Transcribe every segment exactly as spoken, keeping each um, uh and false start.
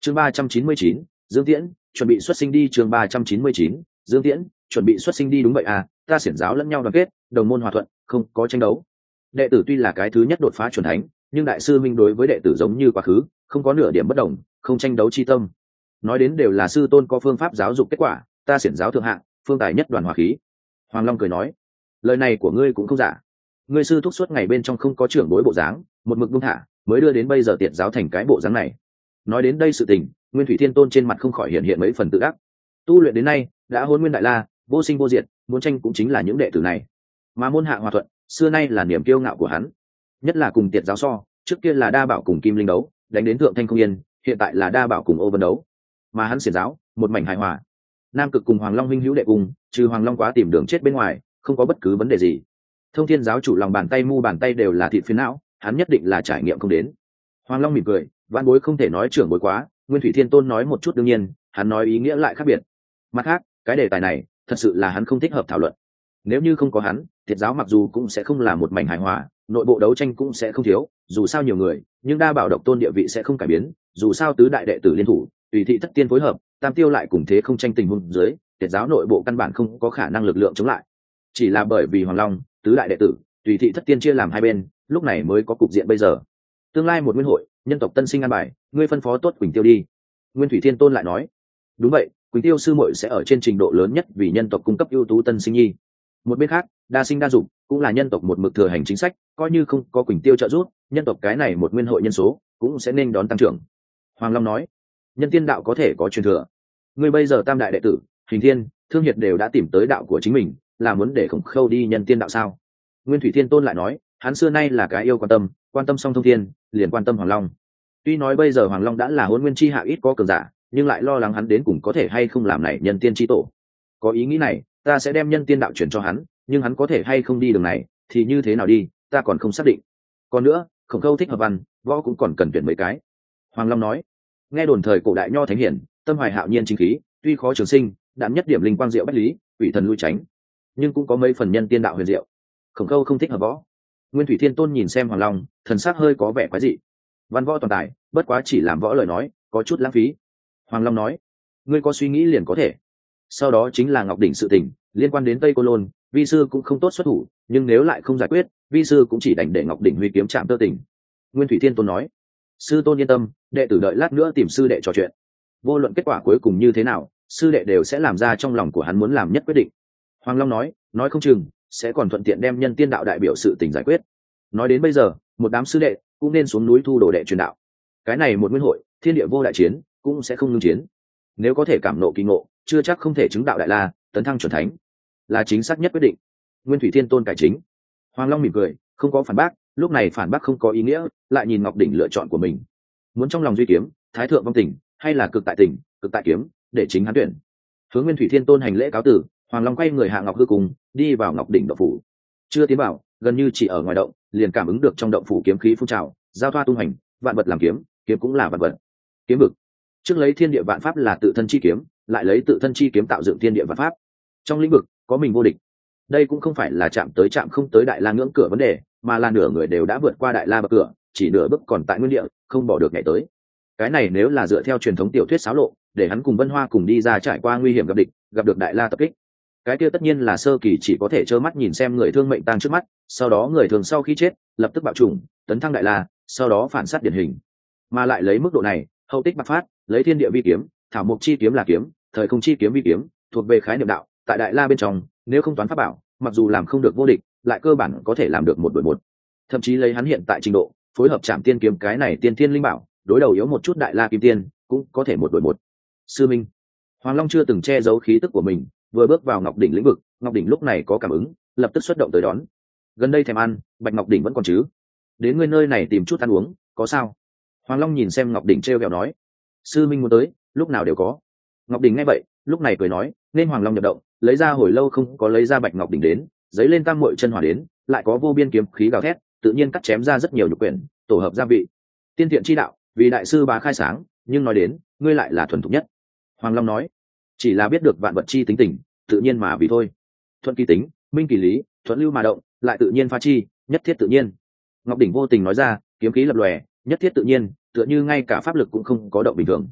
chương ba trăm chín mươi chín, Dương Tiễn chuẩn bị xuất sinh đi. chương ba trăm chín mươi chín, Dương Tiễn chuẩn bị xuất sinh đi. Đúng vậy à, ta xiển giáo lẫn nhau đoàn kết, đồng môn hòa thuận, không có tranh đấu. Đệ tử tuy là cái thứ nhất đột phá chuẩn thánh, nhưng đại sư minh đối với đệ tử giống như quá khứ, không có nửa điểm bất đồng, không tranh đấu chi tâm. Nói đến đều là sư tôn có phương pháp giáo dục kết quả, ta xiển giáo thượng hạng, phương tài nhất đoàn hòa khí. Hoàng Long cười nói, lời này của ngươi cũng không giả. Ngươi sư thúc suốt ngày bên trong không có trưởng bối bộ dáng, một mực buông thả, mới đưa đến bây giờ tiệt giáo thành cái bộ dáng này. Nói đến đây sự tình, Nguyên Thủy Thiên Tôn trên mặt không khỏi hiện hiện mấy phần tự ác. Tu luyện đến nay, đã hôn nguyên đại la, vô sinh vô diệt, muốn tranh cũng chính là những đệ tử này. Mà môn hạ hòa thuận, xưa nay là niềm kiêu ngạo của hắn. Nhất là cùng tiệt giáo so, trước kia là đa bảo cùng kim linh đấu, đánh đến thượng thanh không yên, hiện tại là đa bảo cùng ô vân đấu. Mà hắn xiển giáo, một mảnh hài hòa. Nam Cực cùng Hoàng Long huynh hữu đệ cùng, trừ Hoàng Long quá tìm đường chết bên ngoài, không có bất cứ vấn đề gì. Thông Thiên giáo chủ lòng bàn tay mu bàn tay đều là thịt phiến não, hắn nhất định là trải nghiệm không đến. Hoàng Long mỉm cười, vạn bối không thể nói trưởng bối quá, Nguyên Thủy Thiên Tôn nói một chút đương nhiên, hắn nói ý nghĩa lại khác biệt. Mặt khác, cái đề tài này, thật sự là hắn không thích hợp thảo luận. Nếu như không có hắn, tiệt giáo mặc dù cũng sẽ không là một mảnh hài hòa, nội bộ đấu tranh cũng sẽ không thiếu, dù sao nhiều người, nhưng đa bảo độc tôn địa vị sẽ không cải biến, dù sao tứ đại đệ tử liên thủ, tùy thị thất tiên phối hợp, tam tiêu lại cùng thế không tranh tình huống dưới, tiệt giáo nội bộ căn bản không có khả năng lực lượng chống lại. Chỉ là bởi vì Hoàng Long, tứ đại đệ tử, tùy thị thất tiên chia làm hai bên, lúc này mới có cục diện bây giờ. Tương lai một nguyên hội, nhân tộc tân sinh an bài, ngươi phân phó tốt Quỳnh Tiêu đi. Nguyên Thủy Thiên Tôn lại nói, đúng vậy, Quỳnh Tiêu sư muội sẽ ở trên trình độ lớn nhất vì nhân tộc cung cấp ưu tú tân sinh nhi. Một bên khác, đa sinh đa dụng cũng là nhân tộc một mực thừa hành chính sách, coi như không có Quỳnh Tiêu trợ giúp, nhân tộc cái này một nguyên hội nhân số cũng sẽ nên đón tăng trưởng. Hoàng Long nói, nhân tiên đạo có thể có truyền thừa. Ngươi bây giờ tam đại đệ tử, Hình Thiên, Thương Hiệt đều đã tìm tới đạo của chính mình, là muốn để Khổng Khâu đi nhân tiên đạo sao? Nguyên Thủy Thiên Tôn lại nói, hắn xưa nay là cái yêu quan tâm, quan tâm song thông thiên, liền quan tâm Hoàng Long. Tuy nói bây giờ Hoàng Long đã là Hỗn Nguyên chi hạ ít có cường giả, nhưng lại lo lắng hắn đến cùng có thể hay không làm này nhân tiên chi tổ. Có ý nghĩ này, ta sẽ đem nhân tiên đạo chuyển cho hắn, nhưng hắn có thể hay không đi đường này, thì như thế nào đi, ta còn không xác định. Còn nữa, Khổng Khâu thích hợp văn, võ cũng còn cần tuyển mấy cái. Hoàng Long nói, nghe đồn thời cổ đại nho thánh hiển, tâm hoài hạo nhiên chính khí, tuy khó trường sinh, đạm nhất điểm linh quang diệu bách lý, quỷ thần lui tránh, nhưng cũng có mấy phần nhân tiên đạo huyền diệu. Khổng Khâu không thích hợp võ. Nguyên Thủy Thiên Tôn nhìn xem Hoàng Long, thần sắc hơi có vẻ quái dị. Văn võ toàn tài, bất quá chỉ làm võ lời nói, có chút lãng phí. Hoàng Long nói, ngươi có suy nghĩ liền có thể. Sau đó chính là Ngọc Đỉnh sự tình, liên quan đến Tây Côn Lôn, vi sư cũng không tốt xuất thủ, nhưng nếu lại không giải quyết, vi sư cũng chỉ đành để Ngọc Đỉnh huy kiếm chạm tơ tình. Nguyên Thủy Thiên Tôn nói, sư tôn yên tâm, đệ tử đợi lát nữa tìm sư đệ trò chuyện. Vô luận kết quả cuối cùng như thế nào, sư đệ đều sẽ làm ra trong lòng của hắn muốn làm nhất quyết định. Hoàng Long nói, nói không chừng sẽ còn thuận tiện đem nhân tiên đạo đại biểu sự tình giải quyết. Nói đến bây giờ, một đám sư đệ cũng nên xuống núi thu đồ đệ truyền đạo. Cái này một nguyên hội, thiên địa vô đại chiến, cũng sẽ không ngưng chiến. Nếu có thể cảm nộ kỳ ngộ, chưa chắc không thể chứng đạo đại la, tấn thăng chuẩn thánh, là chính xác nhất quyết định. Nguyên Thủy Thiên Tôn cải chính. Hoàng Long mỉm cười, không có phản bác, lúc này phản bác không có ý nghĩa, lại nhìn Ngọc Đỉnh lựa chọn của mình. Muốn trong lòng duy kiếm, thái thượng vong tình, hay là cực tại tình, cực tại kiếm, để chính hắn tuyển. Hướng Nguyên Thủy Thiên Tôn hành lễ cáo tử, Hoàng Long quay người hạ Ngọc hư cùng, đi vào Ngọc Đỉnh động phủ. Chưa tiến vào, gần như chỉ ở ngoài động, liền cảm ứng được trong động phủ kiếm khí phun trào, giao thoa tung hành, vạn vật làm kiếm, kiếm cũng là vạn vật. Kiếm vực. Trước lấy thiên địa vạn pháp là tự thân chi kiếm, lại lấy tự thân chi kiếm tạo dựng thiên địa vạn pháp. Trong lĩnh vực có mình vô địch. Đây cũng không phải là chạm tới chạm không tới đại la ngưỡng cửa vấn đề, mà là nửa người đều đã vượt qua đại la bậc cửa, chỉ nửa bước còn tại nguyên địa, không bỏ được nhảy tới. Cái này nếu là dựa theo truyền thống tiểu thuyết xáo lộ, để hắn cùng Vân Hoa cùng đi ra trải qua nguy hiểm gặp địch, gặp được đại la tập kích, cái kia tất nhiên là sơ kỳ chỉ có thể trơ mắt nhìn xem người thương mệnh tang trước mắt, sau đó người thường sau khi chết lập tức bạo trùng tấn thăng đại la, sau đó phản sát điển hình. Mà lại lấy mức độ này, hậu tích bạc phát, lấy thiên địa vi kiếm, thảo mộc chi kiếm là kiếm, thời không chi kiếm vi kiếm, thuộc về khái niệm đạo, tại đại la bên trong, nếu không toán pháp bảo, mặc dù làm không được vô địch, lại cơ bản có thể làm được một đội một. Thậm chí lấy hắn hiện tại trình độ, phối hợp Trảm Tiên kiếm cái này tiên thiên linh bảo, đối đầu yếu một chút đại la kim tiên, cũng có thể một đội một. Sư minh. Hoàng Long chưa từng che giấu khí tức của mình, vừa bước vào Ngọc Đỉnh lĩnh vực, Ngọc Đỉnh lúc này có cảm ứng, lập tức xuất động tới đón. Gần đây thèm ăn, Bạch Ngọc Đỉnh vẫn còn chứ? Đến ngươi nơi này tìm chút ăn uống, có sao? Hoàng Long nhìn xem Ngọc Đỉnh trêu ghẹo nói, sư minh muốn tới, lúc nào đều có. Ngọc Đỉnh nghe vậy, lúc này cười nói, nên Hoàng Long nhập động, lấy ra hồi lâu không có lấy ra Bạch Ngọc Đỉnh đến, giấy lên tam muội chân hỏa đến, lại có vô biên kiếm khí gào thét, tự nhiên cắt chém ra rất nhiều nhục quyển, tổ hợp gia vị. Tiên thiện chi đạo, vì đại sư bá khai sáng, nhưng nói đến, ngươi lại là thuần thục nhất. Hoàng Long nói, chỉ là biết được vạn vật chi tính tình, tự nhiên mà vì thôi. Thuận kỳ tính, minh kỳ lý, thuận lưu mà động, lại tự nhiên pha chi, nhất thiết tự nhiên. Ngọc Đỉnh vô tình nói ra, kiếm khí lập lòe, nhất thiết tự nhiên, tựa như ngay cả pháp lực cũng không có động bình thường.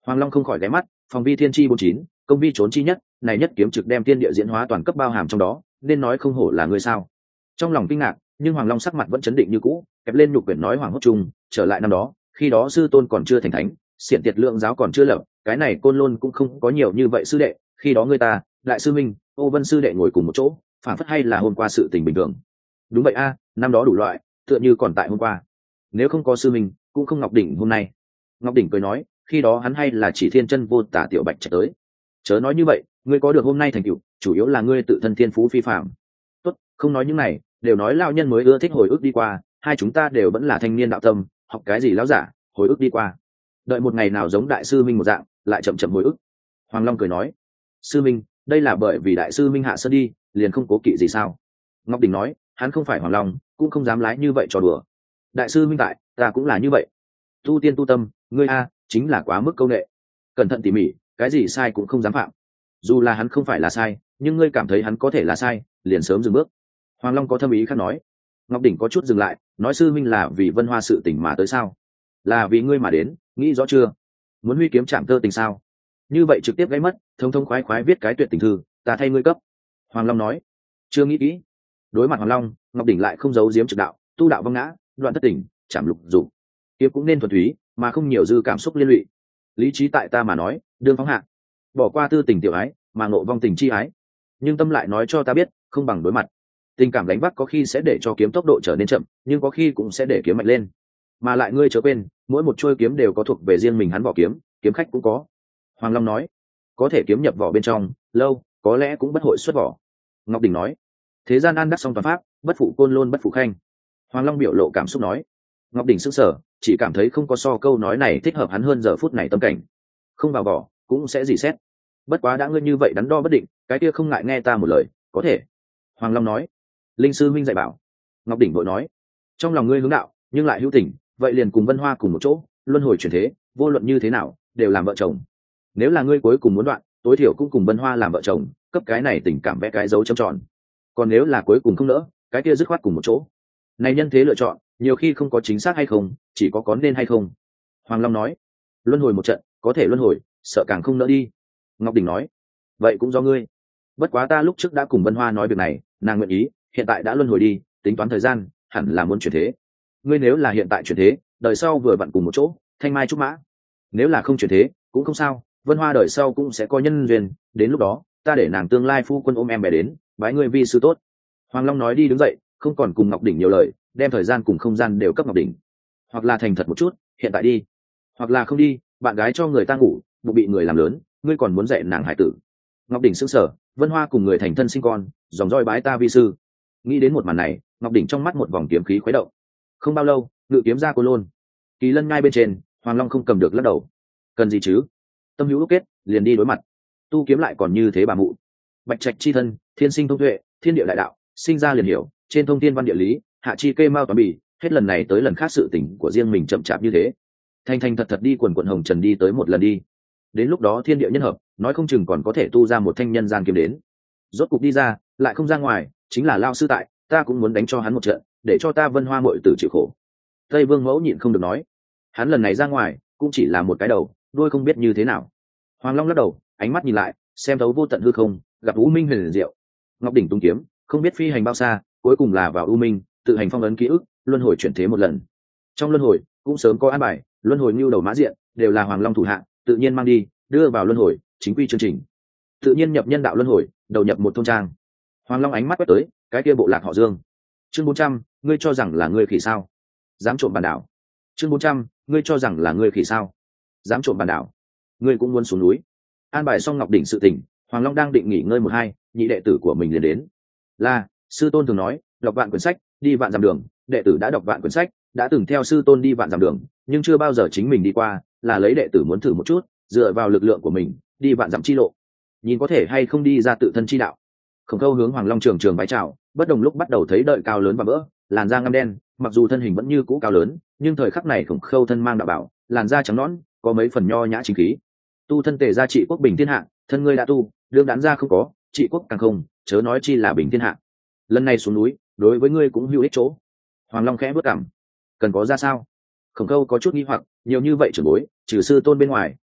Hoàng Long không khỏi ghé mắt, phòng vi thiên chi bốn chín, công vi trốn chi nhất, này nhất kiếm trực đem tiên địa diễn hóa toàn cấp bao hàm trong đó, nên nói không hổ là ngươi sao? Trong lòng kinh ngạc, nhưng Hoàng Long sắc mặt vẫn chấn định như cũ, kẹp lên nhục quyển nói hoàng hốt chung, trở lại năm đó, khi đó sư tôn còn chưa thành thánh, xiển tiệt lượng giáo còn chưa lập, cái này côn lôn cũng không có nhiều như vậy sư đệ, khi đó ngươi ta, đại sư minh, Ô Vân sư đệ ngồi cùng một chỗ, phản phất hay là hôm qua sự tình bình thường. Đúng vậy a, năm đó đủ loại, tựa như còn tại hôm qua. Nếu không có sư minh, cũng không Ngọc Đỉnh hôm nay. Ngọc Đỉnh cười nói, khi đó hắn hay là chỉ thiên chân vô tả tiểu bạch chạy tới. Chớ nói như vậy, ngươi có được hôm nay thành tựu, chủ yếu là ngươi tự thân thiên phú phi phàm. Tốt, không nói những này, đều nói lão nhân mới ưa thích hồi ức đi qua, hai chúng ta đều vẫn là thanh niên đạo tâm, học cái gì lão giả, hồi ức đi qua. Đợi một ngày nào giống đại sư minh một dạng, lại chậm chậm hồi ức. Hoàng Long cười nói, sư minh, đây là bởi vì đại sư minh hạ sơn đi, liền không cố kỵ gì sao? Ngọc Đỉnh nói, hắn không phải Hoàng Long, cũng không dám lái như vậy trò đùa. Đại sư minh tại, ta cũng là như vậy. Tu tiên tu tâm, ngươi a, chính là quá mức câu nệ. Cẩn thận tỉ mỉ, cái gì sai cũng không dám phạm. Dù là hắn không phải là sai, nhưng ngươi cảm thấy hắn có thể là sai, liền sớm dừng bước. Hoàng Long có thâm ý khác nói. Ngọc Đỉnh có chút dừng lại, nói sư minh là vì Vân Hoa sự tình mà tới sao? Là vì ngươi mà đến, nghĩ rõ chưa? Muốn huy kiếm chạm tơ tình sao? Như vậy trực tiếp gây mất, thông thông khoái khoái viết cái tuyệt tình thư, ta thay ngươi cấp. Hoàng Long nói, chưa nghĩ kỹ. Đối mặt Hoàng Long, Ngọc Đỉnh lại không giấu giếm trực đạo, tu đạo vong ngã, đoạn thất tình, chạm lục dục. Kiếm cũng nên thuần túy, mà không nhiều dư cảm xúc liên lụy. Lý trí tại ta mà nói, đương phóng hạ, bỏ qua tư tình tiểu ái, mà ngộ vong tình chi ái. Nhưng tâm lại nói cho ta biết, không bằng đối mặt. Tình cảm đánh bắt có khi sẽ để cho kiếm tốc độ trở nên chậm, nhưng có khi cũng sẽ để kiếm mạnh lên. Mà lại ngươi chớ quên, mỗi một chuôi kiếm đều có thuộc về riêng mình hắn vỏ kiếm, kiếm khách cũng có. Hoàng Long nói, có thể kiếm nhập vỏ bên trong, lâu, có lẽ cũng bất hội xuất vỏ. Ngọc Đỉnh nói, thế gian an đắc song toàn pháp, bất phụ côn lôn bất phụ khanh. Hoàng Long biểu lộ cảm xúc nói. Ngọc Đỉnh sững sờ, chỉ cảm thấy không có so câu nói này thích hợp hắn hơn giờ phút này tâm cảnh. Không vào vỏ, cũng sẽ dì xét. Bất quá đã ngươi như vậy đắn đo bất định, cái kia không ngại nghe ta một lời, có thể. Hoàng Long nói. Linh sư minh dạy bảo. Ngọc Đỉnh vội nói, trong lòng ngươi hướng đạo, nhưng lại hữu tình, vậy liền cùng Vân Hoa cùng một chỗ, luân hồi chuyển thế, vô luận như thế nào, đều làm vợ chồng. Nếu là ngươi cuối cùng muốn đoạn, tối thiểu cũng cùng Vân Hoa làm vợ chồng, cấp cái này tình cảm vẽ cái dấu chấm tròn. Còn nếu là cuối cùng không nỡ, cái kia dứt khoát cùng một chỗ. Này nhân thế lựa chọn, nhiều khi không có chính xác hay không, chỉ có có nên hay không. Hoàng Long nói, luân hồi một trận, có thể luân hồi, sợ càng không nỡ đi. Ngọc Đỉnh nói, vậy cũng do ngươi. Bất quá ta lúc trước đã cùng Vân Hoa nói việc này, nàng nguyện ý, hiện tại đã luân hồi đi, tính toán thời gian, hẳn là muốn chuyển thế. Ngươi nếu là hiện tại chuyển thế, đời sau vừa vặn cùng một chỗ, thanh mai trúc mã. Nếu là không chuyển thế, cũng không sao, Vân Hoa đời sau cũng sẽ có nhân duyên, đến lúc đó, ta để nàng tương lai phu quân ôm em bé đến, bái ngươi vi sư tốt. Hoàng Long nói đi đứng dậy, không còn cùng Ngọc Đỉnh nhiều lời, đem thời gian cùng không gian đều cấp Ngọc Đỉnh. Hoặc là thành thật một chút, hiện tại đi, hoặc là không đi, bạn gái cho người ta ngủ, bụng bị người làm lớn, ngươi còn muốn dạy nàng hải tử. Ngọc Đỉnh sững sờ, Vân Hoa cùng người thành thân sinh con, dòng roi bái ta vi sư. Nghĩ đến một màn này, Ngọc Đỉnh trong mắt một vòng kiếm khí khuấy động. Không bao lâu, ngự kiếm ra Côn Lôn. Kỳ Lân ngay bên trên, Hoàng Long không cầm được lắc đầu. Cần gì chứ? Tâm hữu ước kết, liền đi đối mặt. Tu kiếm lại còn như thế bà mụ. Bạch trạch chi thân, thiên sinh thông tuệ, thiên địa đại đạo, sinh ra liền hiểu, trên thông thiên văn địa lý, hạ chi kê mao toàn bì, hết lần này tới lần khác sự tình của riêng mình chậm chạp như thế. Thanh thanh thật thật đi quần quần hồng trần đi tới một lần đi. Đến lúc đó thiên địa nhân hợp, nói không chừng còn có thể tu ra một thanh nhân gian kiếm đến. Rốt cục đi ra, lại không ra ngoài, chính là lao sư tại, ta cũng muốn đánh cho hắn một trận, để cho ta Vân Hoa muội tử chịu khổ. Tây Vương Mẫu nhịn không được nói, hắn lần này ra ngoài, cũng chỉ là một cái đầu, đuôi không biết như thế nào. Hoàng Long lắc đầu, ánh mắt nhìn lại, xem thấu vô tận hư không, gặp U Minh huyền diệu. Ngọc Đỉnh tung kiếm, không biết phi hành bao xa, cuối cùng là vào U Minh, tự hành phong ấn ký ức, luân hồi chuyển thế một lần. Trong luân hồi, cũng sớm có an bài, luân hồi nưu đầu mã diện, đều là Hoàng Long thủ hạ, tự nhiên mang đi, đưa vào luân hồi, chính quy chương trình. Tự nhiên nhập nhân đạo luân hồi, đầu nhập một thôn trang. Hoàng Long ánh mắt quét tới, cái kia bộ lạc họ Dương. Chương bốn trăm, ngươi cho rằng là ngươi khỉ sao? Dám trộm bản đảo. Chương bốn trăm, ngươi cho rằng là ngươi khỉ sao? Dám trộm bản đảo. Ngươi cũng muốn xuống núi. An bài xong Ngọc Đỉnh sự tình, Hoàng Long đang định nghỉ ngơi một hai, nhị đệ tử của mình liền đến. Là, sư tôn thường nói, đọc vạn quyển sách, đi vạn dặm đường, đệ tử đã đọc vạn quyển sách, đã từng theo sư tôn đi vạn dặm đường, nhưng chưa bao giờ chính mình đi qua, là lấy đệ tử muốn thử một chút, dựa vào lực lượng của mình, đi vạn dặm chi lộ. Nhìn có thể hay không đi ra tự thân chi đạo. Khổng Khâu hướng Hoàng Long trường trường bái chào, bất đồng lúc bắt đầu thấy đợi cao lớn và vỡ, làn da ngăm đen, mặc dù thân hình vẫn như cũ cao lớn, nhưng thời khắc này Khổng Khâu thân mang đạo bảo, làn da trắng nõn, có mấy phần nho nhã chính khí. Tu thân tề gia trị quốc bình thiên hạ, thân ngươi đã tu, đương đán ra không có, trị quốc càng không, chớ nói chi là bình thiên hạ. Lần này xuống núi, đối với ngươi cũng hữu ích chỗ. Hoàng Long khẽ bước cằm, cần có ra sao? Khổng Khâu có chút nghi hoặc, nhiều như vậy trưởng bối, trừ sư tôn bên ngoài,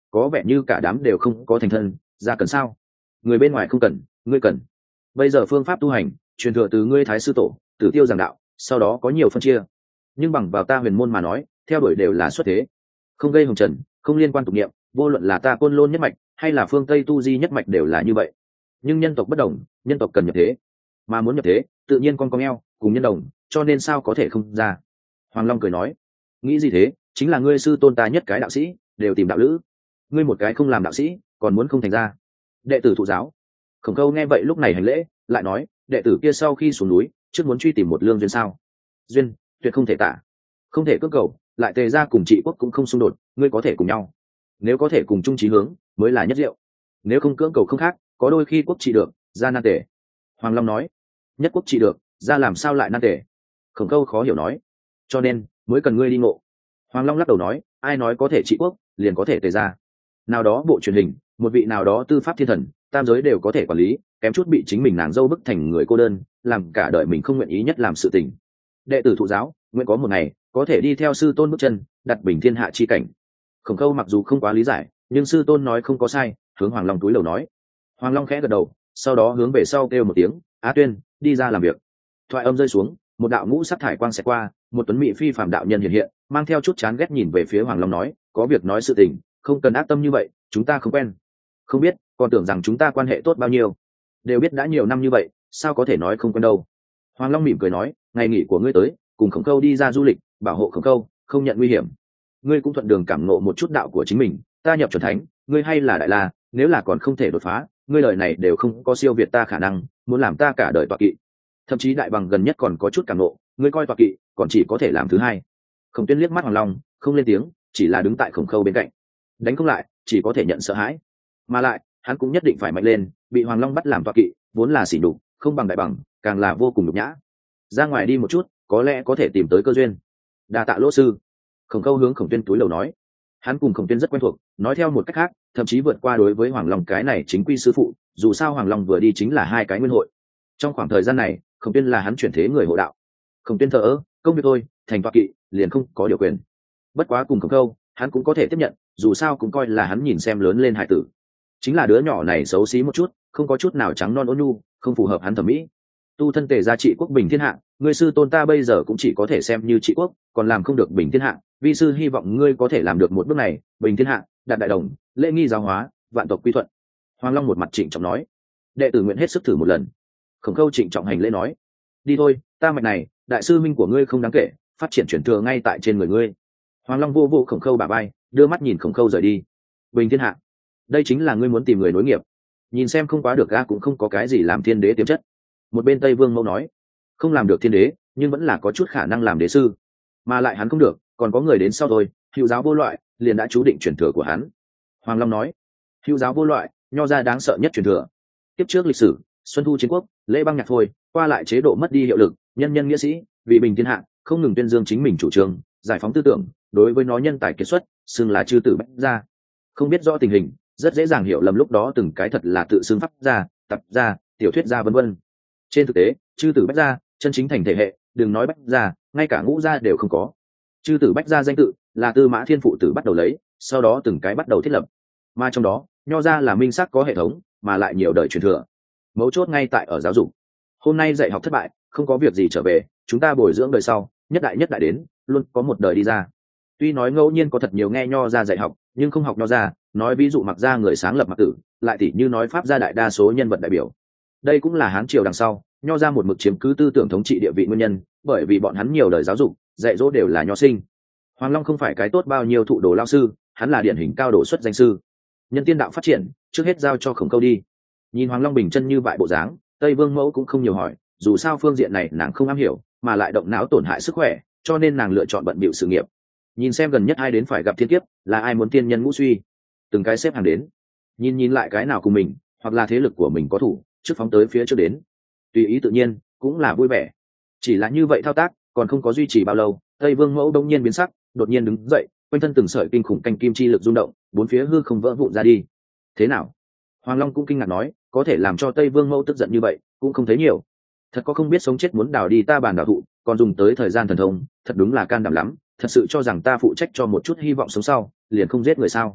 có vẻ như cả đám đều không có thành thân, ra cần sao? Người bên ngoài không cần, ngươi cần. Bây giờ phương pháp tu hành truyền thừa từ ngươi thái sư tổ, Tử Tiêu giảng đạo, sau đó có nhiều phân chia, nhưng bằng vào ta huyền môn mà nói, theo đuổi đều là xuất thế, không gây hồng trần, không liên quan tục niệm, vô luận là ta Côn Lôn nhất mạch hay là phương Tây tu di nhất mạch đều là như vậy. Nhưng nhân tộc bất đồng, nhân tộc cần nhập thế, mà muốn nhập thế, tự nhiên con con eo cùng nhân đồng, cho nên sao có thể không ra. Hoàng Long cười nói, nghĩ gì thế, chính là ngươi sư tôn ta nhất cái đạo sĩ đều tìm đạo lữ, ngươi một cái không làm đạo sĩ còn muốn không thành ra. Đệ tử thụ giáo. Khổng Câu nghe vậy lúc này hành lễ, lại nói, đệ tử kia sau khi xuống núi trước muốn truy tìm một lương duyên sao? Duyên tuyệt không thể tả, không thể cưỡng cầu, lại Tề ra cùng Trị quốc cũng không xung đột, ngươi có thể cùng nhau, nếu có thể cùng chung chí hướng mới là nhất diệu, nếu không cưỡng cầu không khác, có đôi khi quốc trị được ra nan tề. Hoàng Long nói, nhất quốc trị được ra làm sao lại nan tề? Khổng Câu khó hiểu nói, cho nên mới cần ngươi đi ngộ. Hoàng Long lắc đầu nói, ai nói có thể trị quốc liền có thể Tề ra? Nào đó bộ truyền hình, một vị nào đó tư pháp thiên thần, tam giới đều có thể quản lý, kém chút bị chính mình nàng dâu bức thành người cô đơn, làm cả đời mình không nguyện ý nhất làm sự tình. Đệ tử thụ giáo, nguyện có một ngày có thể đi theo sư tôn bước chân, đặt bình thiên hạ chi cảnh. Khổng Câu mặc dù không quá lý giải, nhưng sư tôn nói không có sai, hướng Hoàng Long túi lầu nói. Hoàng Long khẽ gật đầu, sau đó hướng về sau kêu một tiếng, Á Tuyên, đi ra làm việc. Thoại âm rơi xuống, một đạo ngũ sắc thải quang sẽ qua, một tuấn mỹ phi phàm đạo nhân hiện hiện, mang theo chút chán ghét nhìn về phía Hoàng Long nói, có việc nói sự tình, không cần ác tâm như vậy, chúng ta không quen. Không biết, còn tưởng rằng chúng ta quan hệ tốt bao nhiêu. Đều biết đã nhiều năm như vậy, sao có thể nói không quen đâu. Hoàng Long mỉm cười nói, ngày nghỉ của ngươi tới, cùng Khổng Câu đi ra du lịch, bảo hộ Khổng Câu không nhận nguy hiểm. Ngươi cũng thuận đường cảm ngộ một chút đạo của chính mình, ta nhập chuẩn thánh, ngươi hay là đại la, nếu là còn không thể đột phá, ngươi lời này đều không có siêu việt ta khả năng, muốn làm ta cả đời tọa kỵ. Thậm chí đại bằng gần nhất còn có chút cảm ngộ, ngươi coi tọa kỵ, còn chỉ có thể làm thứ hai. Khổng Tuyên liếc mắt Hoàng Long, không lên tiếng, chỉ là đứng tại Khổng Câu bên cạnh. Đánh không lại, chỉ có thể nhận sợ hãi. Mà lại, hắn cũng nhất định phải mạnh lên, bị Hoàng Long bắt làm tọa kỵ, vốn là sỉ nhục, không bằng đại bằng, càng là vô cùng nhục nhã. Ra ngoài đi một chút, có lẽ có thể tìm tới cơ duyên. Đa tạ lỗ sư. Khổng Câu hướng Khổng Tuyên túi lầu nói. Hắn cùng Khổng Tuyên rất quen thuộc, nói theo một cách khác, thậm chí vượt qua đối với Hoàng Long cái này chính quy sư phụ, dù sao Hoàng Long vừa đi chính là hai cái nguyên hội. Trong khoảng thời gian này, Khổng Tuyên là hắn chuyển thế người hộ đạo. Khổng Tuyên thờ ơ, công việc thôi, thành tọa kỵ, liền không có điều quyền. Bất quá cùng Khổng Câu, hắn cũng có thể tiếp nhận, dù sao cũng coi là hắn nhìn xem lớn lên hải tử. Chính là đứa nhỏ này xấu xí một chút, không có chút nào trắng non ôn nhu, không phù hợp hắn thẩm mỹ. Tu thân Tề gia trị quốc bình thiên hạ, ngươi sư tôn ta bây giờ cũng chỉ có thể xem như trị quốc, còn làm không được bình thiên hạ, vi sư hy vọng ngươi có thể làm được một bước này, bình thiên hạ, đạt đại đồng, lễ nghi giáo hóa, vạn tộc quy thuận. Hoàng Long một mặt trịnh trọng nói, đệ tử nguyện hết sức thử một lần. Khổng Câu trịnh trọng hành lễ nói, đi thôi, ta mạch này, đại sư minh của ngươi không đáng kể, phát triển chuyển thừa ngay tại trên người ngươi. Hoàng Long vô vô Khổng Câu bả vai, đưa mắt nhìn Khổng Câu rời đi. Bình thiên hạ, đây chính là ngươi muốn tìm người nối nghiệp. Nhìn xem không quá được ga cũng không có cái gì làm thiên đế tiềm chất. Một bên Tây Vương Mẫu nói, không làm được thiên đế, nhưng vẫn là có chút khả năng làm đế sư, mà lại hắn không được, còn có người đến sau thôi, hữu giáo vô loại, liền đã chú định truyền thừa của hắn. Hoàng Long nói, hữu giáo vô loại, nho ra đáng sợ nhất truyền thừa. Tiếp trước lịch sử, xuân thu chiến quốc, lễ băng nhạc thôi, qua lại chế độ mất đi hiệu lực, nhân nhân nghĩa sĩ vì bình thiên hạ, không ngừng tuyên dương chính mình chủ trương, giải phóng tư tưởng, đối với nó nhân tài kiệt xuất, xưng là chư tử bách gia. Không biết rõ tình hình, rất dễ dàng hiểu lầm lúc đó từng cái thật là tự xưng pháp gia, tập gia, tiểu thuyết gia vân vân. Trên thực tế, chư tử bách gia chân chính thành thể hệ, đừng nói bách gia, ngay cả ngũ gia đều không có. Chư tử bách gia danh tự là Tư Mã Thiên phụ tử bắt đầu lấy, sau đó từng cái bắt đầu thiết lập, mà trong đó nho gia là minh xác có hệ thống, mà lại nhiều đời truyền thừa. Mấu chốt ngay tại ở giáo dục. Hôm nay dạy học thất bại, không có việc gì trở về, chúng ta bồi dưỡng đời sau, nhất đại nhất đại đến, luôn có một đời đi ra. Tuy nói ngẫu nhiên có thật nhiều nghe nho gia dạy học, nhưng không học nho gia, nói ví dụ Mặc gia người sáng lập Mặc Tử, lại tỉ như nói Pháp gia đại đa số nhân vật đại biểu. Đây cũng là Hán triều đằng sau, nho gia một mực chiếm cứ tư tưởng thống trị địa vị nguyên nhân, bởi vì bọn hắn nhiều đời giáo dục, dạy dỗ đều là nho sinh. Hoàng Long không phải cái tốt bao nhiêu thụ đồ lao sư, hắn là điển hình cao độ xuất danh sư. Nhân tiên đạo phát triển, trước hết giao cho Khổng Câu đi. Nhìn Hoàng Long bình chân như vậy bộ dáng, Tây Vương Mẫu cũng không nhiều hỏi, dù sao phương diện này nàng không am hiểu, mà lại động não tổn hại sức khỏe, cho nên nàng lựa chọn bận bịu sự nghiệp. Nhìn xem gần nhất ai đến phải gặp thiên kiếp, là ai muốn tiên nhân ngũ suy, từng cái xếp hàng đến. Nhìn nhìn lại cái nào cùng mình, hoặc là thế lực của mình có thủ, trước phóng tới phía trước đến. Tùy ý tự nhiên, cũng là vui vẻ. Chỉ là như vậy thao tác, còn không có duy trì bao lâu, Tây Vương Mẫu đông nhiên biến sắc, đột nhiên đứng dậy, quanh thân từng sợi kinh khủng canh kim chi lực rung động, bốn phía hư không vỡ vụn ra đi. Thế nào? Hoàng Long cũng kinh ngạc nói, có thể làm cho Tây Vương Mẫu tức giận như vậy, cũng không thấy nhiều. Thật có không biết sống chết muốn đào đi ta bàn đào thụ, còn dùng tới thời gian thần thông, thật đúng là can đảm lắm, thật sự cho rằng ta phụ trách cho một chút hy vọng sống sau, liền không giết người sao?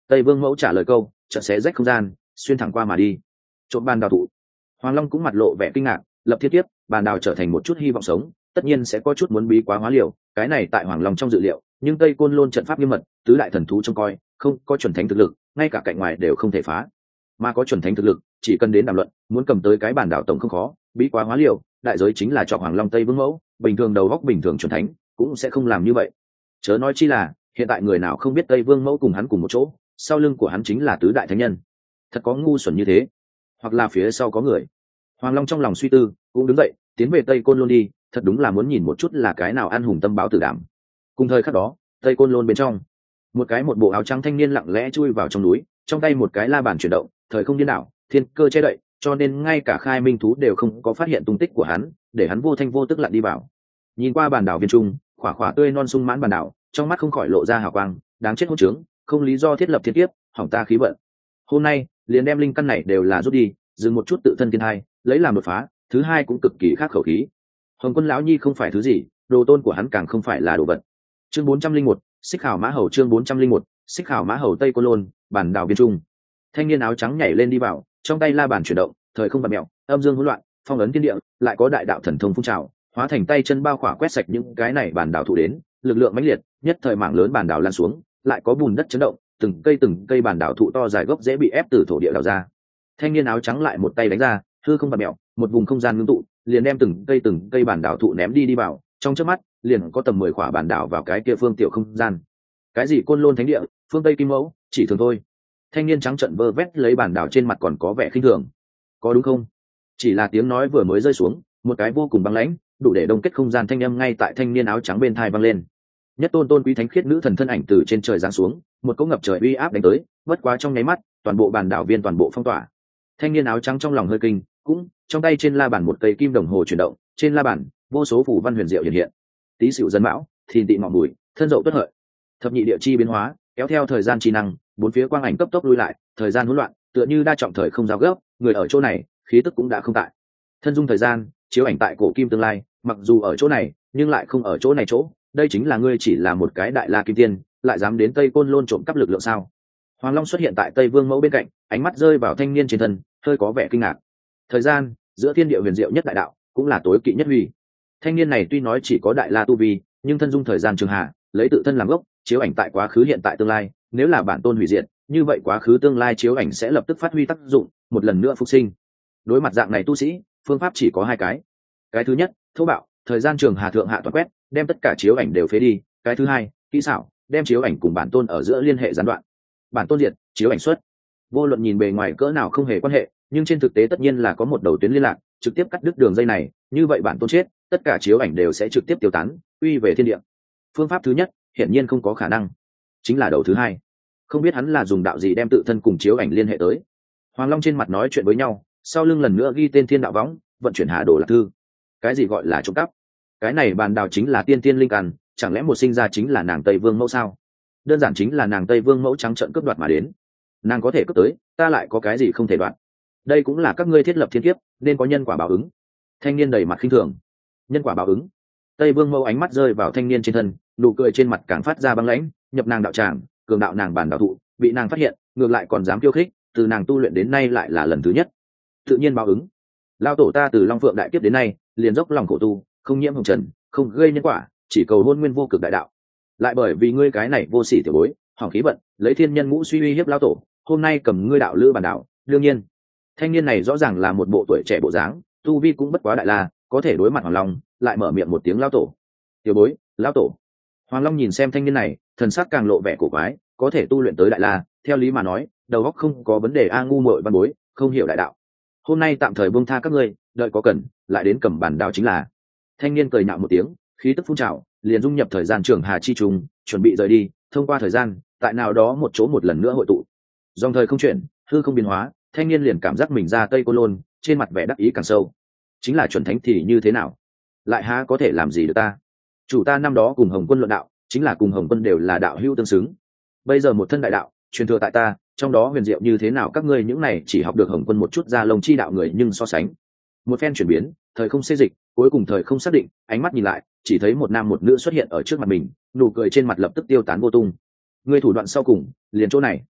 Tây Vương Mẫu trả lời câu, chợt xé rách không gian, xuyên thẳng qua mà đi. Trộm bàn đào thụ. Hoàng Long cũng mặt lộ vẻ kinh ngạc, lập thiết tiếp, bàn đào trở thành một chút hy vọng sống, tất nhiên sẽ có chút muốn bí quá hóa liều, cái này tại Hoàng Long trong dự liệu, nhưng Tây Côn Lôn trận pháp nghiêm mật, tứ đại thần thú trông coi, không có chuẩn thánh thực lực, ngay cả cạnh ngoài đều không thể phá. Mà có chuẩn thánh thực lực, chỉ cần đến đàm luận, muốn cầm tới cái bàn đảo tổng không khó, bí quá hóa liều, đại giới chính là chọn Hoàng Long Tây Vương Mẫu, bình thường đầu góc bình thường chuẩn thánh, cũng sẽ không làm như vậy. Chớ nói chi là, hiện tại người nào không biết Tây Vương Mẫu cùng hắn cùng một chỗ, sau lưng của hắn chính là tứ đại thánh nhân. Thật có ngu xuẩn như thế, hoặc là phía sau có người. Hoàng Long trong lòng suy tư, cũng đứng dậy, tiến về Tây Côn Lôn đi, thật đúng là muốn nhìn một chút là cái nào ăn hùng tâm báo tử đảm. Cùng thời khắc đó, Tây Côn Lôn bên trong, một cái một bộ áo trắng thanh niên lặng lẽ chui vào trong núi, trong tay một cái la bàn chuyển động, thời không điên đảo, thiên cơ che đậy, cho nên ngay cả khai minh thú đều không có phát hiện tung tích của hắn, để hắn vô thanh vô tức lặn đi vào. Nhìn qua bàn đảo viên trung, khỏa khỏa tươi non sung mãn bàn đảo, trong mắt không khỏi lộ ra hào quang, đáng chết hỗn trướng, không lý do thiết lập thiên kiếp, hỏng ta khí vận. Hôm nay, liền đem linh căn này đều là rút đi, dừng một chút tự thân thiên hai, lấy làm đột phá, thứ hai cũng cực kỳ khác khẩu khí. Hồng Quân lão nhi không phải thứ gì, đồ tôn của hắn càng không phải là đồ vật. Chương bốn trăm linh một, Xích Khảo Mã Hầu chương bốn trăm linh một, Xích Khảo Mã Hầu Tây Côn Lôn, bản đảo biên trung. Thanh niên áo trắng nhảy lên đi vào, trong tay la bàn chuyển động, thời không bạt mèo, âm dương hỗn loạn, phong ấn thiên địa, lại có đại đạo thần thông phun trào, hóa thành tay chân bao khỏa quét sạch những cái này bản đảo thụ đến, lực lượng mãnh liệt, nhất thời mảng lớn bản đảo lan xuống, lại có bùn đất chấn động, từng cây từng cây bản đảo thụ to dài gốc dễ bị ép từ thổ địa đào ra. Thanh niên áo trắng lại một tay đánh ra, hư không bạt mèo, một vùng không gian ngưng tụ, liền đem từng cây từng cây bản đảo thụ ném đi đi vào, trong chớp mắt, liền có tầm mười khỏa bản đảo vào cái kia phương tiểu không gian. Cái gì Côn Lôn thánh địa, phương Tây Kim Mẫu, chỉ thường thôi. Thanh niên trắng trợn vơ vét lấy bản đảo trên mặt còn có vẻ khinh thường. Có đúng không? Chỉ là tiếng nói vừa mới rơi xuống, một cái vô cùng băng lãnh, đủ để đông kết không gian thanh âm ngay tại thanh niên áo trắng bên tai vang lên. Nhất tôn tôn quý thánh khiết nữ thần thân ảnh từ trên trời giáng xuống, một cỗ ngập trời uy áp đánh tới, bất quá trong nháy mắt, toàn bộ bản đảo viên toàn bộ phong tỏa. Thanh niên áo trắng trong lòng hơi kinh, cũng trong tay trên la bàn một cây kim đồng hồ chuyển động, trên la bàn vô số phù văn huyền diệu hiện hiện. Tý Sửu Dân Mão, Thìn Tỵ Mọ Mùi, Thân Dậu Tuất Hợi, thập nhị địa chi biến hóa, kéo theo thời gian chi năng, bốn phía quang ảnh cấp tốc lui lại, thời gian hỗn loạn, tựa như đa trọng thời không giao gấp, người ở chỗ này, khí tức cũng đã không tại. Thân dung thời gian, chiếu ảnh tại cổ kim tương lai, mặc dù ở chỗ này, nhưng lại không ở chỗ này chỗ, đây chính là ngươi chỉ là một cái đại la kim tiên, lại dám đến Tây Côn Lôn trộm cắp lực lượng sao? Hoàng Long xuất hiện tại Tây Vương Mẫu bên cạnh, ánh mắt rơi vào thanh niên trên thân, hơi có vẻ kinh ngạc. Thời gian, giữa thiên địa huyền diệu nhất đại đạo, cũng là tối kỵ nhất huy. Thanh niên này tuy nói chỉ có đại la tu vi, nhưng thân dung thời gian trường hạ, lấy tự thân làm gốc, chiếu ảnh tại quá khứ hiện tại tương lai, nếu là bản tôn hủy diệt, như vậy quá khứ tương lai chiếu ảnh sẽ lập tức phát huy tác dụng, một lần nữa phục sinh. Đối mặt dạng này tu sĩ, phương pháp chỉ có hai cái. Cái thứ nhất, thô bạo, thời gian trường hà thượng hạ toàn quét, đem tất cả chiếu ảnh đều phế đi. Cái thứ hai, kỹ xảo, đem chiếu ảnh cùng bản tôn ở giữa liên hệ gián đoạn. Bản tôn diệt, chiếu ảnh xuất. Vô luận nhìn bề ngoài cỡ nào không hề quan hệ, nhưng trên thực tế tất nhiên là có một đầu tuyến liên lạc, trực tiếp cắt đứt đường dây này, như vậy bản tôn chết, tất cả chiếu ảnh đều sẽ trực tiếp tiêu tán, uy về thiên địa. Phương pháp thứ nhất, hiển nhiên không có khả năng, chính là đầu thứ hai. Không biết hắn là dùng đạo gì đem tự thân cùng chiếu ảnh liên hệ tới. Hoàng Long trên mặt nói chuyện với nhau, sau lưng lần nữa ghi tên Thiên Đạo Võng, vận chuyển Hà Đồ Lạc Thư. Cái gì gọi là trộm cắp? Cái này bàn đào chính là tiên tiên linh căn, chẳng lẽ một sinh ra chính là nàng Tây Vương Mẫu sao? Đơn giản chính là nàng Tây Vương Mẫu trắng trợn cướp đoạt mà đến. Nàng có thể cướp tới, ta lại có cái gì không thể đoạt? Đây cũng là các ngươi thiết lập thiên kiếp, nên có nhân quả báo ứng. Thanh niên đầy mặt khinh thường. Nhân quả báo ứng? Tây Vương Mẫu ánh mắt rơi vào thanh niên trên thân, nụ cười trên mặt càng phát ra băng lãnh, nhập nàng đạo tràng, cường đạo nàng bản đạo thụ, bị nàng phát hiện, ngược lại còn dám khiêu khích, từ nàng tu luyện đến nay lại là lần thứ nhất. Tự nhiên báo ứng. Lao tổ ta từ Long Phượng đại kiếp đến nay, liền dốc lòng khổ tu, không nhiễm hồng trần, không gây nhân quả, chỉ cầu hôn nguyên vô cực đại đạo. Lại bởi vì ngươi cái này vô sỉ tiểu bối, hỏng khí vận, lấy thiên nhân ngũ suy uy hiếp lao tổ, hôm nay cầm ngươi đạo lữ bản đạo, đương nhiên. Thanh niên này rõ ràng là một bộ tuổi trẻ bộ dáng, tu vi cũng bất quá đại la, có thể đối mặt Hoàng Long, lại mở miệng một tiếng lao tổ. Tiểu bối, lao tổ. Hoàng Long nhìn xem thanh niên này, thần sắc càng lộ vẻ cổ quái, có thể tu luyện tới đại la, theo lý mà nói, đầu óc không có vấn đề a ngu muội văn bối, không hiểu đại đạo. Hôm nay tạm thời buông tha các ngươi, đợi có cần, lại đến cầm bản đao chính là. Thanh niên cười nhạo một tiếng, khí tức phun trào, liền dung nhập thời gian trường hà chi trùng, chuẩn bị rời đi, thông qua thời gian, tại nào đó một chỗ một lần nữa hội tụ. Dòng thời không chuyển, hư không biến hóa, thanh niên liền cảm giác mình ra Tây Côn Lôn, trên mặt vẻ đắc ý càng sâu. Chính là chuẩn thánh thì như thế nào? Lại há có thể làm gì được ta? Chủ ta năm đó cùng Hồng Quân luận đạo, chính là cùng Hồng Quân đều là đạo hữu tương xứng. Bây giờ một thân đại đạo, truyền thừa tại ta, trong đó huyền diệu như thế nào các ngươi những này chỉ học được Hồng Quân một chút ra lông chi đạo người nhưng so sánh. Một phen chuyển biến, thời không xê dịch, cuối cùng thời không xác định, ánh mắt nhìn lại, chỉ thấy một nam một nữ xuất hiện ở trước mặt mình, nụ cười trên mặt lập tức tiêu tán vô tung. Ngươi thủ đoạn sau cùng, liền chỗ này.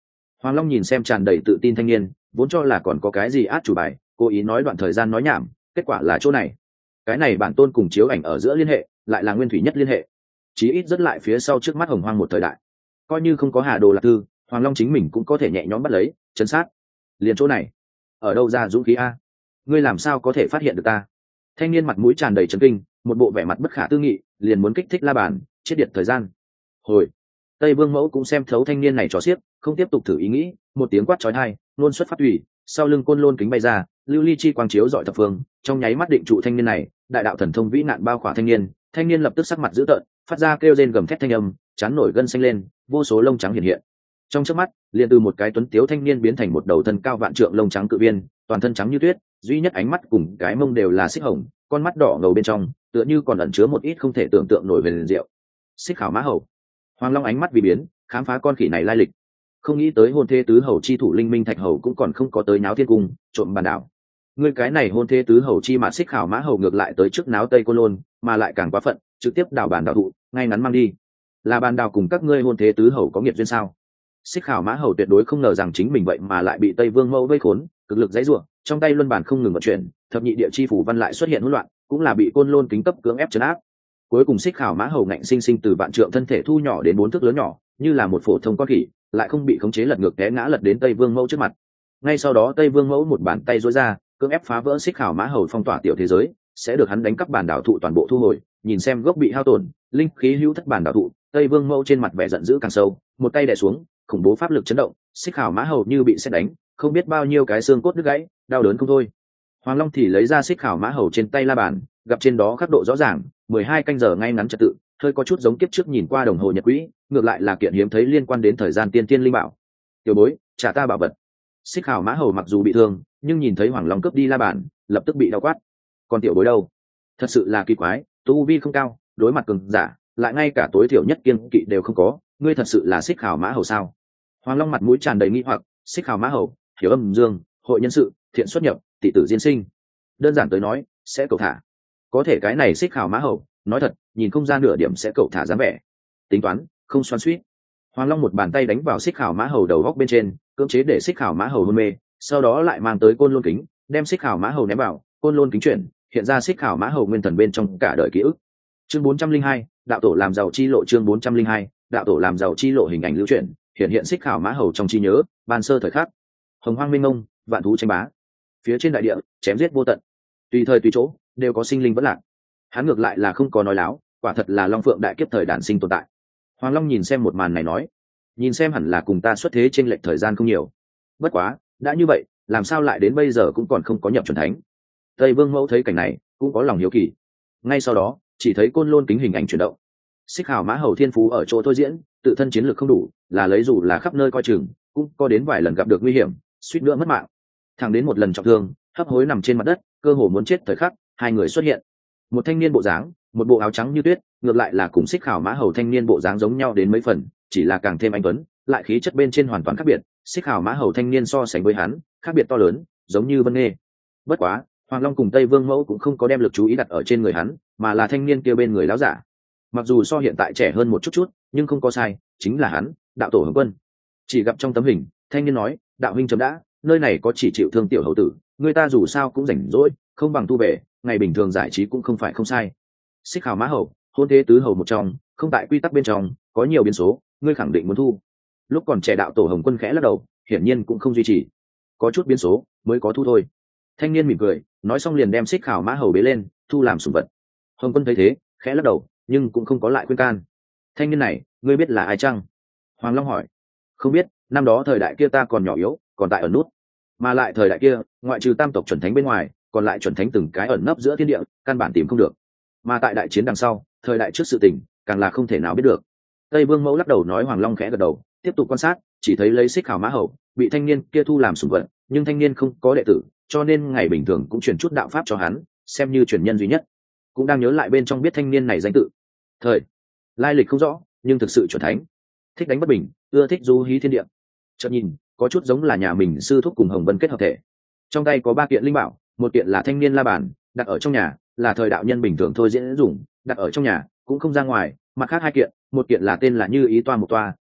Hoàng Long nhìn xem tràn đầy tự tin thanh niên, vốn cho là còn có cái gì át chủ bài, cố ý nói đoạn thời gian nói nhảm, kết quả là chỗ này. Cái này bản tôn cùng chiếu ảnh ở giữa liên hệ lại là nguyên thủy nhất liên hệ, chí ít rất lại phía sau trước mắt hồng hoang một thời đại. Coi như không có Hà Đồ Lạc Thư, Hoàng Long chính mình cũng có thể nhẹ nhõm bắt lấy, chấn sát. Liền chỗ này, ở đâu ra dũng khí a? Ngươi làm sao có thể phát hiện được ta? Thanh niên mặt mũi tràn đầy chấn kinh, một bộ vẻ mặt bất khả tư nghị, liền muốn kích thích La Bàn, chết điện thời gian. Hồi, Tây Vương Mẫu cũng xem thấu thanh niên này trò xiếc, không tiếp tục thử ý nghĩ, một tiếng quát chói tai, nôn xuất phát thủy, sau lưng côn lôn kính bay ra, lưu ly chi quang chiếu dọi thập phương, trong nháy mắt định trụ thanh niên này, đại đạo thần thông vĩ nạn bao khỏa thanh niên, thanh niên lập tức sắc mặt dữ tợn, phát ra kêu rên gầm thét thanh âm, chán nổi gân xanh lên, vô số lông trắng hiện hiện. Trong chớp mắt, liền từ một cái tuấn tiếu thanh niên biến thành một đầu thân cao vạn trượng lông trắng cự viên, toàn thân trắng như tuyết, duy nhất ánh mắt cùng cái mông đều là xích hồng, con mắt đỏ ngầu bên trong, tựa như còn ẩn chứa một ít không thể tưởng tượng nổi về liền diệu. Xích Khảo Mã Hầu. Hoàng Long ánh mắt vì biến, khám phá con khỉ này lai lịch. Không nghĩ tới hôn thế tứ hầu chi thủ Linh Minh Thạch Hầu cũng còn không có tới náo thiên cung, trộm bàn đảo. Ngươi cái này hôn thế tứ hầu chi mà Xích Khảo Mã Hầu ngược lại tới trước náo Tây Côn Lôn, mà lại càng quá phận, trực tiếp đảo bàn đảo thụ, ngay ngắn mang đi. Là bàn đảo cùng các ngươi hôn thế tứ hầu có nghiệt duyên sao? Xích Khảo Mã Hầu tuyệt đối không ngờ rằng chính mình vậy mà lại bị Tây Vương Mẫu vây khốn, cực lực dãy rủa, trong tay luân bản không ngừng vận chuyển, thập nhị địa chi phủ văn lại xuất hiện hỗn loạn, cũng là bị Côn Lôn kính cấp cưỡng ép trấn áp. Cuối cùng Xích Khảo Mã Hầu ngạnh sinh sinh từ vạn trượng thân thể thu nhỏ đến bốn thước lớn nhỏ, như là một phổ thông con khỉ, lại không bị khống chế lật ngược té ngã lật đến Tây Vương Mẫu trước mặt. Ngay sau đó Tây Vương Mẫu một bàn tay duỗi ra, cưỡng ép phá vỡ Xích Khảo Mã Hầu phong tỏa tiểu thế giới, sẽ được hắn đánh cắp bản đảo thụ toàn bộ thu hồi, nhìn xem gốc bị hao tổn, linh khí hữu thất bản đảo thụ, Tây Vương Mẫu trên mặt vẻ giận dữ càng sâu, một tay đè xuống, khủng bố pháp lực chấn động, Xích Khảo Mã Hầu như bị sét đánh, không biết bao nhiêu cái xương cốt đứt gãy, đau đớn không thôi. Hoàng Long thì lấy ra Xích Khảo Mã Hầu trên tay la bàn, gặp trên đó khắc độ rõ ràng, mười hai canh giờ ngay ngắn trật tự, hơi có chút giống kiếp trước nhìn qua đồng hồ nhật quỹ, ngược lại là kiện hiếm thấy liên quan đến thời gian tiên tiên linh bảo. Tiểu bối, trả ta bảo vật. Xích Khảo Mã Hầu mặc dù bị thương, nhưng nhìn thấy Hoàng Long cướp đi la bàn, lập tức bị đau quát. Còn tiểu bối đâu? Thật sự là kỳ quái, tu vi không cao, đối mặt cường giả, lại ngay cả tối thiểu nhất kiên kỵ đều không có, ngươi thật sự là Xích Khảo Mã Hầu sao? Hoàng Long mặt mũi tràn đầy nghi hoặc, Xích Khảo Mã Hầu, hiểu âm dương, hội nhân sự, thiện xuất nhập, tỷ tử diên sinh. Đơn giản tới nói, sẽ cầu thả. Có thể cái này Xích Khảo Mã Hầu, nói thật, nhìn không ra nửa điểm sẽ cầu thả dáng vẻ. Tính toán, không xoắn xuýt. Hoàng Long một bàn tay đánh vào Xích Khảo Mã Hầu đầu góc bên trên, cưỡng chế để Xích Khảo Mã Hầu hôn mê, sau đó lại mang tới Côn Lôn kính, đem Xích Khảo Mã Hầu ném vào, Côn Lôn kính chuyển, hiện ra Xích Khảo Mã Hầu nguyên thần bên trong cả đời ký ức. Chương bốn trăm linh hai, đạo tổ làm giàu chi lộ. Chương bốn trăm linh hai, đạo tổ làm giàu chi lộ. Hình ảnh lưu chuyển, hiện hiện Xích Khảo Mã Hầu trong trí nhớ, ban sơ thời khắc. Hồng hoang minh ngông, vạn thú tranh bá. Phía trên đại địa, chém giết vô tận. Tùy thời tùy chỗ, đều có sinh linh vẫn lạc. Hắn ngược lại là không có nói láo, quả thật là Long Phượng đại kiếp thời đản sinh tồn tại. Hoàng Long nhìn xem một màn này nói, nhìn xem hẳn là cùng ta xuất thế trên lệch thời gian không nhiều. Bất quá, đã như vậy, làm sao lại đến bây giờ cũng còn không có nhập chuẩn thánh? Tây Vương Mẫu thấy cảnh này, cũng có lòng hiếu kỳ. Ngay sau đó, chỉ thấy Côn Lôn kính hình ảnh chuyển động. Xích Khảo Mã Hầu thiên phú ở chỗ thôi diễn, tự thân chiến lược không đủ, là lấy dù là khắp nơi coi chừng, cũng có đến vài lần gặp được nguy hiểm, suýt nữa mất mạng. Thẳng đến một lần trọng thương, hấp hối nằm trên mặt đất, cơ hồ muốn chết thời khắc, hai người xuất hiện. Một thanh niên bộ dáng, một bộ áo trắng như tuyết, ngược lại là cùng Xích Khảo Mã Hầu thanh niên bộ dáng giống nhau đến mấy phần, chỉ là càng thêm anh tuấn, lại khí chất bên trên hoàn toàn khác biệt. Xích Khảo Mã Hầu thanh niên so sánh với hắn, khác biệt to lớn, giống như vân nghê. Bất quá, Hoàng Long cùng Tây Vương Mẫu cũng không có đem lực chú ý đặt ở trên người hắn, mà là thanh niên kia bên người lão giả. Mặc dù so hiện tại trẻ hơn một chút chút, nhưng không có sai, chính là hắn, đạo tổ Hồng Quân. Chỉ gặp trong tấm hình, thanh niên nói, đạo huynh chấm đã, nơi này có chỉ chịu thương tiểu hầu tử, người ta dù sao cũng rảnh rỗi, không bằng tu về, ngày bình thường giải trí cũng không phải không sai. Xích Khảo Mã Hầu, hôn thế tứ hầu một trong, không tại quy tắc bên trong, có nhiều biến số, ngươi khẳng định muốn thu. Lúc còn trẻ đạo tổ Hồng Quân khẽ lắc đầu, hiển nhiên cũng không duy trì. Có chút biến số, mới có thu thôi. Thanh niên mỉm cười, nói xong liền đem Xích Khảo Mã Hầu bế lên, thu làm sủng vật. Hồng Quân thấy thế, khẽ lắc đầu, nhưng cũng không có lại khuyên can. Thanh niên này, ngươi biết là ai chăng? Hoàng Long hỏi. Không biết, năm đó thời đại kia ta còn nhỏ yếu, còn tại ở nút. Mà lại thời đại kia, ngoại trừ tam tộc chuẩn thánh bên ngoài, còn lại chuẩn thánh từng cái ẩn nấp giữa thiên địa, căn bản tìm không được. Mà tại đại chiến đằng sau, thời đại trước sự tình, càng là không thể nào biết được. Tây Vương Mẫu lắc đầu nói. Hoàng Long khẽ gật đầu, tiếp tục quan sát, chỉ thấy lấy Xích Khảo Mã Hầu bị thanh niên kia thu làm sủng vật, nhưng thanh niên không có đệ tử, cho nên ngày bình thường cũng truyền chút đạo pháp cho hắn, xem như truyền nhân duy nhất. Cũng đang nhớ lại bên trong biết thanh niên này danh tự, thời lai lịch không rõ, nhưng thực sự chuẩn thánh, thích đánh bất bình, ưa thích du hí thiên địa. Chợt nhìn, có chút giống là nhà mình sư thúc cùng Hồng Vân kết hợp thể. Trong tay có ba kiện linh bảo, một kiện là thanh niên la bàn, đặt ở trong nhà, là thời đạo nhân bình thường thôi diễn dùng, đặt ở trong nhà cũng không ra ngoài. Mặt khác hai kiện, một kiện là tên là Như Ý Toa một toa,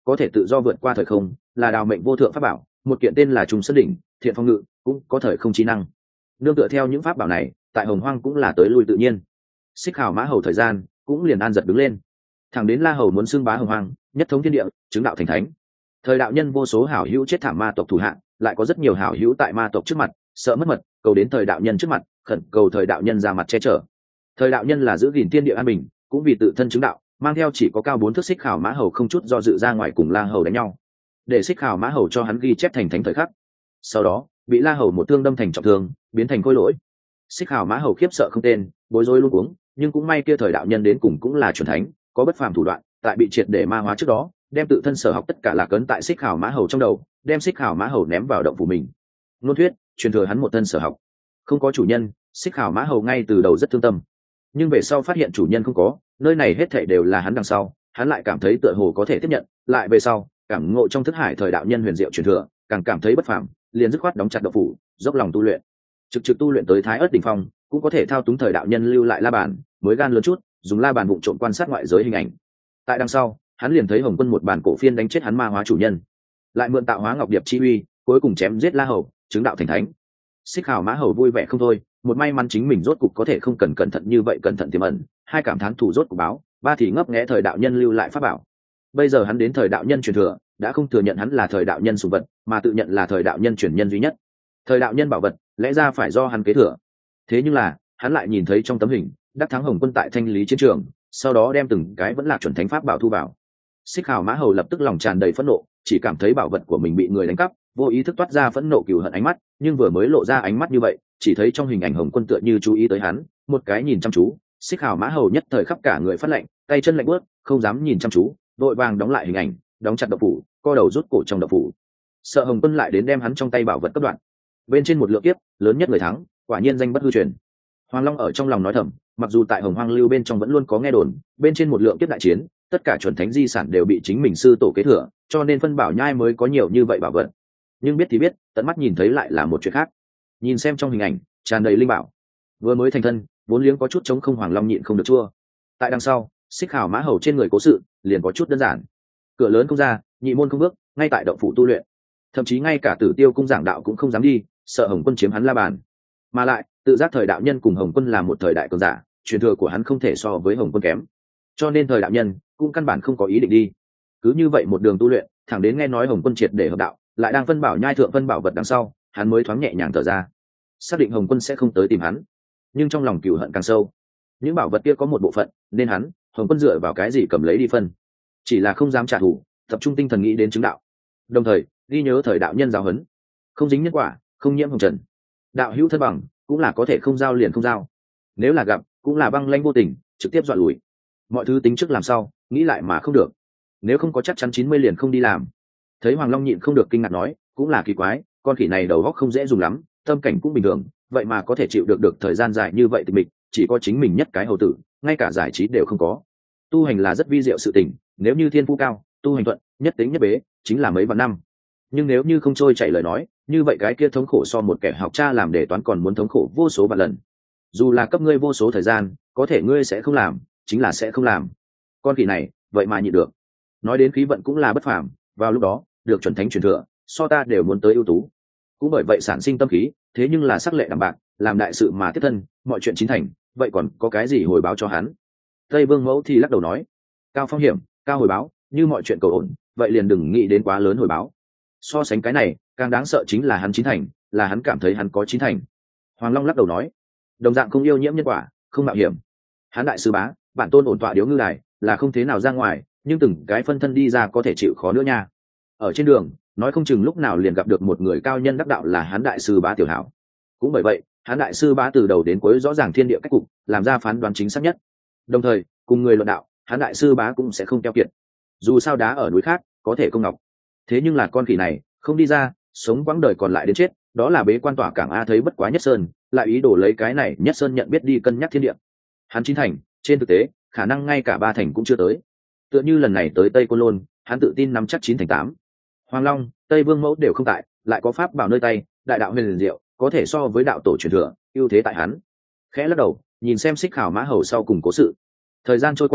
có thể tự do vượt qua thời không, là đào mệnh vô thượng pháp bảo, một kiện tên là Trùng Sơn đỉnh, thiện phong ngự, cũng có thời không trí năng. Nương tựa theo những pháp bảo này, tại Hồng Hoang cũng là tới lui tự nhiên. Xích Hào Mã Hầu thời gian cũng liền an giật đứng lên, thẳng đến La Hầu muốn xưng bá Hồng Hoang, nhất thống thiên địa, chứng đạo thành thánh. Thời đạo nhân vô số hảo hữu chết thảm ma tộc thủ hạ, lại có rất nhiều hảo hữu tại ma tộc trước mặt sợ mất mật, cầu đến thời đạo nhân trước mặt, khẩn cầu thời đạo nhân ra mặt che chở. Thời đạo nhân là giữ gìn thiên địa an bình, cũng vì tự thân chứng đạo, mang theo chỉ có cao bốn thước Xích Hào Mã Hầu không chút do dự ra ngoài cùng La Hầu đánh nhau, để Xích Hào Mã Hầu cho hắn ghi chép thành thánh thời khắc. Sau đó bị La Hầu một thương đâm thành trọng thương, biến thành khôi lỗi. Xích Hào Mã Hầu khiếp sợ không tên, bối rối luống cuống, nhưng cũng may kia thời đạo nhân đến cùng cũng là chuẩn thánh, có bất phàm thủ đoạn, tại bị triệt để ma hóa trước đó, đem tự thân sở học tất cả là cấn tại Xích Hào Mã Hầu trong đầu, đem Xích Hào Mã Hầu ném vào động phủ mình. Ngôn thuyết truyền thừa hắn một thân sở học. Không có chủ nhân, Xích Hào Mã Hầu ngay từ đầu rất thương tâm, nhưng về sau phát hiện chủ nhân không có, nơi này hết thảy đều là hắn đằng sau, hắn lại cảm thấy tựa hồ có thể tiếp nhận, lại về sau cảm ngộ trong thức hải thời đạo nhân huyền diệu truyền thừa, càng cảm thấy bất phàm, liền dứt khoát đóng chặt động phủ, dốc lòng tu luyện, trực trực tu luyện tới Thái Ức đỉnh phong, cũng có thể thao túng thời đạo nhân lưu lại la bàn, mới gan lớn chút, dùng la bàn vụng trộm quan sát ngoại giới hình ảnh. Tại đằng sau, hắn liền thấy Hồng Quân một bàn cổ phiên đánh chết hắn ma hóa chủ nhân, lại mượn tạo hóa ngọc điệp chi uy, cuối cùng chém giết La Hầu, chứng đạo thành thánh. Xích Hào Mã Hầu vui vẻ không thôi, một may mắn chính mình rốt cục có thể không cần cẩn thận như vậy cẩn thận tiềm ẩn, hai cảm thán thủ rốt cục báo, ba thì ngấp nghé thời đạo nhân lưu lại pháp bảo. Bây giờ hắn đến thời đạo nhân truyền thừa, đã không thừa nhận hắn là thời đạo nhân sủng vật, mà tự nhận là thời đạo nhân truyền nhân duy nhất. Thời đạo nhân bảo vật, lẽ ra phải do hắn kế thừa. Thế nhưng là, hắn lại nhìn thấy trong tấm hình, đắc thắng Hồng Quân tại thanh lý chiến trường, sau đó đem từng cái vẫn là chuẩn thánh pháp bảo thu vào. Xích Hào Mã Hầu lập tức lòng tràn đầy phẫn nộ, chỉ cảm thấy bảo vật của mình bị người đánh cắp, vô ý thức toát ra phẫn nộ cừu hận ánh mắt, nhưng vừa mới lộ ra ánh mắt như vậy, chỉ thấy trong hình ảnh Hồng Quân tựa như chú ý tới hắn, một cái nhìn chăm chú, Xích Hào Mã Hầu nhất thời khắp cả người phát lạnh, tay chân lạnh buốt, không dám nhìn chăm chú, đội vàng đóng lại hình ảnh, đóng chặt động phủ, co đầu rút cổ trong động phủ, sợ Hồng Quân lại đến đem hắn trong tay bảo vật cấp đoạn. Bên trên một lượng kiếp, lớn nhất người thắng, quả nhiên danh bất hư truyền. Hoàng Long ở trong lòng nói thầm, mặc dù tại Hồng Hoang lưu bên trong vẫn luôn có nghe đồn, bên trên một lượng kiếp đại chiến, tất cả chuẩn thánh di sản đều bị chính mình sư tổ kế thừa, cho nên phân bảo nhai mới có nhiều như vậy bảo vật. Nhưng biết thì biết, tận mắt nhìn thấy lại là một chuyện khác. Nhìn xem trong hình ảnh, tràn đầy linh bảo, vừa mới thành thân, vốn liếng có chút chống không, Hoàng Long nhịn không được chua. Tại đằng sau, Xích Hào Mã Hầu trên người cố sự liền có chút đơn giản. Cửa lớn không ra, nhị môn không bước, ngay tại động phủ tu luyện, thậm chí ngay cả Tử Tiêu cung giảng đạo cũng không dám đi, sợ Hồng Quân chiếm hắn la bàn. Mà lại tự giác thời đạo nhân cùng Hồng Quân là một thời đại cường giả, truyền thừa của hắn không thể so với Hồng Quân kém, cho nên thời đạo nhân cũng căn bản không có ý định đi. Cứ như vậy một đường tu luyện, thẳng đến nghe nói Hồng Quân triệt để hợp đạo, lại đang phân bảo nhai thượng phân bảo vật đằng sau, hắn mới thoáng nhẹ nhàng thở ra, xác định Hồng Quân sẽ không tới tìm hắn. Nhưng trong lòng cừu hận càng sâu, những bảo vật kia có một bộ phận nên hắn Hồng Quân dựa vào cái gì cầm lấy đi phân, chỉ là không dám trả thù, tập trung tinh thần nghĩ đến chứng đạo, đồng thời ghi nhớ thời đạo nhân giáo huấn, không dính nhân quả, không nhiễm hồng trần, đạo hữu thân bằng cũng là có thể không giao liền không giao, nếu là gặp cũng là băng lanh vô tình, trực tiếp dọa lùi. Mọi thứ tính trước làm sao, nghĩ lại mà không được, nếu không có chắc chắn chín mươi liền không đi làm. Thấy Hoàng Long nhịn không được kinh ngạc nói, cũng là kỳ quái, con khỉ này đầu óc không dễ dùng lắm, tâm cảnh cũng bình thường, vậy mà có thể chịu được được thời gian dài như vậy tịch mịch, chỉ có chính mình nhất cái hầu tử, ngay cả giải trí đều không có. Tu hành là rất vi diệu sự tình, nếu như thiên phú cao, tu hành thuận, nhất tính nhất bế, chính là mấy vạn năm. Nhưng nếu như không trôi chảy lời nói, như vậy cái kia thống khổ so một kẻ học cha làm đề toán còn muốn thống khổ vô số vạn lần. Dù là cấp ngươi vô số thời gian, có thể ngươi sẽ không làm, chính là sẽ không làm. Con khỉ này, vậy mà nhịn được. Nói đến khí vận cũng là bất phàm, vào lúc đó, được chuẩn thánh truyền thừa, so ta đều muốn tới ưu tú. Cũng bởi vậy sản sinh tâm khí, thế nhưng là sắc lệ đạm bạc, làm đại sự mà tiếp thân, mọi chuyện chín thành, vậy còn có cái gì hồi báo cho hắn? Tây Vương Mẫu thì lắc đầu nói, cao phong hiểm, cao hồi báo, như mọi chuyện cầu ổn, vậy liền đừng nghĩ đến quá lớn hồi báo. So sánh cái này, càng đáng sợ chính là hắn chín thành, là hắn cảm thấy hắn có chín thành. Hoàng Long lắc đầu nói, đồng dạng không yêu nhiễm nhân quả, không mạo hiểm. Hắn đại sư bá, bản tôn ổn tọa điếu ngư đài, là không thế nào ra ngoài, nhưng từng cái phân thân đi ra có thể chịu khó nữa nha. Ở trên đường, nói không chừng lúc nào liền gặp được một người cao nhân đắc đạo là hắn đại sư bá tiểu hảo. Cũng bởi vậy, hắn đại sư bá từ đầu đến cuối rõ ràng thiên địa cách cục, làm ra phán đoán chính xác nhất. Đồng thời, cùng người luận đạo, hắn đại sư bá cũng sẽ không keo kiệt. Dù sao đá ở núi khác, có thể công ngọc. Thế nhưng là con khỉ này, không đi ra, sống quãng đời còn lại đến chết, đó là bế quan tỏa cảng a thấy bất quá nhất sơn, lại ý đồ lấy cái này nhất sơn nhận biết đi cân nhắc thiên địa. Hắn chín thành, trên thực tế, khả năng ngay cả ba thành cũng chưa tới. Tựa như lần này tới Tây Côn Lôn, hắn tự tin nắm chắc chín thành tám. Hoàng Long, Tây Vương Mẫu đều không tại, lại có pháp bảo nơi tay, đại đạo huyền diệu, có thể so với đạo tổ truyền thừa, ưu thế tại hắn. Khẽ lắc đầu, nhìn xem Xích Hào Mã Hầu sau cùng cố sự. Thời gian trôi qua,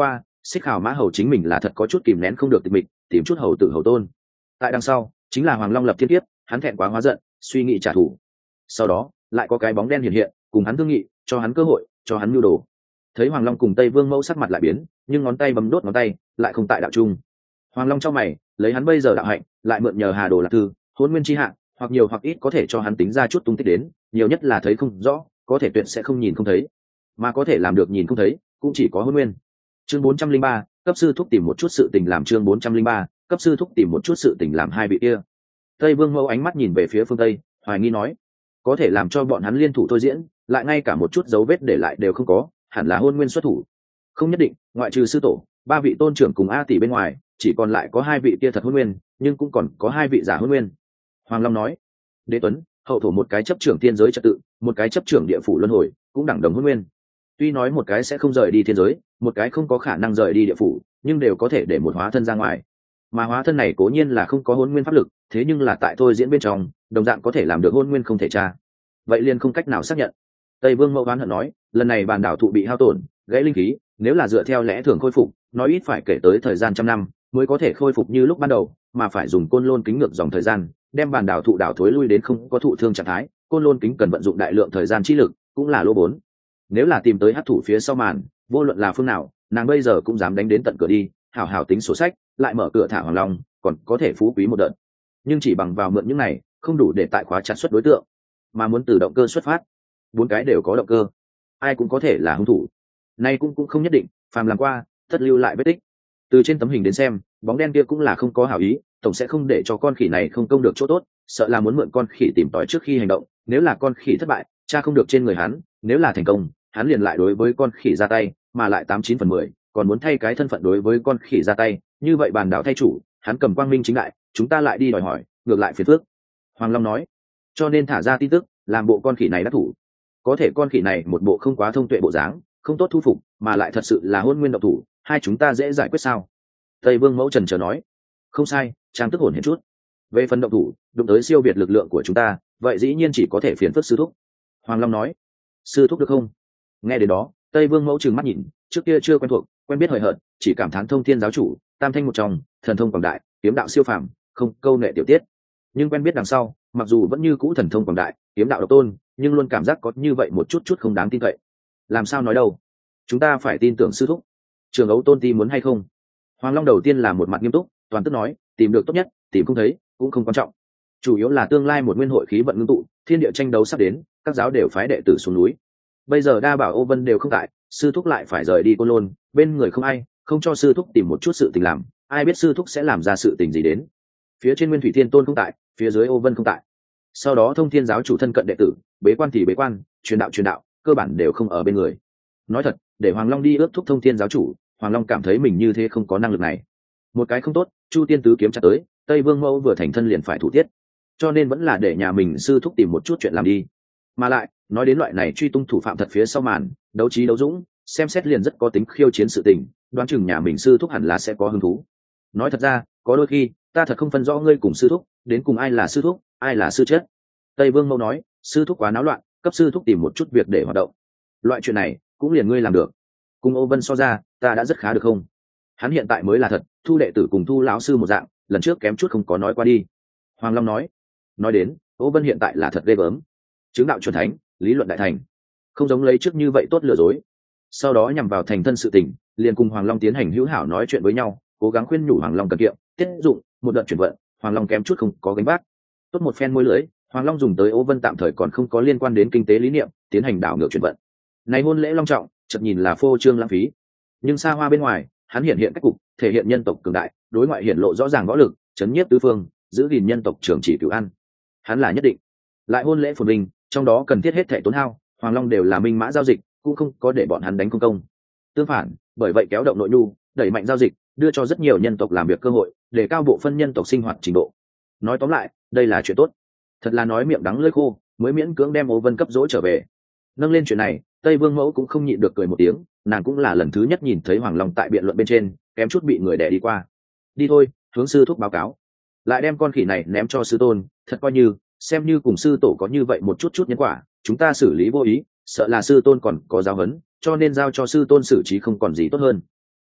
Xích Khảo mã hầu chính mình là thật có chút kìm nén không được tịch mịch, tìm chút hầu tử hầu tôn. Tại đằng sau chính là Hoàng Long lập thiên kiếp, hắn thẹn quá hóa giận, suy nghĩ trả thù. Sau đó lại có cái bóng đen hiện hiện, cùng hắn thương nghị, cho hắn cơ hội, cho hắn mưu đồ. Thấy Hoàng Long cùng Tây Vương Mẫu sắc mặt lại biến, nhưng ngón tay bấm đốt ngón tay, lại không tại đạo trung. Hoàng Long trong mày, lấy hắn bây giờ đạo hạnh, lại mượn nhờ Hà Đồ Lạc Thư, Hỗn Nguyên chi hạng, hoặc nhiều hoặc ít có thể cho hắn tính ra chút tung tích đến, nhiều nhất là thấy không rõ, có thể tuyệt sẽ không nhìn không thấy, mà có thể làm được nhìn không thấy, cũng chỉ có Hỗn Nguyên. Chương bốn trăm linh ba, cấp sư thúc tìm một chút sự tình làm chương bốn trăm linh ba, cấp sư thúc tìm một chút sự tình làm hai vị kia. Tây Vương Mẫu ánh mắt nhìn về phía phương Tây, hoài nghi nói, có thể làm cho bọn hắn liên thủ thôi diễn, lại ngay cả một chút dấu vết để lại đều không có, hẳn là Hôn Nguyên xuất thủ. Không nhất định, ngoại trừ sư tổ, ba vị tôn trưởng cùng A tỷ bên ngoài, chỉ còn lại có hai vị kia thật Hôn Nguyên, nhưng cũng còn có hai vị giả Hôn Nguyên. Hoàng Long nói, Đế Tuấn, hậu thổ một cái chấp trưởng thiên giới trật tự, một cái chấp trưởng địa phủ luân hồi, cũng đẳng đồng Hôn Nguyên. Tuy nói một cái sẽ không rời đi thiên giới, một cái không có khả năng rời đi địa phủ, nhưng đều có thể để một hóa thân ra ngoài. Mà hóa thân này cố nhiên là không có Hôn Nguyên pháp lực, thế nhưng là tại thôi diễn bên trong, đồng dạng có thể làm được Hôn Nguyên không thể tra. Vậy liền không cách nào xác nhận. Tây Vương Mẫu oán hận nói, lần này bàn đảo thụ bị hao tổn, gãy linh khí, nếu là dựa theo lẽ thường khôi phục, nói ít phải kể tới thời gian trăm năm mới có thể khôi phục như lúc ban đầu, mà phải dùng côn lôn kính ngược dòng thời gian, đem bàn đảo thụ đảo thối lui đến không có thụ thương trạng thái, côn lôn kính cần vận dụng đại lượng thời gian trí lực, cũng là lỗ vốn. Nếu là tìm tới hắc thủ phía sau màn, vô luận là phương nào, nàng bây giờ cũng dám đánh đến tận cửa đi, hảo hảo tính sổ sách, lại mở cửa thả Hoàng Long, còn có thể phú quý một đợt. Nhưng chỉ bằng vào mượn những này, không đủ để tại khóa chặt xuất đối tượng, mà muốn từ động cơ xuất phát, bốn cái đều có động cơ, ai cũng có thể là hung thủ. Nay cũng cũng không nhất định, phàm làm qua, tất lưu lại vết tích. Từ trên tấm hình đến xem, bóng đen kia cũng là không có hảo ý, tổng sẽ không để cho con khỉ này không công được chỗ tốt, sợ là muốn mượn con khỉ tìm tòi trước khi hành động. Nếu là con khỉ thất bại, cha không được trên người hắn, nếu là thành công, hắn liền lại đối với con khỉ ra tay, mà lại tám chín phần mười, còn muốn thay cái thân phận đối với con khỉ ra tay. Như vậy bàn đảo thay chủ, hắn cầm quang minh chính đại, chúng ta lại đi đòi hỏi, ngược lại phiền phức. Hoàng Long nói, cho nên thả ra tin tức, làm bộ con khỉ này đắc thủ. Có thể con khỉ này một bộ không quá thông tuệ bộ dáng, không tốt thu phục, mà lại thật sự là Hôn Nguyên độc thủ, hai chúng ta dễ giải quyết sao? Tây Vương Mẫu trần chờ nói, không sai, trang tức hồn hiện chút. Về phần độc thủ, đụng tới siêu việt lực lượng của chúng ta, vậy dĩ nhiên chỉ có thể phiền phức sư thúc. Hoàng Long nói, sư thúc được không? Nghe đến đó, Tây Vương Mẫu trừng mắt nhìn, trước kia chưa quen thuộc, quen biết hời hợt, chỉ cảm thán thông thiên giáo chủ, tam thanh một trong, thần thông quảng đại, kiếm đạo siêu phàm, không câu nệ tiểu tiết. Nhưng quen biết đằng sau, mặc dù vẫn như cũ thần thông quảng đại, kiếm đạo độc tôn, nhưng luôn cảm giác có như vậy một chút chút không đáng tin cậy. Làm sao nói đâu? Chúng ta phải tin tưởng sư thúc. Trường Ấu Tôn ti muốn hay không? Hoàng Long đầu tiên là một mặt nghiêm túc, toàn tức nói, tìm được tốt nhất, tìm không thấy cũng không quan trọng. Chủ yếu là tương lai một nguyên hội khí vận ngưng tụ, thiên địa tranh đấu sắp đến, các giáo đều phái đệ tử xuống núi. Bây giờ Đa Bảo Ô Vân đều không tại, sư thúc lại phải rời đi Côn Lôn, bên người không ai, không cho sư thúc tìm một chút sự tình làm, ai biết sư thúc sẽ làm ra sự tình gì đến. Phía trên Nguyên Thủy Thiên Tôn không tại, phía dưới Ô Vân không tại. Sau đó Thông Thiên giáo chủ thân cận đệ tử, bế quan thì bế quan, truyền đạo truyền đạo, cơ bản đều không ở bên người. Nói thật, để Hoàng Long đi ước thúc Thông Thiên giáo chủ, Hoàng Long cảm thấy mình như thế không có năng lực này. Một cái không tốt, Chu Tiên tứ kiếm chặt tới, Tây Vương Mẫu vừa thành thân liền phải thủ tiết, cho nên vẫn là để nhà mình sư thúc tìm một chút chuyện làm đi. Mà lại, nói đến loại này truy tung thủ phạm thật phía sau màn, đấu trí đấu dũng, xem xét liền rất có tính khiêu chiến sự tình, đoán chừng nhà mình sư thúc hẳn là sẽ có hứng thú. Nói thật ra, có đôi khi, ta thật không phân rõ ngươi cùng sư thúc, đến cùng ai là sư thúc, ai là sư chết. Tây Vương Mẫu nói, sư thúc quá náo loạn, cấp sư thúc tìm một chút việc để hoạt động. Loại chuyện này, cũng liền ngươi làm được. Cùng Ô Vân so ra, ta đã rất khá được không? Hắn hiện tại mới là thật, thu đệ tử cùng thu lão sư một dạng, lần trước kém chút không có nói qua đi. Hoàng Long nói, nói đến, Ô Vân hiện tại là thật ghê gớm, chứng đạo chuẩn thánh, lý luận đại thành, không giống lấy trước như vậy tốt lừa dối. Sau đó nhằm vào thành thân sự tình, liền cùng Hoàng Long tiến hành hữu hảo nói chuyện với nhau, cố gắng khuyên nhủ Hoàng Long cần kiệm, tiết dụng, một đợt chuyển vận, Hoàng Long kém chút không có gánh vác. Tốt một phen môi lưỡi, Hoàng Long dùng tới Ô Vân tạm thời còn không có liên quan đến kinh tế lý niệm, tiến hành đảo ngược chuyển vận. Này hôn lễ long trọng, chợt nhìn là phô trương lãng phí, nhưng xa hoa bên ngoài, hắn hiện hiện cách cục, thể hiện nhân tộc cường đại, đối ngoại hiển lộ rõ ràng võ lực, chấn nhiếp tứ phương, giữ gìn nhân tộc trường chỉ cửu ăn. Hắn là nhất định. Lại hôn lễ phồn vinh, trong đó cần thiết hết thảy tốn hao, Hoàng Long đều là minh mã giao dịch, cũng không có để bọn hắn đánh công công. Tương phản, bởi vậy kéo động nội nhu, đẩy mạnh giao dịch, đưa cho rất nhiều nhân tộc làm việc cơ hội, để cao bộ phân nhân tộc sinh hoạt trình độ. Nói tóm lại, đây là chuyện tốt. Thật là nói miệng đắng lưỡi khô, mới miễn cưỡng đem Ô Vân cấp dỗ trở về. Nâng lên chuyện này, Tây Vương Mẫu cũng không nhịn được cười một tiếng, nàng cũng là lần thứ nhất nhìn thấy Hoàng Long tại biện luận bên trên, kém chút bị người đè đi qua. Đi thôi, hướng sư thúc báo cáo, lại đem con khỉ này ném cho sư tôn, thật coi như xem như cùng sư tổ có như vậy một chút chút nhân quả, chúng ta xử lý vô ý, sợ là sư tôn còn có giáo huấn, cho nên giao cho sư tôn xử trí không còn gì tốt hơn.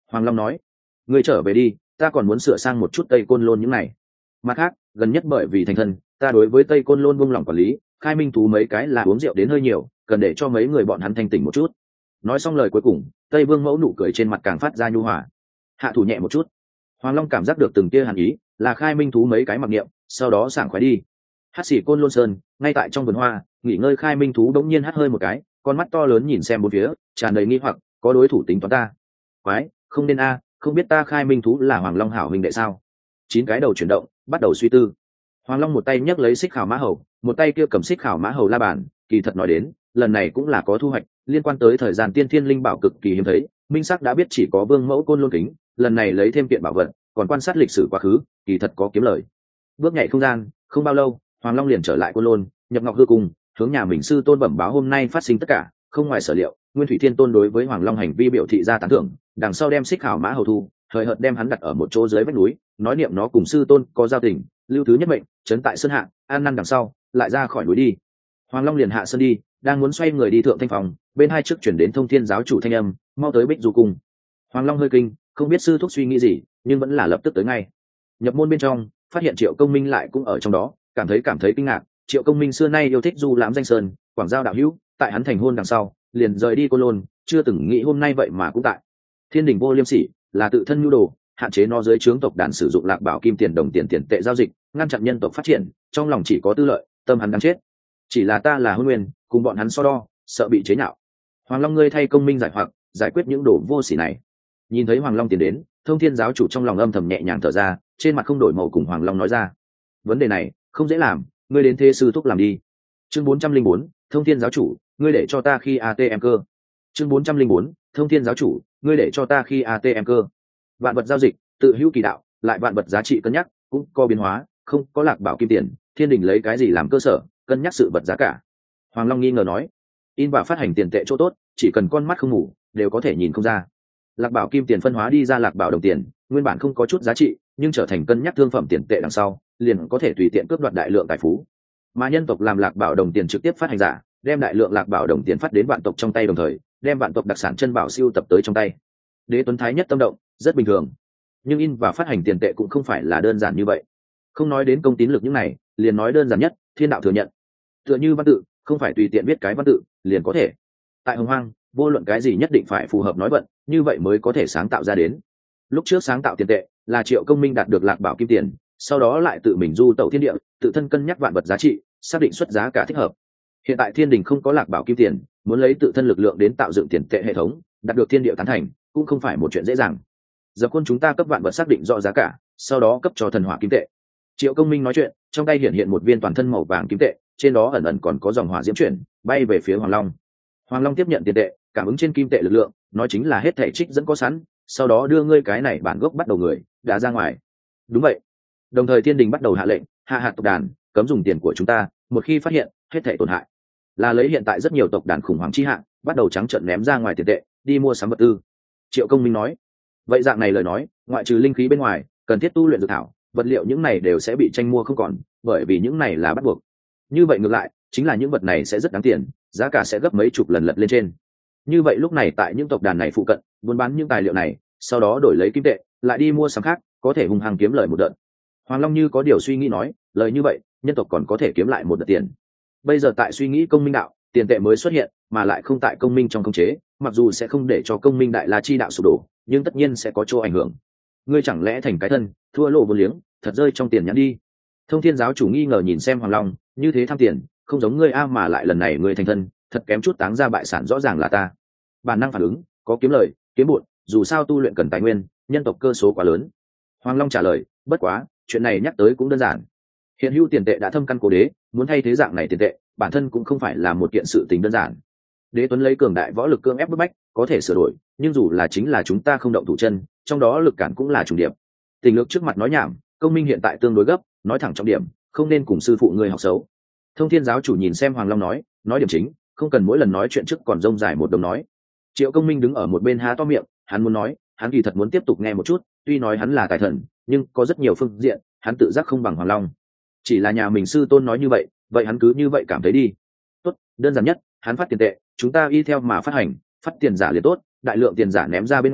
Hoàng Long nói, ngươi trở về đi, ta còn muốn sửa sang một chút Tây Côn Lôn những này. Mặt khác, gần nhất bởi vì thành thân, ta đối với Tây Côn Lôn buông lỏng quản lý, khai minh thú mấy cái là uống rượu đến hơi nhiều, cần để cho mấy người bọn hắn thanh tỉnh một chút. Nói xong lời cuối cùng, Tây Vương Mẫu nụ cười trên mặt càng phát ra nhu hòa. Hạ thủ nhẹ một chút. Hoàng Long cảm giác được từng tia hàn ý, là khai minh thú mấy cái mặc niệm, sau đó sảng khoái đi. Hát xỉ Côn Lôn Sơn, ngay tại trong vườn hoa, nghỉ ngơi khai minh thú đống nhiên hắt hơi một cái, con mắt to lớn nhìn xem bốn phía, tràn đầy nghi hoặc, có đối thủ tính toán ta. Quái, không nên a, không biết ta khai minh thú là Hoàng Long hảo huynh đệ sao? Chín cái đầu chuyển động, bắt đầu suy tư. Hoàng Long một tay nhấc lấy xích khảo mã hầu, một tay kia cầm xích khảo mã hầu la bàn, kỳ thật nói đến, lần này cũng là có thu hoạch, liên quan tới thời gian tiên thiên linh bảo cực kỳ hiếm thấy, minh sắc đã biết chỉ có Vương Mẫu Côn Lôn kính, lần này lấy thêm kiện bảo vật, còn quan sát lịch sử quá khứ, kỳ thật có kiếm lời. Bước nhảy không gian, không bao lâu, Hoàng Long liền trở lại Côn Lôn, nhập Ngọc Hư Cung, hướng nhà mình sư tôn bẩm báo hôm nay phát sinh tất cả, không ngoài sở liệu, Nguyên Thủy Thiên Tôn đối với Hoàng Long hành vi biểu thị ra tán thưởng, đằng sau đem xích khảo mã hầu thu, thời hợt đem hắn đặt ở một chỗ dưới vách núi, nói niệm nó cùng sư tôn có giao tình, lưu thứ nhất mệnh, trấn tại sơn hạ, an năn đằng sau, lại ra khỏi núi đi. Hoàng Long liền hạ sơn đi, đang muốn xoay người đi thượng thanh phòng, bên hai trước chuyển đến Thông Thiên giáo chủ thanh âm, mau tới Bích Du cung. Hoàng Long hơi kinh, không biết sư thúc suy nghĩ gì, nhưng vẫn là lập tức tới ngay. Nhập môn bên trong, phát hiện Triệu Công Minh lại cũng ở trong đó, cảm thấy cảm thấy kinh ngạc. Triệu Công Minh xưa nay yêu thích du lãm danh sơn, quảng giao đạo hữu, tại hắn thành hôn đằng sau, liền rời đi Côn Lôn, chưa từng nghĩ hôm nay vậy mà cũng tại. Thiên đình vô liêm sỉ, là tự thân nhu đồ, hạn chế nó dưới trướng tộc đàn sử dụng lạc bảo kim tiền đồng tiền tiền tệ giao dịch, ngăn chặn nhân tộc phát triển, trong lòng chỉ có tư lợi, tâm hắn đáng chết. Chỉ là ta là hôn nguyên, cùng bọn hắn so đo, sợ bị chế nhạo. Hoàng Long ngươi thay Công Minh giải hoặc, giải quyết những đồ vô sỉ này. Nhìn thấy Hoàng Long tiến đến, Thông Thiên giáo chủ trong lòng âm thầm nhẹ nhàng thở ra, trên mặt không đổi màu cùng Hoàng Long nói ra, vấn đề này không dễ làm, ngươi đến thế sư thúc làm đi. Chương bốn trăm linh bốn, Thông Thiên giáo chủ, ngươi để cho ta khi a tê em cơ. Chương bốn trăm linh bốn, Thông Thiên giáo chủ, ngươi để cho ta khi a tê em cơ. Vạn vật giao dịch, tự hữu kỳ đạo, lại vạn vật giá trị cân nhắc, cũng có biến hóa, không có lạc bảo kim tiền, thiên đình lấy cái gì làm cơ sở, cân nhắc sự vật giá cả. Hoàng Long nghi ngờ nói, in và phát hành tiền tệ chỗ tốt, chỉ cần con mắt không ngủ, đều có thể nhìn không ra. Lạc bảo kim tiền phân hóa đi ra lạc bảo đồng tiền, nguyên bản không có chút giá trị, nhưng trở thành cân nhắc thương phẩm tiền tệ đằng sau, liền có thể tùy tiện cướp đoạt đại lượng tài phú. Mà nhân tộc làm lạc bảo đồng tiền trực tiếp phát hành giả, đem đại lượng lạc bảo đồng tiền phát đến vạn tộc trong tay, đồng thời đem vạn tộc đặc sản chân bảo siêu tập tới trong tay. Đế Tuấn Thái nhất tâm động, rất bình thường. Nhưng in và phát hành tiền tệ cũng không phải là đơn giản như vậy. Không nói đến công tín lực những này, liền nói đơn giản nhất, thiên đạo thừa nhận. Tựa như văn tự, không phải tùy tiện viết cái văn tự liền có thể. Tại Hồng Hoang, vô luận cái gì nhất định phải phù hợp nói vận, như vậy mới có thể sáng tạo ra đến. Lúc trước sáng tạo tiền tệ là Triệu Công Minh đạt được lạc bảo kim tiền, sau đó lại tự mình du tẩu thiên địa, tự thân cân nhắc vạn vật giá trị, xác định xuất giá cả thích hợp. Hiện tại thiên đình không có lạc bảo kim tiền, muốn lấy tự thân lực lượng đến tạo dựng tiền tệ hệ thống, đạt được thiên địa tán thành, cũng không phải một chuyện dễ dàng. Giờ quân chúng ta cấp vạn vật xác định rõ giá cả, sau đó cấp cho thần hỏa kim tệ. Triệu Công Minh nói chuyện, trong tay hiện hiện một viên toàn thân màu vàng kim tệ, trên đó ẩn ẩn còn có dòng hỏa diễm chuyển, bay về phía Hoàng Long. Hoàng Long tiếp nhận tiền tệ, cảm ứng trên kim tệ lực lượng, nói chính là hết thảy trích dẫn có sẵn, sau đó đưa ngươi cái này bản gốc bắt đầu người đã ra ngoài. Đúng vậy. Đồng thời thiên đình bắt đầu hạ lệnh, hạ hạt tộc đàn, cấm dùng tiền của chúng ta, một khi phát hiện hết thảy tổn hại, là lấy hiện tại rất nhiều tộc đàn khủng hoảng chi hạn, bắt đầu trắng trợn ném ra ngoài tiền tệ, đi mua sắm vật tư. Triệu Công Minh nói, vậy dạng này lời nói, ngoại trừ linh khí bên ngoài, cần thiết tu luyện dược thảo, vật liệu những này đều sẽ bị tranh mua không còn, bởi vì những này là bắt buộc. Như vậy ngược lại, chính là những vật này sẽ rất đáng tiền, giá cả sẽ gấp mấy chục lần lật lên trên. Như vậy lúc này tại những tộc đàn này phụ cận, buôn bán những tài liệu này, sau đó đổi lấy kim tệ, lại đi mua sắm khác, có thể hùng hăng kiếm lời một đợt. Hoàng Long như có điều suy nghĩ nói, lời như vậy, nhân tộc còn có thể kiếm lại một đợt tiền. Bây giờ tại suy nghĩ công minh đạo, tiền tệ mới xuất hiện, mà lại không tại công minh trong khống chế, mặc dù sẽ không để cho công minh đại la chi đạo sụp đổ, nhưng tất nhiên sẽ có chỗ ảnh hưởng. Ngươi chẳng lẽ thành cái thân, thua lộ vô liếng, thật rơi trong tiền nhãn đi. Thông Thiên giáo chủ nghi ngờ nhìn xem Hoàng Long, như thế tham tiền, không giống ngươi a, mà lại lần này ngươi thành thân, thật kém chút táng ra bại sản, rõ ràng là ta. Bản năng phản ứng, có kiếm lời, kiếm bụn, dù sao tu luyện cần tài nguyên, nhân tộc cơ số quá lớn. Hoàng Long trả lời, bất quá, chuyện này nhắc tới cũng đơn giản. Hiện hữu tiền tệ đã thâm căn cố đế, muốn thay thế dạng này tiền tệ, bản thân cũng không phải là một kiện sự tình đơn giản. Đế Tuấn lấy cường đại võ lực cương ép bức bách, có thể sửa đổi, nhưng dù là chính là chúng ta không động thủ chân, trong đó lực cản cũng là trùng điểm. Tình lực trước mặt nói nhảm, công minh hiện tại tương đối gấp, nói thẳng trọng điểm, không nên cùng sư phụ người học xấu. Thông Thiên giáo chủ nhìn xem Hoàng Long nói, nói điểm chính, không cần mỗi lần nói chuyện trước còn rông dài một đồng nói. Triệu Công Minh đứng ở một bên há to miệng, hắn muốn nói, hắn kỳ thật muốn tiếp tục nghe một chút, tuy nói hắn là tài thần, nhưng có rất nhiều phương diện, hắn tự giác không bằng Hoàng Long. Chỉ là nhà mình sư tôn nói như vậy, vậy hắn cứ như vậy cảm thấy đi. Tốt, đơn giản nhất, hắn phát tiền tệ, chúng ta y theo mà phát hành, phát tiền giả liền tốt, đại lượng tiền giả ném ra bên ngoài,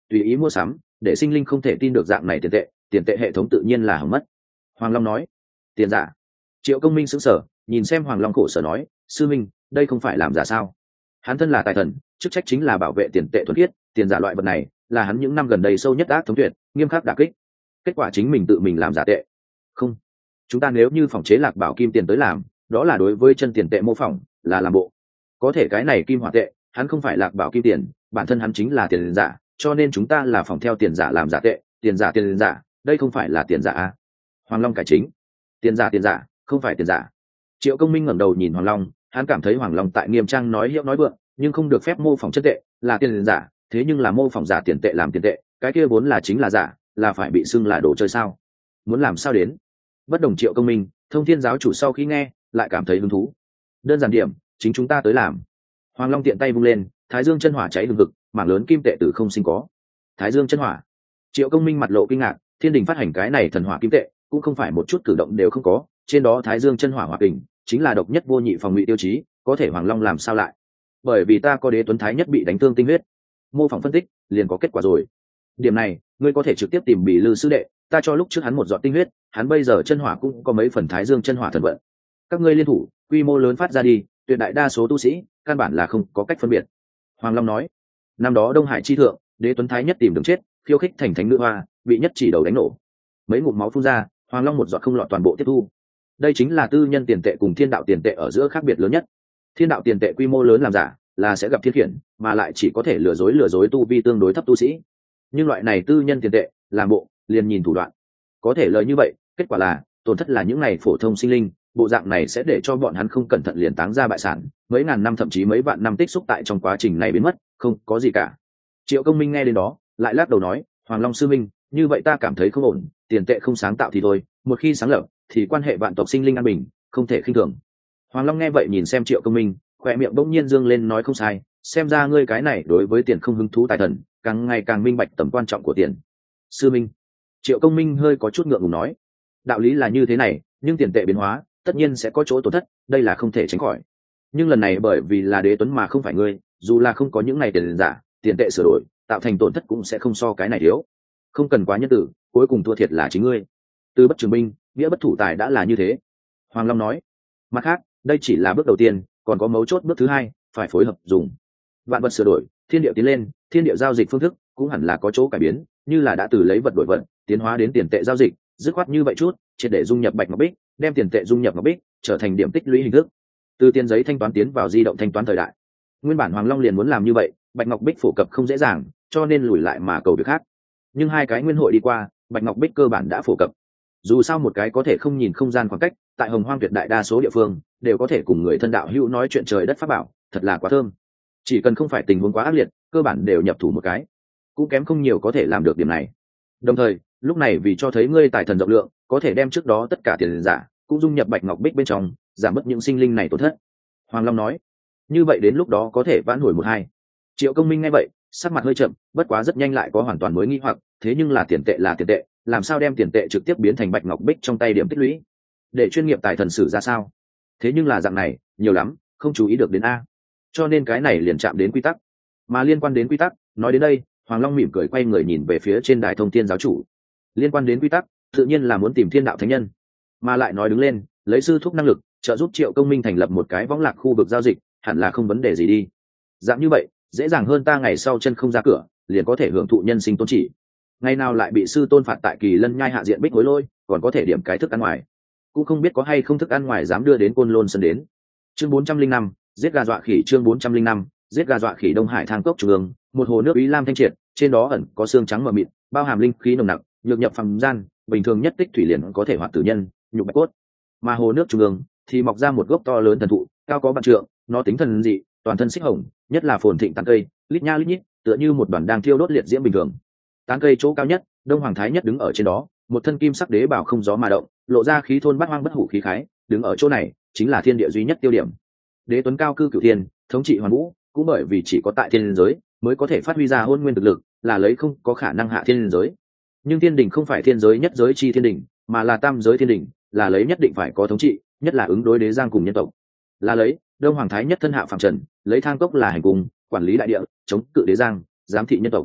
tùy ý mua sắm, để sinh linh không thể tin được dạng này tiền tệ, tiền tệ hệ thống tự nhiên là hỏng mất. Hoàng Long nói. Tiền giả? Triệu Công Minh sững sờ, nhìn xem Hoàng Long khổ sở nói, sư minh, đây không phải làm giả sao? Hắn thân là tài thần, chức trách chính là bảo vệ tiền tệ thuần khiết, tiền giả loại vật này là hắn những năm gần đây sâu nhất ác thống tuyệt, nghiêm khắc đả kích. Kết quả chính mình tự mình làm giả tệ. Không, chúng ta nếu như phòng chế lạc bảo kim tiền tới làm, đó là đối với chân tiền tệ mô phỏng, là làm bộ. Có thể cái này kim hỏa tệ, hắn không phải lạc bảo kim tiền, bản thân hắn chính là tiền giả, cho nên chúng ta là phòng theo tiền giả làm giả tệ, tiền giả tiền giả, đây không phải là tiền giả à? Hoàng Long cải chính. Tiền giả tiền giả, không phải tiền giả. Triệu Công Minh ngẩng đầu nhìn Hoàng Long, hắn cảm thấy Hoàng Long tại nghiêm trang nói hiệu nói vượng, nhưng không được phép mô phỏng chân tệ, là tiền giả, thế nhưng là mô phỏng giả tiền tệ làm tiền tệ, cái kia vốn là chính là giả, là phải bị xưng là đồ chơi sao? Muốn làm sao đến? Bất đồng Triệu Công Minh, Thông Thiên giáo chủ sau khi nghe, lại cảm thấy hứng thú. Đơn giản điểm, chính chúng ta tới làm. Hoàng Long tiện tay vung lên, Thái Dương chân hỏa cháy hừng hực, mảng lớn kim tệ tử không sinh có. Thái Dương chân hỏa. Triệu Công Minh mặt lộ kinh ngạc, Thiên Đình phát hành cái này thần hỏa kim tệ, cũng không phải một chút cử động đều không có, trên đó Thái Dương chân hỏa hỏa kình, chính là độc nhất vô nhị phòng ngụy tiêu chí, có thể Hoàng Long làm sao lại? Bởi vì ta có Đế Tuấn Thái nhất bị đánh thương tinh huyết. Mô phỏng phân tích, liền có kết quả rồi. Điểm này, ngươi có thể trực tiếp tìm Bỉ Lư sư đệ, ta cho lúc trước hắn một giọt tinh huyết, hắn bây giờ chân hỏa cũng có mấy phần Thái Dương chân hỏa thần vận. Các ngươi liên thủ, quy mô lớn phát ra đi, tuyệt đại đa số tu sĩ, căn bản là không có cách phân biệt. Hoàng Long nói. Năm đó Đông Hải chi thượng, Đế Tuấn Thái nhất tìm đường chết, khiêu khích thành thánh nữ hoa, bị nhất chỉ đầu đánh nổ. Mấy ngụm máu phun ra, Hoàng Long một giọt không lọt toàn bộ tiếp thu. Đây chính là tư nhân tiền tệ cùng thiên đạo tiền tệ ở giữa khác biệt lớn nhất. Thiên đạo tiền tệ quy mô lớn làm giả, là sẽ gặp thiên khiển, mà lại chỉ có thể lừa dối lừa dối tu vi tương đối thấp tu sĩ. Nhưng loại này tư nhân tiền tệ, làm bộ, liền nhìn thủ đoạn. Có thể lời như vậy, kết quả là tổn thất là những này phổ thông sinh linh, bộ dạng này sẽ để cho bọn hắn không cẩn thận liền táng ra bại sản, mấy ngàn năm thậm chí mấy vạn năm tích xúc tại trong quá trình này biến mất, không có gì cả. Triệu Công Minh nghe đến đó, lại lắc đầu nói, Hoàng Long sư minh, như vậy ta cảm thấy không ổn, tiền tệ không sáng tạo thì thôi, một khi sáng lập, thì quan hệ vạn tộc sinh linh an bình, không thể khinh thường. Hoàng Long nghe vậy nhìn xem Triệu Công Minh, khỏe miệng bỗng nhiên dương lên nói không sai, xem ra ngươi cái này đối với tiền không hứng thú tài thần, càng ngày càng minh bạch tầm quan trọng của tiền. Sư minh. Triệu Công Minh hơi có chút ngượng ngùng nói, đạo lý là như thế này, nhưng tiền tệ biến hóa, tất nhiên sẽ có chỗ tổn thất, đây là không thể tránh khỏi. Nhưng lần này bởi vì là Đế Tuấn mà không phải ngươi, dù là không có những này tiền giả, tiền tệ sửa đổi, tạo thành tổn thất cũng sẽ không so cái này thiếu. Không cần quá nhân tử, cuối cùng thua thiệt là chính ngươi. Từ bất trường binh, nghĩa bất thủ tài đã là như thế. Hoàng Long nói. Mặt khác, đây chỉ là bước đầu tiên, còn có mấu chốt bước thứ hai, phải phối hợp dùng. Vạn vật sửa đổi, thiên địa tiến lên, thiên địa giao dịch phương thức cũng hẳn là có chỗ cải biến, như là đã từ lấy vật đổi vật, tiến hóa đến tiền tệ giao dịch, dứt khoát như vậy chút, triệt để dung nhập bạch ngọc bích, đem tiền tệ dung nhập ngọc bích, trở thành điểm tích lũy hình thức. Từ tiền giấy thanh toán tiến vào di động thanh toán thời đại. Nguyên bản Hoàng Long liền muốn làm như vậy, bạch ngọc bích phổ cập không dễ dàng, cho nên lùi lại mà cầu việc khác. Nhưng hai cái nguyên hội đi qua, bạch ngọc bích cơ bản đã phổ cập. Dù sao một cái có thể không nhìn không gian khoảng cách, tại Hồng Hoang tuyệt đại đa số địa phương đều có thể cùng người thân đạo hữu nói chuyện trời đất pháp bảo, thật là quá thơm. Chỉ cần không phải tình huống quá ác liệt, cơ bản đều nhập thủ một cái, cũng kém không nhiều có thể làm được điểm này. Đồng thời, lúc này vì cho thấy ngươi tài thần rộng lượng, có thể đem trước đó tất cả tiền giả cũng dung nhập bạch ngọc bích bên trong, giảm bớt những sinh linh này tổn thất. Hoàng Long nói, như vậy đến lúc đó có thể vãn hồi một hai. Triệu Công Minh nghe vậy, sắc mặt hơi chậm, bất quá rất nhanh lại có hoàn toàn mới nghi hoặc, thế nhưng là tiền tệ là tiền tệ, làm sao đem tiền tệ trực tiếp biến thành bạch ngọc bích trong tay điểm tích lũy, để chuyên nghiệp tài thần sử ra sao? Thế nhưng là dạng này nhiều lắm, không chú ý được đến a, cho nên cái này liền chạm đến quy tắc. Mà liên quan đến quy tắc, nói đến đây, Hoàng Long mỉm cười quay người nhìn về phía trên đài Thông Thiên giáo chủ. Liên quan đến quy tắc, tự nhiên là muốn tìm thiên đạo thánh nhân, mà lại nói đứng lên, lấy sư thúc năng lực trợ giúp Triệu Công Minh thành lập một cái võng lạc khu vực giao dịch, hẳn là không vấn đề gì đi. Dạng như vậy, dễ dàng hơn ta ngày sau chân không ra cửa, liền có thể hưởng thụ nhân sinh tôn chỉ. Ngày nào lại bị sư tôn phạt tại Kỳ Lân nhai hạ diện bích hối lôi, còn có thể điểm cái thức ăn ngoài. Cũng không biết có hay không thức ăn ngoài dám đưa đến Côn Lôn sân đến. Chương bốn trăm linh năm, giết gà dọa khỉ. Chương bốn trăm linh năm, giết gà dọa khỉ. Đông Hải thang cốc trung ương, một hồ nước ý lam thanh triệt, trên đó ẩn có xương trắng mờ mịt, bao hàm linh khí nồng nặc, nhược nhập phàm gian, bình thường nhất tích thủy liền có thể hoạt tử nhân, nhục bạch cốt. Mà hồ nước trung ương thì mọc ra một gốc to lớn thần thụ, cao có vạn trượng, nó tính thần dị, toàn thân xích hồng, nhất là phồn thịnh tán cây, lít nha lít nhít, tựa như một đoàn đang thiêu đốt liệt diễm bình thường. Tán cây chỗ cao nhất, Đông Hoàng Thái nhất đứng ở trên đó, một thân kim sắc đế bảo không gió mà động, lộ ra khí thôn bát hoang bất hủ khí khái, đứng ở chỗ này chính là thiên địa duy nhất tiêu điểm. Đế Tuấn cao cư cửu thiên, thống trị hoàn vũ, cũng bởi vì chỉ có tại thiên giới mới có thể phát huy ra hôn nguyên thực lực, là lấy không có khả năng hạ thiên giới. Nhưng thiên đình không phải thiên giới nhất giới chi thiên đình, mà là tam giới thiên đình, là lấy nhất định phải có thống trị, nhất là ứng đối đế giang cùng nhân tộc. Là lấy Đông Hoàng Thái nhất thân hạ phàm trần, lấy thang cốc là hành cung, quản lý đại địa, chống cự đế giang, giám thị nhân tộc.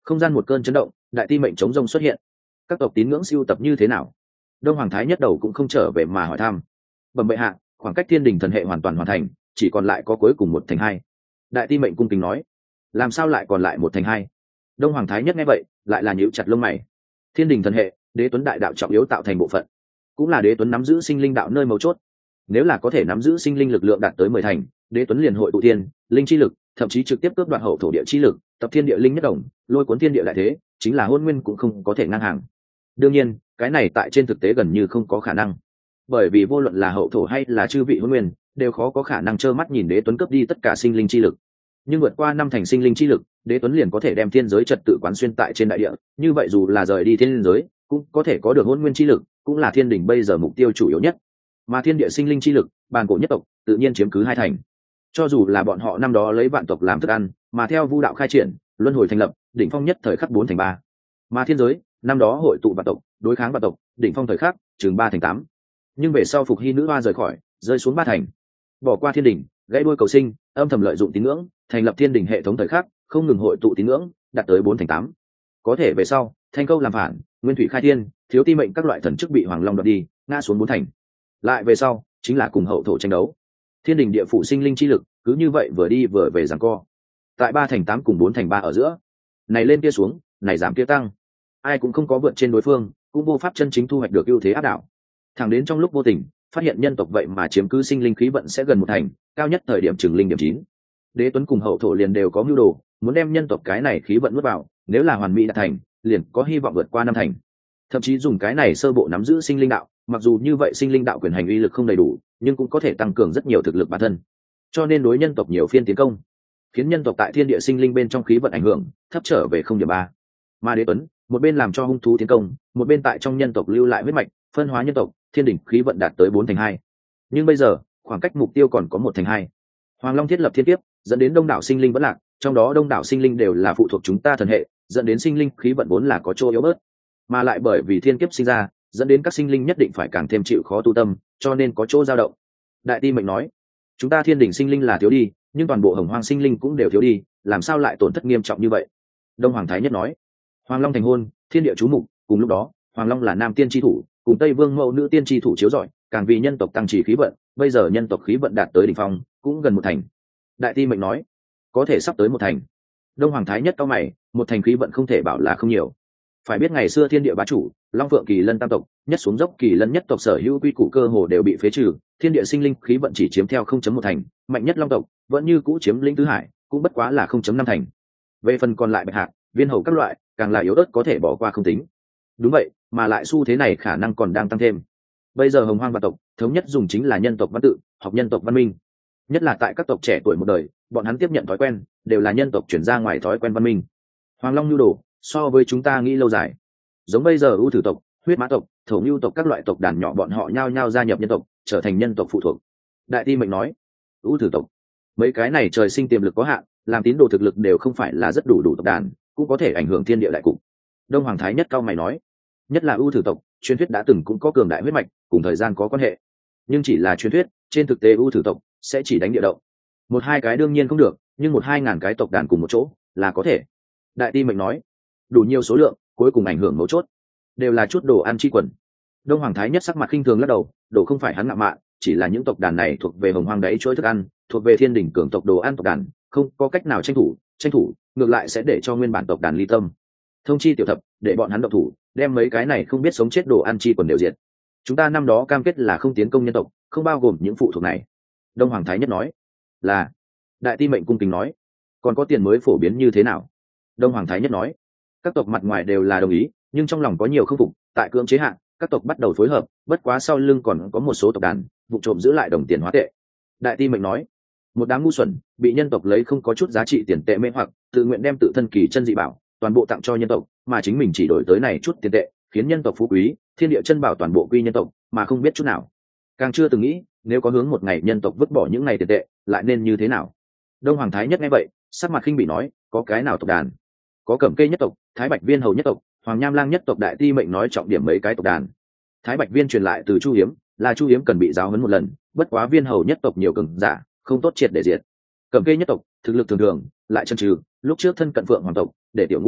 Không gian một cơn chấn động, đại ti mệnh chống rông xuất hiện. Các tộc tín ngưỡng siêu tập như thế nào? Đông Hoàng Thái nhất đầu cũng không trở về mà hỏi thăm. Bẩm bệ hạ, khoảng cách thiên đình thần hệ hoàn toàn hoàn thành, chỉ còn lại có cuối cùng một thành hai. Đại ti mệnh cung kính nói. Làm sao lại còn lại một thành hai? Đông Hoàng Thái nhất nghe vậy, lại là nhíu chặt lông mày. Thiên đình thần hệ, đế tuấn đại đạo trọng yếu tạo thành bộ phận, cũng là đế tuấn nắm giữ sinh linh đạo nơi mấu chốt. Nếu là có thể nắm giữ sinh linh lực lượng đạt tới mười thành, đế tuấn liền hội tụ thiên linh chi lực, thậm chí trực tiếp cướp đoạt hậu thổ địa chi lực, tập thiên địa linh nhất đồng, lôi cuốn thiên địa đại thế, chính là hôn nguyên cũng không có thể ngang hàng. Đương nhiên, cái này tại trên thực tế gần như không có khả năng, bởi vì vô luận là hậu thổ hay là chư vị hôn nguyên, đều khó có khả năng trơ mắt nhìn đế tuấn cướp đi tất cả sinh linh chi lực. Nhưng vượt qua năm thành sinh linh chi lực, đế tuấn liền có thể đem thiên giới trật tự quán xuyên tại trên đại địa, như vậy dù là rời đi thiên giới, cũng có thể có được hôn nguyên chi lực, cũng là thiên đình bây giờ mục tiêu chủ yếu nhất. Mà thiên địa sinh linh chi lực, bàn cổ nhất tộc tự nhiên chiếm cứ hai thành. Cho dù là bọn họ năm đó lấy vạn tộc làm thức ăn, mà theo vu đạo khai triển, luân hồi thành lập, đỉnh phong nhất thời khắc bốn thành ba. Mà thiên giới năm đó hội tụ vạn tộc, đối kháng vạn tộc, đỉnh phong thời khắc chừng ba thành tám. Nhưng về sau phục hy nữ hoa rời khỏi, rơi xuống ba thành. Bỏ qua thiên đình, gãy đuôi cầu sinh, âm thầm lợi dụng tín ngưỡng, thành lập thiên đình hệ thống thời khắc, không ngừng hội tụ tín ngưỡng, đạt tới bốn thành tám. Có thể về sau, thanh câu làm phản, nguyên thủy khai thiên, thiếu ti mệnh các loại thần chức bị hoàng long đoạt đi, ngã xuống bốn thành. Lại về sau, chính là cùng hậu thổ tranh đấu. Thiên đình địa phủ sinh linh chi lực, cứ như vậy vừa đi vừa về giằng co. Tại ba thành tám cùng bốn thành ba ở giữa, này lên kia xuống, này giảm kia tăng. Ai cũng không có vượt trên đối phương, cũng vô pháp chân chính thu hoạch được ưu thế áp đảo. Thẳng đến trong lúc vô tình, phát hiện nhân tộc vậy mà chiếm cứ sinh linh khí vận sẽ gần một thành, cao nhất thời điểm trường linh điểm chín. Đế Tuấn cùng hậu thổ liền đều có mưu đồ, muốn đem nhân tộc cái này khí vận nuốt vào, nếu là hoàn mỹ đạt thành, liền có hy vọng vượt qua năm thành. Thậm chí dùng cái này sơ bộ nắm giữ sinh linh đạo, mặc dù như vậy sinh linh đạo quyền hành uy lực không đầy đủ, nhưng cũng có thể tăng cường rất nhiều thực lực bản thân. Cho nên đối nhân tộc nhiều phiên tiến công, khiến nhân tộc tại thiên địa sinh linh bên trong khí vận ảnh hưởng thấp trở về không điểm ba. Mà Đế Tuấn một bên làm cho hung thú tiến công, một bên tại trong nhân tộc lưu lại huyết mạch, phân hóa nhân tộc, thiên đỉnh khí vận đạt tới bốn thành hai. Nhưng bây giờ, khoảng cách mục tiêu còn có một thành hai. Hoàng Long thiết lập thiên kiếp, dẫn đến đông đảo sinh linh vẫn lạc, trong đó đông đảo sinh linh đều là phụ thuộc chúng ta thần hệ, dẫn đến sinh linh khí vận vốn là có chỗ yếu bớt, mà lại bởi vì thiên kiếp sinh ra, dẫn đến các sinh linh nhất định phải càng thêm chịu khó tu tâm, cho nên có chỗ dao động. Đại ti mệnh nói, chúng ta thiên đỉnh sinh linh là thiếu đi, nhưng toàn bộ hồng hoang sinh linh cũng đều thiếu đi, làm sao lại tổn thất nghiêm trọng như vậy? Đông Hoàng Thái nhất nói, Hoàng Long thành hôn, thiên địa chú mục, cùng lúc đó, Hoàng Long là nam tiên tri thủ, cùng Tây Vương mẫu nữ tiên tri thủ chiếu rọi, càng vì nhân tộc tăng trì khí vận, bây giờ nhân tộc khí vận đạt tới đỉnh phong, cũng gần một thành. Đại ti mệnh nói, có thể sắp tới một thành. Đông Hoàng Thái nhất cao mày, một thành khí vận không thể bảo là không nhiều. Phải biết ngày xưa thiên địa bá chủ, Long Phượng Kỳ Lân tam tộc, nhất xuống dốc Kỳ Lân nhất tộc sở hữu quy củ cơ hồ đều bị phế trừ, thiên địa sinh linh khí vận chỉ chiếm theo không chấm một thành, mạnh nhất Long tộc vẫn như cũ chiếm lĩnh tứ hải, cũng bất quá là không chấm năm thành. Về phần còn lại Bạch Hạc, Viên Hầu các loại, càng là yếu ớt có thể bỏ qua không tính. Đúng vậy, mà lại xu thế này khả năng còn đang tăng thêm. Bây giờ Hồng Hoang vạn tộc thống nhất dùng chính là nhân tộc văn tự, học nhân tộc văn minh. Nhất là tại các tộc trẻ tuổi một đời, bọn hắn tiếp nhận thói quen đều là nhân tộc chuyển ra ngoài thói quen văn minh. Hoàng Long nhu đồ so với chúng ta nghĩ lâu dài, giống bây giờ ưu thử tộc, huyết mã tộc, thổ nhu tộc các loại tộc đàn nhỏ bọn họ nhao nhao gia nhập nhân tộc, trở thành nhân tộc phụ thuộc. Đại ti mệnh nói, ưu thử tộc mấy cái này trời sinh tiềm lực có hạn, làm tín đồ thực lực đều không phải là rất đủ đủ tộc đàn, cũng có thể ảnh hưởng thiên địa đại cục. Đông Hoàng Thái nhất cao mày nói, nhất là ưu thử tộc truyền thuyết đã từng cũng có cường đại huyết mạch, cùng thời gian có quan hệ, nhưng chỉ là truyền thuyết, trên thực tế ưu thử tộc sẽ chỉ đánh địa động. Một hai cái đương nhiên không được, nhưng một hai ngàn cái tộc đàn cùng một chỗ là có thể. Đại ti mệnh nói, đủ nhiều số lượng, cuối cùng ảnh hưởng mấu chốt đều là chút đồ ăn chi quần. Đông Hoàng Thái nhất sắc mặt khinh thường lắc đầu, đồ không phải hắn ngạo mạn, chỉ là những tộc đàn này thuộc về hồng hoang đáy chuỗi thức ăn, thuộc về thiên đỉnh cường tộc đồ ăn tộc đàn, không có cách nào tranh thủ, tranh thủ ngược lại sẽ để cho nguyên bản tộc đàn ly tâm. Thông chi tiểu thập, để bọn hắn động thủ, đem mấy cái này không biết sống chết đồ ăn chi quần đều diệt. Chúng ta năm đó cam kết là không tiến công nhân tộc, không bao gồm những phụ thuộc này. Đông Hoàng Thái nhất nói, là. Đại ti mệnh cung kính nói, còn có tiền mới phổ biến như thế nào? Đông Hoàng Thái nhất nói, các tộc mặt ngoài đều là đồng ý, nhưng trong lòng có nhiều không phục, tại cưỡng chế hạn, các tộc bắt đầu phối hợp, bất quá sau lưng còn có một số tộc đàn vụ trộm giữ lại đồng tiền hóa tệ. Đại ti mệnh nói, một đám ngu xuẩn bị nhân tộc lấy không có chút giá trị tiền tệ mê hoặc, tự nguyện đem tự thân kỳ chân dị bảo toàn bộ tặng cho nhân tộc, mà chính mình chỉ đổi tới này chút tiền tệ, khiến nhân tộc phú quý, thiên địa chân bảo toàn bộ quy nhân tộc, mà không biết chút nào. Càng chưa từng nghĩ, nếu có hướng một ngày nhân tộc vứt bỏ những ngày tiền tệ, lại nên như thế nào? Đông Hoàng Thái nhất nghe vậy, sắc mặt khinh bị nói, có cái nào tộc đàn? Có Cẩm Kê nhất tộc, Thái Bạch Viên hầu nhất tộc, Hoàng Nham Lang nhất tộc. Đại ti mệnh nói trọng điểm mấy cái tộc đàn. Thái Bạch Viên truyền lại từ Chu Hiếm, là Chu Hiếm cần bị giáo huấn một lần, bất quá Viên hầu nhất tộc nhiều cường giả, không tốt triệt để diệt. Cẩm Kê nhất tộc thực lực thường thường, lại chân trừ, lúc trước thân cận Phượng hoàng tộc, để tiểu ngũ đi,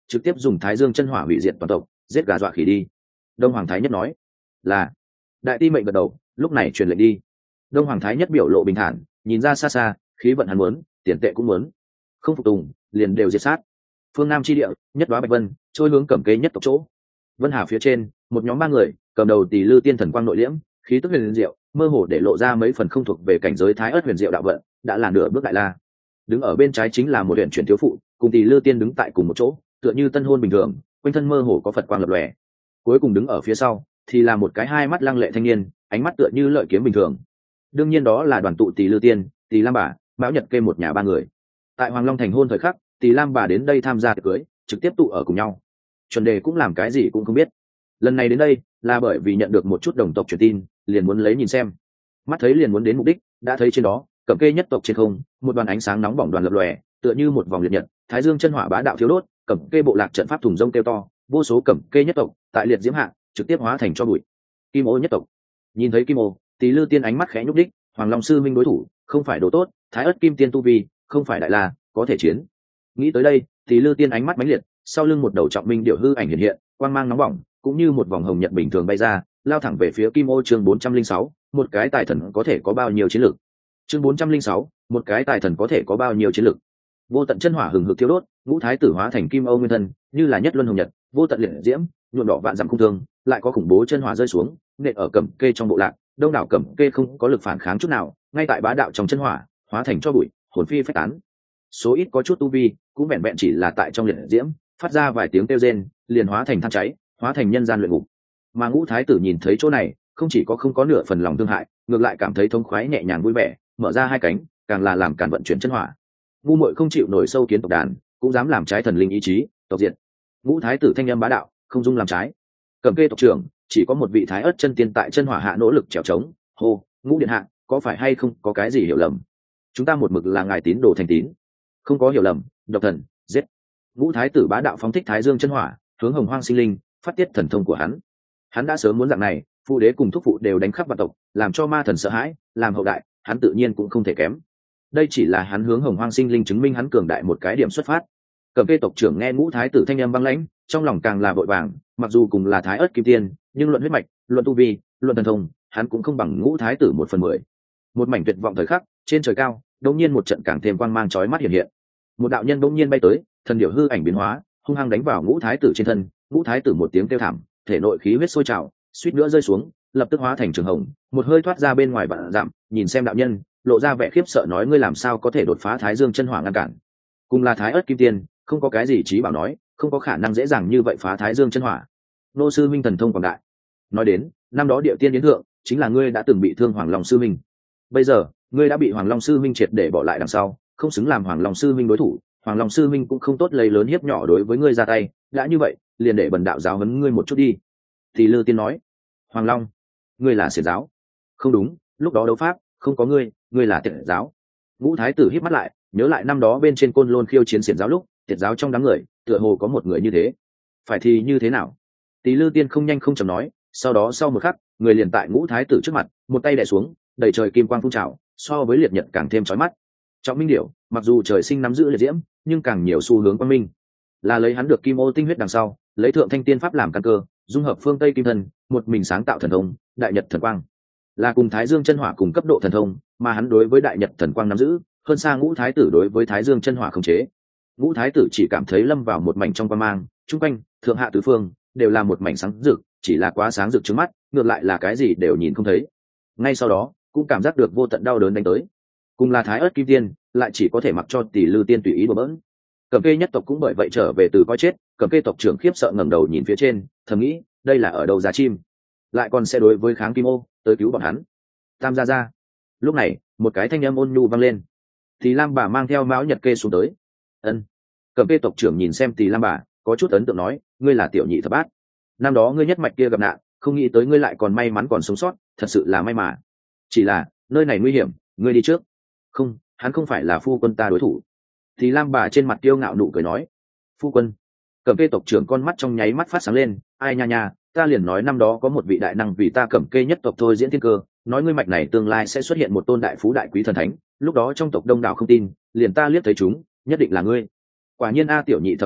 trực tiếp dùng thái dương chân hỏa hủy diệt toàn tộc, giết gà dọa khỉ đi. Đông Hoàng Thái Nhất nói. Là. Đại ti mệnh gật đầu, lúc này truyền lệnh đi. Đông Hoàng Thái Nhất biểu lộ bình thản, nhìn ra xa xa, khí vận hắn muốn, tiền tệ cũng muốn, không phục tùng liền đều diệt sát. Phương Nam chi địa, nhất đoá bạch vân trôi hướng Cẩm Kê nhất tộc chỗ. Vân Hà phía trên, một nhóm ba người, cầm đầu Tỳ Lư Tiên thần quang nội liễm, khí tức huyền diệu, mơ hồ để lộ ra mấy phần không thuộc về cảnh giới thái ớt huyền diệu đạo vận, đã là nửa bước đại la. Đứng ở bên trái chính là một huyện chuyển thiếu phụ, cùng Tỳ Lư Tiên đứng tại cùng một chỗ, tựa như tân hôn bình thường, quanh thân mơ hồ có Phật quang lập lòe. Cuối cùng đứng ở phía sau, thì là một cái hai mắt lăng lệ thanh niên, ánh mắt tựa như lợi kiếm bình thường. Đương nhiên đó là đoàn tụ Tỳ Lư Tiên, Tỳ Lam bà, Mão Nhật Kê một nhà ba người. Tại Hoàng Long thành hôn thời khắc, Tỳ Lam bà đến đây tham gia tiệc cưới, trực tiếp tụ ở cùng nhau. Chuẩn đề cũng làm cái gì cũng không biết. Lần này đến đây là bởi vì nhận được một chút đồng tộc truyền tin, liền muốn lấy nhìn xem. Mắt thấy liền muốn đến mục đích, đã thấy trên đó, Cẩm Kê nhất tộc trên không, một đoàn ánh sáng nóng bỏng đoàn lập lòe, tựa như một vòng liệt nhật, thái dương chân hỏa bá đạo thiếu đốt, Cẩm Kê bộ lạc trận pháp thùng rông kêu to, vô số Cẩm Kê nhất tộc tại liệt diễm hạ, trực tiếp hóa thành cho bụi. Kim Ô nhất tộc. Nhìn thấy Kim Ô, Tỳ Lư Tiên ánh mắt khẽ nhúc đích, Hoàng Long sư minh đối thủ, không phải đồ tốt, Thái Ức Kim Tiên tu vi, không phải đại la, có thể chiến. Nghĩ tới đây, Tỳ Lư Tiên ánh mắt mãnh liệt, sau lưng một đầu trọng minh điệu hư ảnh hiện hiện, quang mang nóng bỏng, cũng như một vòng hồng nhật bình thường bay ra, lao thẳng về phía Kim Ô. Chương bốn trăm linh sáu, một cái tài thần có thể có bao nhiêu chiến lực. Chương bốn trăm linh sáu, một cái tài thần có thể có bao nhiêu chiến lực. Vô tận chân hỏa hừng hực thiêu đốt, ngũ thái tử hóa thành Kim Ô nguyên thân, như là nhất luân hồng nhật, vô tận liệt diễm, nhuộm đỏ vạn dặm không thương, lại có khủng bố chân hỏa rơi xuống, nện ở Cẩm Kê trong bộ lạc, đông đảo Cẩm Kê không có lực phản kháng chút nào, ngay tại bá đạo trong chân hỏa, hóa thành cho bụi, hồn phi phách tán. Số ít có chút tu vi, cũng vẹn vẹn chỉ là tại trong liệt diễm, phát ra vài tiếng kêu rên, liền hóa thành than cháy, hóa thành nhân gian luyện ngục. Mà ngũ thái tử nhìn thấy chỗ này, không chỉ có không có nửa phần lòng thương hại, ngược lại cảm thấy thống khoái nhẹ nhàng vui vẻ, mở ra hai cánh, càng là làm càn vận chuyển chân hỏa. Ngu muội không chịu nổi sâu kiến tộc đàn, cũng dám làm trái thần linh ý chí, tộc diệt. Ngũ thái tử thanh âm bá đạo, không dung làm trái. Cẩm Kê tộc trưởng, chỉ có một vị thái ớt chân tiên tại chân hỏa hạ nỗ lực trèo trống. Hô, ngũ điện hạ, có phải hay không có cái gì hiểu lầm? Chúng ta một mực là ngài tín đồ thành tín, không có hiểu lầm. Độc thần, giết. Ngũ thái tử bá đạo phóng thích thái dương chân hỏa, hướng hồng hoang sinh linh, phát tiết thần thông của hắn. Hắn đã sớm muốn dạng này, phụ đế cùng thúc phụ đều đánh khắp vạn tộc, làm cho ma thần sợ hãi, làm hậu đại, hắn tự nhiên cũng không thể kém. Đây chỉ là hắn hướng hồng hoang sinh linh chứng minh hắn cường đại một cái điểm xuất phát. Cẩm Kê tộc trưởng nghe ngũ thái tử thanh âm băng lãnh, trong lòng càng là vội vàng, mặc dù cùng là thái ớt kim tiên, nhưng luận huyết mạch, luận tu vi, luận thần thông, hắn cũng không bằng ngũ thái tử một phần mười. Một mảnh tuyệt vọng thời khắc, trên trời cao, đột nhiên một trận càng thêm quang mang chói mắt hiện hiện. Một đạo nhân đột nhiên bay tới, thần điểu hư ảnh biến hóa, hung hăng đánh vào ngũ thái tử trên thân. Ngũ thái tử một tiếng kêu thảm, thể nội khí huyết sôi trào, suýt nữa rơi xuống, lập tức hóa thành trường hồng, một hơi thoát ra bên ngoài vạn dặm, nhìn xem đạo nhân, lộ ra vẻ khiếp sợ nói: ngươi làm sao có thể đột phá thái dương chân hỏa ngăn cản? Cùng là thái ớt kim tiên, không có cái gì trí bảo nói, không có khả năng dễ dàng như vậy phá thái dương chân hỏa. Nô sư minh thần thông quảng đại. Nói đến, năm đó điệu tiên yến thượng, chính là ngươi đã từng bị thương Hoàng Long sư minh. Bây giờ, ngươi đã bị Hoàng Long sư minh triệt để bỏ lại đằng sau, không xứng làm Hoàng Long sư minh đối thủ. Hoàng Long sư minh cũng không tốt lấy lớn hiếp nhỏ đối với ngươi ra tay, đã như vậy, liền để bần đạo giáo huấn ngươi một chút đi. Thì Lư Tiên nói: Hoàng Long, ngươi là xiển giáo? Không đúng, lúc đó đấu pháp, không có ngươi, ngươi là tiệt giáo. Ngũ thái tử híp mắt lại, nhớ lại năm đó bên trên côn lôn khiêu chiến xiển giáo lúc, tiệt giáo trong đám người, tựa hồ có một người như thế. Phải thì như thế nào? Tí Lư Tiên không nhanh không chậm nói, sau đó sau một khắc, người liền tại ngũ thái tử trước mặt, một tay đè xuống, đầy trời kim quang phun trào, so với liệt nhật càng thêm chói mắt. Trọng minh điểu, mặc dù trời sinh nắm giữ liệt diễm, nhưng càng nhiều xu hướng quang minh. Là lấy hắn được kim ô tinh huyết đằng sau, lấy thượng thanh tiên pháp làm căn cơ, dung hợp phương tây kim thân, một mình sáng tạo thần thông, đại nhật thần quang. Là cùng thái dương chân hỏa cùng cấp độ thần thông, mà hắn đối với đại nhật thần quang nắm giữ, hơn xa ngũ thái tử đối với thái dương chân hỏa khống chế. Ngũ thái tử chỉ cảm thấy lâm vào một mảnh trong quang mang, trung quanh, thượng hạ tứ phương, đều là một mảnh sáng rực, chỉ là quá sáng rực trước mắt, ngược lại là cái gì đều nhìn không thấy. Ngay sau đó, cũng cảm giác được vô tận đau đớn đánh tới. Cùng là thái ớt kim tiên, lại chỉ có thể mặc cho Tỷ Lư Tiên tùy ý đùa bỡn. Cẩm Kê nhất tộc cũng bởi vậy trở về từ coi chết. Cẩm Kê tộc trưởng khiếp sợ ngẩng đầu nhìn phía trên, thầm nghĩ, đây là ở đâu ra chim, lại còn sẽ đối với kháng kim ô, tới cứu bọn hắn. Tam gia gia. Lúc này, một cái thanh âm ôn nhu vang lên. Thì Lam bà mang theo Mão Nhật Kê xuống tới. Ân. Cẩm Kê tộc trưởng nhìn xem Tỳ Lam bà, có chút ấn tượng nói, ngươi là tiểu nhị thập bát. Năm đó ngươi nhất mạch kia gặp nạn, không nghĩ tới ngươi lại còn may mắn còn sống sót, thật sự là may mà. Chỉ là, nơi này nguy hiểm, ngươi đi trước. Không, hắn không phải là phu quân ta đối thủ. Thì Lam bà trên mặt kiêu ngạo nụ cười nói, phu quân. Cẩm Kê tộc trưởng con mắt trong nháy mắt phát sáng lên, ai nha nha, ta liền nói năm đó có một vị đại năng vì ta Cẩm Kê nhất tộc thôi diễn thiên cơ, nói ngươi mạch này tương lai sẽ xuất hiện một tôn đại phú đại quý thần thánh, lúc đó trong tộc đông đảo không tin, liền ta liếc thấy chúng, nhất định là ngươi. Quả nhiên a tiểu nhị thập bát ta,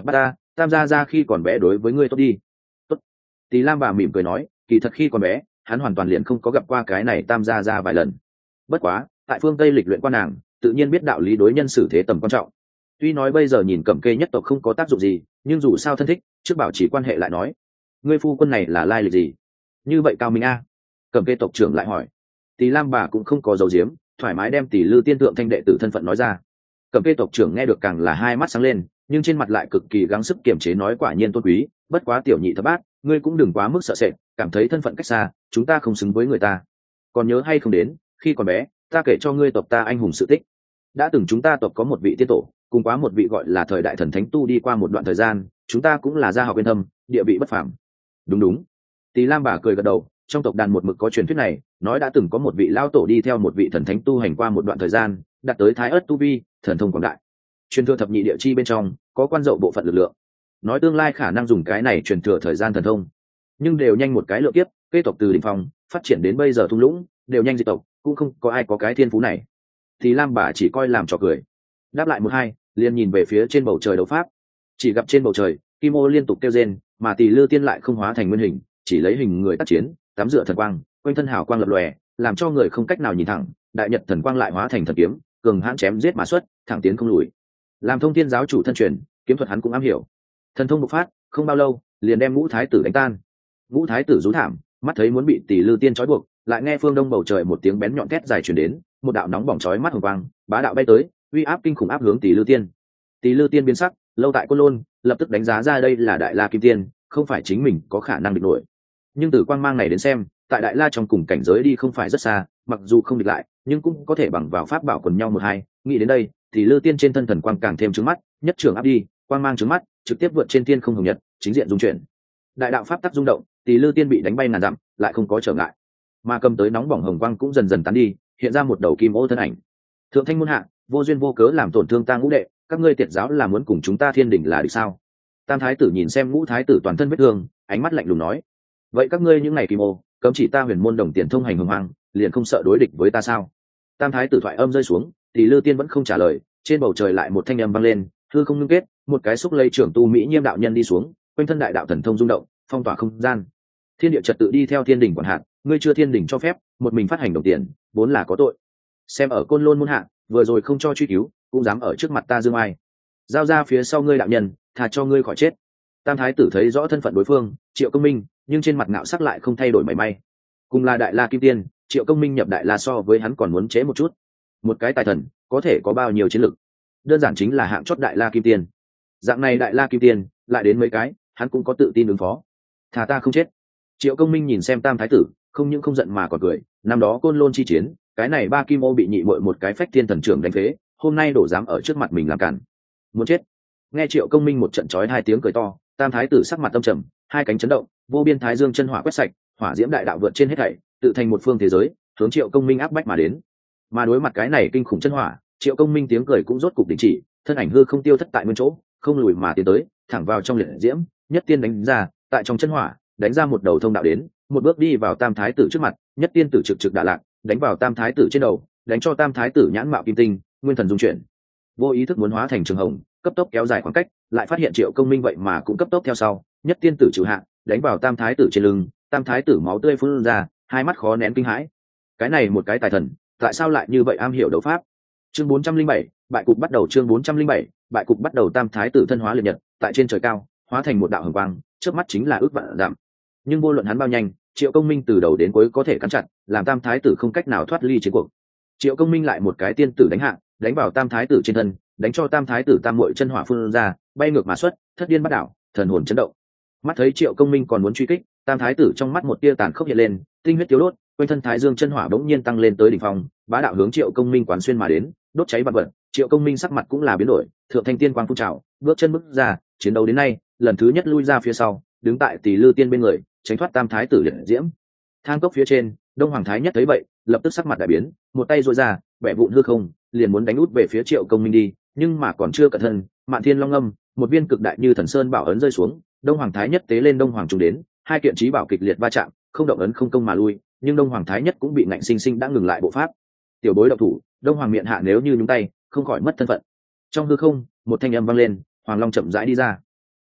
tam gia gia khi còn bé đối với ngươi tốt đi. Tốt. Tỳ lam bà mỉm cười nói, kỳ thật khi còn bé hắn hoàn toàn liền không có gặp qua cái này tam gia gia vài lần. Bất quá tại phương tây lịch luyện qua nàng, tự nhiên biết đạo lý đối nhân xử thế tầm quan trọng. Tuy nói bây giờ nhìn Cẩm Kê nhất tộc không có tác dụng gì, nhưng dù sao thân thích, trước bảo trì quan hệ lại nói, ngươi phu quân này là lai lịch gì? Như vậy cao minh a? Cẩm Kê tộc trưởng lại hỏi. Tỳ lam bà cũng không có dấu diếm, thoải mái đem tỷ lư tiên tượng thanh đệ tử thân phận nói ra. Cẩm Kê tộc trưởng nghe được càng là hai mắt sáng lên, nhưng trên mặt lại cực kỳ gắng sức kiềm chế nói quả nhiên tôn quý, bất quá tiểu nhị thập bát, ngươi cũng đừng quá mức sợ sệt, cảm thấy thân phận cách xa, chúng ta không xứng với người ta. Còn nhớ hay không đến, khi còn bé, ta kể cho ngươi tộc ta anh hùng sự tích. Đã từng chúng ta tộc có một vị tiên tổ, cùng quá một vị gọi là thời đại thần thánh tu đi qua một đoạn thời gian, chúng ta cũng là gia học yên thâm, địa vị bất phàm. Đúng đúng. Tỳ lam bà cười gật đầu, trong tộc đàn một mực có truyền thuyết này, nói đã từng có một vị lao tổ đi theo một vị thần thánh tu hành qua một đoạn thời gian, đạt tới thái ớt tu vi, thần thông quảng đại. Truyền thừa thập nhị địa chi bên trong có quan dậu bộ phận lực lượng, nói tương lai khả năng dùng cái này truyền thừa thời gian thần thông, nhưng đều nhanh một cái lượng tiếp, kế tộc từ đỉnh phong phát triển đến bây giờ thung lũng, đều nhanh diệt tộc, cũng không có ai có cái thiên phú này. Thì lam bà chỉ coi làm trò cười, đáp lại một hai, liền nhìn về phía trên bầu trời đấu pháp. Chỉ gặp trên bầu trời kim ô liên tục kêu rên, mà tỷ lư tiên lại không hóa thành nguyên hình, chỉ lấy hình người tác chiến, tắm rửa thần quang, quanh thân hào quang lập lòe, làm cho người không cách nào nhìn thẳng. Đại nhật thần quang lại hóa thành thần kiếm, cường hãn chém giết mà xuất, thẳng tiến không lùi. Làm thông thiên giáo chủ thân truyền, kiếm thuật hắn cũng am hiểu. Thần thông bộc phát, không bao lâu liền đem ngũ thái tử đánh tan. Ngũ thái tử rú thảm, mắt thấy muốn bị tỷ lư tiên trói buộc, lại nghe phương đông bầu trời một tiếng bén nhọn thét dài truyền đến, một đạo nóng bỏng chói mắt hồng quang bá đạo bay tới, uy áp kinh khủng áp hướng tỷ lư tiên. Tỷ lư tiên biến sắc, lâu tại côn lôn, lập tức đánh giá ra đây là đại la kim tiên, không phải chính mình có khả năng địch nổi. Nhưng từ quang mang này đến xem, tại đại la trong cùng cảnh giới đi không phải rất xa, mặc dù không địch lại, nhưng cũng có thể bằng vào pháp bảo quần nhau một hai. Nghĩ đến đây, thì lư tiên trên thân thần quang càng thêm trứng mắt, nhất trường áp đi, quang mang trứng mắt, trực tiếp vượt trên tiên không hồng nhật, chính diện dung chuyển. Đại đạo pháp tắc rung động, tỷ lư tiên bị đánh bay ngàn dặm, lại không có trở ngại, mà cầm tới nóng bỏng hồng quang cũng dần dần tán đi, hiện ra một đầu kim ô thân ảnh. Thượng thanh môn hạ, vô duyên vô cớ làm tổn thương ta ngũ đệ, các ngươi tiệt giáo là muốn cùng chúng ta thiên đỉnh là địch sao? Tam thái tử nhìn xem ngũ thái tử toàn thân vết thương, ánh mắt lạnh lùng nói: vậy các ngươi những ngày kim ô, cấm chỉ ta huyền môn đồng tiền thông hành hồng hoang, liền không sợ đối địch với ta sao? Tam thái tử thoại âm rơi xuống, thì lư tiên vẫn không trả lời. Trên bầu trời lại một thanh âm vang lên, hư không ngưng kết, một cái xúc lây trưởng tu mỹ nhiêm đạo nhân đi xuống, quanh thân đại đạo thần thông rung động, phong tỏa không gian, thiên địa trật tự đi theo thiên đỉnh quản hạt. Ngươi chưa thiên đỉnh cho phép, một mình phát hành đồng tiền, vốn là có tội. Xem ở côn lôn môn hạ, vừa rồi không cho truy cứu, cũng dám ở trước mặt ta dương ai. Giao ra phía sau ngươi đạo nhân, thà cho ngươi khỏi chết. Tam thái tử thấy rõ thân phận đối phương, Triệu Công Minh, nhưng trên mặt ngạo sắc lại không thay đổi mảy may. Cùng là đại la kim tiên, Triệu Công Minh nhập đại la so với hắn còn muốn chế một chút. Một cái tài thần có thể có bao nhiêu chiến lực, đơn giản chính là hạng chót đại la kim tiên. Dạng này đại la kim tiên lại đến mấy cái, hắn cũng có tự tin ứng phó. Thà ta không chết. Triệu Công Minh nhìn xem Tam thái tử, không những không giận mà còn cười. Năm đó côn lôn chi chiến, cái này ba kim ô bị nhị muội một cái phách thiên thần trưởng đánh phế, hôm nay đổ dám ở trước mặt mình làm cản, muốn chết. Nghe Triệu Công Minh một trận chói hai tiếng cười to, Tam thái tử sắc mặt tâm trầm, hai cánh chấn động, vô biên thái dương chân hỏa quét sạch, hỏa diễm đại đạo vượt trên hết thảy, tự thành một phương thế giới, hướng Triệu Công Minh áp bách mà đến. Mà đối mặt cái này kinh khủng chân hỏa, Triệu Công Minh tiếng cười cũng rốt cục đình chỉ, thân ảnh hư không tiêu thất tại nguyên chỗ, không lùi mà tiến tới, thẳng vào trong liệt diễm, nhất tiên đánh ra, tại trong chân hỏa, đánh ra một đầu thông đạo đến, một bước đi vào Tam thái tử trước mặt, nhất tiên tử trực trực đả lạc, đánh vào Tam thái tử trên đầu, đánh cho Tam thái tử nhãn mạo kim tinh, nguyên thần dung chuyển. Vô ý thức muốn hóa thành trường hồng, cấp tốc kéo dài khoảng cách, lại phát hiện Triệu Công Minh vậy mà cũng cấp tốc theo sau, nhất tiên tử chịu hạ, đánh vào Tam thái tử trên lưng, Tam thái tử máu tươi phun ra, hai mắt khó nén kinh hãi. Cái này một cái tài thần, tại sao lại như vậy am hiểu đấu pháp? Chương bốn trăm linh bảy, bại cục bắt đầu. Chương bốn trăm linh bảy, bại cục bắt đầu. Tam thái tử thân hóa liệt nhật, tại trên trời cao, hóa thành một đạo hồng quang, trước mắt chính là ước vạn dặm. Nhưng vô luận hắn bao nhanh, Triệu Công Minh từ đầu đến cuối có thể cắn chặt, làm Tam thái tử không cách nào thoát ly chiến cuộc. Triệu Công Minh lại một cái tiên tử đánh hạ, đánh vào Tam thái tử trên thân, đánh cho Tam thái tử tam muội chân hỏa phun ra, bay ngược mà xuất, thất điên bắt đảo, thần hồn chấn động. Mắt thấy Triệu Công Minh còn muốn truy kích, Tam thái tử trong mắt một tia tàn khốc hiện lên, tinh huyết tiêu đốt, quanh thân thái dương chân hỏa bỗng nhiên tăng lên tới đỉnh phong, bá đạo hướng Triệu Công Minh quán xuyên mà đến, đốt cháy vật vật. Triệu Công Minh sắc mặt cũng là biến đổi, thượng thanh tiên quang phun trào, bước chân bước ra, chiến đấu đến nay, lần thứ nhất lui ra phía sau, đứng tại Tỷ Lư Tiên bên người, tránh thoát Tam thái tử liệt diễm. Thang cốc phía trên, Đông Hoàng thái nhất thấy vậy, lập tức sắc mặt đại biến, một tay duỗi ra, bẻ vụn hư không, liền muốn đánh út về phía Triệu Công Minh đi, nhưng mà còn chưa cẩn thận, Mạn Thiên Long Âm, một viên cực đại như thần sơn bảo ấn rơi xuống, Đông Hoàng thái nhất tế lên Đông Hoàng trùng đến, hai kiện chí bảo kịch liệt va chạm, không động ấn không công mà lui, nhưng Đông Hoàng thái nhất cũng bị ngạnh sinh sinh đã ngừng lại bộ pháp. Tiểu bối động thủ, Đông Hoàng miệng hạ nếu như nhúng tay, không khỏi mất thân phận. Trong hư không, một thanh âm vang lên, Hoàng Long chậm rãi đi ra.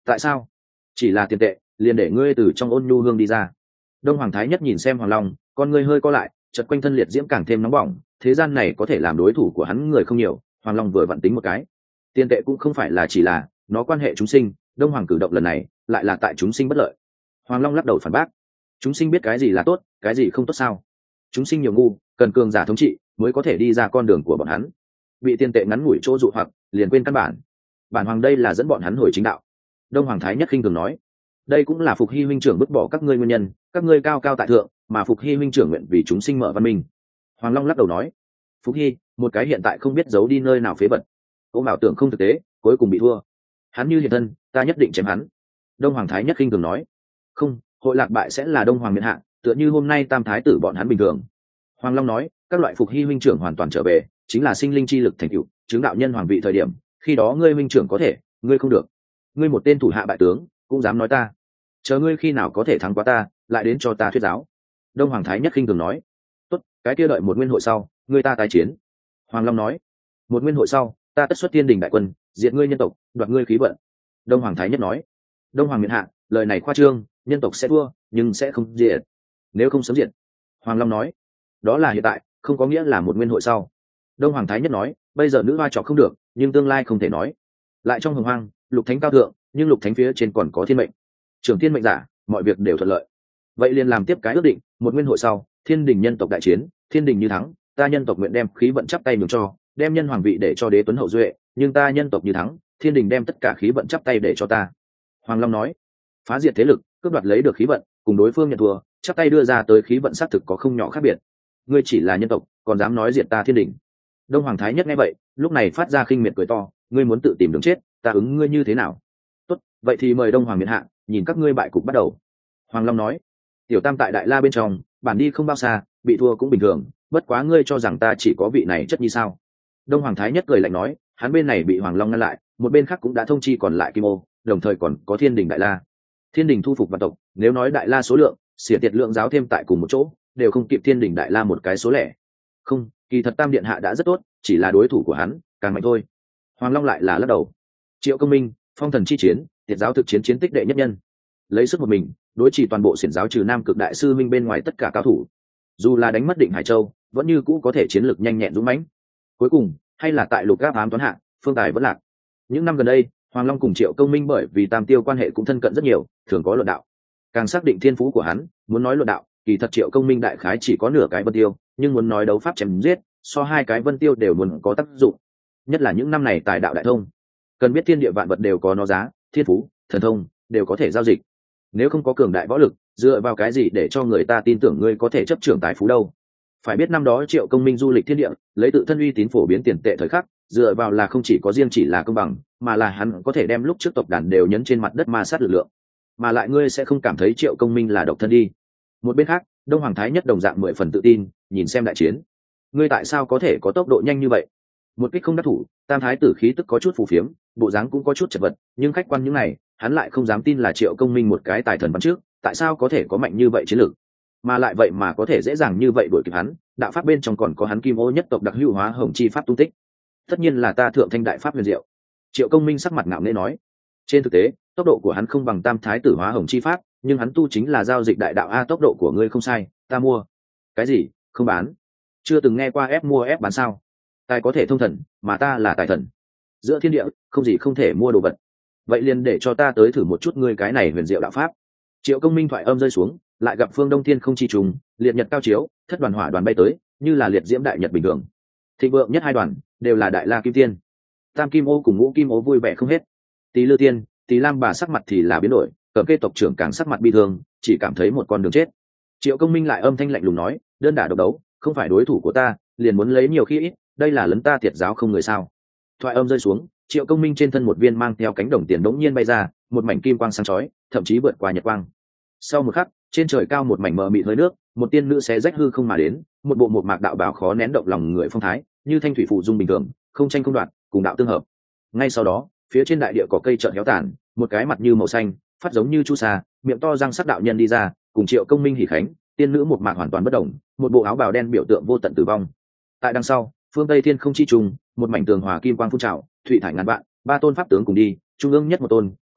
tại sao? Chỉ là tiền tệ liền để ngươi từ trong ôn nhu hương đi ra? Đông Hoàng Thái Nhất nhìn xem Hoàng Long, con ngươi hơi co lại, chợt quanh thân liệt diễm càng thêm nóng bỏng. Thế gian này có thể làm đối thủ của hắn người không nhiều, Hoàng Long vừa vặn tính một cái. Tiền tệ cũng không phải là chỉ là nó quan hệ chúng sinh, Đông Hoàng cử động lần này lại là tại chúng sinh bất lợi. Hoàng Long lắc đầu phản bác, chúng sinh biết cái gì là tốt, cái gì không tốt sao? Chúng sinh nhiều ngu, cần cường giả thống trị mới có thể đi ra con đường của bọn hắn. Bị tiền tệ ngắn ngủi chỗ dụ hoặc liền quên căn bản. Bản hoàng đây là dẫn bọn hắn hồi chính đạo. Đông Hoàng Thái Nhất khinh thường nói, đây cũng là Phục Hy huynh trưởng bức bỏ các ngươi nguyên nhân, các ngươi cao cao tại thượng, mà Phục Hy huynh trưởng nguyện vì chúng sinh mở văn minh. Hoàng Long lắc đầu nói, Phục Hy, một cái hiện tại không biết giấu đi nơi nào phế vật. Ông bảo tưởng không thực tế, cuối cùng bị thua. Hắn như hiện thân, ta nhất định chém hắn. Đông Hoàng Thái Nhất khinh thường nói, không, hội lạc bại sẽ là Đông Hoàng miện hạ, tựa như hôm nay tam thái tử bọn hắn bình thường. Hoàng Long nói, các loại Phục Hy huynh trưởng hoàn toàn trở về, chính là sinh linh chi lực thành tựu, chứng đạo nhân hoàng vị thời điểm, khi đó ngươi huynh trưởng có thể, ngươi không được. Ngươi một tên thủ hạ bại tướng, cũng dám nói ta. Chờ ngươi khi nào có thể thắng qua ta, lại đến cho ta thuyết giáo. Đông Hoàng Thái Nhất khinh thường nói, tốt, cái kia đợi một nguyên hội sau, ngươi ta tái chiến. Hoàng Long nói, một nguyên hội sau, ta tất xuất thiên đình đại quân, diệt ngươi nhân tộc, đoạt ngươi khí vận. Đông Hoàng Thái Nhất nói, Đông Hoàng miện hạ, lời này khoa trương, nhân tộc sẽ thua, nhưng sẽ không diệt. Nếu không sớm diệt. Hoàng Long nói, đó là hiện tại, không có nghĩa là một nguyên hội sau. Đông Hoàng Thái Nhất nói, bây giờ nữ vai trò không được, nhưng tương lai không thể nói. Lại trong hồng hoang, lục thánh cao thượng, nhưng lục thánh phía trên còn có thiên mệnh. Trưởng thiên mệnh giả, mọi việc đều thuận lợi. Vậy liền làm tiếp cái ước định, một nguyên hội sau, thiên đình nhân tộc đại chiến, thiên đình như thắng, ta nhân tộc nguyện đem khí vận chắp tay nhường cho, đem nhân hoàng vị để cho đế tuấn hậu duệ, nhưng ta nhân tộc như thắng, thiên đình đem tất cả khí vận chắp tay để cho ta. Hoàng Long nói, phá diệt thế lực, cướp đoạt lấy được khí vận, cùng đối phương nhận thua, chắp tay đưa ra tới khí vận xác thực có không nhỏ khác biệt. Ngươi chỉ là nhân tộc, còn dám nói diệt ta thiên đình? Đông Hoàng Thái Nhất nghe vậy, lúc này phát ra khinh miệt cười to, ngươi muốn tự tìm đường chết, ta ứng ngươi như thế nào? Tốt, vậy thì mời Đông Hoàng miện hạ, nhìn các ngươi bại cục bắt đầu. Hoàng Long nói, tiểu tam tại Đại La bên trong, bản đi không bao xa, bị thua cũng bình thường, bất quá ngươi cho rằng ta chỉ có vị này chất như sao? Đông Hoàng Thái Nhất cười lạnh nói, hắn bên này bị Hoàng Long ngăn lại, một bên khác cũng đã thông chi còn lại Kim Ô, đồng thời còn có Thiên Đình Đại La. Thiên Đình thu phục vạn tộc, nếu nói Đại La số lượng, xỉa tiệt lượng giáo thêm tại cùng một chỗ, đều không kịp Thiên Đình Đại La một cái số lẻ. Không, kỳ thật Tam Điện hạ đã rất tốt, chỉ là đối thủ của hắn càng mạnh thôi. Hoàng Long lại là lắc đầu. Triệu Công Minh, phong thần chi chiến, tiệt giáo thực chiến chiến tích đệ nhất nhân, lấy sức một mình đối chỉ toàn bộ xiển giáo trừ Nam Cực đại sư minh bên ngoài tất cả cao thủ, dù là đánh mất Định Hải Châu, vẫn như cũ có thể chiến lược nhanh nhẹn dũng mãnh. Cuối cùng hay là tại lục gáp ám toán hạ, phương tài vẫn lạc. Những năm gần đây, Hoàng Long cùng Triệu Công Minh bởi vì tam tiêu quan hệ cũng thân cận rất nhiều, thường có luận đạo. Càng xác định thiên phú của hắn, muốn nói luận đạo, kỳ thật Triệu Công Minh đại khái chỉ có nửa cái vân tiêu, nhưng muốn nói đấu pháp chém giết, so hai cái vân tiêu đều muốn có tác dụng. Nhất là những năm này tài đạo đại thông, cần biết thiên địa vạn vật đều có nó giá, thiên phú, thần thông đều có thể giao dịch. Nếu không có cường đại võ lực, dựa vào cái gì để cho người ta tin tưởng ngươi có thể chấp trưởng tài phú đâu? Phải biết năm đó Triệu Công Minh du lịch thiên địa, lấy tự thân uy tín phổ biến tiền tệ thời khắc, dựa vào là không chỉ có riêng chỉ là công bằng, mà là hắn có thể đem lúc trước tộc đàn đều nhấn trên mặt đất ma sát lực lượng. Mà lại ngươi sẽ không cảm thấy Triệu Công Minh là độc thân đi. Một bên khác, Đông Hoàng Thái Nhất đồng dạng mười phần tự tin, nhìn xem đại chiến. Ngươi tại sao có thể có tốc độ nhanh như vậy? Một kích không đắc thủ, Tam Thái tử khí tức có chút phù phiếm, bộ dáng cũng có chút chật vật, nhưng khách quan những này, hắn lại không dám tin là Triệu Công Minh một cái tài thần bắn trước, tại sao có thể có mạnh như vậy chiến lược, mà lại vậy mà có thể dễ dàng như vậy đuổi kịp hắn. Đạo pháp bên trong còn có hắn Kim Ô nhất tộc đặc hữu hóa hồng chi pháp tung tích, tất nhiên là ta thượng thanh đại pháp huyền diệu. Triệu Công Minh sắc mặt ngạo nghễ nói, trên thực tế tốc độ của hắn không bằng Tam Thái tử hóa hồng chi pháp, nhưng hắn tu chính là giao dịch đại đạo. A, tốc độ của ngươi không sai, ta mua. Cái gì? Không bán? Chưa từng nghe qua ép mua ép bán sao? Tài có thể thông thần, mà ta là tài thần, giữa thiên địa không gì không thể mua đồ vật. Vậy liền để cho ta tới thử một chút ngươi cái này huyền diệu đạo pháp. Triệu Công Minh thoại âm rơi xuống, lại gặp phương đông thiên không chi trùng, liệt nhật cao chiếu, thất đoàn hỏa đoàn bay tới, như là liệt diễm đại nhật bình thường. Thịnh vượng nhất hai đoàn đều là đại la kim tiên. Tam Kim Ô cùng Ngũ Kim Ô vui vẻ không hết. Tỳ Lư Tiên, Tỳ Lam bà sắc mặt thì là biến đổi, Cẩm Kê tộc trưởng càng sắc mặt bi thương, chỉ cảm thấy một con đường chết. Triệu Công Minh lại âm thanh lạnh lùng nói, đơn đả độc đấu, không phải đối thủ của ta, liền muốn lấy nhiều khi ít, đây là lấn ta tiệt giáo không người sao? Thoại âm rơi xuống, Triệu Công Minh trên thân một viên mang theo cánh đồng tiền đống nhiên bay ra, một mảnh kim quang sáng chói, thậm chí vượt qua nhật quang. Sau một khắc, trên trời cao một mảnh mờ mịt hơi nước, một tiên nữ xé rách hư không mà đến, một bộ một mạc đạo bào khó nén động lòng người phong thái, như thanh thủy phụ dung bình thường, không tranh không đoạt, cùng đạo tương hợp. Ngay sau đó, phía trên đại địa có cây trợn héo tàn, một cái mặt như màu xanh, phát giống như chu sa, miệng to răng sắc đạo nhân đi ra, cùng Triệu Công Minh hỉ khánh, tiên nữ một mạc hoàn toàn bất động, một bộ áo bào đen biểu tượng vô tận tử vong. Tại đằng sau, phương tây thiên không chi trùng, một mảnh tường hòa kim quang phun trào, thủy thải ngàn vạn, ba tôn pháp tướng cùng đi, trung ương nhất một tôn,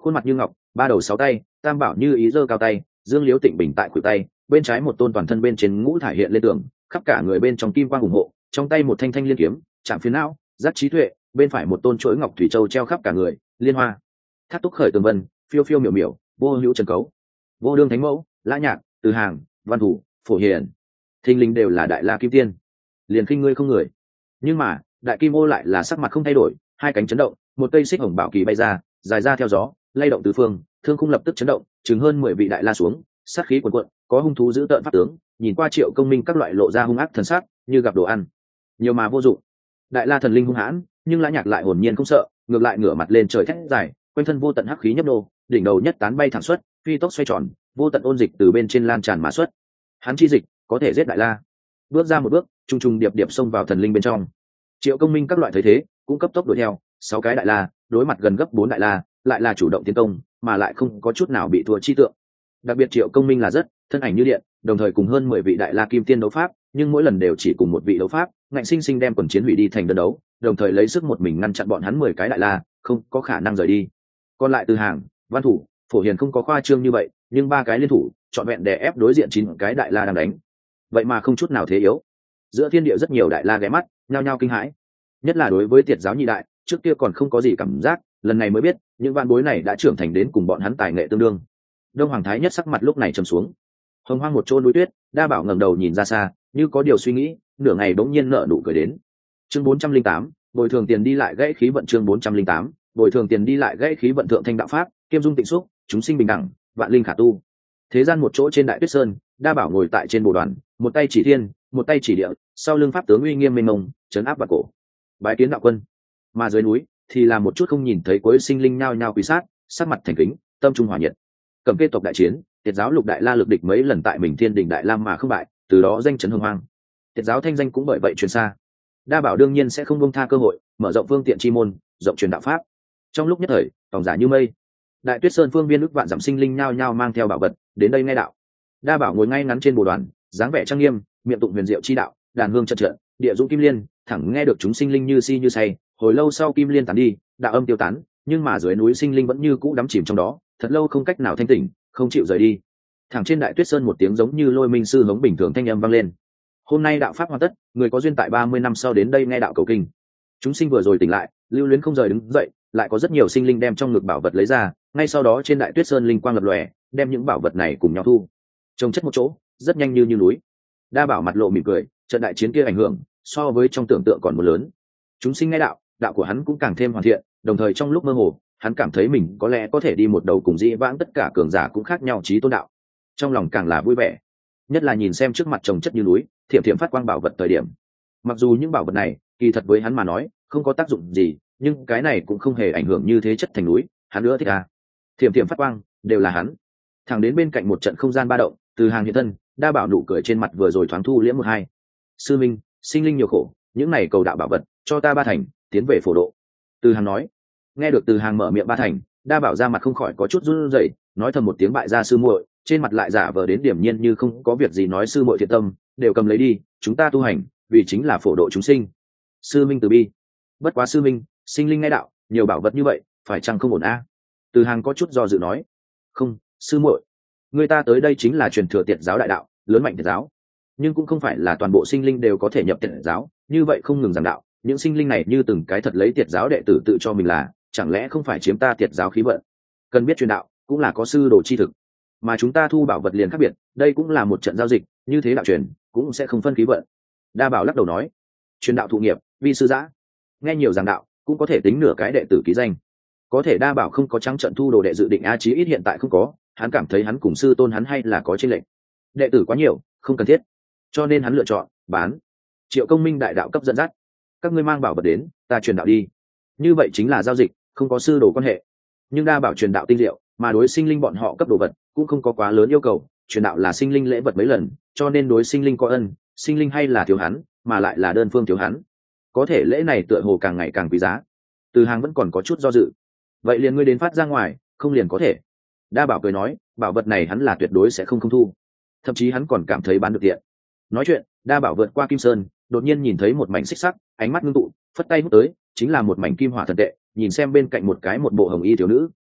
khuôn mặt như ngọc, ba đầu sáu tay, tam bảo như ý giơ cao tay, dương liếu tịnh bình tại khuỷu tay, bên trái một tôn toàn thân bên trên ngũ thải hiện lên tường, khắp cả người bên trong kim quang ủng hộ, trong tay một thanh thanh liên kiếm chạm phía não giác trí tuệ, bên phải một tôn chuỗi ngọc thủy châu treo khắp cả người, liên hoa thác túc khởi tường vân, phiêu phiêu miểu miểu, vô hữu trần cấu, vô đương thánh mẫu, lã nhạc, từ hàng, văn thủ, phổ hiền, thinh linh đều là đại la kim tiên, liền khinh ngươi không người. Nhưng mà đại kim ô lại là sắc mặt không thay đổi, hai cánh chấn động, một cây xích hồng bảo kỳ bay ra, dài ra theo gió, lay động tứ phương, thương khung lập tức chấn động, chừng hơn mười vị đại la xuống, sát khí cuồn cuộn, có hung thú dữ tợn pháp tướng, nhìn qua Triệu Công Minh các loại lộ ra hung ác thần sắc, như gặp đồ ăn, nhiều mà vô dụng. Đại la thần linh hung hãn, nhưng Lã Nhạc lại hồn nhiên không sợ, ngược lại ngửa mặt lên trời thét dài, quanh thân vô tận hắc khí nhấp nô, đỉnh đầu nhất tán bay thẳng xuất, phi tốc xoay tròn, vô tận ôn dịch từ bên trên lan tràn mà xuất. Hắn chi dịch có thể giết đại la. Bước ra một bước, trung trung điệp điệp xông vào thần linh bên trong. Triệu Công Minh các loại thấy thế, cũng cấp tốc đuổi theo, sáu cái đại la, đối mặt gần gấp bốn đại la, lại là chủ động tiến công, mà lại không có chút nào bị thua chi tượng. Đặc biệt Triệu Công Minh là rất thân ảnh như điện, đồng thời cùng hơn mười vị đại la kim tiên đấu pháp, nhưng mỗi lần đều chỉ cùng một vị đấu pháp, ngạnh sinh sinh đem quần chiến hủy đi thành đơn đấu, đồng thời lấy sức một mình ngăn chặn bọn hắn mười cái đại la, không có khả năng rời đi. Còn lại Từ Hàng, Văn Thủ, Phổ Hiền không có khoa trương như vậy, nhưng ba cái liên thủ, trọn vẹn đè ép đối diện chín cái đại la đang đánh. Vậy mà không chút nào thế yếu. Giữa thiên địa rất nhiều đại la ghé mắt, nhao nhao kinh hãi. Nhất là đối với Tiệt giáo nhị đại, trước kia còn không có gì cảm giác, lần này mới biết, những vạn bối này đã trưởng thành đến cùng bọn hắn tài nghệ tương đương. Đông Hoàng Thái Nhất sắc mặt lúc này trầm xuống. Hồng Hoang một chỗ núi tuyết, Đa Bảo ngẩng đầu nhìn ra xa, như có điều suy nghĩ, nửa ngày bỗng nhiên nở nụ cười đến. Chương bốn trăm linh tám, bồi thường tiền đi lại gãy khí vận. Chương bốn trăm linh tám, bồi thường tiền đi lại gãy khí vận. Thượng thanh đạo pháp, kiêm dung tịnh xúc, chúng sinh bình đẳng, vạn linh khả tu. Thế gian một chỗ trên đại tuyết sơn, Đa Bảo ngồi tại trên bồ đoàn, một tay chỉ thiên, một tay chỉ địa, sau lưng pháp tướng uy nghiêm mênh mông, trấn áp vào cổ. Bái kiến đạo quân. Mà dưới núi thì là một chút không nhìn thấy cuối sinh linh nhao nhao quý sát, sắc mặt thành kính, tâm trung hòa nhiệt. Cầm kết tộc đại chiến, Tiệt giáo lục đại la lực địch mấy lần tại mình Thiên Đình Đại Lam mà không bại, từ đó danh chấn hưng hoang. Tiệt giáo thanh danh cũng bởi vậy truyền xa. Đa Bảo đương nhiên sẽ không buông tha cơ hội, mở rộng phương tiện chi môn, rộng truyền đạo pháp. Trong lúc nhất thời, tổng giả như mây. Đại Tuyết Sơn phương viên ức vạn dặm sinh linh nhao nhao mang theo bảo vật đến đây nghe đạo. Đa Bảo ngồi ngay ngắn trên bồ đoàn, dáng vẻ trang nghiêm, miệng tụng huyền diệu chi đạo, đàn hương trận trận, địa dũng kim liên, thẳng nghe được chúng sinh linh như si như say. Hồi lâu sau kim liên tán đi, đạo âm tiêu tán, nhưng mà dưới núi sinh linh vẫn như cũ đắm chìm trong đó, thật lâu không cách nào thanh tỉnh, không chịu rời đi. Thẳng trên Đại Tuyết Sơn một tiếng giống như lôi minh sư hống bình thường thanh âm vang lên. Hôm nay đạo pháp hoàn tất, người có duyên tại ba mươi năm sau đến đây nghe đạo cầu kinh. Chúng sinh vừa rồi tỉnh lại, lưu luyến không rời đứng dậy, lại có rất nhiều sinh linh đem trong ngực bảo vật lấy ra, ngay sau đó trên Đại Tuyết Sơn linh quang lập lòe, đem những bảo vật này cùng nhau thu, trồng chất một chỗ, rất nhanh như như núi. Đa Bảo mặt lộ mỉm cười, trận đại chiến kia ảnh hưởng so với trong tưởng tượng còn một lớn. Chúng sinh nghe đạo, đạo của hắn cũng càng thêm hoàn thiện, đồng thời trong lúc mơ hồ, hắn cảm thấy mình có lẽ có thể đi một đầu cùng dĩ vãng tất cả cường giả cũng khác nhau chí tôn đạo. Trong lòng càng là vui vẻ, nhất là nhìn xem trước mặt trồng chất như núi, thiểm thiểm phát quang bảo vật thời điểm. Mặc dù những bảo vật này kỳ thật với hắn mà nói không có tác dụng gì, nhưng cái này cũng không hề ảnh hưởng như thế chất thành núi, hắn nữa thích à. Thiểm thiểm phát quang đều là hắn. Thẳng đến bên cạnh một trận không gian ba động, Từ Hàng hiện thân, Đa Bảo nụ cười trên mặt vừa rồi thoáng thu liễm một hai. Sư minh, sinh linh nhiều khổ, những này cầu đạo bảo vật cho ta ba thành, tiến về phổ độ. Từ Hàng nói. Nghe được Từ Hàng mở miệng ba thành, Đa Bảo ra mặt không khỏi có chút run rẩy, nói thầm một tiếng bại gia sư muội, trên mặt lại giả vờ đến điểm nhiên như không có việc gì, nói sư muội thiện tâm, đều cầm lấy đi, chúng ta tu hành vì chính là phổ độ chúng sinh. Sư minh từ bi. Bất quá sư minh, sinh linh nghe đạo, nhiều bảo vật như vậy, phải chăng không ổn a? À? Từ Hàng có chút do dự nói. Không, sư muội, người ta tới đây chính là truyền thừa Tiệt giáo đại đạo, lớn mạnh Tiệt giáo, nhưng cũng không phải là toàn bộ sinh linh đều có thể nhập Tiệt giáo, như vậy không ngừng giảng đạo, những sinh linh này như từng cái thật lấy Tiệt giáo đệ tử tự cho mình là, chẳng lẽ không phải chiếm ta Tiệt giáo khí vận? Cần biết truyền đạo, cũng là có sư đồ chi thực, mà chúng ta thu bảo vật liền khác biệt, đây cũng là một trận giao dịch, như thế đạo truyền cũng sẽ không phân khí vận. Đa Bảo lắc đầu nói. Truyền đạo thụ nghiệp, vi sư giã. Nghe nhiều giảng đạo, cũng có thể tính nửa cái đệ tử ký danh. Có thể Đa Bảo không có trắng trận thu đồ đệ dự định, a chí ít hiện tại không có, hắn cảm thấy hắn cùng sư tôn hắn hay là có chênh lệch. Đệ tử quá nhiều, không cần thiết, cho nên hắn lựa chọn bán. Triệu Công Minh đại đạo cấp dẫn dắt, các ngươi mang bảo vật đến, ta truyền đạo đi. Như vậy chính là giao dịch, không có sư đồ quan hệ. Nhưng Đa Bảo truyền đạo tinh diệu, mà đối sinh linh bọn họ cấp đồ vật cũng không có quá lớn yêu cầu, truyền đạo là sinh linh lễ vật mấy lần, cho nên đối sinh linh có ân, sinh linh hay là thiếu hắn, mà lại là đơn phương thiếu hắn, có thể lễ này tựa hồ càng ngày càng quý giá. Từ Hàng vẫn còn có chút do dự. Vậy liền ngươi đến phát ra ngoài, không liền có thể. Đa Bảo cười nói, bảo vật này hắn là tuyệt đối sẽ không không thu, thậm chí hắn còn cảm thấy bán được tiện. Nói chuyện, Đa Bảo vượt qua Kim Sơn, đột nhiên nhìn thấy một mảnh xích sắc, ánh mắt ngưng tụ, phất tay hút tới, chính là một mảnh kim hỏa thần tệ. Nhìn xem bên cạnh một cái một bộ hồng y thiếu nữ,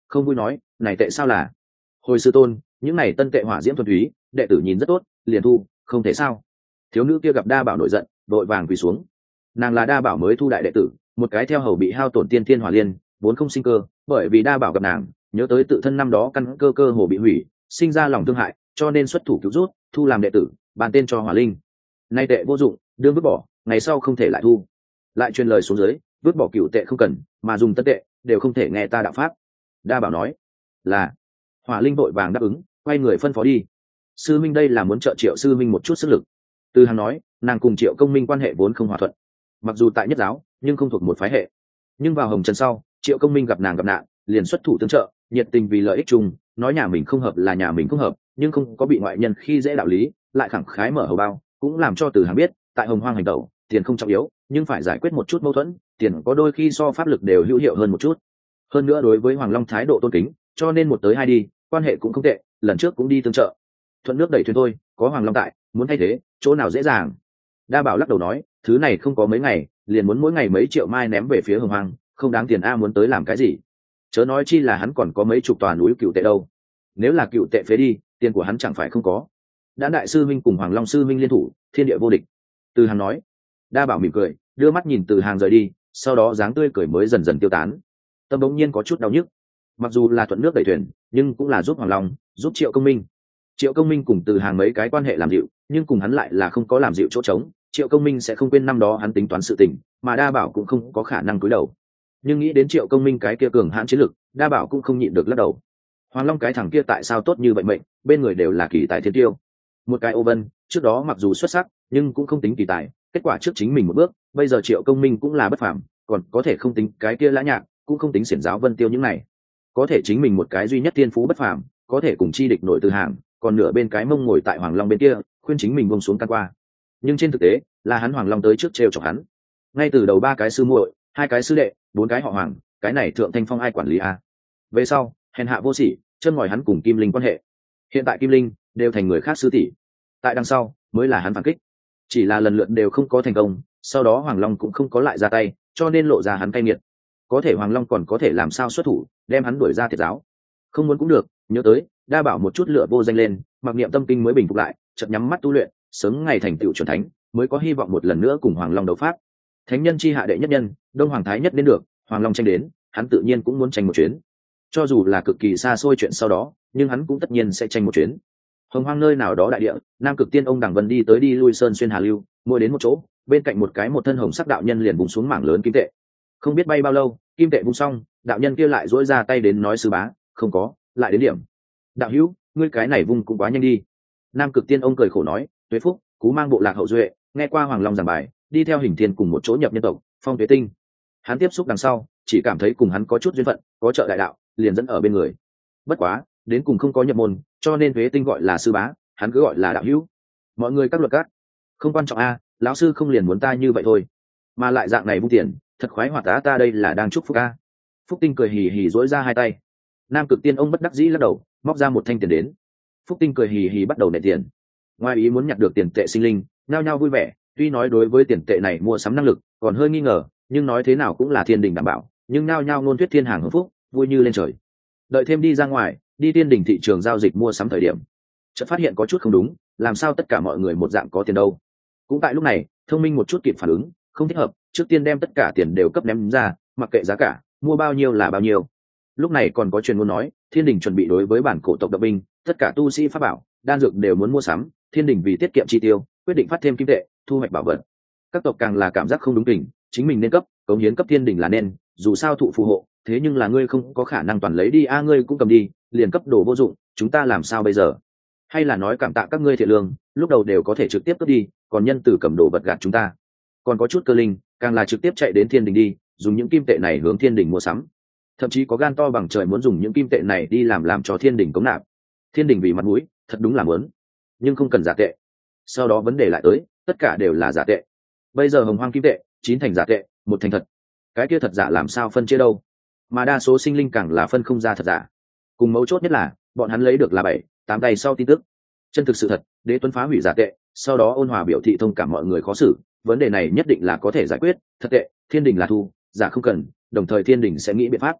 không vui nói, này tệ sao là? Hồi sư tôn, những này tân tệ hỏa diễm thuần túy, đệ tử nhìn rất tốt, liền thu, không thể sao? Thiếu nữ kia gặp đa bảo nổi giận, đội vàng quỳ xuống. Nàng là đa bảo mới thu đại đệ tử, một cái theo hầu bị hao tổn tiên thiên hỏa liên, vốn không sinh cơ, bởi vì đa bảo gặp nàng, nhớ tới tự thân năm đó căn cơ cơ hồ bị hủy, sinh ra lòng thương hại, cho nên xuất thủ cứu rút, thu làm đệ tử, bàn tên cho hỏa linh. Nay tệ vô dụng, đương vứt bỏ, ngày sau không thể lại thu. Lại truyền lời xuống dưới, vứt bỏ cựu tệ không cần, mà dùng tân tệ, đều không thể nghe ta đạo pháp. Đa bảo nói là. Hỏa linh vội vàng đáp ứng, quay người phân phó đi. Sư minh đây là muốn trợ Triệu sư minh một chút sức lực. Từ Hàng nói, nàng cùng Triệu Công Minh quan hệ vốn không hòa thuận, mặc dù tại nhất giáo nhưng không thuộc một phái hệ. Nhưng vào hồng trần sau, Triệu Công Minh gặp nàng gặp nạn, liền xuất thủ tương trợ, nhiệt tình vì lợi ích chung, nói nhà mình không hợp là nhà mình không hợp, nhưng không có bị ngoại nhân khi dễ đạo lý, lại khẳng khái mở hầu bao, cũng làm cho Từ Hàng biết, tại hồng hoang hành tẩu, tiền không trọng yếu, nhưng phải giải quyết một chút mâu thuẫn, tiền có đôi khi so pháp lực đều hữu hiệu hơn một chút. Hơn nữa đối với Hoàng Long thái độ tôn kính, cho nên một tới hai đi, quan hệ cũng không tệ, lần trước cũng đi tương trợ. Thuận nước đẩy thuyền thôi, có Hoàng Long tại, muốn thay thế, chỗ nào dễ dàng. Đa bảo lắc đầu nói, thứ này không có mấy ngày, liền muốn mỗi ngày mấy triệu mai ném về phía hồng hoang, không đáng tiền a, muốn tới làm cái gì? Chớ nói chi là hắn còn có mấy chục tòa núi cựu tệ đâu. Nếu là cựu tệ phế đi, tiền của hắn chẳng phải không có. Đã đại sư minh cùng Hoàng Long sư minh liên thủ, thiên địa vô địch. Từ Hàng nói. Đa bảo mỉm cười, đưa mắt nhìn Từ Hàng rời đi, sau đó dáng tươi cười mới dần dần tiêu tán. Tâm bỗng nhiên có chút đau nhức. Mặc dù là thuận nước đẩy thuyền, nhưng cũng là giúp Hoàng Long, giúp Triệu Công Minh. Triệu Công Minh cùng Từ Hàng mấy cái quan hệ làm dịu, nhưng cùng hắn lại là không có làm dịu chỗ trống. Triệu Công Minh sẽ không quên năm đó hắn tính toán sự tình, mà Đa bảo cũng không có khả năng cúi đầu. Nhưng nghĩ đến Triệu Công Minh cái kia cường hãn chiến lực, Đa bảo cũng không nhịn được lắc đầu. Hoàng Long cái thằng kia tại sao tốt như vậy mệnh, bên người đều là kỳ tài thiên tiêu. Một cái Ô Vân, trước đó mặc dù xuất sắc, nhưng cũng không tính kỳ tài, kết quả trước chính mình một bước, bây giờ Triệu Công Minh cũng là bất phàm, còn có thể không tính cái kia Lã Nhạc, cũng không tính xiển giáo Vân Tiêu những này. Có thể chính mình một cái duy nhất thiên phú bất phàm, có thể cùng chi địch nội Từ Hàng, còn nửa bên cái mông ngồi tại Hoàng Long bên kia, khuyên chính mình buông xuống can qua. Nhưng trên thực tế, là hắn Hoàng Long tới trước trêu chọc hắn. Ngay từ đầu ba cái sư muội, hai cái sư đệ, bốn cái họ Hoàng, cái này thượng thanh phong ai quản lý a? Về sau, hèn hạ vô sỉ, chân ngòi hắn cùng Kim Linh quan hệ. Hiện tại Kim Linh đều thành người khác sư tỷ. Tại đằng sau mới là hắn phản kích. Chỉ là lần lượt đều không có thành công, sau đó Hoàng Long cũng không có lại ra tay, cho nên lộ ra hắn cay nghiệt. Có thể Hoàng Long còn có thể làm sao xuất thủ, đem hắn đuổi ra thiệt giáo. Không muốn cũng được, nhớ tới, Đa bảo một chút lửa vô danh lên, mặc niệm tâm kinh mới bình phục lại, chợt nhắm mắt tu luyện, sớm ngày thành tựu chuẩn thánh, mới có hy vọng một lần nữa cùng Hoàng Long đấu pháp. Thánh nhân chi hạ đệ nhất nhân, Đông Hoàng thái nhất đến được, Hoàng Long tranh đến, hắn tự nhiên cũng muốn tranh một chuyến. Cho dù là cực kỳ xa xôi chuyện sau đó, nhưng hắn cũng tất nhiên sẽ tranh một chuyến. Hồng hoang nơi nào đó đại địa, Nam Cực Tiên ông Đằng Vân đi tới đi lui sơn xuyên hà lưu, mỗi đến một chỗ, bên cạnh một cái một thân hồng sắc đạo nhân liền bùng xuống mảng lớn kim tệ. Không biết bay bao lâu, kim tệ bung xong, đạo nhân kia lại duỗi ra tay đến nói sư bá, không có, lại đến điểm. Đạo hữu, ngươi cái này vung cũng quá nhanh đi. Nam Cực Tiên ông cười khổ nói, Tuế Phúc, Cú mang bộ lạc hậu duệ, nghe qua Hoàng Long giảng bài, đi theo Hình Thiên cùng một chỗ nhập nhân tộc, phong Tuế Tinh. Hắn tiếp xúc đằng sau, chỉ cảm thấy cùng hắn có chút duyên phận, có trợ đại đạo, liền dẫn ở bên người. Bất quá, đến cùng không có nhập môn, cho nên Tuế Tinh gọi là sư bá, hắn cứ gọi là đạo hữu. Mọi người các luật các, không quan trọng a, lão sư không liền muốn ta như vậy thôi, mà lại dạng này vung tiền, thật khoái hoạt tá, ta đây là đang chúc phúc a. Phúc Tinh cười hì hì dỗi ra hai tay. Nam Cực Tiên ông bất đắc dĩ lắc đầu, móc ra một thanh tiền đến. Phúc Tinh cười hì hì bắt đầu nệ tiền. Ngoài ý muốn nhặt được tiền tệ sinh linh, nhao nhao vui vẻ, tuy nói đối với tiền tệ này mua sắm năng lực còn hơi nghi ngờ, nhưng nói thế nào cũng là thiên đình đảm bảo, nhưng nhao nhao ngôn thuyết thiên hàng hưởng phúc, vui như lên trời. Đợi thêm đi ra ngoài, đi tiên đình thị trường giao dịch mua sắm thời điểm, chợt phát hiện có chút không đúng, làm sao tất cả mọi người một dạng có tiền đâu. Cũng tại lúc này, thông minh một chút kịp phản ứng, không thích hợp, trước tiên đem tất cả tiền đều cấp ném ra, mặc kệ giá cả, mua bao nhiêu là bao nhiêu. Lúc này còn có truyền ngôn nói, thiên đình chuẩn bị đối với bản cổ tộc động binh, tất cả tu sĩ pháp bảo, đan dược đều muốn mua sắm, thiên đình vì tiết kiệm chi tiêu, quyết định phát thêm kim tệ, thu hoạch bảo vật. Các tộc càng là cảm giác không đúng tình, chính mình nên cấp, cống hiến cấp thiên đình là nên, dù sao thụ phù hộ, thế nhưng là ngươi không có khả năng toàn lấy đi a, ngươi cũng cầm đi, liền cấp đồ vô dụng, chúng ta làm sao bây giờ? Hay là nói cảm tạ các ngươi thiện lương, lúc đầu đều có thể trực tiếp cướp đi, còn nhân từ cầm đồ vật gạt chúng ta. Còn có chút cơ linh, càng là trực tiếp chạy đến thiên đình đi, dùng những kim tệ này hướng thiên đình mua sắm. Thậm chí có gan to bằng trời muốn dùng những kim tệ này đi làm làm cho thiên đình cống nạp. Thiên đình vì mặt mũi, thật đúng là muốn, nhưng không cần giả tệ. Sau đó vấn đề lại tới, tất cả đều là giả tệ. Bây giờ hồng hoang kim tệ, chín thành giả tệ, một thành thật. Cái kia thật giả làm sao phân chia đâu? Mà đa số sinh linh càng là phân không ra thật giả. Cùng mấu chốt nhất là, bọn hắn lấy được là bảy, tám tay sau tin tức. Chân thực sự thật, Đế Tuấn phá hủy giả tệ, sau đó ôn hòa biểu thị thông cảm mọi người khó xử, vấn đề này nhất định là có thể giải quyết, thật tệ, thiên đình là thu, giả không cần, đồng thời thiên đình sẽ nghĩ biện pháp.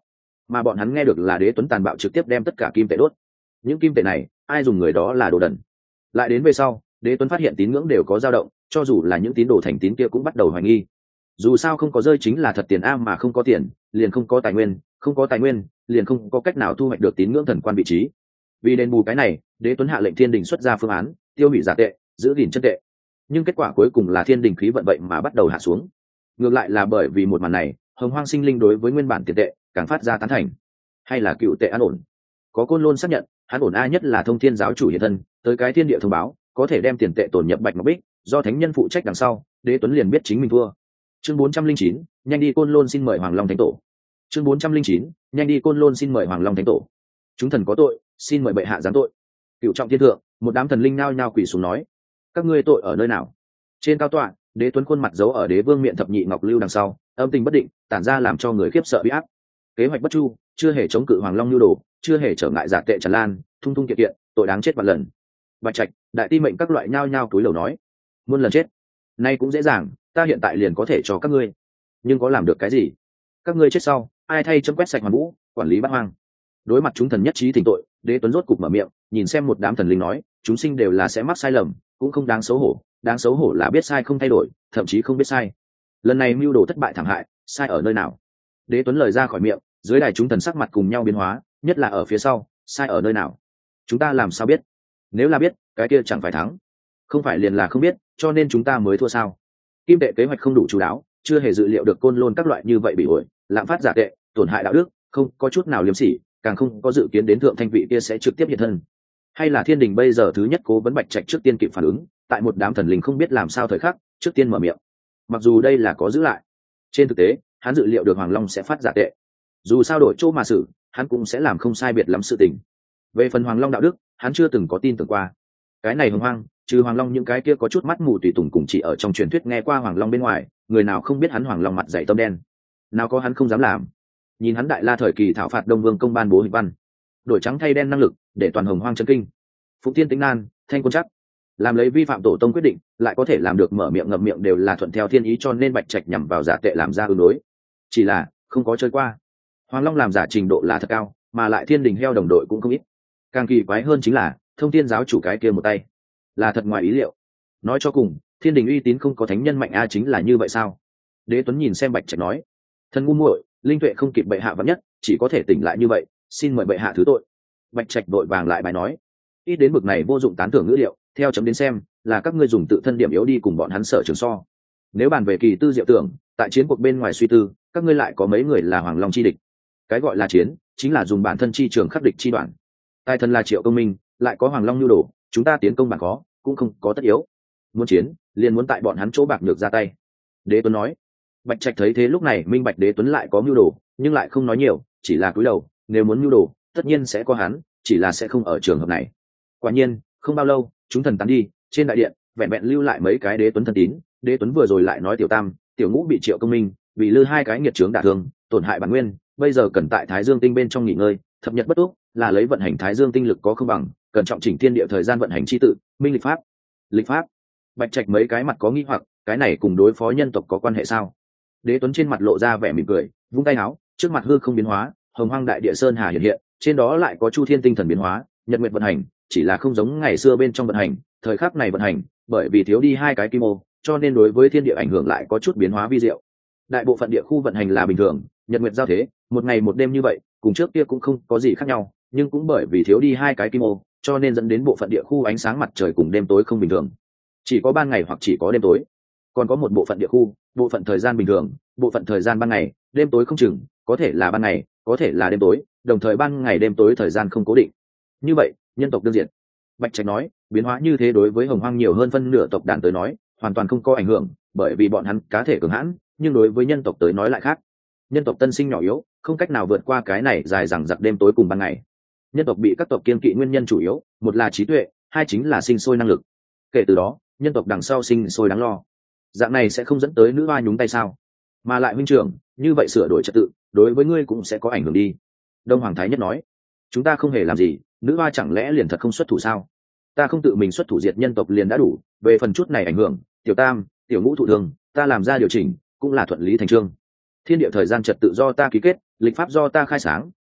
mà bọn hắn nghe được là Đế Tuấn tàn bạo trực tiếp đem tất cả kim tệ đốt. Những kim tệ này ai dùng người đó là đồ đần. Lại đến về sau, Đế Tuấn phát hiện tín ngưỡng đều có dao động, cho dù là những tín đồ thành tín kia cũng bắt đầu hoài nghi. Dù sao không có rơi chính là thật tiền a, mà không có tiền liền không có tài nguyên, không có tài nguyên liền không có cách nào thu hoạch được tín ngưỡng thần quan vị trí. Vì đền bù cái này, Đế Tuấn hạ lệnh Thiên Đình xuất ra phương án tiêu hủy giả tệ, giữ gìn chân tệ. Nhưng kết quả cuối cùng là Thiên Đình khí vận vậy mà bắt đầu hạ xuống. Ngược lại là bởi vì một màn này, Hồng Hoang sinh linh đối với nguyên bản tiền tệ càng phát ra tán thành. Hay là cựu tệ an ổn. Có Côn Lôn xác nhận, hắn ổn a nhất là Thông Thiên giáo chủ hiện thân, tới cái thiên địa thông báo, có thể đem tiền tệ tổn nhập Bạch Ngọc Bích, do thánh nhân phụ trách đằng sau, Đế Tuấn liền biết chính mình thua. Chương bốn trăm linh chín, nhanh đi Côn Lôn xin mời Hoàng Long Thánh Tổ. Chương bốn trăm linh chín, nhanh đi Côn Lôn xin mời Hoàng Long Thánh Tổ. Chúng thần có tội, xin mời bệ hạ giáng tội. Cựu trọng thiên thượng, một đám thần linh nao nhao quỳ xuống nói: các ngươi tội ở nơi nào? Trên cao tọa, Đế Tuấn khuôn mặt giấu ở Đế Vương miệng thập nhị ngọc lưu đằng sau, âm tình bất định, tản ra làm cho người khiếp sợ bị áp. Kế hoạch bất chu, chưa hề chống cự Hoàng Long nhu đồ, chưa hề trở ngại giả tệ tràn lan, thung thung kiện kiện, tội đáng chết vạn lần. Bạch Trạch, đại ti mệnh các loại nhao nhao túi lầu nói: muôn lần chết, nay cũng dễ dàng, ta hiện tại liền có thể cho các ngươi, nhưng có làm được cái gì? Các ngươi chết sau, ai thay chấm quét sạch hoàn vũ, quản lý bát hoang? Đối mặt chúng thần nhất trí thỉnh tội, Đế Tuấn rốt cục mở miệng, nhìn xem một đám thần linh nói: chúng sinh đều là sẽ mắc sai lầm, cũng không đáng xấu hổ, đáng xấu hổ là biết sai không thay đổi, thậm chí không biết sai. Lần này mưu đồ thất bại thảm hại, sai ở nơi nào? Đế Tuấn lời ra khỏi miệng, dưới đài chúng thần sắc mặt cùng nhau biến hóa, nhất là ở phía sau, sai ở nơi nào? Chúng ta làm sao biết? Nếu là biết, cái kia chẳng phải thắng. Không phải liền là không biết, cho nên chúng ta mới thua sao? Kim tệ kế hoạch không đủ chú đáo, chưa hề dự liệu được Côn Lôn các loại như vậy bị ổi, lạm phát giả tệ, tổn hại đạo đức, không có chút nào liêm sỉ, càng không có dự kiến đến thượng thanh vị kia sẽ trực tiếp hiện thân. Hay là Thiên Đình bây giờ thứ nhất cố vấn Bạch Trạch trước tiên kịp phản ứng, tại một đám thần linh không biết làm sao thời khắc, trước tiên mở miệng. Mặc dù đây là có giữ lại, trên thực tế, hắn dự liệu được Hoàng Long sẽ phát giả tệ. Dù sao đổi chỗ mà xử, hắn cũng sẽ làm không sai biệt lắm sự tình. Về phần Hoàng Long đạo đức, hắn chưa từng có tin tưởng qua. Cái này Hồng Hoang, trừ Hoàng Long những cái kia có chút mắt mù tùy tùng cùng chỉ ở trong truyền thuyết nghe qua Hoàng Long bên ngoài, người nào không biết hắn Hoàng Long mặt dày tâm đen. Nào có hắn không dám làm. Nhìn hắn Đại La thời kỳ thảo phạt Đông Vương công ban bố hình văn, đổi trắng thay đen năng lực, để toàn Hồng Hoang chấn kinh. Phụng Tiên Tĩnh Nan, Thanh Quân Chắc, làm lấy vi phạm tổ tông quyết định, lại có thể làm được mở miệng ngậm miệng đều là thuận theo thiên ý, cho nên Bạch Trạch nhằm vào giả tệ làm ra ứng đối. Chỉ là không có chơi qua. Hoàng Long làm giả trình độ là thật cao, mà lại Thiên Đình heo đồng đội cũng không ít. Càng kỳ quái hơn chính là Thông Thiên giáo chủ cái kia một tay, là thật ngoài ý liệu. Nói cho cùng, Thiên Đình uy tín không có thánh nhân mạnh a, chính là như vậy sao? Đế Tuấn nhìn xem Bạch Trạch nói: thân ngu muội, linh tuệ không kịp bệ hạ vắn nhất, chỉ có thể tỉnh lại như vậy, xin mời bệ hạ thứ tội. Bạch Trạch đội vàng lại bài nói: ít đến bực này vô dụng tán thưởng ngữ liệu, theo chấm đến xem là các ngươi dùng tự thân điểm yếu đi cùng bọn hắn sở trường so. Nếu bàn về kỳ tư diệu tưởng, tại chiến cuộc bên ngoài suy tư, các ngươi lại có mấy người là Hoàng Long chi địch? Cái gọi là chiến, chính là dùng bản thân chi trường khắc địch chi đoạn. Tài thân là Triệu Công Minh, lại có Hoàng Long nhu đồ, chúng ta tiến công bản có, cũng không có tất yếu. Muốn chiến, liền muốn tại bọn hắn chỗ bạc nhược ra tay. Đế Tuấn nói. Bạch Trạch thấy thế lúc này minh bạch Đế Tuấn lại có mưu đồ, nhưng lại không nói nhiều, chỉ là cúi đầu. Nếu muốn mưu đồ, tất nhiên sẽ có hắn, chỉ là sẽ không ở trường hợp này. Quả nhiên, không bao lâu, chúng thần tán đi, trên đại điện vẹn vẹn lưu lại mấy cái Đế Tuấn thân tín. Đế Tuấn vừa rồi lại nói tiểu tam, tiểu ngũ bị Triệu Công Minh vì lư hai cái nghiệt chướng đả thương, tổn hại bản nguyên, bây giờ cần tại Thái Dương tinh bên trong nghỉ ngơi, thập nhật bất túc, là lấy vận hành Thái Dương tinh lực có không bằng, cần trọng chỉnh thiên địa thời gian vận hành chi tự, minh lịch pháp. Lịch pháp? Bạch Trạch mấy cái mặt có nghi hoặc, cái này cùng đối phó nhân tộc có quan hệ sao? Đế Tuấn trên mặt lộ ra vẻ mỉm cười, vung tay áo, trước mặt hư không biến hóa, Hồng Hoang đại địa sơn hà hiện hiện, trên đó lại có Chu Thiên tinh thần biến hóa, nhật nguyệt vận hành, chỉ là không giống ngày xưa bên trong vận hành, thời khắc này vận hành, bởi vì thiếu đi hai cái kim ô, cho nên đối với thiên địa ảnh hưởng lại có chút biến hóa vi diệu. Đại bộ phận địa khu vận hành là bình thường, nhật nguyệt giao thế, một ngày một đêm như vậy, cùng trước kia cũng không có gì khác nhau, nhưng cũng bởi vì thiếu đi hai cái kim ô, cho nên dẫn đến bộ phận địa khu ánh sáng mặt trời cùng đêm tối không bình thường, chỉ có ban ngày hoặc chỉ có đêm tối. Còn có một bộ phận địa khu, bộ phận thời gian bình thường, bộ phận thời gian ban ngày, đêm tối không chừng, có thể là ban ngày, có thể là đêm tối, đồng thời ban ngày đêm tối thời gian không cố định. Như vậy, nhân tộc đương diện. Bạch Trạch nói, biến hóa như thế đối với Hồng Hoang nhiều hơn phân nửa tộc đàn tới nói, hoàn toàn không có ảnh hưởng, bởi vì bọn hắn cá thể cường hãn, nhưng đối với nhân tộc tới nói lại khác. Nhân tộc tân sinh nhỏ yếu, không cách nào vượt qua cái này dài dằng dặc đêm tối cùng ban ngày. Nhân tộc bị các tộc kiên kỵ nguyên nhân chủ yếu, một là trí tuệ, hai chính là sinh sôi năng lực. Kể từ đó, nhân tộc đằng sau sinh sôi đáng lo. Dạng này sẽ không dẫn tới nữ hoa nhúng tay sao? Mà lại huynh trưởng, như vậy sửa đổi trật tự, đối với ngươi cũng sẽ có ảnh hưởng đi. Đông Hoàng Thái Nhất nói, chúng ta không hề làm gì, nữ hoa chẳng lẽ liền thật không xuất thủ sao? Ta không tự mình xuất thủ diệt nhân tộc liền đã đủ, về phần chút này ảnh hưởng, tiểu tam, tiểu ngũ thụ thương, ta làm ra điều chỉnh, cũng là thuận lý thành trương. Thiên địa thời gian trật tự do ta ký kết, lịch pháp do ta khai sáng,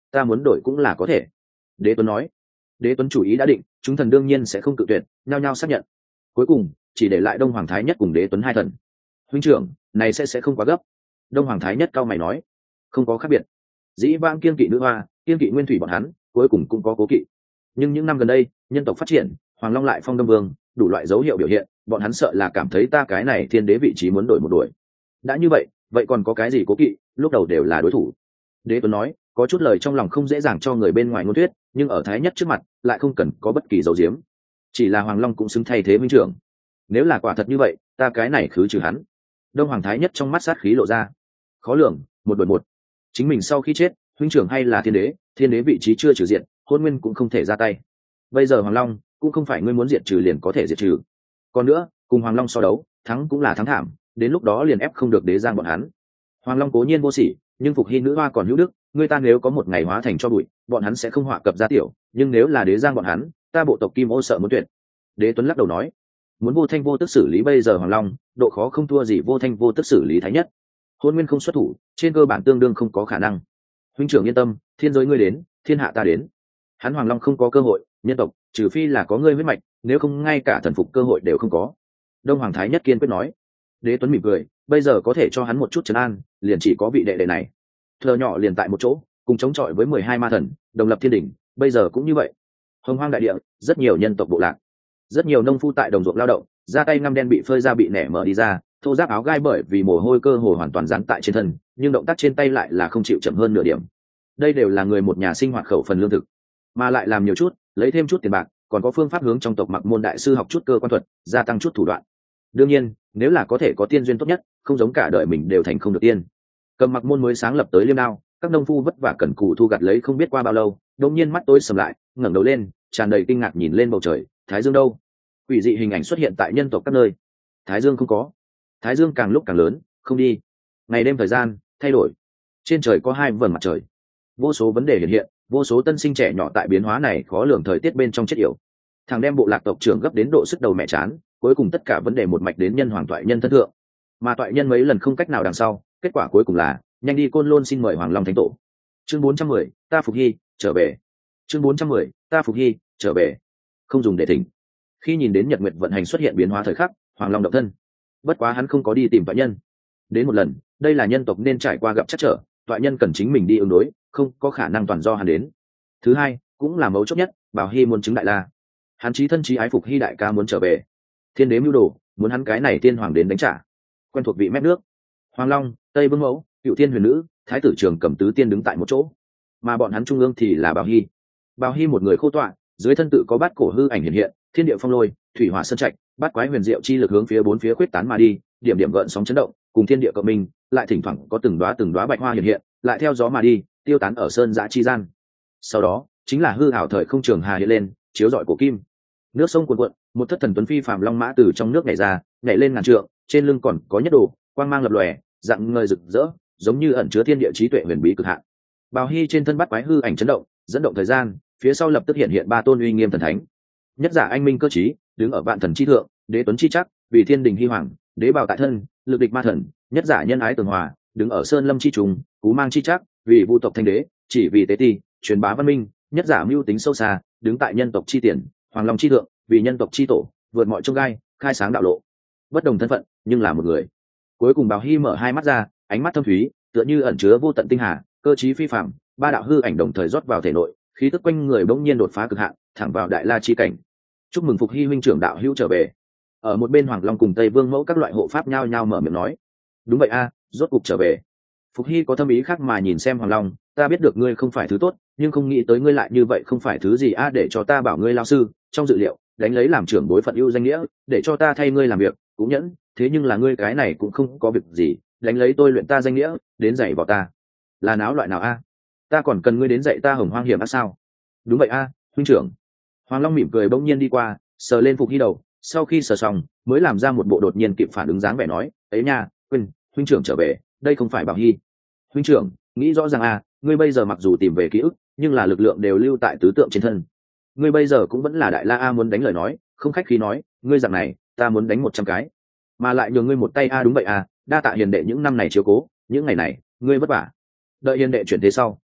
ta muốn đổi cũng là có thể. Đế Tuấn nói. Đế Tuấn chủ ý đã định, chúng thần đương nhiên sẽ không cự tuyệt, nhao nhao xác nhận. Cuối cùng chỉ để lại Đông Hoàng Thái Nhất cùng Đế Tuấn hai thần. Huynh trưởng, này sẽ sẽ không quá gấp. Đông Hoàng Thái Nhất cao mày nói. Không có khác biệt. Dĩ vãng kiên kỵ nữ hoa, kiên kỵ nguyên thủy bọn hắn, cuối cùng cũng có cố kỵ. Nhưng những năm gần đây, nhân tộc phát triển, Hoàng Long lại phong Đông Vương, đủ loại dấu hiệu biểu hiện, bọn hắn sợ là cảm thấy ta cái này thiên đế vị trí muốn đổi một đuổi. Đã như vậy, vậy còn có cái gì cố kỵ, lúc đầu đều là đối thủ. Đế Tuấn nói, có chút lời trong lòng không dễ dàng cho người bên ngoài ngôn thuyết, nhưng ở Thái Nhất trước mặt, lại không cần có bất kỳ dấu diếm. Chỉ là Hoàng Long cũng xứng thay thế minh trưởng. Nếu là quả thật như vậy, ta cái này khứ trừ hắn. Đông Hoàng Thái Nhất trong mắt sát khí lộ ra. Khó lường, một đổi một. Chính mình sau khi chết, huynh trưởng hay là thiên đế, thiên đế vị trí chưa trừ diện, hôn nguyên cũng không thể ra tay. Bây giờ Hoàng Long cũng không phải ngươi muốn diệt trừ liền có thể diệt trừ. Còn nữa, cùng Hoàng Long so đấu, thắng cũng là thắng thảm, đến lúc đó liền ép không được đế giang bọn hắn. Hoàng Long cố nhiên vô sỉ, nhưng phục hy nữ hoa còn hữu đức, người ta nếu có một ngày hóa thành cho bụi, bọn hắn sẽ không họa cập gia tiểu, nhưng nếu là đế giang bọn hắn, ta bộ tộc Kim Ô sợ muốn tuyệt. Đế Tuấn lắc đầu nói, muốn vô thanh vô tức xử lý bây giờ Hoàng Long, độ khó không thua gì vô thanh vô tức xử lý Thái Nhất. Hôn nguyên không xuất thủ, trên cơ bản tương đương không có khả năng. Huynh trưởng yên tâm, thiên giới ngươi đến, thiên hạ ta đến. Hắn Hoàng Long không có cơ hội, nhân tộc trừ phi là có ngươi huyết mạch, nếu không ngay cả thần phục cơ hội đều không có. Đông Hoàng Thái Nhất kiên quyết nói. Đế Tuấn mỉm cười, bây giờ có thể cho hắn một chút trấn an, liền chỉ có vị đệ đệ này. Thờ nhỏ liền tại một chỗ, cùng chống chọi với mười hai ma thần, đồng lập thiên đỉnh, bây giờ cũng như vậy. Hồng Hoang đại địa, rất nhiều nhân tộc bộ lạc, rất nhiều nông phu tại đồng ruộng lao động, da tay ngăm đen bị phơi ra bị nẻ mở đi ra, thô giáp áo gai bởi vì mồ hôi cơ hồ hoàn toàn dán tại trên thân, nhưng động tác trên tay lại là không chịu chậm hơn nửa điểm. Đây đều là người một nhà sinh hoạt khẩu phần lương thực, mà lại làm nhiều chút, lấy thêm chút tiền bạc, còn có phương pháp hướng trong tộc Mặc Môn đại sư học chút cơ quan thuật, gia tăng chút thủ đoạn. Đương nhiên, nếu là có thể có tiên duyên tốt nhất, không giống cả đời mình đều thành không được tiên. Cầm Mặc Môn mới sáng lập tới liêm đao, các nông phu vất vả cẩn cù thu gặt lấy không biết qua bao lâu, đột nhiên mắt tối sầm lại, ngẩng đầu lên, tràn đầy kinh ngạc nhìn lên bầu trời, Thái Dương đâu? Quỷ dị hình ảnh xuất hiện tại nhân tộc các nơi. Thái Dương không có. Thái Dương càng lúc càng lớn, không đi. Ngày đêm thời gian thay đổi. Trên trời có hai vầng mặt trời. Vô số vấn đề hiện hiện, vô số tân sinh trẻ nhỏ tại biến hóa này khó lường thời tiết bên trong chết yểu. Thằng đem bộ lạc tộc trưởng gấp đến độ sức đầu mẹ chán, cuối cùng tất cả vấn đề một mạch đến nhân hoàng toại nhân thân thượng. Mà toại nhân mấy lần không cách nào đằng sau, kết quả cuối cùng là nhanh đi Côn Lôn xin mời Hoàng Long Thánh Tổ. Chương bốn trăm mười, ta phục hy, trở về. Chương bốn trăm mười, ta phục hy, trở về. Không dùng để thỉnh. Khi nhìn đến Nhật Nguyệt vận hành xuất hiện biến hóa thời khắc, Hoàng Long động thân. Bất quá hắn không có đi tìm toại nhân. Đến một lần, đây là nhân tộc nên trải qua gặp chắc trở, toại nhân cần chính mình đi ứng đối, không có khả năng toàn do hắn đến. Thứ hai, cũng là mấu chốt nhất, Bảo Hy muốn chứng đại la. Hắn chí thân chí ái phục hy đại ca muốn trở về. Thiên đế mưu đồ, muốn hắn cái này tiên hoàng đến đánh trả. Quen thuộc vị mép nước. Hoàng Long, Tây Vương Mẫu, Cựu Thiên Huyền Nữ, Thái tử Trường Cầm tứ tiên đứng tại một chỗ, mà bọn hắn trung ương thì là Bảo Hy. Bảo Hy một người khô tọa, dưới thân tự có bát cổ hư ảnh hiện hiện, thiên địa phong lôi, thủy hỏa sơn trạch, bát quái huyền diệu chi lực hướng phía bốn phía quyết tán mà đi, điểm điểm gợn sóng chấn động, cùng thiên địa cộng minh, lại thỉnh thoảng có từng đóa từng đóa bạch hoa hiện hiện, lại theo gió mà đi, tiêu tán ở sơn dã chi gian. Sau đó, chính là hư ảo thời không trường hà hiện lên, chiếu rọi cổ kim. Nước sông cuồn cuộn, một thất thần tuấn phi phàm long mã từ trong nước nhảy ra, nhảy lên ngàn trượng, trên lưng còn có nhất đồ, quang mang lập lòe, dạng ngời rực rỡ, giống như ẩn chứa thiên địa trí tuệ huyền bí cực hạn. Bào Hy trên thân bắt quái hư ảnh chấn động, dẫn động thời gian, phía sau lập tức hiện hiện ba tôn uy nghiêm thần thánh. Nhất giả anh minh cơ trí, đứng ở vạn thần chi thượng, đế tuấn chi chắc, vì thiên đình hy hoàng, đế bào tại thân, lực địch ma thần. Nhất giả nhân ái tường hòa, đứng ở sơn lâm chi trùng, cú mang chi chắc, vì vu tộc thanh đế, chỉ vì tế ti, truyền bá văn minh. Nhất giả mưu tính sâu xa, đứng tại nhân tộc chi tiền, hoàng long chi thượng, vì nhân tộc chi tổ, vượt mọi chông gai, khai sáng đạo lộ. Bất đồng thân phận, nhưng là một người. Cuối cùng Bào Hy mở hai mắt ra, ánh mắt thâm thúy, tựa như ẩn chứa vô tận tinh hà, cơ trí phi phàm, ba đạo hư ảnh đồng thời rót vào thể nội, khí tức quanh người bỗng nhiên đột phá cực hạn, thẳng vào đại la chi cảnh. Chúc mừng phục hy huynh trưởng đạo hữu trở về. Ở một bên Hoàng Long cùng Tây Vương Mẫu các loại hộ pháp nhao nhao mở miệng nói. Đúng vậy a, rốt cục trở về. Phục hy có thâm ý khác mà nhìn xem Hoàng Long, ta biết được ngươi không phải thứ tốt, nhưng không nghĩ tới ngươi lại như vậy không phải thứ gì a, để cho ta bảo ngươi lao sư, trong dự liệu, đánh lấy làm trưởng bối phận ưu danh nghĩa, để cho ta thay ngươi làm việc, cũng nhẫn, thế nhưng là ngươi cái này cũng không có việc gì, đánh lấy tôi luyện ta danh nghĩa, đến dạy vào ta. Là náo loại nào a? Ta còn cần ngươi đến dạy ta hồng hoang hiểm ác sao? Đúng vậy a, huynh trưởng. Hoàng Long mỉm cười bỗng nhiên đi qua, sờ lên Phục hy đầu, sau khi sờ xong, mới làm ra một bộ đột nhiên kịp phản ứng dáng vẻ nói, ấy nha, huynh, huynh trưởng trở về, đây không phải Bảo Hy. Huynh trưởng, nghĩ rõ ràng a, ngươi bây giờ mặc dù tìm về ký ức, nhưng là lực lượng đều lưu tại tứ tượng trên thân. Ngươi bây giờ cũng vẫn là đại la a, muốn đánh lời nói, không khách khí nói, ngươi dạng này, ta muốn đánh một trăm cái, mà lại nhường ngươi một tay a. Đúng vậy a, đa tạ hiền đệ những năm này chiếu cố, những ngày này, ngươi vất vả. Đợi hiền đệ chuyển thế sau,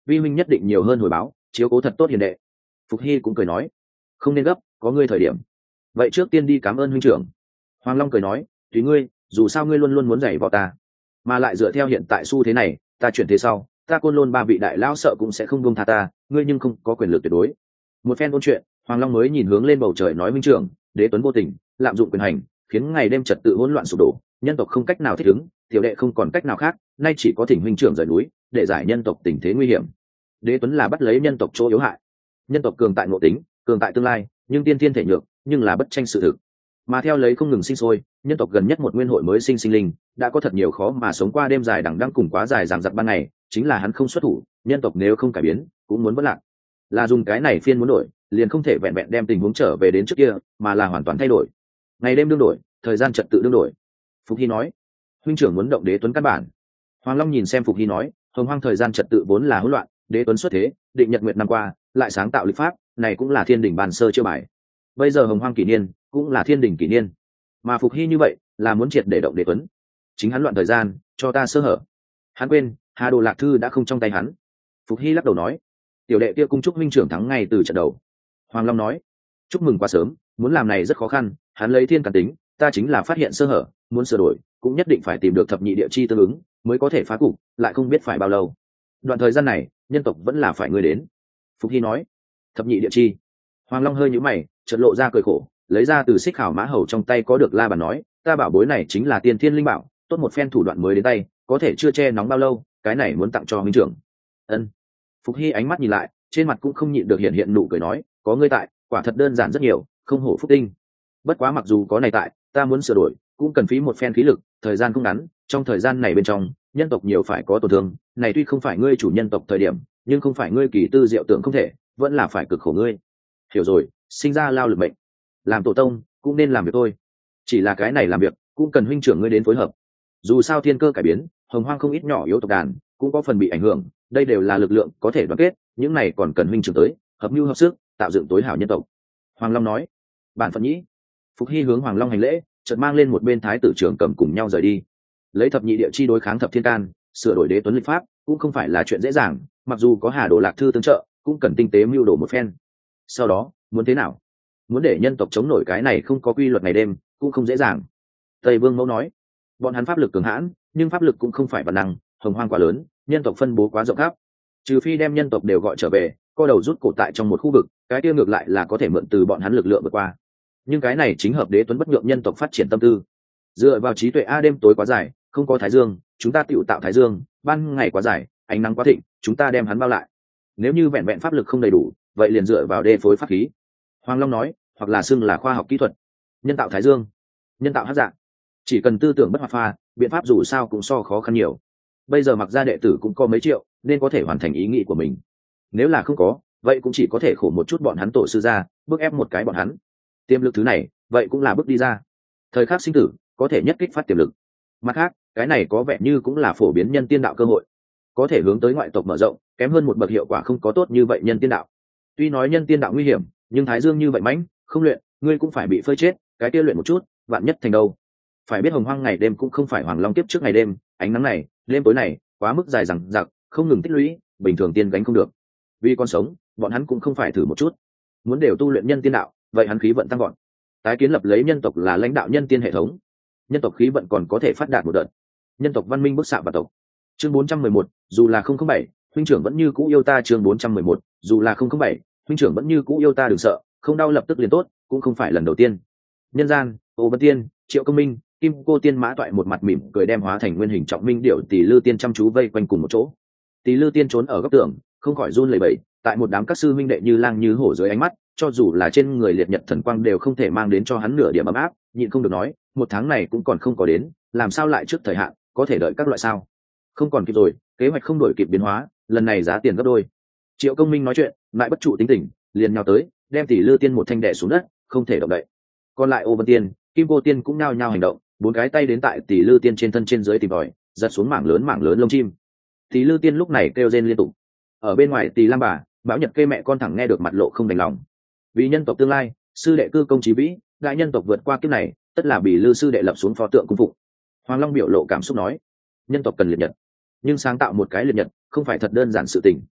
vi huynh nhất định nhiều hơn hồi báo, chiếu cố thật tốt hiền đệ. Phục Hy cũng cười nói, không nên gấp, có ngươi thời điểm. Vậy trước tiên đi cảm ơn huynh trưởng. Hoàng Long cười nói, tùy ngươi, dù sao ngươi luôn luôn muốn giày vào ta, mà lại dựa theo hiện tại xu thế này, ta chuyển thế sau, ta Côn Lôn ba vị đại lão sợ cũng sẽ không buông tha ta, ngươi nhưng không có quyền lực tuyệt đối. Một phen ôn chuyện, Hoàng Long mới nhìn hướng lên bầu trời nói, huynh trưởng, đế tuấn vô tình, lạm dụng quyền hành, khiến ngày đêm trật tự hỗn loạn sụp đổ, nhân tộc không cách nào thích ứng, tiểu đệ không còn cách nào khác, nay chỉ có thỉnh huynh trưởng rời núi, để giải nhân tộc tình thế nguy hiểm. Đế tuấn là bắt lấy nhân tộc chỗ yếu hại, nhân tộc cường tại ngộ tính, cường tại tương lai, nhưng tiên thiên thể nhược, nhưng là bất tranh sự thực. Mà theo lấy không ngừng sinh sôi, nhân tộc gần nhất một nguyên hội mới sinh sinh linh, đã có thật nhiều khó mà sống qua đêm dài đằng đẵng cùng quá dài dằng dặc ban ngày, chính là hắn không xuất thủ, nhân tộc nếu không cải biến, cũng muốn vất lạc. Là dùng cái này phiên muốn đổi, liền không thể vẹn vẹn đem tình huống trở về đến trước kia, mà là hoàn toàn thay đổi. Ngày đêm đương đổi, thời gian trật tự đương đổi. Phục Hy nói, huynh trưởng muốn động đế tuấn căn bản. Hoàng Long nhìn xem Phục Hy nói, hồng hoang thời gian trật tự vốn là hỗn loạn, đế tuấn xuất thế, định nhật nguyệt năm qua, lại sáng tạo lịch pháp, này cũng là thiên đình bàn sơ chưa bài. Bây giờ hồng hoang kỷ niên, cũng là thiên đình kỷ niên, mà Phục Hy như vậy là muốn triệt để động đế tuấn. Chính hắn loạn thời gian, cho ta sơ hở. Hắn quên, Hà Đồ Lạc Thư đã không trong tay hắn. Phục Hy lắc đầu nói, tiểu đệ kia cung chúc huynh trưởng thắng ngay từ trận đầu. Hoàng Long nói, chúc mừng quá sớm, muốn làm này rất khó khăn, hắn lấy thiên càn tính, ta chính là phát hiện sơ hở, muốn sửa đổi, cũng nhất định phải tìm được thập nhị địa chi tương ứng, mới có thể phá cục, lại không biết phải bao lâu. Đoạn thời gian này, nhân tộc vẫn là phải ngươi đến. Phục Hy nói, thập nhị địa chi. Hoàng Long hơi nhíu mày, chợt lộ ra cười khổ, lấy ra từ xích khảo mã hầu trong tay có được la bàn nói, ta bảo bối này chính là tiên thiên linh bảo, tốt một phen thủ đoạn mới đến tay, có thể chưa che nóng bao lâu, cái này muốn tặng cho huynh trưởng. Ân. Phục Hy ánh mắt nhìn lại, trên mặt cũng không nhịn được hiện hiện nụ cười nói, có ngươi tại, quả thật đơn giản rất nhiều, không hổ phúc tinh. Bất quá mặc dù có này tại, ta muốn sửa đổi, cũng cần phí một phen khí lực, thời gian không ngắn, trong thời gian này bên trong, nhân tộc nhiều phải có tổn thương, này tuy không phải ngươi chủ nhân tộc thời điểm, nhưng không phải ngươi kỳ tư diệu tưởng không thể, vẫn là phải cực khổ ngươi. Hiểu rồi, sinh ra lao lực mệnh, làm tổ tông cũng nên làm việc thôi, chỉ là cái này làm việc cũng cần huynh trưởng ngươi đến phối hợp. Dù sao thiên cơ cải biến, hồng hoang không ít nhỏ yếu tộc đàn cũng có phần bị ảnh hưởng, đây đều là lực lượng có thể đoàn kết, những này còn cần huynh trưởng tới hợp mưu hợp sức, tạo dựng tối hảo nhân tộc. Hoàng Long nói, bản phận nhĩ. Phục Hy hướng Hoàng Long hành lễ, chợt mang lên một bên thái tử trưởng cầm cùng nhau rời đi. Lấy thập nhị địa chi đối kháng thập thiên can, sửa đổi đế tuấn lịch pháp cũng không phải là chuyện dễ dàng, mặc dù có Hà Đồ Lạc Thư tương trợ, cũng cần tinh tế mưu đồ một phen. Sau đó muốn thế nào, muốn để nhân tộc chống nổi cái này không có quy luật ngày đêm, cũng không dễ dàng. Tây Vương Mẫu nói, bọn hắn pháp lực cường hãn, nhưng pháp lực cũng không phải bản năng, hồng hoang quá lớn, nhân tộc phân bố quá rộng khắp, trừ phi đem nhân tộc đều gọi trở về, co đầu rút cổ tại trong một khu vực, cái kia ngược lại là có thể mượn từ bọn hắn lực lượng vượt qua. Nhưng cái này chính hợp đế tuấn bất nhượng nhân tộc phát triển tâm tư. Dựa vào trí tuệ a đêm tối quá dài, không có thái dương, chúng ta tự tạo thái dương, ban ngày quá dài, ánh nắng quá thịnh, chúng ta đem hắn bao lại. Nếu như vẹn vẹn pháp lực không đầy đủ, vậy liền dựa vào đê phối pháp khí. Hoàng Long nói, hoặc là xưng là khoa học kỹ thuật, nhân tạo thái dương, nhân tạo hắc dạng, chỉ cần tư tưởng bất hoạt pha, biện pháp dù sao cũng so khó khăn nhiều. Bây giờ mặc ra đệ tử cũng có mấy triệu, nên có thể hoàn thành ý nghĩ của mình. Nếu là không có, vậy cũng chỉ có thể khổ một chút bọn hắn tổ sư ra, bước ép một cái bọn hắn. Tiềm lực thứ này, vậy cũng là bước đi ra. Thời khắc sinh tử, có thể nhất kích phát tiềm lực. Mặt khác, cái này có vẻ như cũng là phổ biến nhân tiên đạo cơ hội, có thể hướng tới ngoại tộc mở rộng, kém hơn một bậc hiệu quả không có tốt như vậy nhân tiên đạo. Tuy nói nhân tiên đạo nguy hiểm, nhưng thái dương như vậy mãnh, không luyện, ngươi cũng phải bị phơi chết, cái kia luyện một chút, vạn nhất thành đâu. Phải biết hồng hoang ngày đêm cũng không phải Hoàng Long kiếp trước ngày đêm, ánh nắng này, đêm tối này, quá mức dài dằng dặc, không ngừng tích lũy, bình thường tiên gánh không được. Vì con sống, bọn hắn cũng không phải thử một chút. Muốn đều tu luyện nhân tiên đạo, vậy hắn khí vận tăng gọn. Tái kiến lập lấy nhân tộc là lãnh đạo nhân tiên hệ thống, nhân tộc khí vận còn có thể phát đạt một đợt. Nhân tộc văn minh bức xạ và tộc. Chương bốn trăm mười một, dù là không không bảy, huynh trưởng vẫn như cũ yêu ta. Chương bốn trăm mười một, dù là không không bảy, huynh trưởng vẫn như cũ yêu ta, đừng sợ, không đau lập tức liền tốt, cũng không phải lần đầu tiên. Nhân gian, Ô Vân Tiên, Triệu Công Minh, Kim Cô Tiên Mã Toại một mặt mỉm cười đem hóa thành nguyên hình trọng minh điệu Tỷ Lư Tiên chăm chú vây quanh cùng một chỗ. Tỷ Lư Tiên trốn ở góc tường, không khỏi run lẩy bẩy, tại một đám các sư minh đệ như lang như hổ dưới ánh mắt, cho dù là trên người liệt nhật thần quang đều không thể mang đến cho hắn nửa điểm ấm áp, nhịn không được nói, một tháng này cũng còn không có đến, làm sao lại trước thời hạn, có thể đợi các loại sao? Không còn kịp rồi, kế hoạch không đổi kịp biến hóa, lần này giá tiền gấp đôi. Triệu Công Minh nói chuyện, lại bất trụ tính tình, liền nhào tới, đem Tỷ Lư Tiên một thanh đè xuống đất, không thể động đậy. Còn lại Ô Vân Tiên, Kim Cô Tiên cũng nhao nhao hành động, bốn cái tay đến tại Tỷ Lư Tiên trên thân trên dưới tìm tòi, giật xuống mảng lớn mảng lớn lông chim. Tỷ Lư Tiên lúc này kêu rên liên tục. Ở bên ngoài Tỷ Lam bà, Bảo Nhật Kê mẹ con thẳng nghe được mặt lộ không đành lòng. Vì nhân tộc tương lai, sư đệ cư công chí vĩ, đại nhân tộc vượt qua kiếp này, tất là bị Lư sư đệ lập xuống pho tượng cung phụng. Hoàng Long biểu lộ cảm xúc nói, nhân tộc cần liệt nhật, nhưng sáng tạo một cái liệt nhật không phải thật đơn giản sự tình.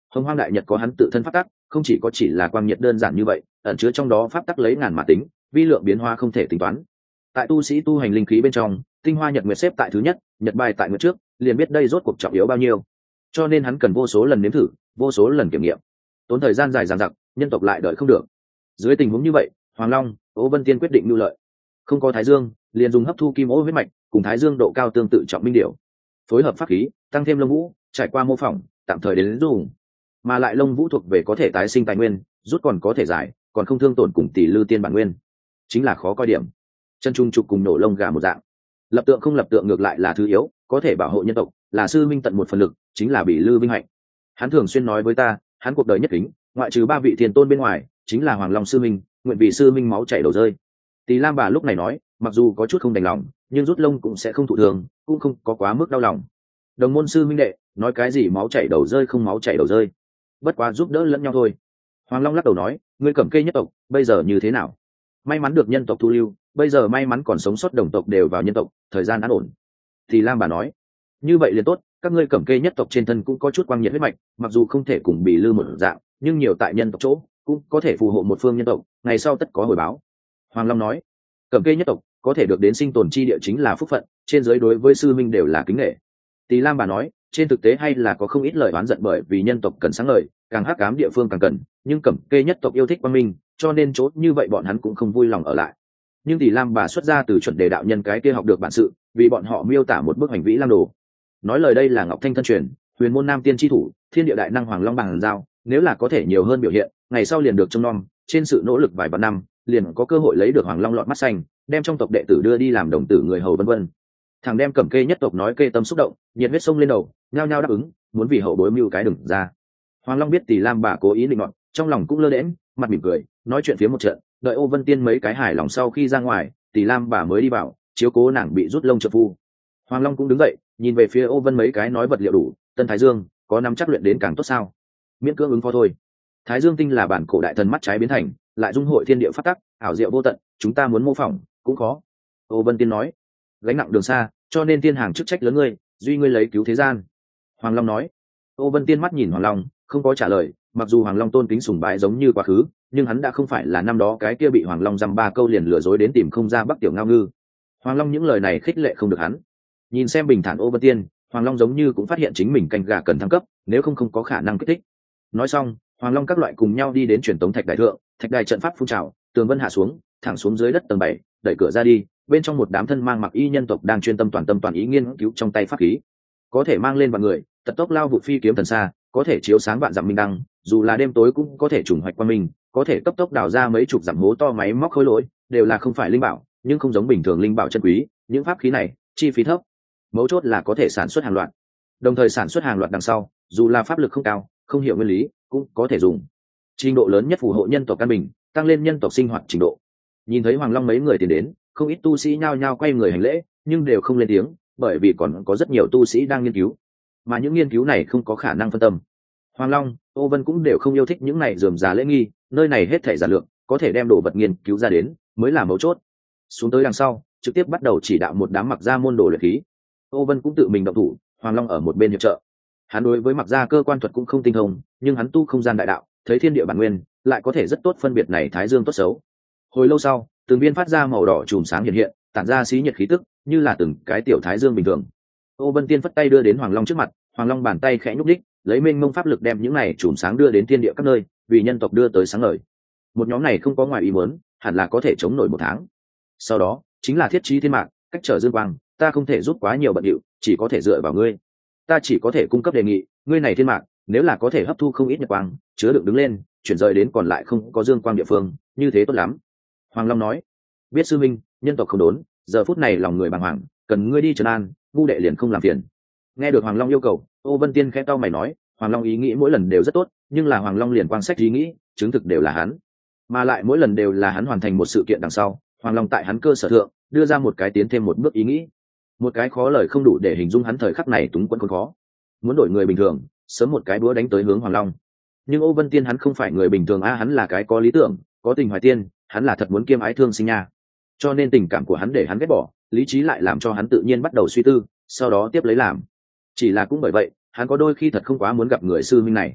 Hồng Hoang Đại Nhật có hắn tự thân pháp tắc, không chỉ có chỉ là quang nhiệt đơn giản như vậy, ẩn chứa trong đó pháp tắc lấy ngàn mà tính, vi lượng biến hóa không thể tính toán. Tại tu sĩ tu hành linh khí bên trong, tinh hoa nhật nguyệt xếp tại thứ nhất, nhật bài tại nguyệt trước, liền biết đây rốt cuộc trọng yếu bao nhiêu. Cho nên hắn cần vô số lần nếm thử, vô số lần kiểm nghiệm, tốn thời gian dài dằng dặc, nhân tộc lại đợi không được. Dưới tình huống như vậy, Hoàng Long, Ô Vân Tiên quyết định lưu lợi. Không có Thái Dương, liền dùng hấp thu kim ô huyết mạch, cùng Thái Dương độ cao tương tự trọng minh điểu, phối hợp pháp khí, tăng thêm lông vũ, trải qua mô phỏng, tạm thời đến dùng. Mà lại lông vũ thuộc về có thể tái sinh tài nguyên, rút còn có thể giải, còn không thương tổn cùng tỷ lư tiên bản nguyên, chính là khó coi điểm. Chân trung trục cùng nổ lông gà một dạng, lập tượng không lập tượng ngược lại là thứ yếu, có thể bảo hộ nhân tộc, là sư minh tận một phần lực, chính là bị lư vinh hạnh. Hắn thường xuyên nói với ta, hắn cuộc đời nhất kính, ngoại trừ ba vị tiền tôn bên ngoài, chính là Hoàng Long sư minh, nguyện vì sư minh máu chảy đầu rơi. Tỳ Lam bà lúc này nói, mặc dù có chút không đành lòng, nhưng rút lông cũng sẽ không thụ thường, cũng không có quá mức đau lòng. Đồng môn sư minh đệ, nói cái gì máu chảy đầu rơi không máu chảy đầu rơi, bất quá giúp đỡ lẫn nhau thôi. Hoàng Long lắc đầu nói, ngươi Cẩm Kê nhất tộc bây giờ như thế nào? May mắn được nhân tộc thu lưu, bây giờ may mắn còn sống sót đồng tộc đều vào nhân tộc, thời gian an ổn. Thì Lam bà nói, như vậy liền tốt, các ngươi Cẩm Kê nhất tộc trên thân cũng có chút quang nhiệt huyết mạch, mặc dù không thể cùng Bỉ Lư một dạng, nhưng nhiều tại nhân tộc chỗ, cũng có thể phù hộ một phương nhân tộc, ngày sau tất có hồi báo. Hoàng Long nói, Cẩm Kê nhất tộc có thể được đến sinh tồn chi địa chính là phúc phận, trên giới đối với sư minh đều là kính nể. Tỳ Lam bà nói, trên thực tế hay là có không ít lời oán giận, bởi vì nhân tộc cần sáng ngời, càng hắc ám địa phương càng cần, nhưng Cẩm Kê nhất tộc yêu thích quang minh, cho nên chốt như vậy bọn hắn cũng không vui lòng ở lại. Nhưng Tỳ Lam bà xuất ra từ chuẩn đề đạo nhân cái kia học được bản sự, vì bọn họ miêu tả một bức hành vĩ lam đồ. Nói lời đây là Ngọc Thanh thân truyền, huyền môn nam tiên chi thủ, thiên địa đại năng Hoàng Long bằng giao, nếu là có thể nhiều hơn biểu hiện, ngày sau liền được trông nom, trên sự nỗ lực vài vạn năm, liền có cơ hội lấy được Hoàng Long lọt mắt xanh, đem trong tộc đệ tử đưa đi làm đồng tử người hầu vân vân. Thằng đem Cẩm Kê nhất tộc nói kê tâm xúc động, nhiệt huyết sông lên đầu, nhao nhao đáp ứng, muốn vì hậu bối mưu cái đừng ra. Hoàng Long biết Tỳ Lam bà cố ý định nọt, trong lòng cũng lơ đễnh, mặt mỉm cười, nói chuyện phía một trận, đợi Ô Vân Tiên mấy cái hài lòng sau khi ra ngoài, Tỳ Lam bà mới đi vào, chiếu cố nàng bị rút lông trợ phu. Hoàng Long cũng đứng dậy, nhìn về phía Ô Vân mấy cái nói vật liệu đủ, Tân Thái Dương, có nắm chắc luyện đến càng tốt sao? Miễn cưỡng ứng phó thôi. Thái Dương tinh là bản cổ đại thần mắt trái biến thành, lại dung hội thiên địa phát tắc, ảo diệu vô tận, chúng ta muốn mô phỏng cũng khó. Ô Vân Tiên nói, gánh nặng đường xa, cho nên tiên hàng chức trách lớn ngươi, duy ngươi lấy cứu thế gian. Hoàng Long nói. Ô Vân Tiên mắt nhìn Hoàng Long, không có trả lời, mặc dù Hoàng Long tôn kính sùng bái giống như quá khứ, nhưng hắn đã không phải là năm đó cái kia bị Hoàng Long dăm ba câu liền lừa dối đến tìm không ra Bắc Tiểu Ngao Ngư. Hoàng Long những lời này khích lệ không được hắn. Nhìn xem bình thản Ô Vân Tiên, Hoàng Long giống như cũng phát hiện chính mình canh gà cần thăng cấp, nếu không không có khả năng kích thích. Nói xong, Hoàng Long các loại cùng nhau đi đến truyền tống thạch đại thượng, thạch đài trận pháp phun trào, tường vân hạ xuống, thẳng xuống dưới đất tầng bảy, đẩy cửa ra đi, bên trong một đám thân mang mặc y nhân tộc đang chuyên tâm toàn tâm toàn ý nghiên cứu trong tay pháp khí, có thể mang lên vào người, tật tốc lao vụ phi kiếm thần xa, có thể chiếu sáng vạn dặm minh đăng, dù là đêm tối cũng có thể trùng hoạch qua mình, có thể cấp tốc đào ra mấy chục dặm hố to máy móc khối lỗi, đều là không phải linh bảo, nhưng không giống bình thường linh bảo chân quý, những pháp khí này chi phí thấp, mấu chốt là có thể sản xuất hàng loạt, đồng thời sản xuất hàng loạt đằng sau, dù là pháp lực không cao, không hiểu nguyên lý, cũng có thể dùng. Trình độ lớn nhất phù hộ nhân tộc căn bình, tăng lên nhân tộc sinh hoạt trình độ. Nhìn thấy Hoàng Long mấy người tiến đến, không ít tu sĩ nhao nhao quay người hành lễ, nhưng đều không lên tiếng, bởi vì còn có rất nhiều tu sĩ đang nghiên cứu, mà những nghiên cứu này không có khả năng phân tâm. Hoàng Long, Ô Vân cũng đều không yêu thích những này rườm rà lễ nghi, nơi này hết thảy giả lượng, có thể đem đồ vật nghiên cứu ra đến, mới là mấu chốt. Xuống tới đằng sau, trực tiếp bắt đầu chỉ đạo một đám mặc gia môn đồ luyện khí. Ô Vân cũng tự mình động thủ, Hoàng Long ở một bên hiệp trợ. Hắn đối với mặc gia cơ quan thuật cũng không tinh thông, nhưng hắn tu không gian đại đạo, thấy thiên địa bản nguyên, lại có thể rất tốt phân biệt này thái dương tốt xấu. Hồi lâu sau, từng viên phát ra màu đỏ chùm sáng hiện hiện, tản ra xí nhiệt khí tức, như là từng cái tiểu thái dương bình thường. Ô Vân Tiên phất tay đưa đến Hoàng Long trước mặt, Hoàng Long bàn tay khẽ nhúc đích, lấy mênh mông pháp lực đem những này chùm sáng đưa đến thiên địa các nơi, vì nhân tộc đưa tới sáng ngời. Một nhóm này không có ngoài ý muốn, hẳn là có thể chống nổi một tháng. Sau đó, chính là thiết trí thiên mạng, cách trở dương quang, ta không thể giúp quá nhiều bận điệu, chỉ có thể dựa vào ngươi. Ta chỉ có thể cung cấp đề nghị, ngươi này thiên mạng, nếu là có thể hấp thu không ít nhật quang, chứa đựng đứng lên, chuyển rời đến còn lại không có dương quang địa phương, như thế tốt lắm. Hoàng Long nói, biết sư minh, nhân tộc không đốn, giờ phút này lòng người bàng hoàng, cần ngươi đi trấn an, ngu đệ liền không làm phiền. Nghe được Hoàng Long yêu cầu, Ô Vân Tiên khẽ cau mày nói, Hoàng Long ý nghĩ mỗi lần đều rất tốt, nhưng là Hoàng Long liền quan sách ý nghĩ, chứng thực đều là hắn, mà lại mỗi lần đều là hắn hoàn thành một sự kiện đằng sau, Hoàng Long tại hắn cơ sở thượng đưa ra một cái tiến thêm một bước ý nghĩ, một cái khó lời không đủ để hình dung hắn thời khắc này túng quẫn khốn khó, muốn đổi người bình thường, sớm một cái búa đánh tới hướng Hoàng Long. Nhưng Ô Vân Tiên hắn không phải người bình thường a, hắn là cái có lý tưởng, có tình hoài tiên, hắn là thật muốn kiêm ái thương sinh nha. Cho nên tình cảm của hắn để hắn ghét bỏ, lý trí lại làm cho hắn tự nhiên bắt đầu suy tư, sau đó tiếp lấy làm. Chỉ là cũng bởi vậy, hắn có đôi khi thật không quá muốn gặp người sư huynh này.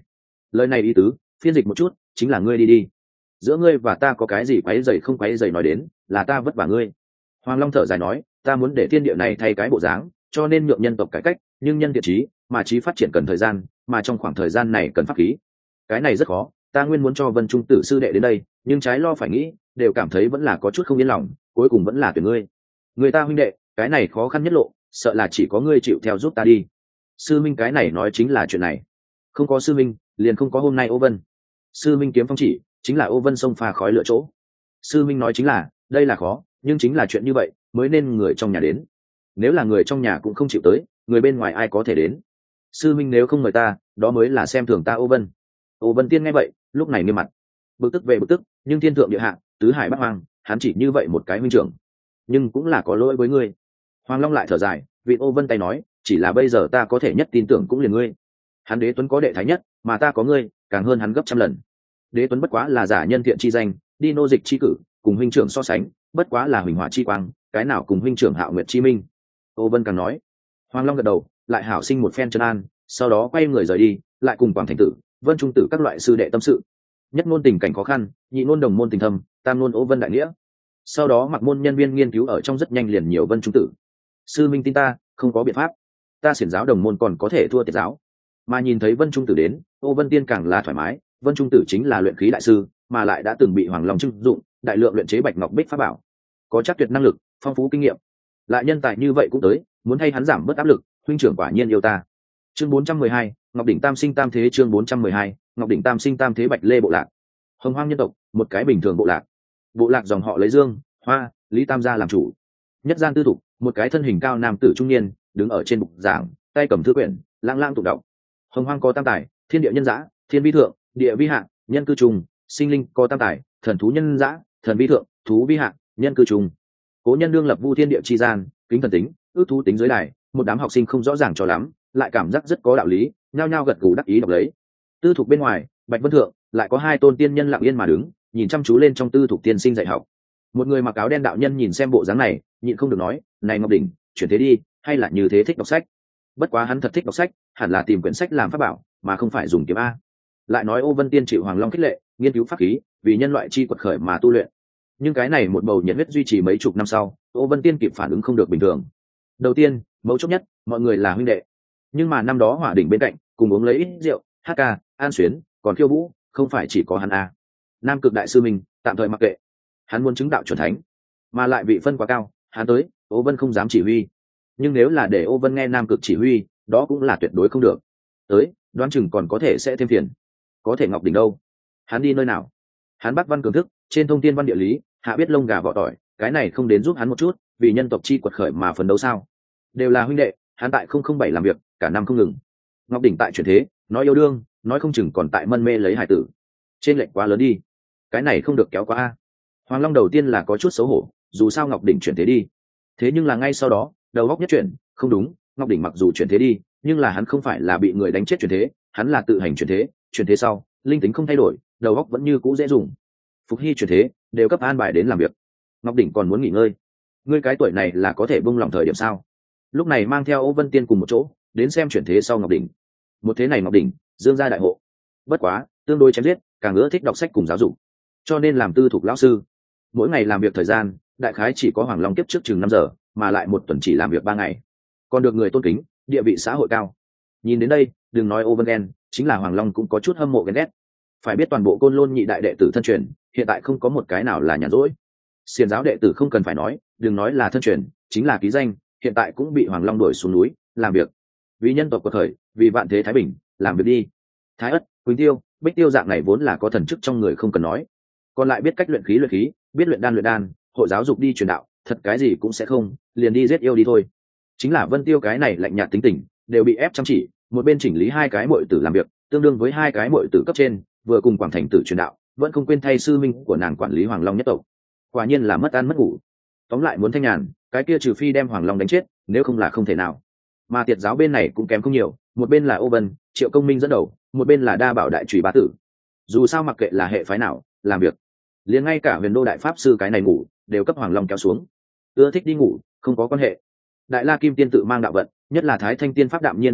Lời này ý tứ phiên dịch một chút chính là ngươi đi đi, giữa ngươi và ta có cái gì quấy dày không quấy dày nói đến là ta vất vả ngươi. Hoàng Long thở dài nói, ta muốn để thiên địa này thay cái bộ dáng, cho nên nhượng nhân tộc cải cách, nhưng nhân thiện trí mà trí phát triển cần thời gian, mà trong khoảng thời gian này cần pháp khí. Cái này rất khó, ta nguyên muốn cho Vân Trung tử sư đệ đến đây, nhưng trái lo phải nghĩ, đều cảm thấy vẫn là có chút không yên lòng, cuối cùng vẫn là tuyển ngươi. Người ta huynh đệ, cái này khó khăn nhất lộ, sợ là chỉ có ngươi chịu theo giúp ta đi. Sư minh cái này nói chính là chuyện này. Không có sư minh, liền không có hôm nay Ô Vân. Sư minh kiếm phong chỉ, chính là Ô Vân sông pha khói lửa chỗ. Sư minh nói chính là, đây là khó, nhưng chính là chuyện như vậy, mới nên người trong nhà đến. Nếu là người trong nhà cũng không chịu tới, người bên ngoài ai có thể đến. Sư minh nếu không mời ta, đó mới là xem thường ta Ô Vân. Ô Vân Tiên nghe vậy, lúc này nghiêm mặt. Bực tức về bực tức, nhưng thiên thượng địa hạ, tứ hải bắc hoang, hắn chỉ như vậy một cái huynh trưởng, nhưng cũng là có lỗi với ngươi. Hoàng Long lại thở dài, vị Ô Vân tay nói, chỉ là bây giờ ta có thể nhất tin tưởng cũng liền ngươi. Hắn Đế Tuấn có đệ thái nhất, mà ta có ngươi, càng hơn hắn gấp trăm lần. Đế Tuấn bất quá là giả nhân thiện chi danh, đi nô dịch chi cử, cùng huynh trưởng so sánh, bất quá là huỳnh hỏa chi quang, cái nào cùng huynh trưởng Hạo Nguyệt chi minh. Ô Vân càng nói. Hoàng Long gật đầu, lại hảo sinh một phen trấn an, sau đó quay người rời đi, lại cùng Quảng Thành Tử, Vân Trung Tử các loại sư đệ tâm sự. Nhất ngôn tình cảnh khó khăn, nhị ngôn đồng môn tình thâm, tam ngôn Ô Vân đại nghĩa. Sau đó mặc môn nhân viên nghiên cứu ở trong rất nhanh liền nhiều Vân Trung Tử. Sư minh tin ta, không có biện pháp, ta xiển giáo đồng môn còn có thể thua tiệt giáo. Mà nhìn thấy Vân Trung Tử đến, Ô Vân Tiên càng là thoải mái. Vân Trung Tử chính là luyện khí đại sư, mà lại đã từng bị Hoàng Long trưng dụng, đại lượng luyện chế bạch ngọc bích pháp bảo, có chắc tuyệt năng lực, phong phú kinh nghiệm. Lại nhân tài như vậy cũng tới, muốn thay hắn giảm bớt áp lực, huynh trưởng quả nhiên yêu ta. Chương bốn trăm mười hai, Ngọc đỉnh tam sinh tam thế. Chương bốn trăm mười hai, Ngọc đỉnh tam sinh tam thế. Bạch Lê bộ lạc, Hồng Hoang nhân tộc, một cái bình thường bộ lạc. Bộ lạc dòng họ lấy Dương, Hoa, Lý Tam gia làm chủ. Nhất gian tư thục, một cái thân hình cao nam tử trung niên đứng ở trên bục giảng, tay cầm thư quyển, lang lang tụng đọc. Hồng Hoang có tam tài, thiên địa nhân dã, thiên vi thượng, địa vi hạ, nhân cư trùng, sinh linh có tam tài, thần thú nhân dã, thần vi thượng, thú vi hạ, nhân cư trùng. Cố Nhân đương lập vu thiên địa chi gian, kính thần tính, ước thú tính dưới đài, một đám học sinh không rõ ràng cho lắm, lại cảm giác rất có đạo lý, nhao nhao gật gù đắc ý đọc lấy. Tư thục bên ngoài, Bạch Vân thượng lại có hai tôn tiên nhân lặng yên mà đứng, nhìn chăm chú lên trong tư thục tiên sinh dạy học. Một người mặc áo đen đạo nhân nhìn xem bộ dáng này, nhịn không được nói, này Ngọc đỉnh, chuyển thế đi, hay là như thế thích đọc sách. Bất quá hắn thật thích đọc sách, hẳn là tìm quyển sách làm pháp bảo, mà không phải dùng kiếm a. Lại nói Ô Vân Tiên chịu Hoàng Long khích lệ, nghiên cứu pháp khí, vì nhân loại chi quật khởi mà tu luyện. Nhưng cái này một bầu nhiệt huyết duy trì mấy chục năm sau, Ô Vân Tiên kịp phản ứng không được bình thường. Đầu tiên, mấu chốt nhất, mọi người là huynh đệ, nhưng mà năm đó Hỏa đỉnh bên cạnh, cùng uống lấy ít rượu, hát ca, an xuyến, còn khiêu vũ, không phải chỉ có hắn a. Nam Cực đại sư mình, tạm thời mặc kệ, hắn muốn chứng đạo chuẩn thánh, mà lại vị phân quá cao, hắn tới, Ô Vân không dám chỉ huy. Nhưng nếu là để Ô Vân nghe Nam Cực chỉ huy, đó cũng là tuyệt đối không được. Tới, đoán chừng còn có thể sẽ thêm phiền. Có thể Ngọc đỉnh đâu? Hắn đi nơi nào? Hắn Bắc văn cường thức, trên thông thiên văn địa lý, hạ biết lông gà vỏ tỏi, cái này không đến giúp hắn một chút, vì nhân tộc chi quật khởi mà phấn đấu sao? Đều là huynh đệ, hắn tại không không bảy làm việc, cả năm không ngừng. Ngọc đỉnh tại chuyển thế, nói yêu đương, nói không chừng còn tại mân mê lấy hải tử. Trên lệnh quá lớn đi, cái này không được kéo quá a. Hoàng Long đầu tiên là có chút xấu hổ, dù sao Ngọc đỉnh chuyển thế đi. Thế nhưng là ngay sau đó, đầu góc nhất chuyển, không đúng, Ngọc đỉnh mặc dù chuyển thế đi, nhưng là hắn không phải là bị người đánh chết chuyển thế, hắn là tự hành chuyển thế, chuyển thế sau, linh tính không thay đổi, đầu óc vẫn như cũ dễ dùng. Phục Hy chuyển thế, đều cấp an bài đến làm việc. Ngọc đỉnh còn muốn nghỉ ngơi. Ngươi cái tuổi này là có thể buông lòng thời điểm sao? Lúc này mang theo Ô Vân Tiên cùng một chỗ, đến xem chuyển thế sau Ngọc đỉnh. Một thế này Ngọc đỉnh, dương gia đại hộ. Bất quá, tương đối chém giết, càng ưa thích đọc sách cùng giáo dục. Cho nên làm tư thục lão sư. Mỗi ngày làm việc thời gian, đại khái chỉ có Hoàng Long kiếp trước chừng năm giờ, mà lại một tuần chỉ làm việc ba ngày. Còn được người tôn kính, địa vị xã hội cao. Nhìn đến đây, đừng nói Ô Vân ghen, chính là Hoàng Long cũng có chút hâm mộ ghen ghét. Phải biết toàn bộ Côn Lôn nhị đại đệ tử thân truyền, hiện tại không có một cái nào là nhàn rỗi. Xiển giáo đệ tử không cần phải nói, đừng nói là thân truyền, chính là ký danh, hiện tại cũng bị Hoàng Long đuổi xuống núi làm việc. Vì nhân tộc của thời, vì vạn thế thái bình, làm việc đi. Thái Ất, Quỳnh Tiêu, Bích Tiêu dạng này vốn là có thần chức trong người không cần nói, còn lại biết cách luyện khí luyện khí, biết luyện đan luyện đan, hội giáo dục đi truyền đạo, thật cái gì cũng sẽ không, liền đi giết yêu đi thôi. Chính là Vân Tiêu cái này lạnh nhạt tính tình, đều bị ép chăm chỉ, một bên chỉnh lý hai cái muội tử làm việc, tương đương với hai cái muội tử cấp trên, vừa cùng Quảng Thành Tử truyền đạo, vẫn không quên thay sư minh của nàng quản lý Hoàng Long nhất tộc. Quả nhiên là mất ăn mất ngủ. Tóm lại muốn thanh nhàn, cái kia trừ phi đem Hoàng Long đánh chết, nếu không là không thể nào. Mà Tiệt giáo bên này cũng kém không nhiều, một bên là Ô Vân, Triệu Công Minh dẫn đầu, một bên là Đa Bảo đại chùy bá tử. Dù sao mặc kệ là hệ phái nào, làm việc, liền ngay cả Huyền Đô đại pháp sư cái này ngủ, đều cấp Hoàng Long kéo xuống. Ưa thích đi ngủ, không có quan hệ. Đại La Kim Tiên tự mang đạo vận, nhất là Thái Thanh Tiên pháp đạm nhiên vô vị,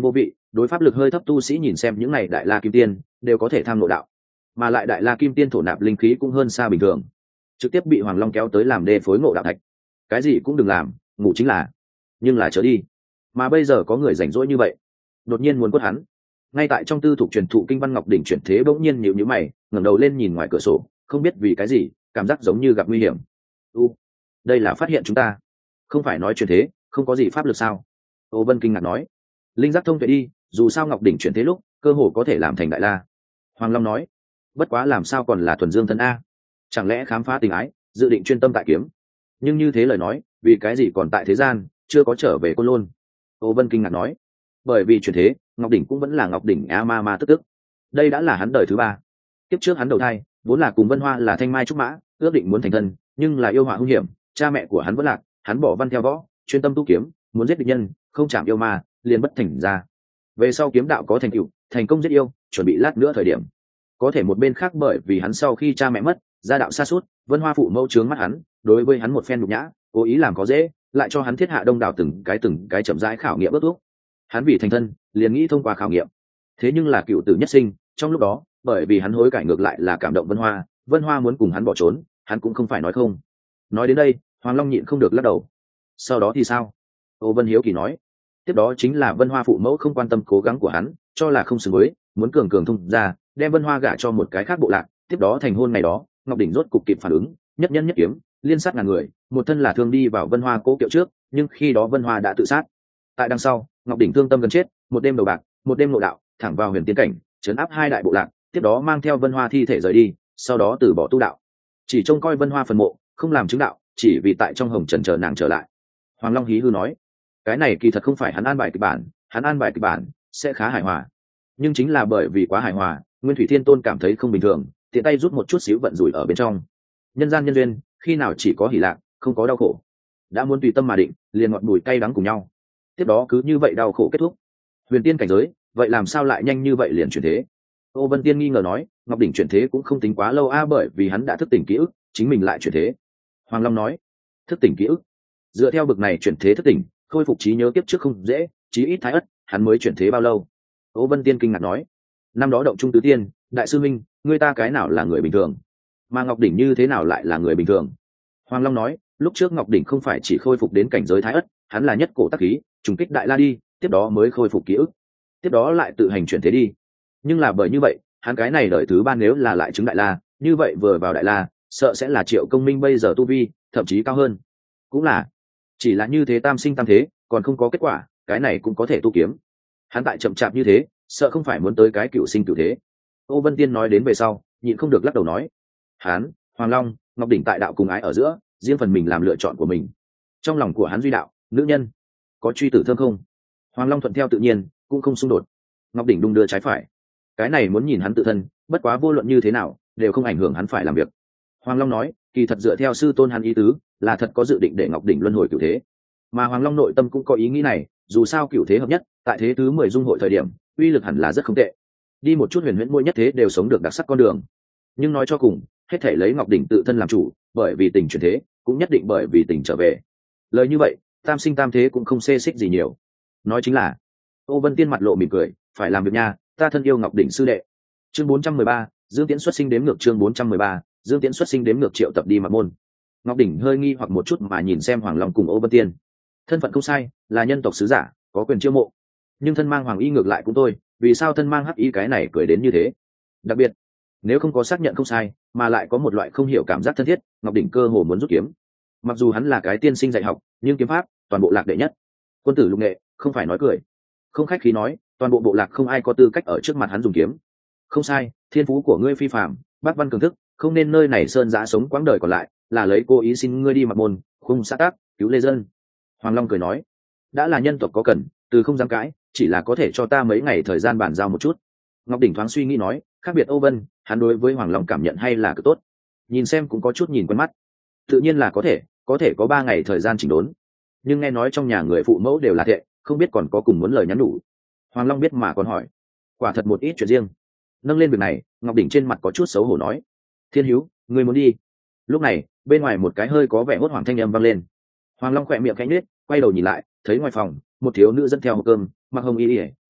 đối pháp lực hơi thấp tu sĩ nhìn xem những này đại la kim tiên đều có thể tham ngộ đạo, mà lại đại la kim tiên thổ nạp linh khí cũng hơn xa bình thường, trực tiếp bị Hoàng Long kéo tới làm đê phối ngộ đạo thạch. Cái gì cũng đừng làm, ngủ chính là, nhưng là chớ đi. Mà bây giờ có người rảnh rỗi như vậy, đột nhiên muốn quất hắn. Ngay tại trong tư thục truyền thụ kinh văn, Ngọc Đỉnh chuyển thế bỗng nhiên nhíu nhíu mày, ngẩng đầu lên nhìn ngoài cửa sổ, không biết vì cái gì, cảm giác giống như gặp nguy hiểm. U, đây là phát hiện chúng ta, không phải nói chuyển thế không có gì pháp lực sao? Ô Vân kinh ngạc nói. Linh giác thông tuệ đi, dù sao Ngọc Đỉnh chuyển thế lúc cơ hồ có thể làm thành đại la. Hoàng Long nói. Bất quá làm sao còn là thuần dương thân a? Chẳng lẽ khám phá tình ái, dự định chuyên tâm tại kiếm? Nhưng như thế lời nói, vì cái gì còn tại thế gian, chưa có trở về Côn Lôn? Ô Vân kinh ngạc nói. Bởi vì chuyển thế, Ngọc Đỉnh cũng vẫn là Ngọc Đỉnh a ma ma tức tức. Đây đã là hắn đời thứ ba. Tiếp trước hắn đầu thai vốn là cùng Vân Hoa là thanh mai trúc mã, ước định muốn thành thân, nhưng là yêu họa hung hiểm, cha mẹ của hắn vẫn lạc, hắn bỏ văn theo võ, chuyên tâm tu kiếm, muốn giết địch nhân, không chạm yêu ma, liền bất thành ra. Về sau kiếm đạo có thành tựu, thành công giết yêu, chuẩn bị lát nữa thời điểm, có thể một bên khác bởi vì hắn sau khi cha mẹ mất, gia đạo sa sút, Vân Hoa phụ mẫu trướng mắt hắn, đối với hắn một phen nhục nhã, cố ý làm có dễ, lại cho hắn thiết hạ đông đảo từng cái từng cái chậm rãi khảo nghiệm bước thuốc. Hắn vì thành thân, liền nghĩ thông qua khảo nghiệm. Thế nhưng là cựu tử nhất sinh, trong lúc đó, bởi vì hắn hối cải ngược lại là cảm động Vân Hoa, Vân Hoa muốn cùng hắn bỏ trốn, hắn cũng không phải nói không. Nói đến đây, Hoàng Long nhịn không được lắc đầu. Sau đó thì sao? Ô Vân hiếu kỳ nói. Tiếp đó chính là Vân Hoa phụ mẫu không quan tâm cố gắng của hắn, cho là không xứng với, muốn cường cường thông ra, đem Vân Hoa gả cho một cái khác bộ lạc. Tiếp đó thành hôn ngày đó, Ngọc Đỉnh rốt cục kịp phản ứng, nhất nhân nhất kiếm, liên sát ngàn người, một thân là thương đi vào Vân Hoa cố kiệu trước, nhưng khi đó Vân Hoa đã tự sát. Tại đằng sau, Ngọc Đỉnh thương tâm gần chết, một đêm đầu bạc, một đêm nội đạo, thẳng vào huyền tiên cảnh, trấn áp hai đại bộ lạc, tiếp đó mang theo Vân Hoa thi thể rời đi, sau đó từ bỏ tu đạo, chỉ trông coi Vân Hoa phần mộ, không làm chứng đạo, chỉ vì tại trong hồng trần chờ nàng trở lại. Hoàng Long hí hư nói, cái này kỳ thật không phải hắn an bài kịch bản, hắn an bài kịch bản sẽ khá hài hòa, nhưng chính là bởi vì quá hài hòa, Nguyên Thủy Thiên Tôn cảm thấy không bình thường, tiện tay rút một chút xíu vận rủi ở bên trong. Nhân gian nhân duyên, khi nào chỉ có hỉ lạc, không có đau khổ. Đã muốn tùy tâm mà định, liền ngọt bùi cay đắng cùng nhau. Tiếp đó cứ như vậy đau khổ kết thúc. Huyền tiên cảnh giới, vậy làm sao lại nhanh như vậy liền chuyển thế? Ô Vân Tiên nghi ngờ nói, Ngọc Đỉnh chuyển thế cũng không tính quá lâu a, bởi vì hắn đã thức tỉnh ký ức, chính mình lại chuyển thế. Hoàng Long nói, thức tỉnh ký ức, dựa theo bực này chuyển thế thức tỉnh, khôi phục trí nhớ kiếp trước không dễ, chí ít thái ất, hắn mới chuyển thế bao lâu? Ô Vân Tiên kinh ngạc nói, năm đó động trung tứ tiên, đại sư minh, người ta cái nào là người bình thường, mà Ngọc Đỉnh như thế nào lại là người bình thường? Hoàng Long nói, lúc trước Ngọc Đỉnh không phải chỉ khôi phục đến cảnh giới thái ất, hắn là nhất cổ tác khí, trùng kích đại la đi, tiếp đó mới khôi phục ký ức, tiếp đó lại tự hành chuyển thế đi. Nhưng là bởi như vậy, hắn cái này đời thứ ba nếu là lại chứng đại la, như vậy vừa vào đại la, sợ sẽ là Triệu Công Minh bây giờ tu vi, thậm chí cao hơn. Cũng là, chỉ là như thế tam sinh tam thế, còn không có kết quả, cái này cũng có thể tu kiếm. Hắn tại chậm chạp như thế, sợ không phải muốn tới cái cựu sinh cựu thế. Ô Vân Tiên nói đến về sau, nhịn không được lắc đầu nói, hắn, Hoàng Long, Ngọc Đỉnh tại đạo cùng ái ở giữa, riêng phần mình làm lựa chọn của mình. Trong lòng của hắn duy đạo, nữ nhân, có truy tử thơm không? Hoàng Long thuận theo tự nhiên, cũng không xung đột. Ngọc Đỉnh đung đưa trái phải, cái này muốn nhìn hắn tự thân, bất quá vô luận như thế nào, đều không ảnh hưởng hắn phải làm việc. Hoàng Long nói, kỳ thật dựa theo sư tôn hắn ý tứ, là thật có dự định để Ngọc Đỉnh luân hồi cửu thế. Mà Hoàng Long nội tâm cũng có ý nghĩ này, dù sao cửu thế hợp nhất, tại thế thứ mười dung hội thời điểm, uy lực hẳn là rất không tệ. Đi một chút huyền huyễn mỗi nhất thế đều sống được đặc sắc con đường. Nhưng nói cho cùng, hết thể lấy Ngọc Đỉnh tự thân làm chủ, bởi vì tình chuyển thế, cũng nhất định bởi vì tình trở về. Lời như vậy, tam sinh tam thế cũng không xê xích gì nhiều. Nói chính là, Ô Vân Tiên mặt lộ mỉm cười, phải làm việc nha, ta thân yêu Ngọc Đỉnh sư đệ. Chương bốn trăm mười ba, Dương Tiễn xuất sinh đếm ngược chương bốn trăm mười ba, Dương Tiễn xuất sinh đếm ngược triệu tập đi mặc môn. Ngọc Đỉnh hơi nghi hoặc một chút mà nhìn xem Hoàng Long cùng Ô Vân Tiên. Thân phận không sai, là nhân tộc sứ giả, có quyền chiêu mộ. Nhưng thân mang hoàng y ngược lại cũng tôi, vì sao thân mang hắc y cái này cười đến như thế? Đặc biệt, nếu không có xác nhận không sai, mà lại có một loại không hiểu cảm giác thân thiết, Ngọc Đỉnh cơ hồ muốn rút kiếm. Mặc dù hắn là cái tiên sinh dạy học, nhưng kiếm pháp, toàn bộ lạc đệ nhất. Quân tử lục nghệ, không phải nói cười. Không khách khí nói, toàn bộ bộ lạc không ai có tư cách ở trước mặt hắn dùng kiếm. Không sai, thiên phú của ngươi phi phàm, bác văn cường thức, không nên nơi này sơn giã sống quãng đời còn lại, là lấy cố ý xin ngươi đi mặc môn, khung xã tác, cứu lê dân. Hoàng Long cười nói, đã là nhân tộc có cần, từ không dám cãi, chỉ là có thể cho ta mấy ngày thời gian bàn giao một chút. Ngọc Đỉnh thoáng suy nghĩ nói, khác biệt Âu Vân, hắn đối với Hoàng Long cảm nhận hay là cực tốt, nhìn xem cũng có chút nhìn quen mắt. Tự nhiên là có thể, có thể có ba ngày thời gian chỉnh đốn, nhưng nghe nói trong nhà người phụ mẫu đều là thệ, không biết còn có cùng muốn lời nhắn nhủ. Hoàng Long biết mà còn hỏi, quả thật một ít chuyện riêng. Nâng lên việc này, Ngọc Đỉnh trên mặt có chút xấu hổ nói, Thiên Hiếu, ngươi muốn đi? Lúc này, bên ngoài một cái hơi có vẻ hốt hoảng thanh âm vang lên. Hoàng Long khỏe miệng khẽ nhếch, quay đầu nhìn lại, thấy ngoài phòng một thiếu nữ dẫn theo hộp cơm, mặc hồng y ỉa,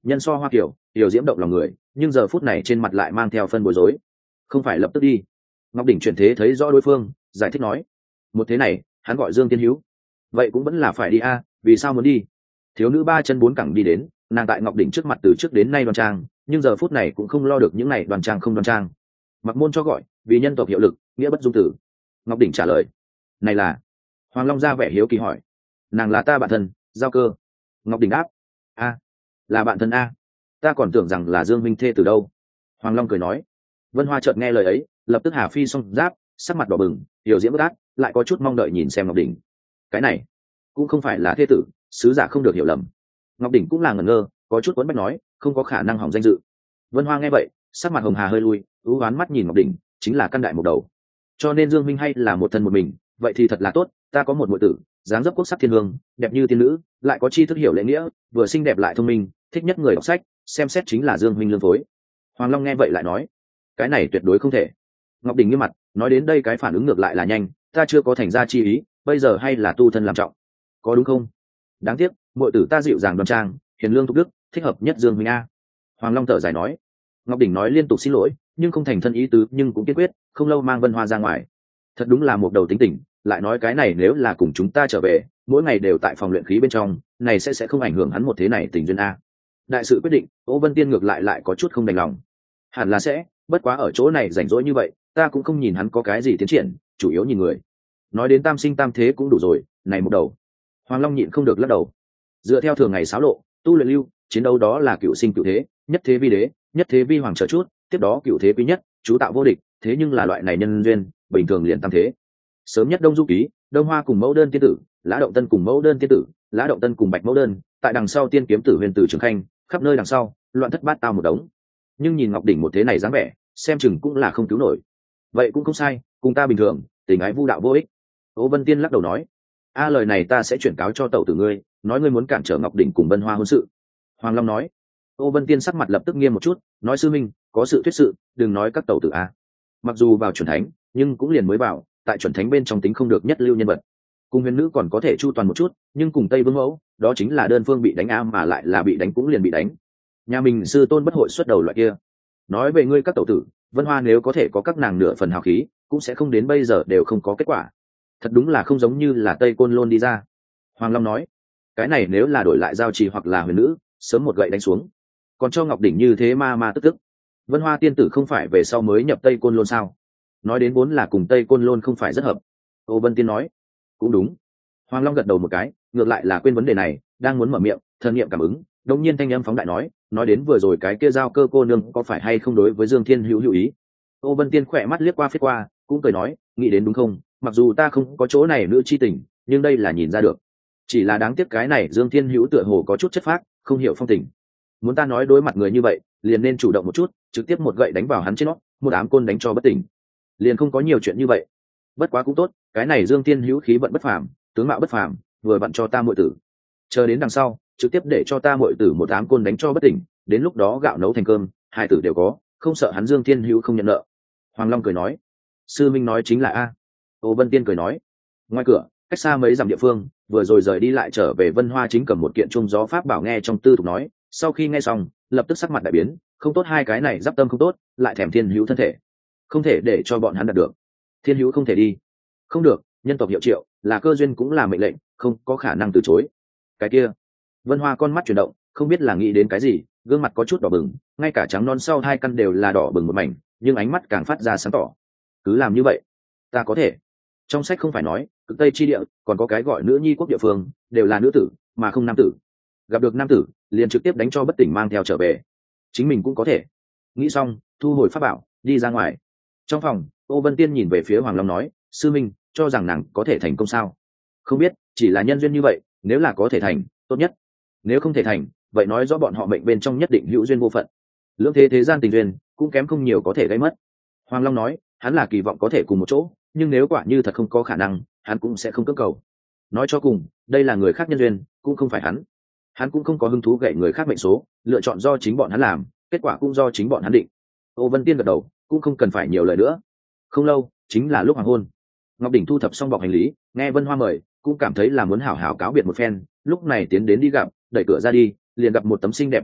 nhân so hoa kiểu hiểu diễm động lòng người, nhưng giờ phút này trên mặt lại mang theo phân bối rối. Không phải lập tức đi. Ngọc đỉnh chuyển thế thấy rõ đối phương, giải thích nói, một thế này hắn gọi Dương Tiên Hữu, vậy cũng vẫn là phải đi a, vì sao muốn đi? Thiếu nữ ba chân bốn cẳng đi đến, nàng tại Ngọc đỉnh trước mặt từ trước đến nay đoan trang, nhưng giờ phút này cũng không lo được những này đoan trang không đoan trang. Mặc môn cho gọi, vì nhân tộc hiệu lực, nghĩa bất dung tử. Ngọc đỉnh trả lời, này là. Hoàng Long ra vẻ hiếu kỳ hỏi, nàng là ta bạn thân, Giao Cơ. Ngọc đỉnh đáp, a, là bạn thân a, ta còn tưởng rằng là Dương minh thê từ đâu. Hoàng Long cười nói. Vân Hoa chợt nghe lời ấy, lập tức hà phi song giáp, sắc mặt đỏ bừng, hiểu diễm bất át, lại có chút mong đợi nhìn xem Ngọc đỉnh. Cái này cũng không phải là thê tử, sứ giả không được hiểu lầm. Ngọc đỉnh cũng là ngẩn ngơ, có chút quấn bách nói, không có khả năng hỏng danh dự. Vân Hoa nghe vậy, sắc mặt hồng hà hơi lui, ưu oán mắt nhìn Ngọc đỉnh, chính là căn đại một đầu. Cho nên Dương minh hay là một thân một mình, vậy thì thật là tốt, ta có một muội tử, dáng dấp quốc sắc thiên hương, đẹp như tiên nữ, lại có tri thức hiểu lễ nghĩa, vừa xinh đẹp lại thông minh, thích nhất người đọc sách, xem xét chính là Dương minh lương phối. Hoàng Long nghe vậy lại nói, cái này tuyệt đối không thể. Ngọc đỉnh nghiêm mặt, nói đến đây cái phản ứng ngược lại là nhanh, ta chưa có thành ra chi ý, bây giờ hay là tu thân làm trọng, có đúng không? Đáng tiếc muội tử ta dịu dàng đoan trang, hiền lương thục đức, thích hợp nhất Dương minh a. Hoàng Long thở dài nói. Ngọc đỉnh nói liên tục xin lỗi, nhưng không thành thân ý tứ, nhưng cũng kiên quyết, không lâu mang Vân Hoa ra ngoài. Thật đúng là một đầu tính tình, lại nói cái này nếu là cùng chúng ta trở về, mỗi ngày đều tại phòng luyện khí bên trong, này sẽ sẽ không ảnh hưởng hắn một thế này tình duyên a. Đại sự quyết định, Ô Vân Tiên ngược lại lại có chút không đành lòng. Hẳn là sẽ, bất quá ở chỗ này rảnh rỗi như vậy, ta cũng không nhìn hắn có cái gì tiến triển, chủ yếu nhìn người. Nói đến tam sinh tam thế cũng đủ rồi, này một đầu. Hoàng Long nhịn không được lắc đầu. Dựa theo thường ngày xáo lộ, tu luyện lưu, chiến đấu đó là cựu sinh cựu thế, nhất thế vi đế, nhất thế vi hoàng chờ chút, tiếp đó cựu thế quý nhất, chú tạo vô địch, thế nhưng là loại này nhân duyên, bình thường liền tam thế. Sớm nhất Đông Du Ký, Đông Hoa cùng Mẫu Đơn tiên tử, Lã Động Tân cùng Mẫu Đơn tiên tử, Lã Động Tân cùng Bạch Mẫu Đơn, tại đằng sau Tiên Kiếm tử Huyền tử Trường Khanh, khắp nơi đằng sau, loạn thất bát tao một đống. Nhưng nhìn Ngọc đỉnh một thế này dáng vẻ, xem chừng cũng là không cứu nổi. Vậy cũng không sai, cùng ta bình thường, tình ái vu đạo vô ích. Ô Vân Tiên lắc đầu nói, a lời này ta sẽ chuyển cáo cho tẩu tử ngươi, nói ngươi muốn cản trở Ngọc đỉnh cùng Vân Hoa hôn sự. Hoàng Long nói. Ô Vân Tiên sắc mặt lập tức nghiêm một chút, nói sư minh, có sự thuyết sự, đừng nói các tẩu tử a. Mặc dù vào chuẩn thánh, nhưng cũng liền mới vào, tại chuẩn thánh bên trong tính không được nhất lưu nhân vật. Cùng huyền nữ còn có thể chu toàn một chút, nhưng cùng Tây Vương mẫu, đó chính là đơn phương bị đánh a, mà lại là bị đánh cũng liền bị đánh. Nhà mình sư tôn bất hội xuất đầu loại kia. Nói về ngươi các tẩu tử, Vân Hoa nếu có thể có các nàng nửa phần hào khí, cũng sẽ không đến bây giờ đều không có kết quả. Thật đúng là không giống như là Tây Côn Lôn đi ra. Hoàng Long nói, cái này nếu là đổi lại giao trì hoặc là huyền nữ, sớm một gậy đánh xuống. Còn cho Ngọc đỉnh như thế ma ma tức tức. Vân Hoa tiên tử không phải về sau mới nhập Tây Côn Lôn sao? Nói đến vốn là cùng Tây Côn Lôn không phải rất hợp. Ô Vân Tiên nói, cũng đúng. Hoàng Long gật đầu một cái, ngược lại là quên vấn đề này, đang muốn mở miệng, thần niệm cảm ứng, đột nhiên thanh âm phóng đại nói, nói đến vừa rồi cái kia Giao Cơ cô nương có phải hay không đối với Dương Thiên hữu hữu ý. Ô Vân Tiên khỏe mắt liếc qua phiết qua, cũng cười nói, nghĩ đến đúng không, mặc dù ta không có chỗ này nữ chi tình, nhưng đây là nhìn ra được. Chỉ là đáng tiếc cái này Dương Thiên hữu tựa hồ có chút chất phác, không hiểu phong tình. Muốn ta nói đối mặt người như vậy, liền nên chủ động một chút, trực tiếp một gậy đánh vào hắn trên nó, một ám côn đánh cho bất tỉnh. Liền không có nhiều chuyện như vậy. Bất quá cũng tốt, cái này Dương Thiên hữu khí vận bất phàm, tướng mạo bất phàm, vừa vặn cho ta muội tử. Chờ đến đằng sau, trực tiếp để cho ta muội tử một ám côn đánh cho bất tỉnh, đến lúc đó gạo nấu thành cơm, hai tử đều có, không sợ hắn Dương Thiên hữu không nhận nợ. Hoàng Long cười nói, sư minh nói chính là a. Ô Vân Tiên cười nói, ngoài cửa, cách xa mấy dặm địa phương, vừa rồi rời đi lại trở về Vân Hoa chính cầm một kiện trung gió pháp bảo nghe trong tư thục nói, sau khi nghe xong, lập tức sắc mặt đại biến, không tốt, hai cái này giáp tâm không tốt, lại thèm Thiên hữu thân thể, không thể để cho bọn hắn đạt được. Thiên hữu không thể đi, không được, nhân tộc hiệu triệu, là cơ duyên cũng là mệnh lệnh, không có khả năng từ chối. Cái kia, Vân Hoa con mắt chuyển động, không biết là nghĩ đến cái gì, gương mặt có chút đỏ bừng, ngay cả trắng non sau hai căn đều là đỏ bừng một mảnh, nhưng ánh mắt càng phát ra sáng tỏ. Cứ làm như vậy, ta có thể. Trong sách không phải nói, cực Tây chi địa còn có cái gọi nữ nhi quốc địa phương, đều là nữ tử, mà không nam tử. Gặp được nam tử, liền trực tiếp đánh cho bất tỉnh mang theo trở về. Chính mình cũng có thể. Nghĩ xong, thu hồi pháp bảo, đi ra ngoài. Trong phòng, Ô Vân Tiên nhìn về phía Hoàng Long nói, sư minh, cho rằng nàng có thể thành công sao? Không biết, chỉ là nhân duyên như vậy, nếu là có thể thành, tốt nhất. Nếu không thể thành, vậy nói rõ bọn họ mệnh bên trong nhất định hữu duyên vô phận. Lưỡng thế thế gian tình duyên, cũng kém không nhiều có thể gây mất. Hoàng Long nói, hắn là kỳ vọng có thể cùng một chỗ, nhưng nếu quả như thật không có khả năng, hắn cũng sẽ không cưỡng cầu. Nói cho cùng, đây là người khác nhân duyên, cũng không phải hắn. Hắn cũng không có hứng thú gậy người khác mệnh số, lựa chọn do chính bọn hắn làm, kết quả cũng do chính bọn hắn định. Ô Vân Tiên gật đầu, cũng không cần phải nhiều lời nữa. Không lâu, chính là lúc hoàng hôn. Ngọc đỉnh thu thập xong bọc hành lý, nghe Vân Hoa mời, cũng cảm thấy là muốn hảo hảo cáo biệt một phen, lúc này tiến đến đi gặp, đẩy cửa ra đi, liền gặp một tấm xinh đẹp khuôn mặt,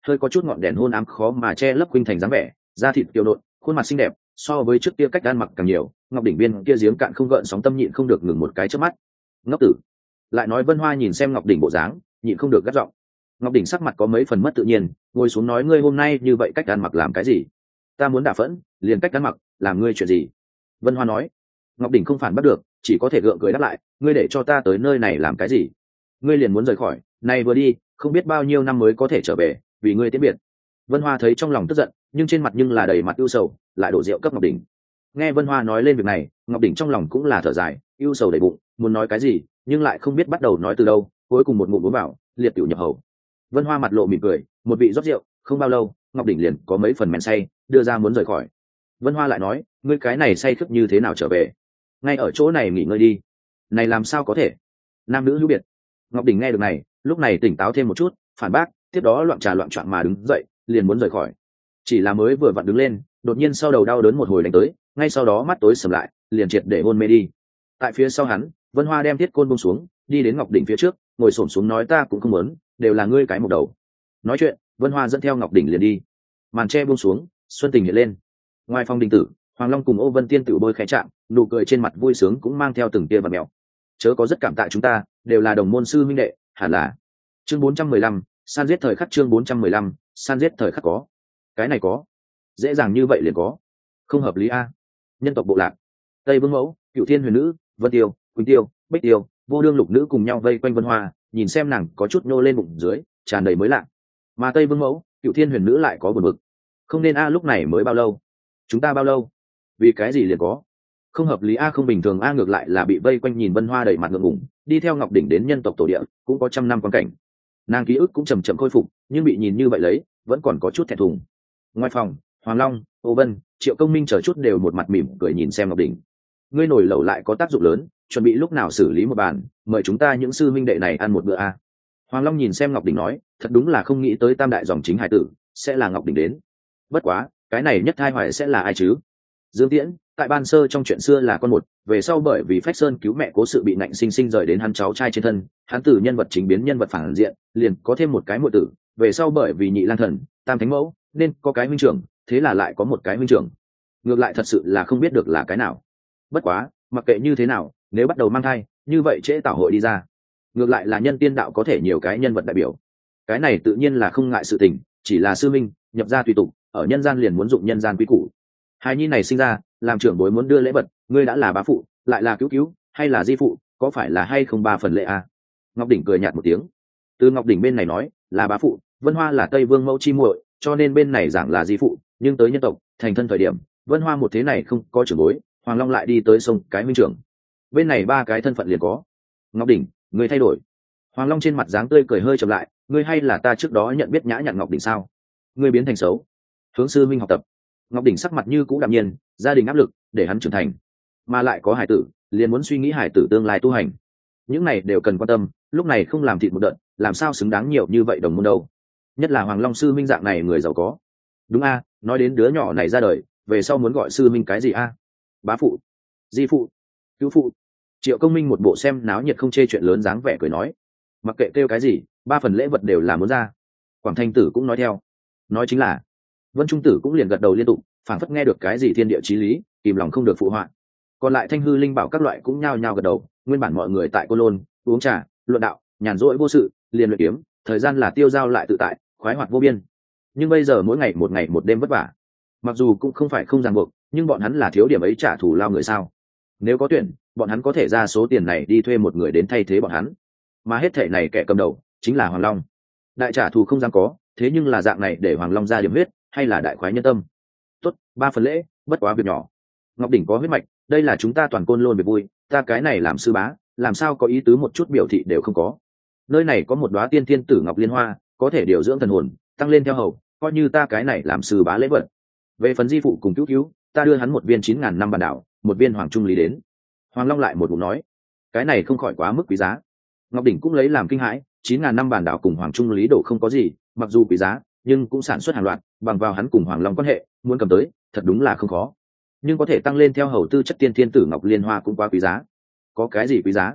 hơi có chút ngọn đèn hôn ám khó mà che lấp khuynh thành dáng vẻ, da thịt kiều nộn, khuôn mặt xinh đẹp, so với trước kia cách ăn mặc càng nhiều. Ngọc đỉnh bên kia giếng cạn không gợn sóng tâm nhịn không được ngừng một cái trước mắt. Ngốc tử. Lại nói Vân Hoa nhìn xem Ngọc đỉnh bộ dáng, nhịn không được gắt giọng. Ngọc đỉnh sắc mặt có mấy phần mất tự nhiên, ngồi xuống nói ngươi hôm nay như vậy cách ăn mặc làm cái gì? Ta muốn đả phẫn, liền cách ăn mặc, làm ngươi chuyện gì? Vân Hoa nói. Ngọc đỉnh không phản bắt được, chỉ có thể gượng cười đáp lại, ngươi để cho ta tới nơi này làm cái gì? Ngươi liền muốn rời khỏi, này vừa đi, không biết bao nhiêu năm mới có thể trở về, vì ngươi tiễn biệt. Vân Hoa thấy trong lòng tức giận, nhưng trên mặt nhưng là đầy mặt ưu sầu, lại đổ rượu cấp Ngọc đỉnh. Nghe Vân Hoa nói lên việc này, Ngọc đỉnh trong lòng cũng là thở dài, ưu sầu đầy bụng, muốn nói cái gì, nhưng lại không biết bắt đầu nói từ đâu, cuối cùng một ngụm uống vào, liệt tiểu nhập hầu. Vân Hoa mặt lộ mỉm cười, một vị rót rượu, không bao lâu, Ngọc đỉnh liền có mấy phần men say, đưa ra muốn rời khỏi. Vân Hoa lại nói, ngươi cái này say khướt như thế nào trở về? Ngay ở chỗ này nghỉ ngơi đi. Này làm sao có thể? Nam nữ hữu biệt. Ngọc đỉnh nghe được này, lúc này tỉnh táo thêm một chút, phản bác, tiếp đó loạn trà loạn choạng mà đứng dậy, liền muốn rời khỏi. Chỉ là mới vừa vặn đứng lên, đột nhiên sau đầu đau đớn một hồi đánh tới, ngay sau đó mắt tối sầm lại, liền triệt để hôn mê đi. Tại phía sau hắn, Vân Hoa đem thiết côn buông xuống, đi đến Ngọc đỉnh phía trước, ngồi xổm xuống nói ta cũng không muốn, đều là ngươi cái một đầu. Nói chuyện, Vân Hoa dẫn theo Ngọc đỉnh liền đi. Màn tre buông xuống, xuân tình hiện lên. Ngoài phòng đình tử, Hoàng Long cùng Ô Vân Tiên tự bôi khẽ chạm, nụ cười trên mặt vui sướng cũng mang theo từng tia vằn mèo. Chớ có rất cảm tạ chúng ta, đều là đồng môn sư minh đệ, hẳn là. Chương bốn trăm mười lăm, san giết thời khắc chương bốn trăm mười lăm, san giết thời khắc có. Cái này có. Dễ dàng như vậy liền có. Không hợp lý a. Nhân tộc bộ lạc. Tây Vương Mẫu, Cựu Thiên Huyền Nữ, Vân Tiêu, Quỳnh Tiêu, Bích Tiêu, Vô Đương Lục Nữ cùng nhau vây quanh Vân Hoa, nhìn xem nàng có chút nhô lên bụng dưới, tràn đầy mới lạ. Mà Tây Vương Mẫu, Cựu Thiên Huyền Nữ lại có buồn bực. Không nên a lúc này mới bao lâu? Chúng ta bao lâu? Vì cái gì liền có? Không hợp lý a không bình thường a ngược lại là bị vây quanh nhìn Vân Hoa đầy mặt ngượng ngùng, đi theo Ngọc đỉnh đến nhân tộc tổ địa, cũng có trăm năm quan cảnh. Nàng ký ức cũng chầm chậm khôi phục, nhưng bị nhìn như vậy lấy, vẫn còn có chút thẹn thùng. Ngoài phòng, Hoàng Long, Ô Vân, Triệu Công Minh chờ chút đều một mặt mỉm cười nhìn xem Ngọc đỉnh. Ngươi nổi lẩu lại có tác dụng lớn, chuẩn bị lúc nào xử lý một bàn, mời chúng ta những sư minh đệ này ăn một bữa a. Hoàng Long nhìn xem Ngọc đỉnh nói, thật đúng là không nghĩ tới tam đại dòng chính hải tử sẽ là Ngọc đỉnh đến. Bất quá, cái này nhất thai hoài sẽ là ai chứ? Dương Tiễn, tại ban sơ trong chuyện xưa là con một, về sau bởi vì Phách Sơn cứu mẹ cố sự bị nạnh sinh sinh rời đến hắn cháu trai trên thân, hắn từ nhân vật chính biến nhân vật phản diện, liền có thêm một cái muội tử, về sau bởi vì nhị lang thần, tam thánh mẫu, nên có cái huynh trưởng, thế là lại có một cái huynh trưởng. Ngược lại thật sự là không biết được là cái nào. Bất quá, mặc kệ như thế nào, nếu bắt đầu mang thai, như vậy trễ tảo hội đi ra. Ngược lại là nhân tiên đạo có thể nhiều cái nhân vật đại biểu. Cái này tự nhiên là không ngại sự tình, chỉ là sư minh, nhập gia tùy tục, ở nhân gian liền muốn dụng nhân gian quý củ. Hài nhi này sinh ra, làm trưởng bối muốn đưa lễ vật, ngươi đã là bá phụ, lại là cứu cứu, hay là di phụ, có phải là hay không ba phần lễ à? Ngọc đỉnh cười nhạt một tiếng. Từ Ngọc đỉnh bên này nói, là bá phụ, Vân Hoa là Tây Vương mẫu chi muội, cho nên bên này giảng là di phụ, nhưng tới nhân tộc, thành thân thời điểm, Vân Hoa một thế này không có trưởng bối, Hoàng Long lại đi tới sông cái huynh trưởng. Bên này ba cái thân phận liền có. Ngọc đỉnh, ngươi thay đổi. Hoàng Long trên mặt dáng tươi cười hơi chậm lại, ngươi hay là ta trước đó nhận biết nhã nhặn Ngọc đỉnh sao? Ngươi biến thành xấu. Hướng sư minh học tập. Ngọc đỉnh sắc mặt như cũ đạm nhiên, gia đình áp lực để hắn trưởng thành, mà lại có hải tử, liền muốn suy nghĩ hải tử tương lai tu hành. Những này đều cần quan tâm, lúc này không làm thịt một đợt, làm sao xứng đáng nhiều như vậy đồng môn đâu. Nhất là Hoàng Long sư minh dạng này người giàu có. Đúng a, nói đến đứa nhỏ này ra đời, về sau muốn gọi sư minh cái gì a? Bá phụ, di phụ, cứu phụ. Triệu Công Minh một bộ xem náo nhiệt không chê chuyện lớn dáng vẻ cười nói, mặc kệ kêu cái gì, ba phần lễ vật đều là muốn ra. Quảng Thanh Tử cũng nói theo, nói chính là Vân Trung Tử cũng liền gật đầu liên tục, phảng phất nghe được cái gì thiên địa chí lý, kìm lòng không được phụ họa. Còn lại Thanh Hư Linh Bảo các loại cũng nhao nhao gật đầu. Nguyên bản mọi người tại Côn Lôn uống trà, luận đạo, nhàn rỗi vô sự, liền luyện kiếm, thời gian là tiêu dao lại tự tại, khoái hoạt vô biên. Nhưng bây giờ mỗi ngày một ngày một đêm vất vả, mặc dù cũng không phải không ràng buộc, nhưng bọn hắn là thiếu điểm ấy trả thù lao người sao? Nếu có tuyển, bọn hắn có thể ra số tiền này đi thuê một người đến thay thế bọn hắn. Mà hết thảy này kẻ cầm đầu chính là Hoàng Long. Đại trả thù không dám có, thế nhưng là dạng này để Hoàng Long ra điểm huyết, hay là đại khoái nhân tâm. Tốt, ba phần lễ, bất quá việc nhỏ. Ngọc đỉnh có huyết mạch, đây là chúng ta toàn Côn Lôn việc vui, ta cái này làm sư bá, làm sao có ý tứ một chút biểu thị đều không có. Nơi này có một đóa tiên thiên tử ngọc liên hoa, có thể điều dưỡng thần hồn, tăng lên theo hầu, coi như ta cái này làm sư bá lễ vật. Về phần di phụ cùng cứu cứu, ta đưa hắn một viên chín ngàn năm bản đảo, một viên hoàng trung lý đến. Hoàng Long lại một bụng nói, cái này không khỏi quá mức quý giá. Ngọc đỉnh cũng lấy làm kinh hãi, chín ngàn năm bản đảo cùng hoàng trung lý đổ không có gì, mặc dù quý giá, nhưng cũng sản xuất hàng loạt, bằng vào hắn cùng Hoàng Long quan hệ, muốn cầm tới, thật đúng là không khó. Nhưng có thể tăng lên theo hầu tư chất tiên thiên tử ngọc liên hoa cũng quá quý giá. Có cái gì quý giá?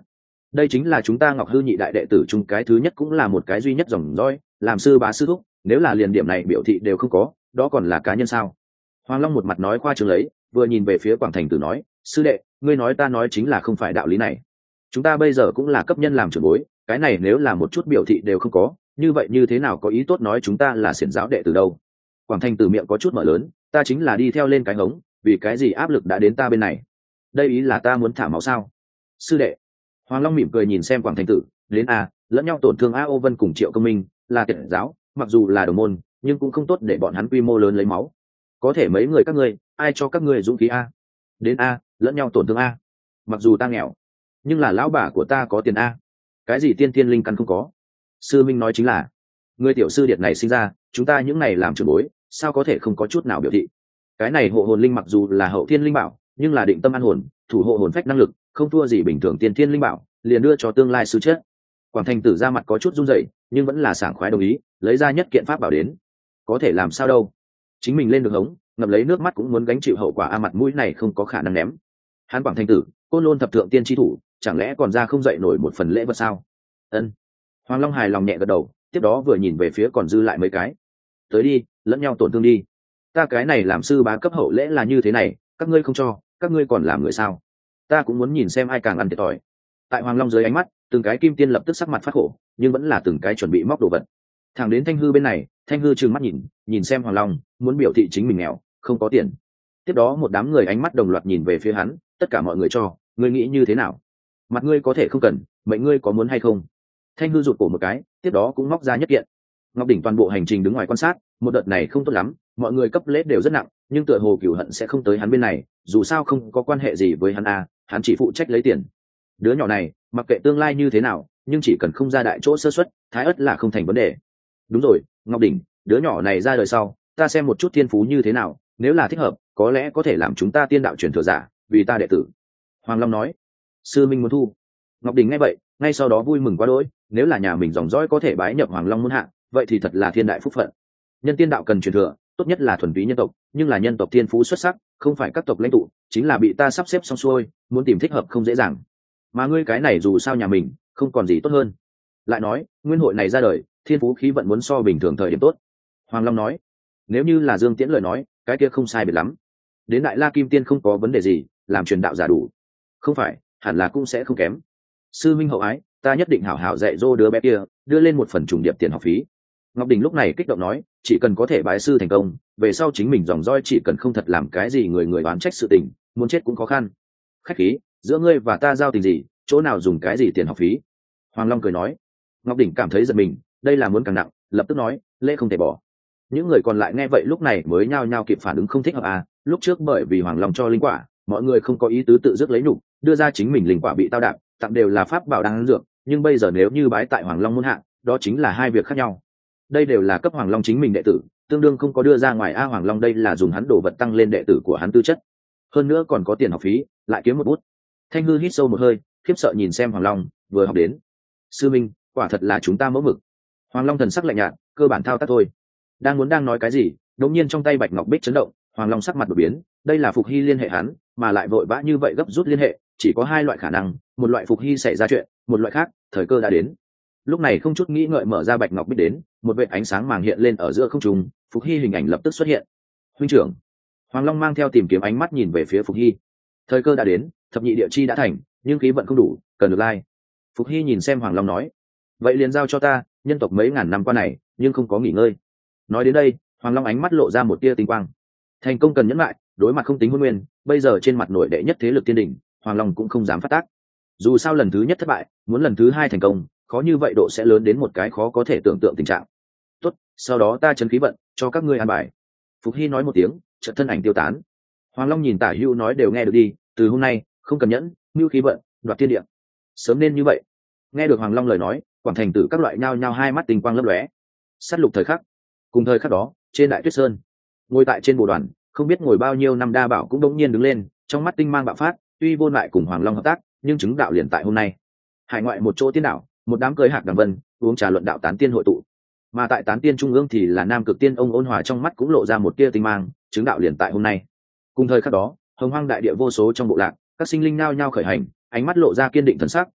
đây chính là chúng ta Ngọc Hư nhị đại đệ tử chung cái thứ nhất cũng là một cái duy nhất dòng dõi, làm sư bá sư thúc, nếu là liền điểm này biểu thị đều không có, đó còn là cá nhân sao? Hoàng Long một mặt nói khoa trương lấy, vừa nhìn về phía Quảng Thành Tử nói, sư đệ, ngươi nói ta nói chính là không phải đạo lý này. Chúng ta bây giờ cũng là cấp nhân làm trưởng bối, cái này nếu là một chút biểu thị đều không có, như vậy như thế nào có ý tốt nói chúng ta là xiển giáo đệ tử đâu? Quảng Thành Tử miệng có chút mở lớn, ta chính là đi theo lên cái hống, vì cái gì áp lực đã đến ta bên này? Đây ý là ta muốn thả máu sao? Sư đệ. Hoàng Long mỉm cười nhìn xem Quảng Thành Tử, đến a, lẫn nhau tổn thương A Ô Vân cùng Triệu Công Minh, là tiệt giáo, mặc dù là đồng môn, nhưng cũng không tốt để bọn hắn quy mô lớn lấy máu. Có thể mấy người các ngươi, ai cho các ngươi dũng khí a? Đến a, lẫn nhau tổn thương a. Mặc dù ta nghèo, nhưng là lão bà của ta có tiền a. Cái gì tiên thiên linh căn không có? Sư Minh nói chính là, người tiểu sư điệt này sinh ra, chúng ta những này làm trưởng bối, sao có thể không có chút nào biểu thị? Cái này hộ hồn linh mặc dù là hậu thiên linh bảo, nhưng là định tâm an hồn, thủ hộ hồn phách năng lực, không thua gì bình thường tiên thiên linh bảo, liền đưa cho tương lai sư chết. Quảng Thành Tử ra mặt có chút run rẩy, nhưng vẫn là sảng khoái đồng ý, lấy ra nhất kiện pháp bảo đến. Có thể làm sao đâu? Chính mình lên được hống, ngậm lấy nước mắt cũng muốn gánh chịu hậu quả, a mặt mũi này không có khả năng ném. Hắn Quảng Thành Tử, Côn Lôn thập thượng tiên chi thủ, chẳng lẽ còn ra không dậy nổi một phần lễ vật sao? Ân. Hoàng Long hài lòng nhẹ gật đầu, tiếp đó vừa nhìn về phía còn dư lại mấy cái. Tới đi, lẫn nhau tổn thương đi. Ta cái này làm sư bá cấp hậu lễ là như thế này, các ngươi không cho, các ngươi còn làm người sao? Ta cũng muốn nhìn xem ai càng ăn thiệt thòi. Tại Hoàng Long dưới ánh mắt, từng cái kim tiên lập tức sắc mặt phát khổ, nhưng vẫn là từng cái chuẩn bị móc đồ vật. Thẳng đến Thanh Hư bên này, Thanh Hư trừng mắt nhìn, nhìn xem Hoàng Long, muốn biểu thị chính mình nghèo, không có tiền. Tiếp đó một đám người ánh mắt đồng loạt nhìn về phía hắn, tất cả mọi người cho, ngươi nghĩ như thế nào? Mặt ngươi có thể không cần, mệnh ngươi có muốn hay không? Thanh Hư rụt cổ một cái, tiếp đó cũng móc ra nhất kiện. Ngọc Đỉnh toàn bộ hành trình đứng ngoài quan sát, một đợt này không tốt lắm, mọi người cấp lễ đều rất nặng, nhưng tựa hồ cửu hận sẽ không tới hắn bên này, dù sao không có quan hệ gì với hắn a, hắn chỉ phụ trách lấy tiền. Đứa nhỏ này, mặc kệ tương lai như thế nào, nhưng chỉ cần không ra đại chỗ sơ suất, thái ất là không thành vấn đề. Đúng rồi, Ngọc Đỉnh, đứa nhỏ này ra đời sau, ta xem một chút thiên phú như thế nào, nếu là thích hợp, có lẽ có thể làm chúng ta tiên đạo truyền thừa giả, vì ta đệ tử. Hoàng Long nói. Sư Minh muốn thu. Ngọc Đỉnh nghe vậy, ngay sau đó vui mừng quá đỗi, nếu là nhà mình dòng dõi có thể bái nhập Hoàng Long môn hạ, vậy thì thật là thiên đại phúc phận. Nhân tiên đạo cần truyền thừa, tốt nhất là thuần túy nhân tộc, nhưng là nhân tộc thiên phú xuất sắc, không phải các tộc lãnh tụ, chính là bị ta sắp xếp xong xuôi, muốn tìm thích hợp không dễ dàng. Mà ngươi cái này dù sao nhà mình, không còn gì tốt hơn. Lại nói, nguyên hội này ra đời, thiên phú khí vận muốn so bình thường thời điểm tốt. Hoàng Long nói, nếu như là Dương Tiễn lời nói, cái kia không sai biệt lắm. Đến Đại La Kim Tiên không có vấn đề gì, làm truyền đạo giả đủ. Không phải, hẳn là cũng sẽ không kém. Sư Minh hậu ái, ta nhất định hảo hảo dạy dỗ đứa bé kia, đưa lên một phần trùng điệp tiền học phí. Ngọc Đình lúc này kích động nói, chỉ cần có thể bái sư thành công, về sau chính mình dòng roi chỉ cần không thật làm cái gì người người oán trách sự tình, muốn chết cũng khó khăn. Khách khí, giữa ngươi và ta giao tình gì, chỗ nào dùng cái gì tiền học phí? Hoàng Long cười nói. Ngọc Đỉnh cảm thấy giật mình, đây là muốn càng nặng, lập tức nói, lễ không thể bỏ. Những người còn lại nghe vậy lúc này mới nhao nhao kịp phản ứng không thích hợp à, lúc trước bởi vì Hoàng Long cho linh quả, mọi người không có ý tứ tự dứt lấy nhục, đưa ra chính mình linh quả bị tao đạp, tặng đều là pháp bảo đáng dược, nhưng bây giờ nếu như bái tại Hoàng Long môn hạ, đó chính là hai việc khác nhau. Đây đều là cấp Hoàng Long chính mình đệ tử, tương đương không có đưa ra ngoài a. Hoàng Long đây là dùng hắn đồ vật tăng lên đệ tử của hắn tư chất, hơn nữa còn có tiền học phí, lại kiếm một bút. Thanh Hư hít sâu một hơi, khiếp sợ nhìn xem Hoàng Long, vừa học đến. Sư Minh, quả thật là chúng ta mẫu mực. Hoàng Long thần sắc lạnh nhạt, cơ bản thao tác thôi. Đang muốn đang nói cái gì, đột nhiên trong tay Bạch Ngọc Bích chấn động, Hoàng Long sắc mặt đổi biến, đây là Phục Hy liên hệ hắn, mà lại vội vã như vậy gấp rút liên hệ, chỉ có hai loại khả năng, một loại Phục Hy xảy ra chuyện, một loại khác, thời cơ đã đến. Lúc này không chút nghĩ ngợi mở ra Bạch Ngọc Bích đến, một vệt ánh sáng màng hiện lên ở giữa không trung, Phục Hy hình ảnh lập tức xuất hiện. Huynh trưởng. Hoàng Long mang theo tìm kiếm ánh mắt nhìn về phía Phục Hy. Thời cơ đã đến, thập nhị địa chi đã thành, nhưng khí vận không đủ, cần được lai. Phục Hy nhìn xem Hoàng Long nói, vậy liền giao cho ta, nhân tộc mấy ngàn năm qua này, nhưng không có nghỉ ngơi. Nói đến đây, Hoàng Long ánh mắt lộ ra một tia tinh quang. Thành công cần nhẫn lại, đối mặt không tính hôn nguyên, bây giờ trên mặt nổi đệ nhất thế lực tiên đỉnh, Hoàng Long cũng không dám phát tác. Dù sao lần thứ nhất thất bại, muốn lần thứ hai thành công, khó như vậy độ sẽ lớn đến một cái khó có thể tưởng tượng tình trạng. Tốt, sau đó ta chấn khí vận, cho các ngươi an bài. Phục Hy nói một tiếng, chợt thân ảnh tiêu tán. Hoàng Long nhìn Tả Hữu nói đều nghe được đi, từ hôm nay, không cần nhẫn, mưu khí vận, đoạt thiên địa. Sớm nên như vậy. Nghe được Hoàng Long lời nói, Quảng Thành Tử các loại nhao nhao hai mắt tinh quang lấp lóe. Sát lục thời khắc. Cùng thời khắc đó, trên Đại Tuyết Sơn, ngồi tại trên bồ đoàn, không biết ngồi bao nhiêu năm Đa Bảo cũng đống nhiên đứng lên, trong mắt tinh mang bạo phát, tuy vô lại cùng Hoàng Long hợp tác, nhưng chứng đạo liền tại hôm nay. Hải ngoại một chỗ tiên đảo, một đám cưới hạc đằng vân, uống trà luận đạo tán tiên hội tụ. Mà tại tán tiên trung ương thì là Nam Cực Tiên ông Ôn Hòa, trong mắt cũng lộ ra một tia tinh mang, chứng đạo liền tại hôm nay. Cùng thời khắc đó, hồng hoang đại địa vô số trong bộ lạc, các sinh linh nao nhao khởi hành, ánh mắt lộ ra kiên định thần sắc,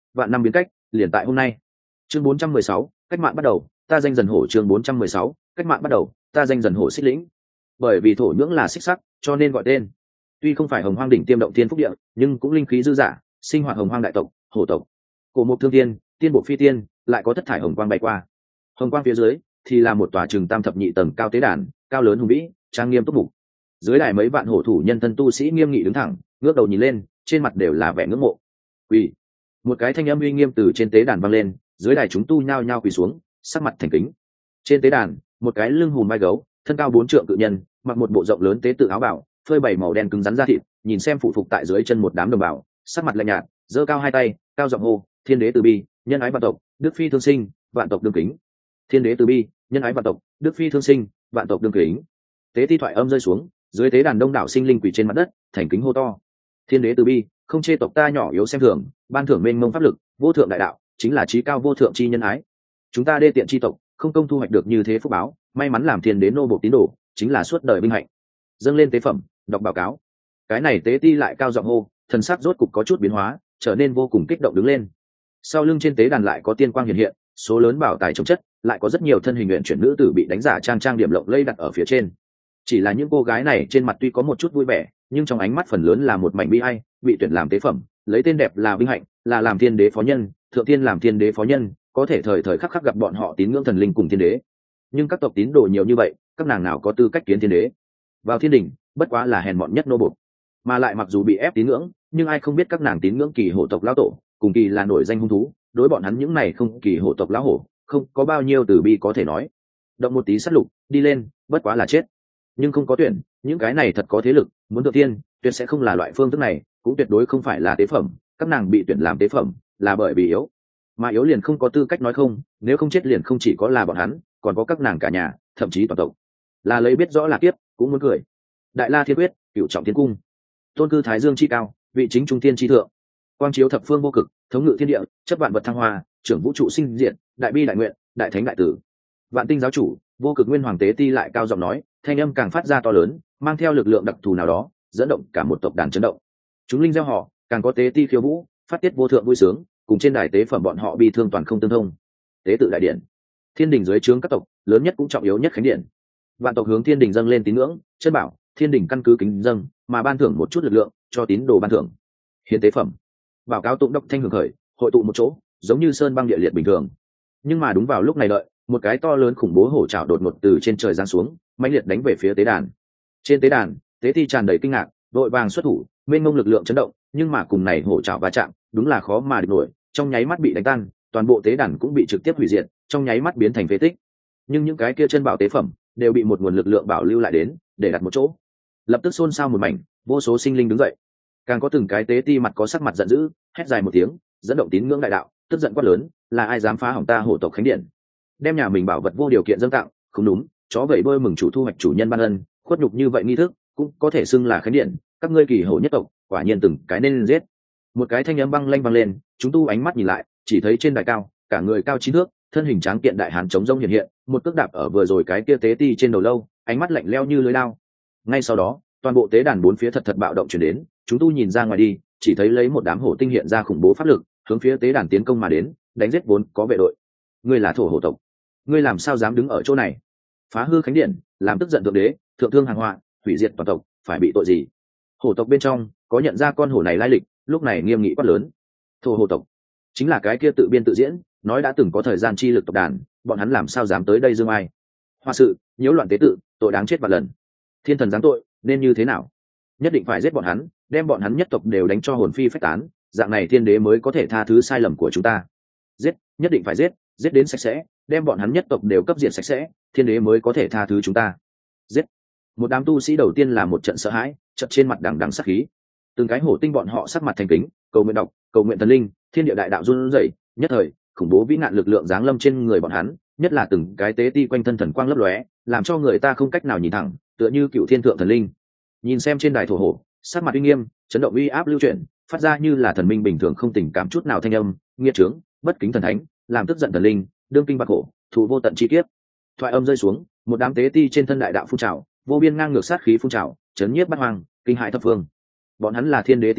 vạn năm biến cách liền tại hôm nay. Chương bốn trăm mười sáu, cách mạng bắt đầu, ta danh dần hổ. Chương bốn trăm mười sáu, cách mạng bắt đầu, ta danh dần hổ xích lĩnh. Bởi vì thổ nhưỡng là xích sắc cho nên gọi tên. Tuy không phải hồng hoang đỉnh tiêm động thiên phúc địa, nhưng cũng linh khí dư dả, sinh hoạt hồng hoang đại tộc, hổ tộc. Cổ mục thương tiên, tiên bộ phi tiên, lại có thất thải hồng quang bay qua. Hồng quang phía dưới thì là một tòa trường tam thập nhị tầng cao tế đàn, cao lớn hùng vĩ, trang nghiêm túc mục. Dưới đài mấy vạn hổ thủ nhân thân tu sĩ nghiêm nghị đứng thẳng, ngước đầu nhìn lên, trên mặt đều là vẻ ngưỡng mộ. Quỳ. Một cái thanh âm uy nghiêm từ trên tế đàn vang lên, dưới đài chúng tu nhao nhao quỳ xuống, sắc mặt thành kính. Trên tế đàn, một cái lưng hùm vai gấu, thân cao bốn trượng cự nhân, mặc một bộ rộng lớn tế tự áo bào, phơi bày màu đen cứng rắn da thịt, nhìn xem phụ phục tại dưới chân một đám đồng bào, sắc mặt lạnh nhạt, giơ cao hai tay, cao giọng hô: Thiên đế từ bi, nhân ái vạn tộc, đức phi thương sinh, vạn tộc đương kính. Thiên đế từ bi, nhân ái vạn tộc, đức phi thương sinh, vạn tộc đương kính. Tế ti thoại âm rơi xuống, dưới tế đàn đông đảo sinh linh quỳ trên mặt đất, thành kính hô to: Thiên đế từ bi, không chê tộc ta nhỏ yếu xem thường, ban thưởng mênh mông pháp lực, vô thượng đại đạo, chính là trí cao vô thượng chi nhân ái. Chúng ta đê tiện chi tộc, không công thu hoạch được như thế phúc báo, may mắn làm thiên đế nô bộc tín đồ, chính là suốt đời vinh hạnh. Dâng lên tế phẩm, đọc báo cáo. Cái này tế ti lại cao giọng hô, thần sắc rốt cục có chút biến hóa, trở nên vô cùng kích động đứng lên. Sau lưng trên tế đàn lại có tiên quang hiện hiện, số lớn bảo tài chống chất, lại có rất nhiều thân hình nguyện chuyển nữ tử bị đánh giả trang trang điểm lộng lây đặt ở phía trên. Chỉ là những cô gái này trên mặt tuy có một chút vui vẻ, nhưng trong ánh mắt phần lớn là một mảnh bi ai, bị tuyển làm tế phẩm, lấy tên đẹp là vinh hạnh, là làm thiên đế phó nhân, thượng tiên làm thiên đế phó nhân, có thể thời thời khắc khắc gặp bọn họ tín ngưỡng thần linh cùng thiên đế. Nhưng các tộc tín đồ nhiều như vậy, các nàng nào có tư cách kiến thiên đế? Vào thiên đình, bất quá là hèn mọn nhất nô bộc. Mà lại mặc dù bị ép tín ngưỡng, nhưng ai không biết các nàng tín ngưỡng kỳ hổ tộc lão tổ, cùng kỳ là nổi danh hung thú, đối bọn hắn những này không kỳ hổ tộc lão hổ, không có bao nhiêu từ bi có thể nói. Động một tí sát lục, đi lên, bất quá là chết. Nhưng không có tuyển, những cái này thật có thế lực, muốn thượng tiên, tuyệt sẽ không là loại phương thức này, cũng tuyệt đối không phải là tế phẩm, các nàng bị tuyển làm tế phẩm, là bởi vì yếu. Mà yếu liền không có tư cách nói không, nếu không chết liền không chỉ có là bọn hắn, còn có các nàng cả nhà, thậm chí toàn tộc. Là lấy biết rõ là kiếp, cũng muốn cười. Đại La Thiên Quyết, Cửu Trọng Thiên Cung. Tôn cư Thái Dương chi cao, vị chính trung thiên chi thượng. Quang chiếu thập phương vô cực, thống ngự thiên địa, chấp vạn vật thăng hoa, trưởng vũ trụ sinh diện, đại bi đại nguyện, đại thánh đại tử. Vạn tinh giáo chủ, vô cực nguyên hoàng tế ti lại cao giọng nói, thanh âm càng phát ra to lớn, mang theo lực lượng đặc thù nào đó, dẫn động cả một tộc đàn chấn động. Chúng linh gieo họ, càng có tế ti khiêu vũ, phát tiết vô thượng vui sướng, cùng trên đài tế phẩm bọn họ bi thương toàn không tương thông. Tế tự đại điện, thiên đình dưới trướng các tộc, lớn nhất cũng trọng yếu nhất khánh điện. Vạn tộc hướng thiên đình dâng lên tín ngưỡng, chân bảo, thiên đình căn cứ kính dâng, mà ban thưởng một chút lực lượng cho tín đồ ban thưởng. Hiến tế phẩm, bảo cáo tụng đốc thanh hưởng khởi, hội tụ một chỗ, giống như sơn băng địa liệt bình thường. Nhưng mà đúng vào lúc này đợi, một cái to lớn khủng bố hổ trảo đột ngột từ trên trời giáng xuống, mãnh liệt đánh về phía tế đàn. Trên tế đàn, tế ti tràn đầy kinh ngạc, đội vàng xuất thủ, mênh mông lực lượng chấn động, nhưng mà cùng này hổ trảo va chạm, đúng là khó mà địch nổi, trong nháy mắt bị đánh tan, toàn bộ tế đàn cũng bị trực tiếp hủy diệt, trong nháy mắt biến thành phế tích. Nhưng những cái kia chân bảo tế phẩm đều bị một nguồn lực lượng bảo lưu lại đến, để đặt một chỗ. Lập tức xôn xao một mảnh, vô số sinh linh đứng dậy. Càng có từng cái tế ti mặt có sắc mặt giận dữ, hét dài một tiếng, dẫn động tín ngưỡng đại đạo, tức giận quát lớn, là ai dám phá hỏng ta hổ tộc khánh điện? Đem nhà mình bảo vật vô điều kiện dâng tặng, không đúng, chó vẩy bơi mừng chủ thu hoạch chủ nhân ban ân, khuất nhục như vậy nghi thức, cũng có thể xưng là khánh điện, các ngươi kỳ hổ nhất tộc, quả nhiên từng cái nên giết. Một cái thanh âm băng lanh vang lên, chúng tu ánh mắt nhìn lại, chỉ thấy trên đài cao, cả người cao chín thước, thân hình tráng kiện đại hán chống rông hiện hiện, một cước đạp ở vừa rồi cái kia tế ti trên đầu lâu, ánh mắt lạnh lẽo như lưỡi dao. Ngay sau đó, toàn bộ tế đàn bốn phía thật thật bạo động chuyển đến, chúng tu nhìn ra ngoài đi, chỉ thấy lấy một đám hổ tinh hiện ra khủng bố pháp lực, hướng phía tế đàn tiến công mà đến, đánh giết vốn có vệ đội. Ngươi là thổ hổ tộc, ngươi làm sao dám đứng ở chỗ này, phá hư khánh điện, làm tức giận thượng đế, thượng thương hàng họa, hủy diệt toàn tộc, phải bị tội gì? Hổ tộc bên trong có nhận ra con hổ này lai lịch, lúc này nghiêm nghị quát lớn. Thổ hổ tộc chính là cái kia tự biên tự diễn, nói đã từng có thời gian chi lực tộc đàn, bọn hắn làm sao dám tới đây dương ai? Hoa sự, nhiễu loạn tế tự, tội đáng chết vạn lần. Thiên thần giáng tội, nên như thế nào? Nhất định phải giết bọn hắn, đem bọn hắn nhất tộc đều đánh cho hồn phi phách tán, dạng này thiên đế mới có thể tha thứ sai lầm của chúng ta. Giết, nhất định phải giết, giết đến sạch sẽ, đem bọn hắn nhất tộc đều cấp diệt sạch sẽ, thiên đế mới có thể tha thứ chúng ta. Giết. Một đám tu sĩ đầu tiên là một trận sợ hãi, chợt trên mặt đằng đằng sát khí. Từng cái hổ tinh bọn họ sắc mặt thành kính, cầu nguyện đọc, cầu nguyện thần linh, thiên địa đại đạo run rẩy, nhất thời, khủng bố vĩ nạn lực lượng giáng lâm trên người bọn hắn, nhất là từng cái tế ti quanh thân thần quang lấp lóe, làm cho người ta không cách nào nhìn thẳng, tựa như cựu thiên thượng thần linh. Nhìn xem trên đài thổ hổ, sắc mặt uy nghiêm, chấn động uy áp lưu chuyển, phát ra như là thần minh bình thường không tình cảm chút nào thanh âm, nghiệt trướng, bất kính thần thánh, làm tức giận thần linh, đương kinh bạc hổ, thù vô tận chi kiếp. Thoại âm rơi xuống, một đám tế ti trên thân đại đạo phun trào, vô biên ngang ngược sát khí phun trào, chấn nhiếp bát hoang, kinh hại thập phương. Bọn hắn là thiên đế tín đồ,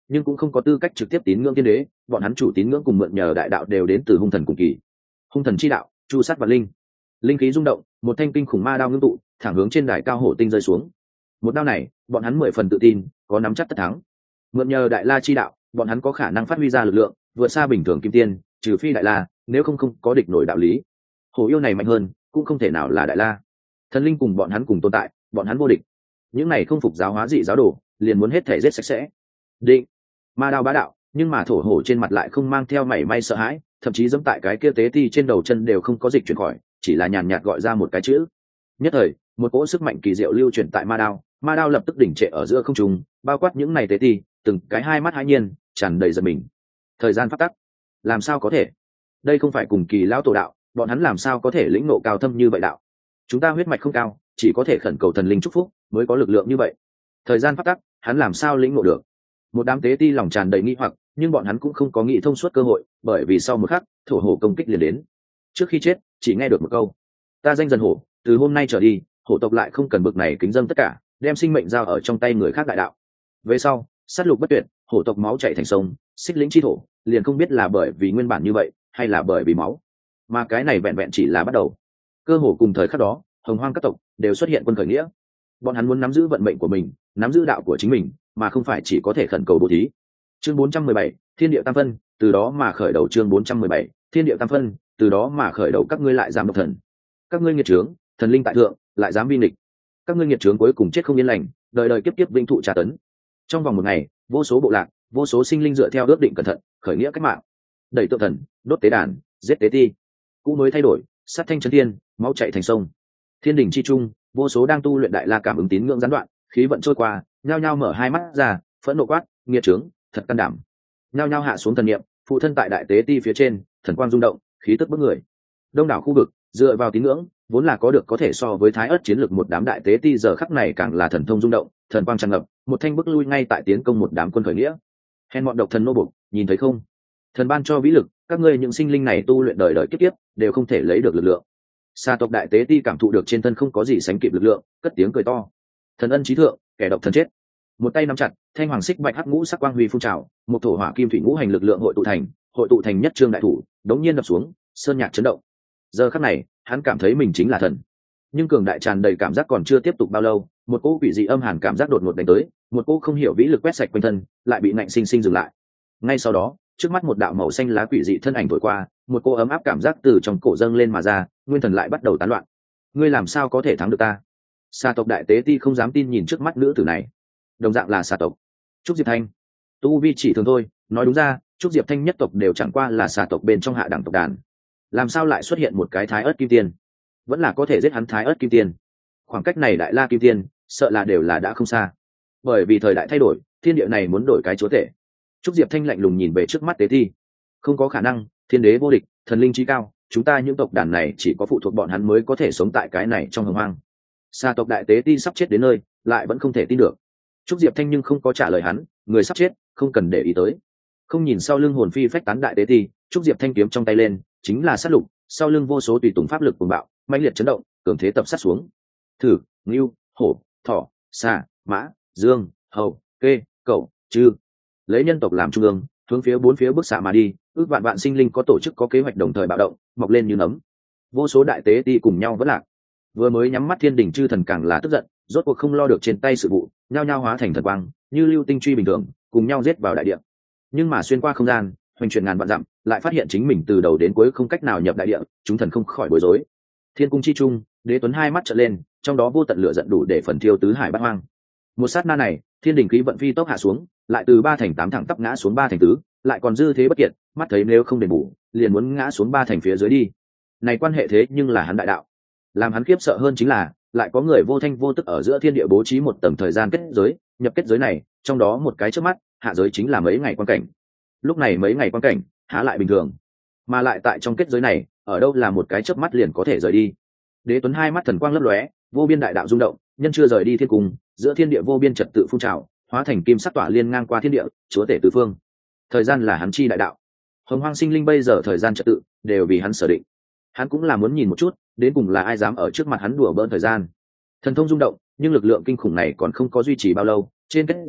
nhưng cũng không có tư cách trực tiếp tín ngưỡng thiên đế. Bọn hắn chủ tín ngưỡng cùng mượn nhờ đại đạo đều đến từ hung thần cùng kỳ. Hung thần chi đạo, chu sát và linh. Linh khí rung động, một thanh kinh khủng ma đao ngưng tụ, thẳng hướng trên đài cao hổ tinh rơi xuống. Một đao này, bọn hắn mười phần tự tin, có nắm chắc tất thắng. Mượn nhờ đại la chi đạo, bọn hắn có khả năng phát huy ra lực lượng vượt xa bình thường kim tiên, trừ phi đại la, nếu không không có địch nổi đạo lý. Hổ yêu này mạnh hơn, cũng không thể nào là đại la. Thần linh cùng bọn hắn cùng tồn tại, bọn hắn vô địch. Những này không phục giáo hóa dị giáo đồ, liền muốn hết thể giết sạch sẽ. Định, ma đao bá đạo, nhưng mà thổ hổ trên mặt lại không mang theo mảy may sợ hãi, thậm chí dẫm tại cái kia tế ti trên đầu chân đều không có dịch chuyển khỏi, chỉ là nhàn nhạt gọi ra một cái chữ. Nhất thời, một cỗ sức mạnh kỳ diệu lưu chuyển tại ma đao, ma đao lập tức đỉnh trệ ở giữa không trung, bao quát những này tế ti, từng cái hai mắt hãi nhiên, tràn đầy giận mình. Thời gian phát tắc, làm sao có thể? Đây không phải cùng kỳ lão tổ đạo, bọn hắn làm sao có thể lĩnh ngộ cao thâm như vậy đạo? Chúng ta huyết mạch không cao, chỉ có thể khẩn cầu thần linh chúc phúc, mới có lực lượng như vậy. Thời gian phát tắc, hắn làm sao lĩnh ngộ được? Một đám tế ti lòng tràn đầy nghi hoặc, nhưng bọn hắn cũng không có nghĩ thông suốt cơ hội, bởi vì sau một khắc, thổ hổ công kích liền đến. Trước khi chết, chỉ nghe được một câu: ta danh dần hổ, từ hôm nay trở đi, hổ tộc lại không cần bực này kính dâng tất cả, đem sinh mệnh giao ở trong tay người khác đại đạo. Về sau, sát lục bất tuyệt, hổ tộc máu chảy thành sông, xích lĩnh chi thổ, liền không biết là bởi vì nguyên bản như vậy, hay là bởi vì máu. Mà cái này vẹn vẹn chỉ là bắt đầu. Cơ hồ cùng thời khắc đó, hồng hoang các tộc đều xuất hiện quân khởi nghĩa. Bọn hắn muốn nắm giữ vận mệnh của mình, nắm giữ đạo của chính mình, mà không phải chỉ có thể khẩn cầu bố thí. Chương bốn trăm mười bảy, Thiên địa tam phân, từ đó mà khởi đầu. Chương bốn trăm mười bảy, Thiên địa tam phân, từ đó mà khởi đầu. Các ngươi lại dám độc thần, các ngươi nghiệt trướng, thần linh tại thượng, lại dám vi nghịch. Các ngươi nghiệt trướng cuối cùng chết không yên lành, đời đời kiếp kiếp vinh thụ tra tấn. Trong vòng một ngày, vô số bộ lạc, vô số sinh linh dựa theo ước định cẩn thận, khởi nghĩa cách mạng, đẩy tượng thần, đốt tế đàn, giết tế ti. Cũ mới thay đổi, sát thanh chân thiên, máu chảy thành sông. Thiên đình chi trung, vô số đang tu luyện đại la cảm ứng tín ngưỡng gián đoạn, khí vận trôi qua, nhao nhao mở hai mắt ra, phẫn nộ quát: nghiệt trướng, thật can đảm. Nhao nhao hạ xuống thần niệm, phụ thân tại đại tế ti phía trên, thần quang rung động, khí tức bức người. Đông đảo khu vực, dựa vào tín ngưỡng, vốn là có được có thể so với thái ớt chiến lược một đám đại tế ti, giờ khắc này càng là thần thông rung động, thần quang tràn ngập, một thanh bức lui ngay tại tiến công một đám quân khởi nghĩa. Hèn bọn độc thần nô bộc, nhìn thấy không? Thần ban cho vĩ lực, các ngươi những sinh linh này tu luyện đời đời kiếp kiếp, đều không thể lấy được lực lượng. Sa tộc đại tế ti cảm thụ được trên thân không có gì sánh kịp lực lượng, cất tiếng cười to: thần ân chí thượng, kẻ độc thần chết. Một tay nắm chặt, thanh hoàng xích bạch hắc ngũ sắc quang huy phun trào, một thổ hỏa kim thủy ngũ hành lực lượng hội tụ thành, hội tụ thành nhất trương đại thủ, đống nhiên đập xuống, sơn nhạc chấn động. Giờ khắc này, hắn cảm thấy mình chính là thần. Nhưng cường đại tràn đầy cảm giác còn chưa tiếp tục bao lâu, một cỗ quỷ dị âm hàn cảm giác đột ngột đánh tới, một cỗ không hiểu vĩ lực quét sạch quanh thân, lại bị nạnh sinh sinh dừng lại. Ngay sau đó, trước mắt một đạo màu xanh lá quỷ dị thân ảnh thổi qua, một cỗ ấm áp cảm giác từ trong cổ dâng lên mà ra, nguyên thần lại bắt đầu tán loạn. Ngươi làm sao có thể thắng được ta? Sa tộc đại tế ti không dám tin nhìn trước mắt nữ tử này. Đồng dạng là sa tộc Trúc Diệp Thanh, tu vi chỉ thường thôi, nói đúng ra, Trúc Diệp Thanh nhất tộc đều chẳng qua là sa tộc bên trong hạ đẳng tộc đàn, làm sao lại xuất hiện một cái thái ớt kim tiên? Vẫn là có thể giết hắn thái ớt kim tiên. Khoảng cách này đại la kim tiên, sợ là đều là đã không xa. Bởi vì thời đại thay đổi, thiên địa này muốn đổi cái chúa tể. Trúc Diệp Thanh lạnh lùng nhìn về trước mắt tế thi. Không có khả năng, thiên đế vô địch, thần linh trí cao, chúng ta những tộc đàn này chỉ có phụ thuộc bọn hắn mới có thể sống tại cái này trong hồng hoang. Sa tộc đại tế ti sắp chết đến nơi, lại vẫn không thể tin được. Trúc Diệp Thanh nhưng không có trả lời hắn, người sắp chết, không cần để ý tới. Không nhìn sau lưng hồn phi phách tán đại tế ti, Trúc Diệp Thanh kiếm trong tay lên, chính là sát lục, sau lưng vô số tùy tùng pháp lực cuồng bạo, mãnh liệt chấn động, cường thế tập sát xuống. Thử, ngưu, hổ, thỏ, xà, mã, dương, hầu, kê, cẩu, chư, lấy nhân tộc làm trung ương, hướng phía bốn phía bức xạ mà đi, ước vạn vạn sinh linh có tổ chức có kế hoạch đồng thời bạo động, mọc lên như nấm. Vô số đại tế ti cùng nhau vẫn lạc. Vừa mới nhắm mắt thiên đình chư thần càng là tức giận, rốt cuộc không lo được trên tay sự vụ, nhao nhao hóa thành thần quang, như lưu tinh truy bình thường, cùng nhau giết vào đại địa. Nhưng mà xuyên qua không gian, hoành chuyển ngàn vạn dặm, lại phát hiện chính mình từ đầu đến cuối không cách nào nhập đại địa, chúng thần không khỏi bối rối. Thiên cung chi trung, Đế Tuấn hai mắt trợn lên, trong đó vô tận lửa giận đủ để phần thiêu tứ hải bát hoang. Một sát na này, thiên đình khí vận phi tốc hạ xuống, lại từ ba thành tám thẳng tắp ngã xuống ba thành tứ, lại còn dư thế bất kiệt, mắt thấy nếu không đền bù, liền muốn ngã xuống ba thành phía dưới đi. Này quan hệ thế nhưng là hắn đại đạo. Làm hắn khiếp sợ hơn chính là, lại có người vô thanh vô tức ở giữa thiên địa bố trí một tầng thời gian kết giới, nhập kết giới này, trong đó một cái chớp mắt, hạ giới chính là mấy ngày quan cảnh. Lúc này mấy ngày quan cảnh, há lại bình thường, mà lại tại trong kết giới này, ở đâu là một cái chớp mắt liền có thể rời đi. Đế Tuấn hai mắt thần quang lấp lóe, vô biên đại đạo rung động, nhân chưa rời đi thiên cung, giữa thiên địa vô biên trật tự phun trào, hóa thành kim sắc tỏa liên ngang qua thiên địa, chúa tể tứ phương. Thời gian là hắn chi đại đạo, hồng hoang sinh linh bây giờ thời gian trật tự đều vì hắn sở định. Hắn cũng là muốn nhìn một chút, đến cùng là ai dám ở trước mặt hắn đùa bỡn thời gian. Thần thông rung động, nhưng lực lượng kinh khủng này còn không có duy trì bao lâu, trên kết giới,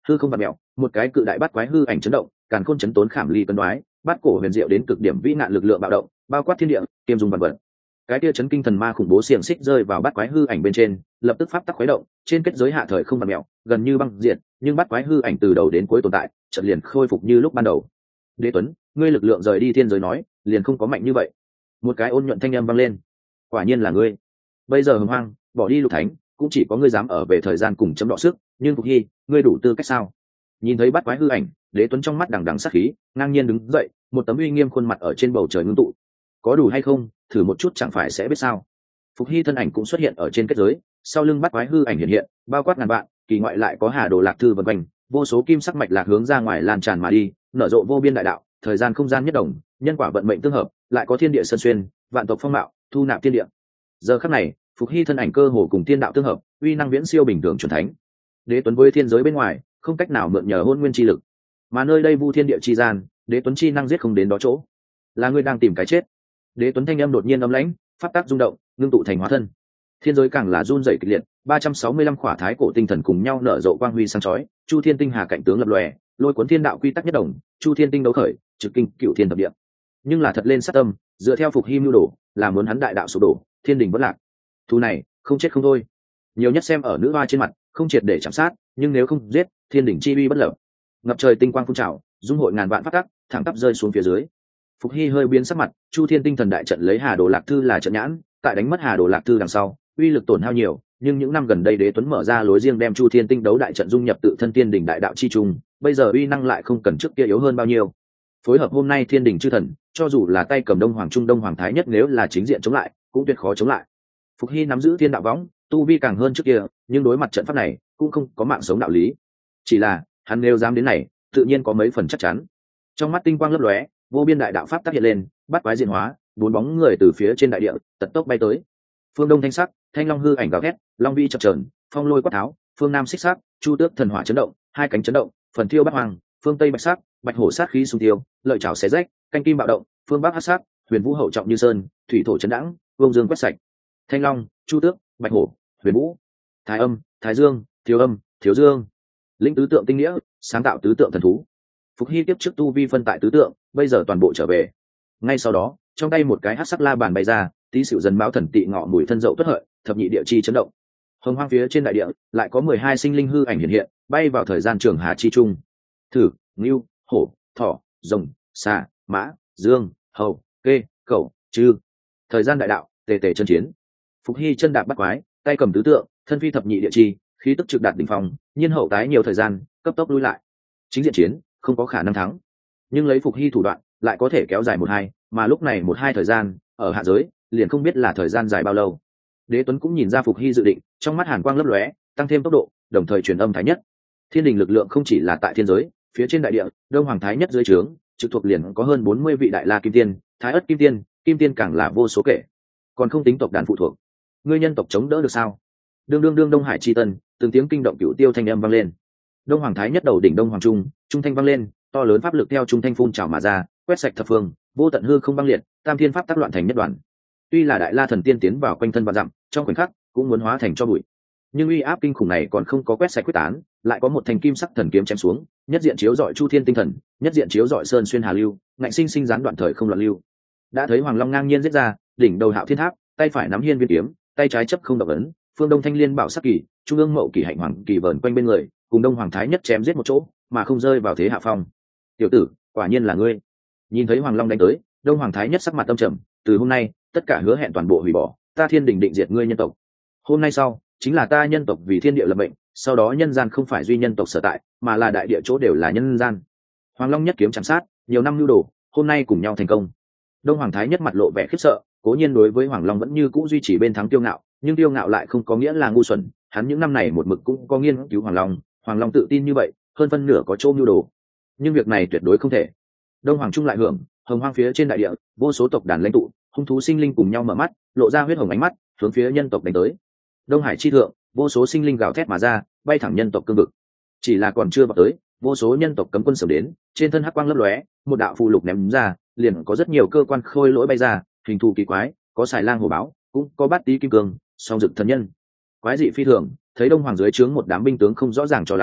hư không vặn mẹo, một cái cự đại bắt quái hư ảnh chấn động, càn khôn chấn tốn khảm ly cân đoái, bát cổ huyền diệu đến cực điểm vĩ nạn lực lượng bạo động, bao quát thiên địa, kiêm dùng vạn vật. Cái kia chấn kinh thần ma khủng bố xiềng xích rơi vào bắt quái hư ảnh bên trên, lập tức pháp tắc khuấy động, trên kết giới hạ thời không vặn mẹo, gần như băng diệt, nhưng bắt quái hư ảnh từ đầu đến cuối tồn tại, chợt liền khôi phục như lúc ban đầu. Đế Tuấn, ngươi lực lượng rời đi thiên giới nói, liền không có mạnh như vậy. Một cái ôn nhuận thanh âm vang lên. Quả nhiên là ngươi. Bây giờ hồng hoang, bỏ đi lục thánh, cũng chỉ có ngươi dám ở về thời gian cùng chấm đọ sức, nhưng Phục Hy, ngươi đủ tư cách sao? Nhìn thấy bắt quái hư ảnh, Đế Tuấn trong mắt đằng đằng sát khí, ngang nhiên đứng dậy, một tấm uy nghiêm khuôn mặt ở trên bầu trời ngưng tụ. Có đủ hay không, thử một chút chẳng phải sẽ biết sao. Phục Hy thân ảnh cũng xuất hiện ở trên kết giới, sau lưng bắt quái hư ảnh hiện hiện, bao quát ngàn vạn, kỳ ngoại lại có Hà Đồ Lạc Thư vần quanh, vô số kim sắc mạch lạc hướng ra ngoài lan tràn mà đi, nở rộ vô biên đại đạo, thời gian không gian nhất đồng, nhân quả vận mệnh tương hợp, lại có thiên địa sơn xuyên, vạn tộc phong mạo, thu nạp thiên địa. Giờ khắc này, Phục Hy thân ảnh cơ hồ cùng thiên đạo tương hợp, uy năng viễn siêu bình thường chuẩn thánh. Đế Tuấn với thiên giới bên ngoài, không cách nào mượn nhờ hôn nguyên chi lực, mà nơi đây vu thiên địa chi gian, Đế Tuấn chi năng giết không đến đó chỗ. Là ngươi đang tìm cái chết. Đế Tuấn thanh âm đột nhiên âm lãnh, pháp tác rung động, ngưng tụ thành hóa thân. Thiên giới càng là run rẩy kịch liệt, ba trăm sáu mươi lăm khỏa thái cổ tinh thần cùng nhau nở rộ quang huy sáng chói, Chu Thiên tinh hà cảnh tướng lập lòe, lôi cuốn thiên đạo quy tắc nhất đồng, Chu Thiên tinh đấu khởi, trực kinh cửu thiên thập địa. Nhưng là thật lên sát tâm, dựa theo Phục Hy mưu đồ, là muốn hắn đại đạo sụp đổ, thiên đình vỡ lạc. Thù này, không chết không thôi. Nhiều nhất xem ở nữ hoa trên mặt, không triệt để chạm sát, nhưng nếu không giết, thiên đỉnh chi uy bất lập. Ngập trời tinh quang phun trào, dung hội ngàn vạn pháp tắc, thẳng tắp rơi xuống phía dưới. Phục Hy hơi biến sắc mặt, Chu Thiên tinh thần đại trận lấy Hà Đồ Lạc Thư là trận nhãn, tại đánh mất Hà Đồ Lạc Thư đằng sau, uy lực tổn hao nhiều, nhưng những năm gần đây Đế Tuấn mở ra lối riêng đem Chu Thiên tinh đấu đại trận dung nhập tự thân tiên đỉnh đại đạo chi trung, bây giờ uy năng lại không cần trước kia yếu hơn bao nhiêu. Phối hợp hôm nay thiên đỉnh chư thần, cho dù là tay cầm Đông Hoàng Trung Đông Hoàng Thái Nhất nếu là chính diện chống lại, cũng tuyệt khó chống lại. Phục Hy nắm giữ thiên đạo võng, tu vi càng hơn trước kia, nhưng đối mặt trận pháp này, cũng không có mạng sống đạo lý. Chỉ là, hắn nếu dám đến này, tự nhiên có mấy phần chắc chắn. Trong mắt tinh quang lấp lóe, vô biên đại đạo pháp tác hiện lên, bắt quái diện hóa, bốn bóng người từ phía trên đại địa tật tốc bay tới. Phương Đông thanh sắc, thanh long hư ảnh gào thét, long vi chập chờn, phong lôi quát tháo, phương Nam xích sắc, chu tước thần hỏa chấn động, hai cánh chấn động, phần thiêu bát hoàng, phương Tây bạch sắc, bạch hổ sát khí xung tiêu, lợi chảo xé rách, canh kim bạo động, phương Bắc hắc sắc, huyền vũ hậu trọng như sơn, thủy thổ chấn đãng, vương dương quét sạch. Thanh long, chu tước, bạch hổ, huyền vũ, thái âm, thái dương, thiếu âm, thiếu dương, lĩnh tứ tượng tinh nghĩa, sáng tạo tứ tượng thần thú. Phục Hy tiếp trước tu vi phân tại tứ tượng, bây giờ toàn bộ trở về. Ngay sau đó, trong tay một cái hắc sắc la bàn bay ra, tí xỉu dần báo thần tị ngọ mùi thân dậu tuất hợi, thập nhị địa chi chấn động. Hồng hoang phía trên đại địa lại có mười hai sinh linh hư ảnh hiện hiện, bay vào thời gian trường hà chi trung. Thử, ngưu, hổ, thỏ, rồng, xà, mã, dương, hầu, kê, cẩu, chư. Thời gian đại đạo, tề tề chân chiến. Phục Hy chân đạp bắt quái, tay cầm tứ tượng, thân phi thập nhị địa chi, khí tức trực đạt đỉnh phong, nhiên hậu tái nhiều thời gian, cấp tốc lui lại. Chính diện chiến, không có khả năng thắng, nhưng lấy Phục Hy thủ đoạn lại có thể kéo dài một hai, mà lúc này một hai thời gian ở hạ giới liền không biết là thời gian dài bao lâu. Đế Tuấn cũng nhìn ra Phục Hy dự định, trong mắt hàn quang lấp lóe, tăng thêm tốc độ, đồng thời truyền âm thái nhất. Thiên đình lực lượng không chỉ là tại thiên giới, phía trên đại địa, Đông Hoàng Thái Nhất dưới trướng, trực thuộc liền có hơn bốn mươi vị đại la kim tiên, thái ất kim tiên, kim tiên càng là vô số kể, còn không tính tộc đàn phụ thuộc. Ngươi nhân tộc chống đỡ được sao? Đương đương đương Đông Hải chi tân, từng tiếng kinh động cửu tiêu thanh âm vang lên. Đông Hoàng Thái Nhất đầu đỉnh Đông Hoàng Trung, trung thanh vang lên, to lớn pháp lực theo trung thanh phun trào mà ra, quét sạch thập phương, vô tận hư không băng liệt, tam thiên pháp tác loạn thành nhất đoàn. Tuy là đại la thần tiên tiến vào quanh thân vạn dặm, trong khoảnh khắc cũng muốn hóa thành cho bụi, nhưng uy áp kinh khủng này còn không có quét sạch quyết tán, lại có một thanh kim sắc thần kiếm chém xuống, nhất diện chiếu dọi chu thiên tinh thần, nhất diện chiếu dọi sơn xuyên hà lưu, ngạnh sinh sinh gián đoạn thời không loạn lưu. Đã thấy Hoàng Long ngang nhiên giết ra, đỉnh đầu Hạo Thiên Tháp, tay phải nắm hiên viên kiếm, tay trái chấp không động ấn, phương Đông Thanh Liên bảo sắc kỳ, trung ương Mậu Kỳ Hạnh Hoàng kỳ vờn quanh bên người, cùng Đông Hoàng Thái Nhất chém giết một chỗ, mà không rơi vào thế hạ phong. Tiểu tử, quả nhiên là ngươi. Nhìn thấy Hoàng Long đánh tới, Đông Hoàng Thái Nhất sắc mặt âm trầm, từ hôm nay, tất cả hứa hẹn toàn bộ hủy bỏ, ta Thiên Đình định diệt ngươi nhân tộc. Hôm nay sau, chính là ta nhân tộc vì thiên địa lập mệnh, sau đó nhân gian không phải duy nhân tộc sở tại, mà là đại địa chỗ đều là nhân gian. Hoàng Long nhất kiếm chạm sát, nhiều năm lưu đồ, hôm nay cùng nhau thành công. Đông Hoàng Thái Nhất mặt lộ vẻ khiếp sợ, cố nhiên đối với Hoàng Long vẫn như cũ duy trì bên thắng tiêu ngạo, nhưng tiêu ngạo lại không có nghĩa là ngu xuẩn, hắn những năm này một mực cũng có nghiên cứu Hoàng Long, Hoàng Long tự tin như vậy, hơn phân nửa có chỗ mưu đồ. Nhưng việc này tuyệt đối không thể. Đông Hoàng Trung lại hưởng, hồng hoang phía trên đại địa, vô số tộc đàn lãnh tụ, hung thú sinh linh cùng nhau mở mắt, lộ ra huyết hồng ánh mắt, hướng phía nhân tộc đánh tới. Đông Hải chi thượng, vô số sinh linh gào thét mà ra, bay thẳng nhân tộc cương vực. Chỉ là còn chưa vào tới, vô số nhân tộc cấm quân sớm đến, trên thân hắc quang lấp lóe, một đạo phù lục ném ra, liền có rất nhiều cơ quan khôi lỗi bay ra, hình thù kỳ quái, có xài lang hổ báo, cũng có bát tý kim cương, song dực thần nhân. Quái dị phi thường, thấy Đông Hoàng dưới trướng một đám binh tướng không rõ ràng cho lắm,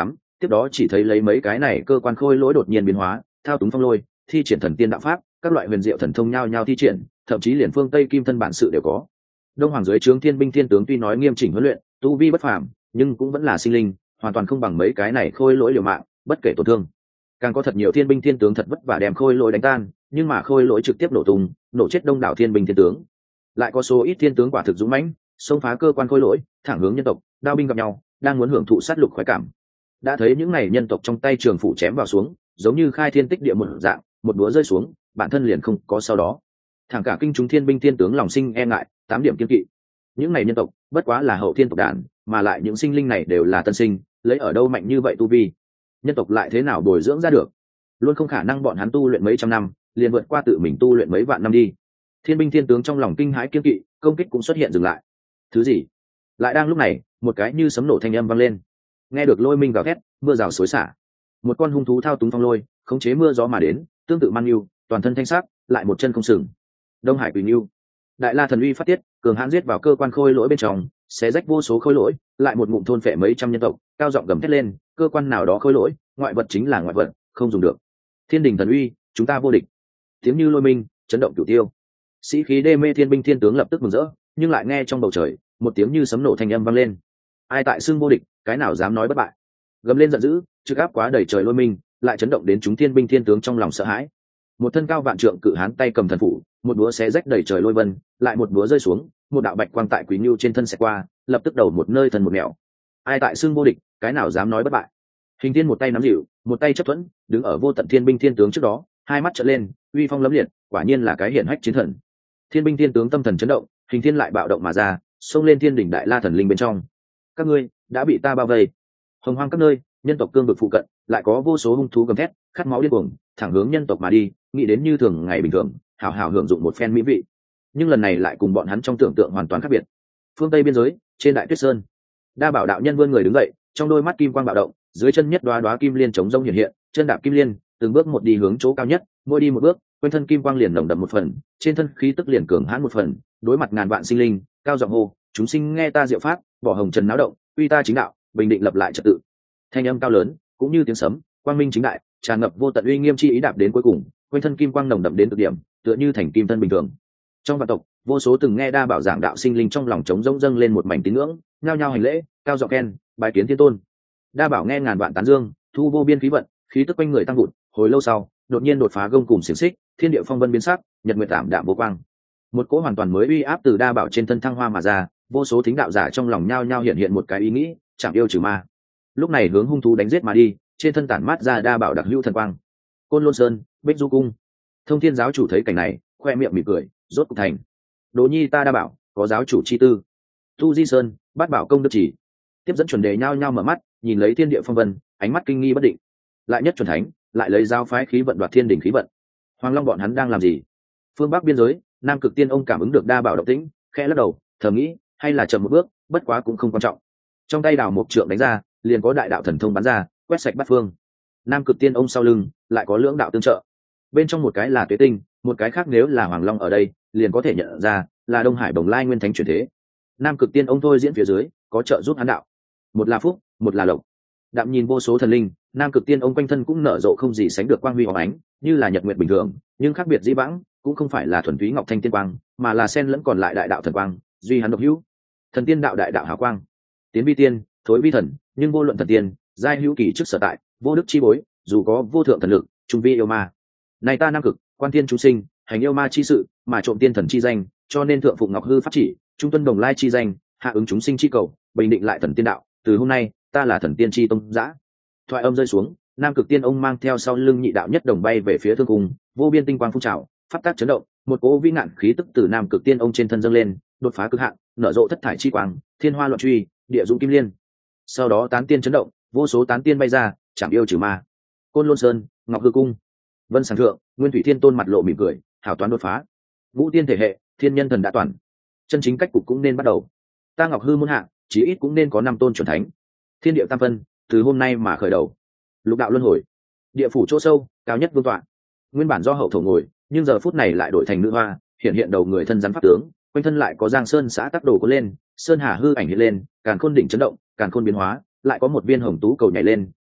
tiếp đó chỉ thấy lấy mấy cái này cơ quan khôi lỗi đột nhiên biến hóa, thao túng phong lôi, thi triển thần tiên đạo pháp, các loại huyền diệu thần thông nhao nhao thi triển, thậm chí liền phương Tây Kim thân bản sự đều có. Đông Hoàng dưới trướng thiên binh thiên tướng tuy nói nghiêm chỉnh huấn luyện, tu vi bất phàm, nhưng cũng vẫn là sinh linh, hoàn toàn không bằng mấy cái này khôi lỗi liều mạng, bất kể tổn thương. Càng có thật nhiều thiên binh thiên tướng thật vất vả đem khôi lỗi đánh tan, nhưng mà khôi lỗi trực tiếp nổ tung, nổ chết đông đảo thiên binh thiên tướng. Lại có số ít thiên tướng quả thực dũng mãnh, xông phá cơ quan khôi lỗi, thẳng hướng nhân tộc, đao binh gặp nhau, đang muốn hưởng thụ sát lục khoái cảm. Đã thấy những này nhân tộc trong tay trường phủ chém vào xuống, giống như khai thiên tích địa một dạng, một búa rơi xuống, bản thân liền không có sau đó. Thẳng cả kinh chúng thiên binh thiên tướng lòng sinh e ngại, tám điểm kiên kỵ. Những này nhân tộc bất quá là hậu thiên tộc đàn, mà lại những sinh linh này đều là tân sinh, lấy ở đâu mạnh như vậy tu vi, nhân tộc lại thế nào bồi dưỡng ra được? Luôn không khả năng bọn hắn tu luyện mấy trăm năm liền vượt qua tự mình tu luyện mấy vạn năm đi. Thiên binh thiên tướng trong lòng kinh hãi kiên kỵ, công kích cũng xuất hiện dừng lại. Thứ gì? Lại đang lúc này, một cái như sấm nổ thanh âm vang lên. Nghe được lôi minh gào thét, mưa rào xối xả. Một con hung thú thao túng phong lôi, khống chế mưa gió mà đến, tương tự man nhu, toàn thân thanh sắc, lại một chân không sừng. Đông Hải Quỷ Nhu, Đại La thần uy phát tiết, cường hãn giết vào cơ quan khôi lỗi bên trong, xé rách vô số khôi lỗi, lại một ngụm thôn phệ mấy trăm nhân tộc, cao giọng gầm thét lên, cơ quan nào đó khôi lỗi, ngoại vật chính là ngoại vật, không dùng được. Thiên đình thần uy, chúng ta vô địch. Tiếng như lôi minh, chấn động cửu tiêu. Sĩ khí đê mê thiên binh thiên tướng lập tức mừng rỡ, nhưng lại nghe trong bầu trời, một tiếng như sấm nổ thanh âm vang lên. Ai tại xưng vô địch, cái nào dám nói bất bại? Gầm lên giận dữ, trực áp quá đầy trời lôi minh, lại chấn động đến chúng thiên binh thiên tướng trong lòng sợ hãi. Một thân cao vạn trượng cự hán tay cầm thần phủ, một búa xé rách đầy trời lôi vân, lại một búa rơi xuống, một đạo bạch quang tại Quý Nưu trên thân xẹt qua, lập tức đầu một nơi thần một nẻo. Ai tại xưng vô địch, cái nào dám nói bất bại? Hình Thiên một tay nắm dịu, một tay chấp thuẫn, đứng ở vô tận thiên binh thiên tướng trước đó, hai mắt trợn lên, uy phong lẫm liệt, quả nhiên là cái hiển hách chiến thần. Thiên binh thiên tướng tâm thần chấn động, Hình Thiên lại bạo động mà ra, xông lên thiên đỉnh đại la thần linh bên trong. Các ngươi đã bị ta bao vây. Hồng hoang các nơi, nhân tộc cương vực phụ cận, lại có vô số hung thú gầm thét, khát máu điên cuồng, thẳng hướng nhân tộc mà đi, nghĩ đến như thường ngày bình thường, hảo hảo hưởng dụng một phen mỹ vị. Nhưng lần này lại cùng bọn hắn trong tưởng tượng hoàn toàn khác biệt. Phương Tây biên giới, trên Đại Tuyết Sơn, Đa Bảo đạo nhân vươn người đứng dậy, trong đôi mắt kim quang bạo động, dưới chân nhất đoá đoá kim liên chống rông hiện hiện, chân đạp kim liên, từng bước một đi hướng chỗ cao nhất, mỗi đi một bước, quanh thân kim quang liền nồng đậm một phần, trên thân khí tức liền cường hãn một phần, đối mặt ngàn vạn sinh linh, cao giọng hô, chúng sinh nghe ta diệu pháp, bỏ hồng trần náo động, uy ta chính đạo, bình định lập lại trật tự. Thanh âm cao lớn, cũng như tiếng sấm, quang minh chính đại, tràn ngập vô tận uy nghiêm chi ý đạp đến cuối cùng, quanh thân kim quang nồng đậm đến cực điểm, tựa như thành kim thân bình thường. Trong vạn tộc, vô số từng nghe Đa Bảo giảng đạo sinh linh trong lòng trống rỗng dâng lên một mảnh tín ngưỡng, nhao nhao hành lễ, cao giọng khen, bái kiến thiên tôn. Đa Bảo nghe ngàn vạn tán dương, thu vô biên khí vận, khí tức quanh người tăng vụt, hồi lâu sau, đột nhiên đột phá gông cùm xiềng xích, thiên địa phong vân biến sắc, nhật nguyệt tạm đạm vô quang. Một cỗ hoàn toàn mới uy áp từ Đa Bảo trên thân thăng hoa mà ra, vô số thính đạo giả trong lòng nhao nhao hiện hiện một cái ý nghĩ, chẳng yêu trừ ma. Lúc này hướng hung thú đánh giết mà đi, trên thân tản mát ra Đa Bảo đặc hữu thần quang. Côn Lôn Sơn, Bích Du Cung. Thông Thiên giáo chủ thấy cảnh này, khoe miệng mỉm cười, rốt cục thành. Đỗ Nhi ta Đa Bảo, có giáo chủ chi tư. Tu Di Sơn, Bát Bảo công đức chỉ. Tiếp dẫn chuẩn đề nhao nhao mở mắt, nhìn lấy thiên địa phong vân, ánh mắt kinh nghi bất định. Lại nhất chuẩn thánh, lại lấy giáo phái khí vận đoạt thiên đỉnh khí vận. Hoàng Long bọn hắn đang làm gì? Phương Bắc biên giới, Nam Cực Tiên ông cảm ứng được Đa Bảo động tĩnh, khẽ lắc đầu, thầm nghĩ, hay là chậm một bước, bất quá cũng không quan trọng. Trong tay đào một trượng đánh ra, liền có đại đạo thần thông bắn ra, quét sạch bát phương. Nam Cực Tiên ông sau lưng lại có lưỡng đạo tương trợ, bên trong một cái là Tuế Tinh, một cái khác nếu là Hoàng Long ở đây, liền có thể nhận ra là Đông Hải Bồng Lai Nguyên Thánh chuyển thế. Nam Cực Tiên ông thôi diễn phía dưới, có trợ giúp hắn đạo, một là phúc, một là lộc. Đạm nhìn vô số thần linh, Nam Cực Tiên ông quanh thân cũng nở rộ không gì sánh được quang huy hóng ánh, như là nhật nguyệt bình thường, nhưng khác biệt dĩ vãng, cũng không phải là thuần túy ngọc thanh tiên quang, mà là xen lẫn còn lại đại đạo thần quang, duy hắn độc hữu. Thần tiên đạo đại đạo hào quang, tiến vi tiên, thối vi thần, nhưng vô luận thần tiên, giai hữu kỳ trước sở tại, vô đức chi bối, dù có vô thượng thần lực, trung vi yêu ma. Này ta Nam Cực, quan tiên chúng sinh, hành yêu ma chi sự, mà trộm tiên thần chi danh, cho nên thượng phụng ngọc hư pháp chỉ, trung tuân đồng lai chi danh, hạ ứng chúng sinh chi cầu, bình định lại thần tiên đạo. Từ hôm nay, ta là thần tiên chi tông giã. Thoại âm rơi xuống, Nam Cực Tiên ông mang theo sau lưng nhị đạo nhất đồng bay về phía thương cung, vô biên tinh quang phun trào, pháp tác chấn động, một cỗ vĩ ngạn khí tức từ Nam Cực Tiên ông trên thân dâng lên, đột phá cực hạn, nở rộ thất thải chi quang, thiên hoa loạn truy, địa dũng kim liên. Sau đó tán tiên chấn động, vô số tán tiên bay ra, chạm yêu trừ ma. Côn Lôn Sơn, Ngọc Hư Cung, Vân Sàng Thượng, Nguyên Thủy Thiên Tôn mặt lộ mỉm cười, hảo toán đột phá. Vũ tiên thể hệ, thiên nhân thần đã toàn, chân chính cách cục cũng nên bắt đầu. Ta Ngọc Hư môn hạ, chí ít cũng nên có năm tôn chuẩn thánh. Thiên địa tam phân, từ hôm nay mà khởi đầu. Lục đạo luân hồi, địa phủ chỗ sâu, cao nhất vương tọa. Nguyên bản do hậu thổ ngồi, nhưng giờ phút này lại đổi thành nữ hoa, hiện hiện đầu người thân rắn pháp tướng, quanh thân lại có Giang Sơn xã tác đồ có lên, sơn hà hư ảnh hiện lên, càn khôn đỉnh chấn động, càn khôn biến hóa, lại có một viên hồng tú cầu nhảy lên,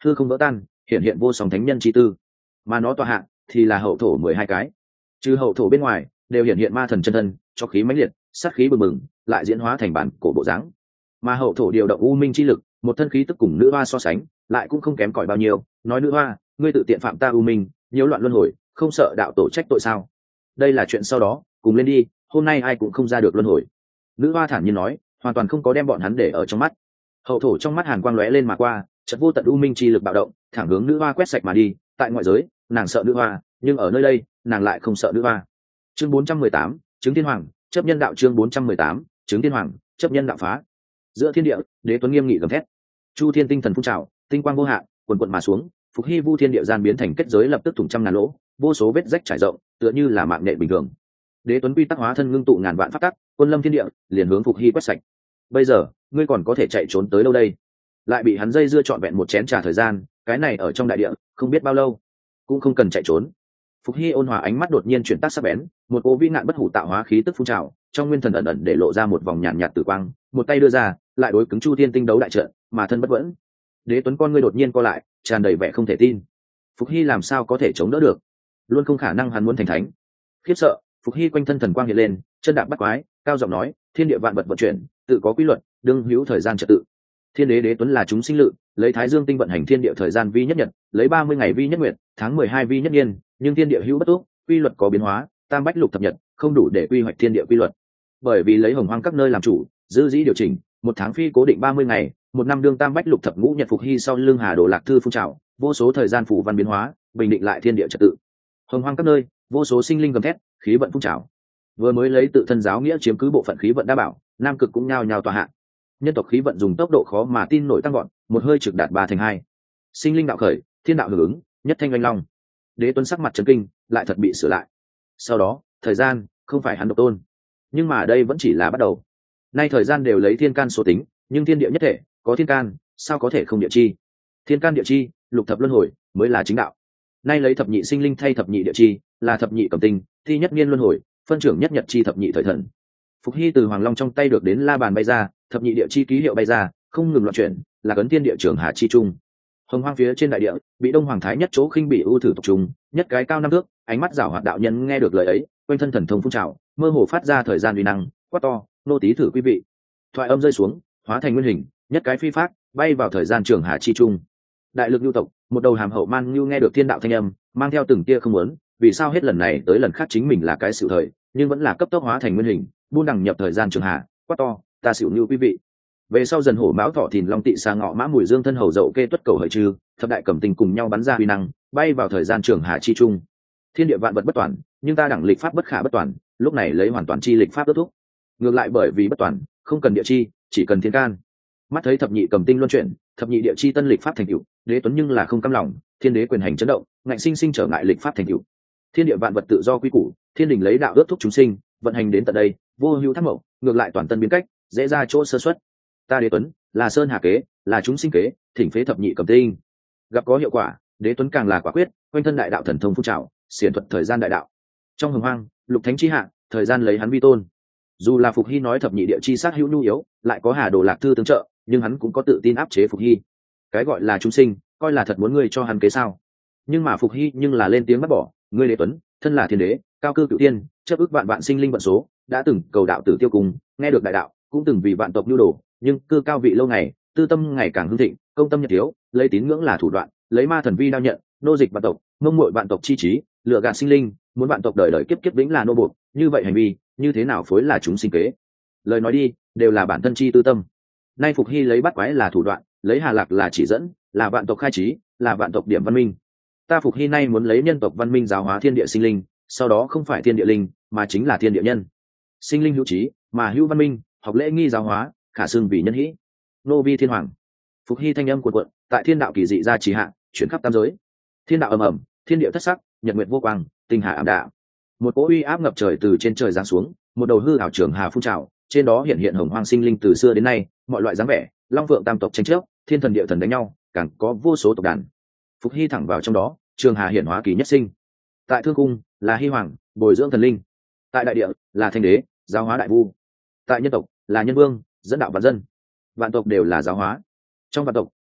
hư không vỡ tan, hiện hiện vô song thánh nhân chi tư. Mà nó tọa hạ thì là hậu thổ mười hai cái, trừ hậu thổ bên ngoài đều hiện hiện ma thần chân thân, cho khí mãnh liệt, sát khí bừng bừng, lại diễn hóa thành bản cổ bộ dáng. Mà hậu thổ điều động u minh chi lực, một thân khí tức cùng nữ hoa so sánh lại cũng không kém cỏi bao nhiêu. Nói nữ hoa, ngươi tự tiện phạm ta u minh, nhiễu loạn luân hồi, không sợ đạo tổ trách tội sao? Đây là chuyện sau đó, cùng lên đi, hôm nay ai cũng không ra được luân hồi. Nữ hoa thản nhiên nói, hoàn toàn không có đem bọn hắn để ở trong mắt. Hậu thổ trong mắt hàn quang lóe lên mà qua, chợt vô tận u minh chi lực bạo động, thẳng hướng nữ hoa quét sạch mà đi. Tại ngoại giới nàng sợ nữ hoa, nhưng ở nơi đây nàng lại không sợ nữ hoa. Chương bốn trăm mười tám, chứng thiên hoàng chấp nhân đạo. Chương bốn trăm mười tám, chứng thiên hoàng chấp nhân đạo. Phá giữa thiên địa, đế tuấn nghiêm nghị gầm thét, chu thiên tinh thần phun trào, tinh quang vô hạn quần quận mà xuống. Phục hy vu thiên địa gian biến thành kết giới, lập tức thủng trăm ngàn lỗ, vô số vết rách trải rộng, tựa như là mạng nhện bình thường. Đế tuấn quy tắc hóa thân ngưng tụ ngàn vạn pháp tắc, quân lâm thiên địa, liền hướng Phục hy quét sạch. Bây giờ ngươi còn có thể chạy trốn tới đâu đây? Lại bị hắn dây dưa trọn vẹn một chén trà thời gian, cái này ở trong đại địa không biết bao lâu, cũng không cần chạy trốn. Phục hy ôn hòa ánh mắt đột nhiên chuyển tác sắc bén, một cố vi ngạn bất hủ tạo hóa khí tức phun trào, trong nguyên thần ẩn ẩn để lộ ra một vòng nhàn nhạt tử quang, một tay đưa ra lại đối cứng chu thiên tinh đấu đại trận, mà thân bất vẫn. Đế tuấn con ngươi đột nhiên co lại, tràn đầy vẻ không thể tin. Phục hy làm sao có thể chống đỡ được? Luôn không khả năng hắn muốn thành thánh. Khiếp sợ, Phục hy quanh thân thần quang hiện lên, chân đạp bắt quái, cao giọng nói, thiên địa vạn vật vận chuyển tự có quy luật, đương hữu thời gian trật tự. Thiên đế đế tuấn là chúng sinh lự, lấy thái dương tinh vận hành thiên địa thời gian vi nhất nhật, lấy ba mươi ngày vi nhất nguyệt, tháng mười hai vi nhất niên, nhưng thiên địa hữu bất túc, quy luật có biến hóa, tam bách lục thập nhật không đủ để quy hoạch thiên địa quy luật. Bởi vì lấy hồng hoang các nơi làm chủ, dư dĩ điều chỉnh, một tháng phi cố định ba mươi ngày, một năm đương tam bách lục thập ngũ nhật. Phục hy sau lưng hà đồ lạc thư phun trào, vô số thời gian phủ văn biến hóa, bình định lại thiên địa trật tự. Hồng hoang các nơi, vô số sinh linh gầm thét, khí vận phun trào. Vừa mới lấy tự thân giáo nghĩa chiếm cứ bộ phận khí vận đa bảo, nam cực cũng nhao nhao tòa hạ. Nhân tộc khí vận dùng tốc độ khó mà tin nổi tăng gọn, một hơi trực đạt ba thành hai. Sinh linh đạo khởi, thiên đạo hưởng ứng, nhất thanh oanh long. Đế tuấn sắc mặt chấn kinh, lại thật bị sửa lại. Sau đó thời gian không phải hắn độc tôn, nhưng mà đây vẫn chỉ là bắt đầu. Nay thời gian đều lấy thiên can số tính, nhưng thiên địa nhất thể, có thiên can sao có thể không địa chi? Thiên can địa chi, lục thập luân hồi mới là chính đạo. Nay lấy thập nhị sinh linh thay thập nhị địa chi, là thập nhị cẩm tinh, thi nhất niên luân hồi, phân trưởng nhất nhật chi thập nhị thời thần. Phục hy từ hoàng long trong tay được đến la bàn bay ra, thập nhị địa chi ký hiệu bay ra, không ngừng loạn chuyển, là cấn thiên địa trưởng hà chi trung. Hồng hoang phía trên đại địa bị đông hoàng thái nhất chỗ khinh bị ưu thử tộc trung, nhất cái cao năm thước, ánh mắt giảo hoạt đạo nhân nghe được lời ấy, quanh thân thần thông phun trào, mơ hồ phát ra thời gian uy năng, quát to, nô tí thử quý vị. Thoại âm rơi xuống, hóa thành nguyên hình, nhất cái phi phát bay vào thời gian trường hà chi trung. Đại lực lưu tộc, một đầu hàm hậu man lưu nghe được thiên đạo thanh âm, mang theo từng tia không muốn, vì sao hết lần này tới lần khác chính mình là cái sự thời, nhưng vẫn là cấp tốc hóa thành nguyên hình, buôn đằng nhập thời gian trường hà, quát to, ta xỉu như quý vị. Về sau dần hổ mão thọ thìn long tị xa ngọ mã mùi dương thân hầu dậu kê tuất cầu hợi trừ, thập đại cẩm tình cùng nhau bắn ra huy năng, bay vào thời gian trường hà chi trung. Thiên địa vạn vật bất toàn, nhưng ta đẳng lịch pháp bất khả bất toàn, lúc này lấy hoàn toàn chi lịch pháp ước thúc. Ngược lại bởi vì bất toàn, không cần địa chi, chỉ cần thiên can. Mắt thấy thập nhị cầm tinh luân chuyển, thập nhị địa chi tân lịch pháp thành cựu, đế tuấn nhưng là không cam lòng, thiên đế quyền hành chấn động, ngạnh sinh sinh trở ngại lịch pháp thành cựu. Thiên địa vạn vật tự do quy củ, thiên đình lấy đạo ước thúc chúng sinh, vận hành đến tận đây, vô hữu thác mậu, ngược lại toàn tân biến cách, dễ ra chỗ sơ xuất. Ta đế tuấn là sơn hà kế, là chúng sinh kế, thỉnh phế thập nhị cầm tinh. Gặp có hiệu quả, đế tuấn càng là quả quyết, quanh thân đại đạo thần thông phun trào, xiển thuật thời gian đại đạo. Trong hồng hoang, lục thánh chi hạ, thời gian lấy hắn vi tôn. Dù là Phục hy nói thập nhị địa chi sát hữu nhu yếu, lại có hà đồ lạc thư tương trợ, nhưng hắn cũng có tự tin áp chế Phục hy. Cái gọi là chúng sinh, coi là thật muốn ngươi cho hắn kế sao? Nhưng mà Phục hy nhưng là lên tiếng bắt bỏ, ngươi đế tuấn thân là thiên đế, cao cư cửu tiên, chấp ức vạn vạn sinh linh vận số, đã từng cầu đạo tử tiêu cùng, nghe được đại đạo, cũng từng vì vạn tộc nhu đồ, nhưng cư cao vị lâu ngày, tư tâm ngày càng hưng thịnh, công tâm nhật thiếu, lấy tín ngưỡng là thủ đoạn, lấy ma thần vi đao nhận, nô dịch vạn tộc, mông muội vạn tộc chi trí, lựa gạt sinh linh, muốn vạn tộc đời đời kiếp kiếp vĩnh là nô buộc, như vậy hành vi, như thế nào phối là chúng sinh kế? Lời nói đi, đều là bản thân chi tư tâm. Nay Phục hy lấy bắt quái là thủ đoạn, lấy hà lạc là chỉ dẫn, là vạn tộc khai trí, là vạn tộc điểm văn minh. Ta Phục hy nay muốn lấy nhân tộc văn minh giáo hóa thiên địa sinh linh, sau đó không phải thiên địa linh, mà chính là thiên địa nhân. Sinh linh hữu trí, mà hữu văn minh, học lễ nghi giáo hóa, khả xưng vì nhân hĩ. Nô vi thiên hoàng. Phục hy thanh âm cuộn cuộn, tại thiên đạo kỳ dị ra trì hạ, chuyển khắp tam giới. Thiên đạo ầm ầm, thiên địa thất sắc, nhật nguyệt vô quang, tinh hà ảm đạm. Một cỗ uy áp ngập trời từ trên trời giáng xuống, một đầu hư ảo trường hà phun trào, trên đó hiện hiện hồng hoang sinh linh từ xưa đến nay, mọi loại dáng vẻ, long phượng tam tộc tranh chấp, thiên thần địa thần đánh nhau, càng có vô số tộc đàn. Phục hy thẳng vào trong đó, trường hà hiển hóa kỳ nhất sinh. Tại thương cung là hy hoàng, bồi dưỡng thần linh. Tại đại địa là thanh đế, giáo hóa đại vu. Tại nhân tộc là nhân vương, dẫn đạo vạn dân. Vạn tộc đều là giáo hóa. Trong vạn tộc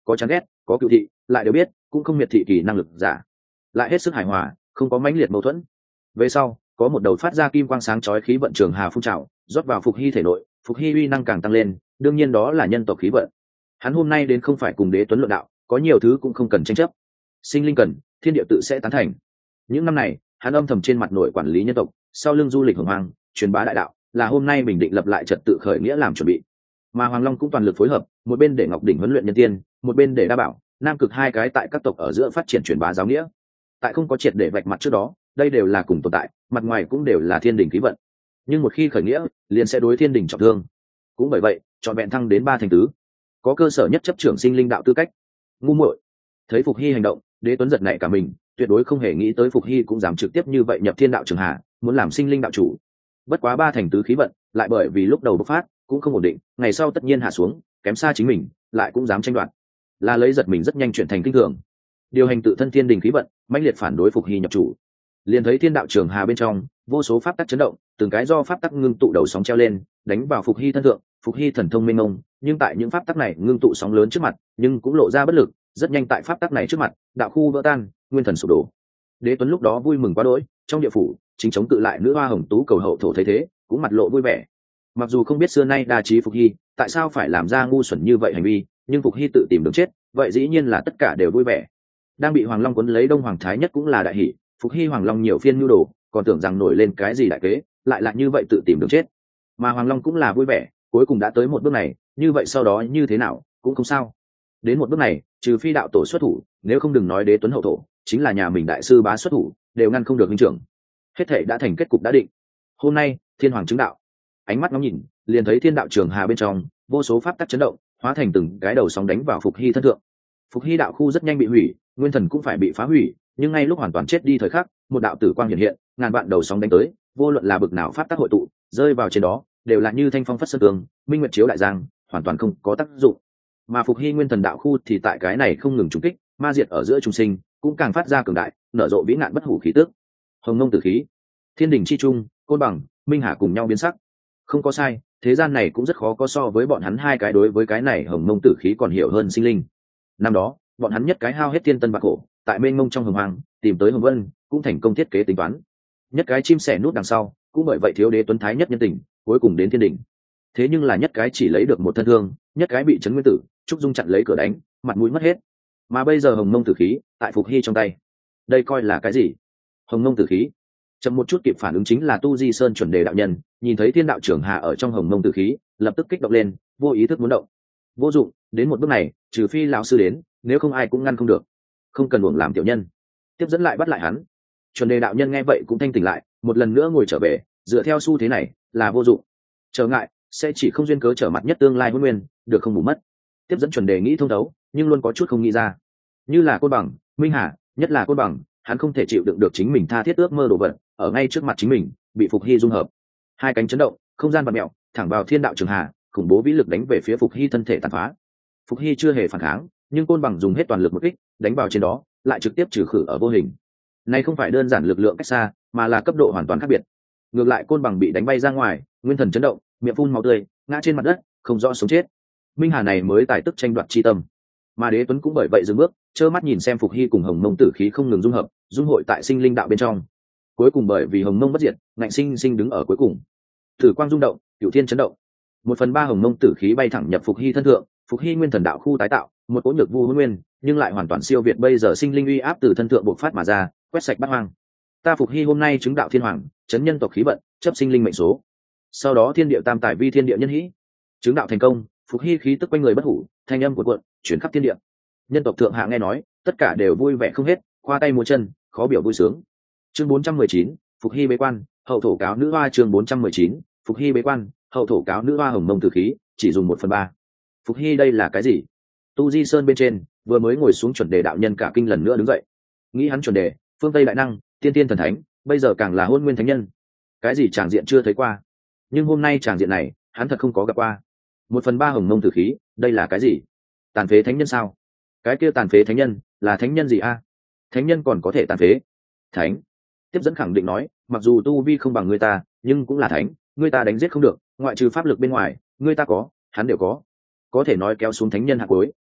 có chán ghét, có cựu thị, lại đều biết cũng không miệt thị kỳ năng lực giả, lại hết sức hài hòa, không có mãnh liệt mâu thuẫn. Về sau có một đầu phát ra kim quang sáng chói khí vận trường hà phun trào rót vào Phục Hy thể nội, Phục Hy uy năng càng tăng lên, đương nhiên đó là nhân tộc khí vận. Hắn hôm nay đến không phải cùng Đế Tuấn luận đạo, có nhiều thứ cũng không cần tranh chấp, sinh linh cần, thiên địa tự sẽ tán thành. Những năm này hắn âm thầm trên mặt nội quản lý nhân tộc, sau lưng du lịch hồng hoang, truyền bá đại đạo, là hôm nay bình định lập lại trật tự khởi nghĩa làm chuẩn bị. Mà Hoàng Long cũng toàn lực phối hợp, một bên để Ngọc Đỉnh huấn luyện nhân tiên, một bên để Đa Bảo, Nam Cực hai cái tại các tộc ở giữa phát triển truyền bá giáo nghĩa. Tại không có triệt để vạch mặt trước đó, đây đều là cùng tồn tại, mặt ngoài cũng đều là thiên đình khí vận. Nhưng một khi khởi nghĩa, liền sẽ đối thiên đình trọng thương. Cũng bởi vậy, chọn vẹn thăng đến ba thành tứ, có cơ sở nhất chấp trưởng sinh linh đạo tư cách. Ngu muội. Thấy Phục Hy hành động, Đế Tuấn giật nảy cả mình, tuyệt đối không hề nghĩ tới Phục Hy cũng dám trực tiếp như vậy nhập thiên đạo trường hạ, muốn làm sinh linh đạo chủ. Bất quá ba thành tứ khí vận, lại bởi vì lúc đầu bộc phát cũng không ổn định, ngày sau tất nhiên hạ xuống, kém xa chính mình, lại cũng dám tranh đoạt, là lấy giật mình rất nhanh chuyển thành kinh thường. Điều hành tự thân thiên đình khí vận, mãnh liệt phản đối Phục Hy nhập chủ. Liền thấy thiên đạo trường hà bên trong, vô số pháp tắc chấn động, từng cái do pháp tắc ngưng tụ đầu sóng treo lên, đánh vào Phục Hy thân thượng. Phục Hy thần thông mênh mông, nhưng tại những pháp tắc này ngưng tụ sóng lớn trước mặt, nhưng cũng lộ ra bất lực, rất nhanh tại pháp tắc này trước mặt, đạo khu vỡ tan, nguyên thần sụp đổ. Đế Tuấn lúc đó vui mừng quá đỗi, trong địa phủ chính chống cự lại nữ hoa hồng tú cầu hậu thổ thấy thế, cũng mặt lộ vui vẻ. Mặc dù không biết xưa nay đa trí Phục Hy tại sao phải làm ra ngu xuẩn như vậy hành vi, nhưng Phục Hy tự tìm đường chết, vậy dĩ nhiên là tất cả đều vui vẻ. Đang bị Hoàng Long cuốn lấy Đông Hoàng Thái Nhất cũng là đại hỷ, Phục Hy Hoàng Long nhiều phiên nhu đồ, còn tưởng rằng nổi lên cái gì đại kế, lại là như vậy tự tìm đường chết. Mà Hoàng Long cũng là vui vẻ, cuối cùng đã tới một bước này, như vậy sau đó như thế nào cũng không sao. Đến một bước này, trừ phi đạo tổ xuất thủ, nếu không đừng nói Đế Tuấn hậu thổ, chính là nhà mình đại sư bá xuất thủ, đều ngăn không được huynh trưởng. Hết thảy đã thành kết cục đã định. Hôm nay, Thiên Hoàng chứng đạo. Ánh mắt ngắm nhìn, liền thấy thiên đạo trường hà bên trong, vô số pháp tắc chấn động, hóa thành từng cái đầu sóng đánh vào Phục Hy thân thượng. Phục Hy đạo khu rất nhanh bị hủy, nguyên thần cũng phải bị phá hủy, nhưng ngay lúc hoàn toàn chết đi thời khắc, một đạo tử quang hiện hiện, ngàn vạn đầu sóng đánh tới, vô luận là bực nào pháp tắc hội tụ, rơi vào trên đó, đều là như thanh phong phất sơn tường, minh nguyệt chiếu đại giang, hoàn toàn không có tác dụng. Mà Phục Hy nguyên thần đạo khu thì tại cái này không ngừng trùng kích, ma diệt ở giữa chúng sinh, cũng càng phát ra cường đại, nở rộ vĩ ngạn bất hủ khí tức. Hồng Mông tử khí, thiên đình chi trung, Côn Bằng, Minh Hà cùng nhau biến sắc. Không có sai, thế gian này cũng rất khó có so với bọn hắn hai cái đối với cái này Hồng Mông tử khí còn hiểu hơn sinh linh. Năm đó, bọn hắn nhất cái hao hết thiên tân bạc khổ, tại mênh mông trong hồng hoàng, tìm tới Hồng Vân, cũng thành công thiết kế tính toán. Nhất cái chim sẻ nút đằng sau, cũng bởi vậy thiếu Đế Tuấn Thái nhất nhân tình, cuối cùng đến thiên đình. Thế nhưng là nhất cái chỉ lấy được một thân thương, nhất cái bị chấn nguyên tử Trúc Dung chặn lấy cửa đánh, mặt mũi mất hết. Mà bây giờ Hồng Mông tử khí tại Phục Hy trong tay, đây coi là cái gì? Hồng Mông tử khí. Chậm một chút kịp phản ứng chính là Tu Di Sơn chuẩn đề đạo nhân, nhìn thấy thiên đạo trưởng hà ở trong Hồng Mông tử khí, lập tức kích động lên, vô ý thức muốn động. Vô dụng, đến một bước này, trừ phi lão sư đến, nếu không ai cũng ngăn không được. Không cần uổng làm tiểu nhân. Tiếp dẫn lại bắt lại hắn. Chuẩn đề đạo nhân nghe vậy cũng thanh tỉnh lại, một lần nữa ngồi trở về, dựa theo xu thế này là vô dụng. Trở ngại sẽ chỉ không duyên cớ trở mặt nhất tương lai hôn nguyên, được không bù mất. Tiếp dẫn chuẩn đề nghĩ thông thấu, nhưng luôn có chút không nghĩ ra. Như là Côn Bằng, Minh Hà, nhất là Côn Bằng, hắn không thể chịu đựng được chính mình tha thiết ước mơ đồ vật ở ngay trước mặt chính mình bị Phục Hy dung hợp. Hai cánh chấn động, không gian vặn mèo, thẳng vào thiên đạo trường hà, khủng bố vĩ lực đánh về phía Phục Hy thân thể tàn phá. Phục Hy chưa hề phản kháng, nhưng Côn Bằng dùng hết toàn lực một kích, đánh vào trên đó, lại trực tiếp trừ khử ở vô hình. Này không phải đơn giản lực lượng cách xa, mà là cấp độ hoàn toàn khác biệt. Ngược lại Côn Bằng bị đánh bay ra ngoài, nguyên thần chấn động, miệng phun máu tươi, ngã trên mặt đất, không rõ sống chết. Minh Hà này mới tài tức tranh đoạt chi tâm. Mà Đế Tuấn cũng bởi vậy dừng bước, trơ mắt nhìn xem Phục Hy cùng Hồng Mông tử khí không ngừng dung hợp, dung hội tại sinh linh đạo bên trong. Cuối cùng bởi vì Hồng Mông bất diệt, ngạnh sinh sinh đứng ở cuối cùng. Tử quang rung động, cửu thiên chấn động. Một phần ba Hồng Mông tử khí bay thẳng nhập Phục Hy thân thượng, Phục Hy nguyên thần đạo khu tái tạo, một cỗ nhược vu hỗn nguyên, nhưng lại hoàn toàn siêu việt bây giờ sinh linh uy áp từ thân thượng bộc phát mà ra, quét sạch bát hoang. Ta Phục Hy hôm nay chứng đạo thiên hoàng, chấn nhân tộc khí vận, chấp sinh linh mệnh số. Sau đó thiên địa tam tài vi thiên địa nhân hĩ, chứng đạo thành công, Phục Hy khí tức quanh người bất hủ, thanh âm của cuộn chuyển khắp thiên địa. Nhân tộc thượng hạ nghe nói, tất cả đều vui vẻ không hết, khoa tay múa chân, khó biểu vui sướng. Chương bốn trăm mười chín, Phục Hy bế quan, hậu thổ cáo nữ hoa. Chương bốn trăm mười chín, Phục Hy bế quan, hậu thổ cáo nữ hoa. Hồng Mông tử khí chỉ dùng một phần ba. Phục Hy đây là cái gì? Tu Di Sơn bên trên vừa mới ngồi xuống chuẩn đề đạo nhân cả kinh lần nữa đứng dậy, nghĩ hắn chuẩn đề, phương tây đại năng, tiên tiên thần thánh, bây giờ càng là hôn nguyên thánh nhân, cái gì tràng diện chưa thấy qua. Nhưng hôm nay tràng diện này hắn thật không có gặp qua. Một phần ba Hồng Mông tử khí, đây là cái gì? Tàn phế thánh nhân sao? Cái kia tàn phế thánh nhân là thánh nhân gì a? Thánh nhân còn có thể tàn phế? Thánh. Tiếp dẫn khẳng định nói, mặc dù tu vi không bằng người ta, nhưng cũng là thánh, người ta đánh giết không được, ngoại trừ pháp lực bên ngoài, người ta có, hắn đều có, có thể nói kéo xuống thánh nhân hạ cuối.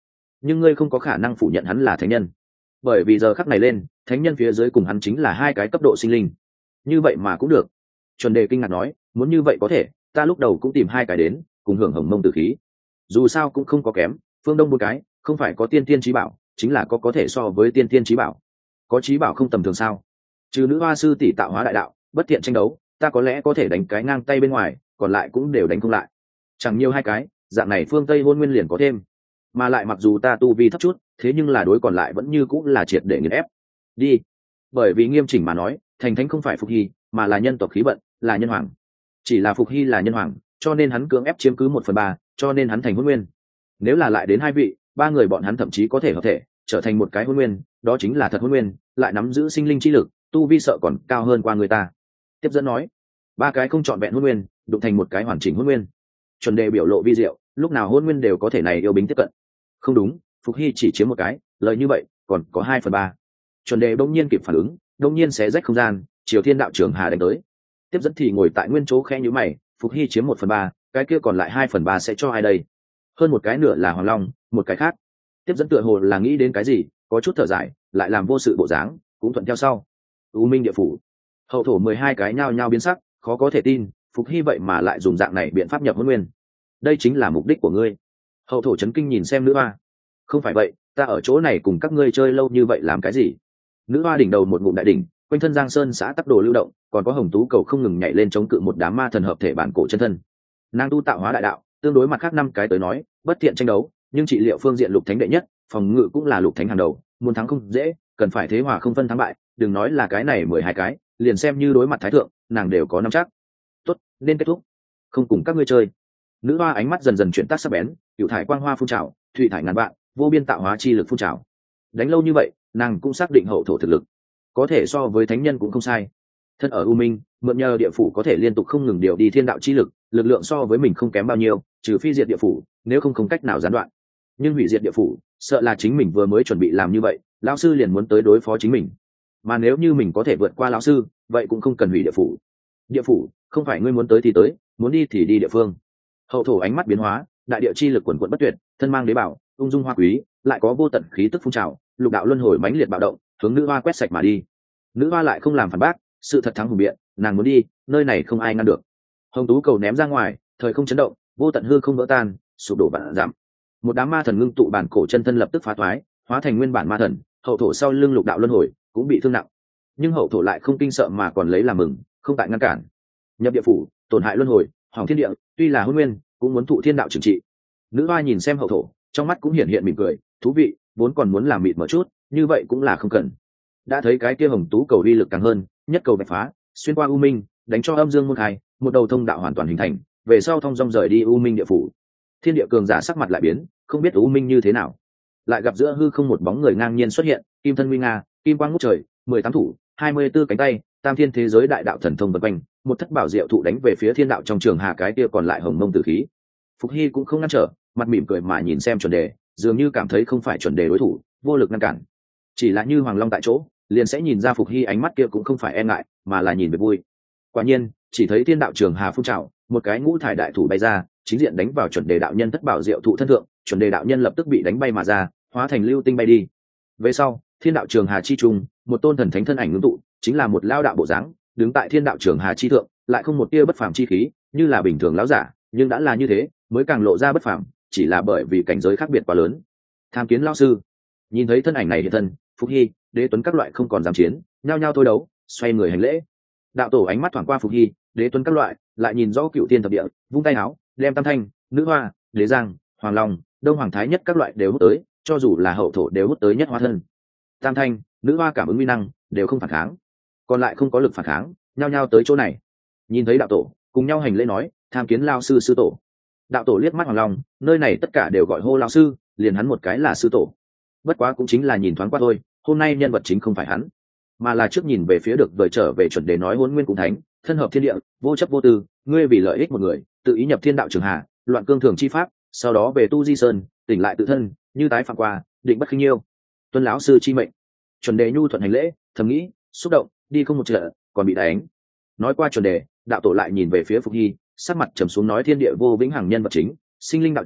nhưng ngươi không có khả năng phủ nhận hắn là thánh nhân, bởi vì giờ khắc này lên thánh nhân phía dưới cùng hắn chính là hai cái cấp độ sinh linh. Như vậy mà cũng được. Chuẩn đề kinh ngạc nói, muốn như vậy có thể, ta lúc đầu cũng tìm hai cái đến cùng hưởng hồng mông tử khí, dù sao cũng không có kém. Phương Đông một cái không phải có tiên tiên trí bảo, chính là có có thể so với tiên tiên trí bảo. Có trí bảo không tầm thường sao? Trừ nữ hoa sư tỷ tạo hóa đại đạo bất tiện tranh đấu, ta có lẽ có thể đánh cái ngang tay bên ngoài, còn lại cũng đều đánh không lại. Chẳng nhiều hai cái dạng này phương Tây hôn nguyên liền có thêm, mà lại mặc dù ta tu vi thấp chút, thế nhưng là đối còn lại vẫn như cũng là triệt để nghiền ép. Đi. Bởi vì nghiêm chỉnh mà nói, thành thánh không phải Phục Hy, mà là nhân tộc khí vận, là nhân hoàng. Chỉ là Phục Hy là nhân hoàng, cho nên hắn cưỡng ép chiếm cứ một phần ba, cho nên hắn thành hôn nguyên. Nếu là lại đến hai vị, ba người bọn hắn thậm chí có thể hợp thể trở thành một cái hôn nguyên, đó chính là thật hôn nguyên, lại nắm giữ sinh linh chi lực, tu vi sợ còn cao hơn qua người ta. Tiếp dẫn nói, ba cái không chọn vẹn hôn nguyên đụng thành một cái hoàn chỉnh hôn nguyên. Chuẩn đề biểu lộ vi diệu, lúc nào hôn nguyên đều có thể này yêu bính tiếp cận. Không đúng, Phục Hy chỉ chiếm một cái, lời như vậy còn có hai phần ba. Chuẩn đề bỗng nhiên kịp phản ứng, bỗng nhiên xé rách không gian, Triều Thiên đạo trưởng hà đánh tới. Tiếp dẫn thì ngồi tại nguyên chỗ khẽ nhíu mày, Phục Hy chiếm một phần ba, cái kia còn lại hai phần ba sẽ cho ai đây? Hơn một cái nửa là Hoàng Long, một cái khác. Tiếp dẫn tựa hồ là nghĩ đến cái gì, có chút thở dài, lại làm vô sự bộ dáng, cũng thuận theo sau. U Minh địa phủ, hậu thổ mười hai cái nhao nhao biến sắc, khó có thể tin, Phục Hy vậy mà lại dùng dạng này biện pháp nhập hôn nguyên. Đây chính là mục đích của ngươi? Hậu thổ chấn kinh nhìn xem nữ hoa. Không phải vậy, ta ở chỗ này cùng các ngươi chơi lâu như vậy làm cái gì? Nữ hoa đỉnh đầu một ngụm đại đỉnh, quanh thân Giang Sơn xã tắc đồ lưu động, còn có hồng tú cầu không ngừng nhảy lên chống cự một đám ma thần hợp thể bản cổ chân thân. Nàng tu tạo hóa đại đạo, tương đối mặt khác năm cái tới nói, bất thiện tranh đấu, nhưng trị liệu phương diện lục thánh đệ nhất, phòng ngự cũng là lục thánh hàng đầu, muốn thắng không dễ, cần phải thế hòa không phân thắng bại, đừng nói là cái này mười hai cái, liền xem như đối mặt thái thượng, nàng đều có nắm chắc. Tốt, nên kết thúc. Không cùng các ngươi chơi. Nữ hoa ánh mắt dần dần chuyển tác sắc bén, cựu thải quang hoa phun trào, thụy thải ngàn vạn, vô biên tạo hóa chi lực phun trào. Đánh lâu như vậy, nàng cũng xác định hậu thổ thực lực có thể so với thánh nhân cũng không sai. Thân ở U Minh, mượn nhờ địa phủ có thể liên tục không ngừng điều đi thiên đạo chi lực, lực lượng so với mình không kém bao nhiêu, trừ phi diệt địa phủ, nếu không không cách nào gián đoạn. Nhưng hủy diệt địa phủ, sợ là chính mình vừa mới chuẩn bị làm như vậy, lão sư liền muốn tới đối phó chính mình. Mà nếu như mình có thể vượt qua lão sư, vậy cũng không cần hủy địa phủ. Địa phủ, không phải ngươi muốn tới thì tới, muốn đi thì đi địa phương. Hậu thổ ánh mắt biến hóa, đại địa chi lực quần quận bất tuyệt, thân mang đế bảo, ung dung hoa quý, lại có vô tận khí tức phun trào, lục đạo luân hồi mãnh liệt bạo động, hướng nữ hoa quét sạch mà đi. Nữ hoa lại không làm phản bác, sự thật thắng hùng biện, nàng muốn đi, nơi này không ai ngăn được. Hồng tú cầu ném ra ngoài, thời không chấn động, vô tận hư không vỡ tan, sụp đổ vạn giảm. Một đám ma thần ngưng tụ bản cổ chân thân lập tức phá thoái, hóa thành nguyên bản ma thần. Hậu thổ sau lưng lục đạo luân hồi cũng bị thương nặng, nhưng hậu thổ lại không kinh sợ mà còn lấy làm mừng, không tại ngăn cản. Nhập địa phủ, tổn hại luân hồi, hỏng thiên địa, tuy là hôn nguyên, cũng muốn thụ thiên đạo trừng trị. Nữ hoa nhìn xem hậu thổ, trong mắt cũng hiện hiện mỉm cười, thú vị, vốn còn muốn làm mịt mở chút, như vậy cũng là không cần. Đã thấy cái kia hồng tú cầu uy lực càng hơn, nhất cầu bạch phá, xuyên qua u minh, đánh cho âm dương môn khai, một đầu thông đạo hoàn toàn hình thành, về sau thông dong rời đi u minh địa phủ. Thiên địa cường giả sắc mặt lại biến, không biết u minh như thế nào. Lại gặp giữa hư không một bóng người ngang nhiên xuất hiện, kim thân nguy nga, kim quang ngút trời, mười tám thủ, hai mươi tư cánh tay, tam thiên thế giới đại đạo thần thông vần quanh, một thất bảo diệu thụ đánh về phía thiên đạo trong trường hà cái kia còn lại hồng mông tử khí. Phục Hy cũng không ngăn trở, mặt mỉm cười mà nhìn xem chuẩn đề, dường như cảm thấy không phải chuẩn đề đối thủ, vô lực ngăn cản. Chỉ là như Hoàng Long tại chỗ, liền sẽ nhìn ra Phục Hy ánh mắt kia cũng không phải e ngại, mà là nhìn về vui. Quả nhiên, chỉ thấy thiên đạo trường hà phun trào, một cái ngũ thải đại thủ bay ra, chính diện đánh vào chuẩn đề đạo nhân thất bảo diệu thụ thân thượng, chuẩn đề đạo nhân lập tức bị đánh bay mà ra, hóa thành lưu tinh bay đi. Về sau, thiên đạo trường hà chi trung, một tôn thần thánh thân ảnh ngưng tụ, chính là một lao đạo bộ dáng, đứng tại thiên đạo trường hà chi thượng, lại không một tia bất phàm chi khí, như là bình thường lão giả, nhưng đã là như thế, mới càng lộ ra bất phàm, chỉ là bởi vì cảnh giới khác biệt quá lớn. Tham kiến lão sư. Nhìn thấy thân ảnh này hiện thân, Phục Hy, Đế Tuấn các loại không còn dám chiến, nhao nhao thôi đấu, xoay người hành lễ. Đạo tổ ánh mắt thoáng qua Phục Hy, Đế Tuấn các loại, lại nhìn rõ cựu thiên thập địa, vung tay áo, đem Tam Thanh, Nữ Hoa, Đế Giang, Hoàng Long, Đông Hoàng Thái nhất các loại đều hút tới, cho dù là hậu thổ đều hút tới nhất hóa thân. Tam Thanh, Nữ Hoa cảm ứng uy năng, đều không phản kháng, còn lại không có lực phản kháng, nhao nhao tới chỗ này. Nhìn thấy đạo tổ, cùng nhau hành lễ nói, tham kiến lao sư sư tổ. Đạo tổ liếc mắt Hoàng Long, nơi này tất cả đều gọi hô lao sư, liền hắn một cái là sư tổ. Bất quá cũng chính là nhìn thoáng qua thôi, hôm nay nhân vật chính không phải hắn, mà là trước nhìn về phía được vời trở về chuẩn đề nói hôn nguyên cùng thánh, thân hợp thiên địa, vô chấp vô tư, ngươi vì lợi ích một người, tự ý nhập thiên đạo trường hà, loạn cương thường chi pháp, sau đó về tu di sơn, tỉnh lại tự thân, như tái phạm qua, định bất khinh nhiêu. Tuân lão sư chi mệnh. Chuẩn đề nhu thuận hành lễ, thầm nghĩ, xúc động, đi không một trận, còn bị đánh. Nói qua chuẩn đề, đạo tổ lại nhìn về phía Phục Hy, sắc mặt trầm xuống nói thiên địa vô vĩnh hằng nhân vật chính, sinh linh đạo chủ,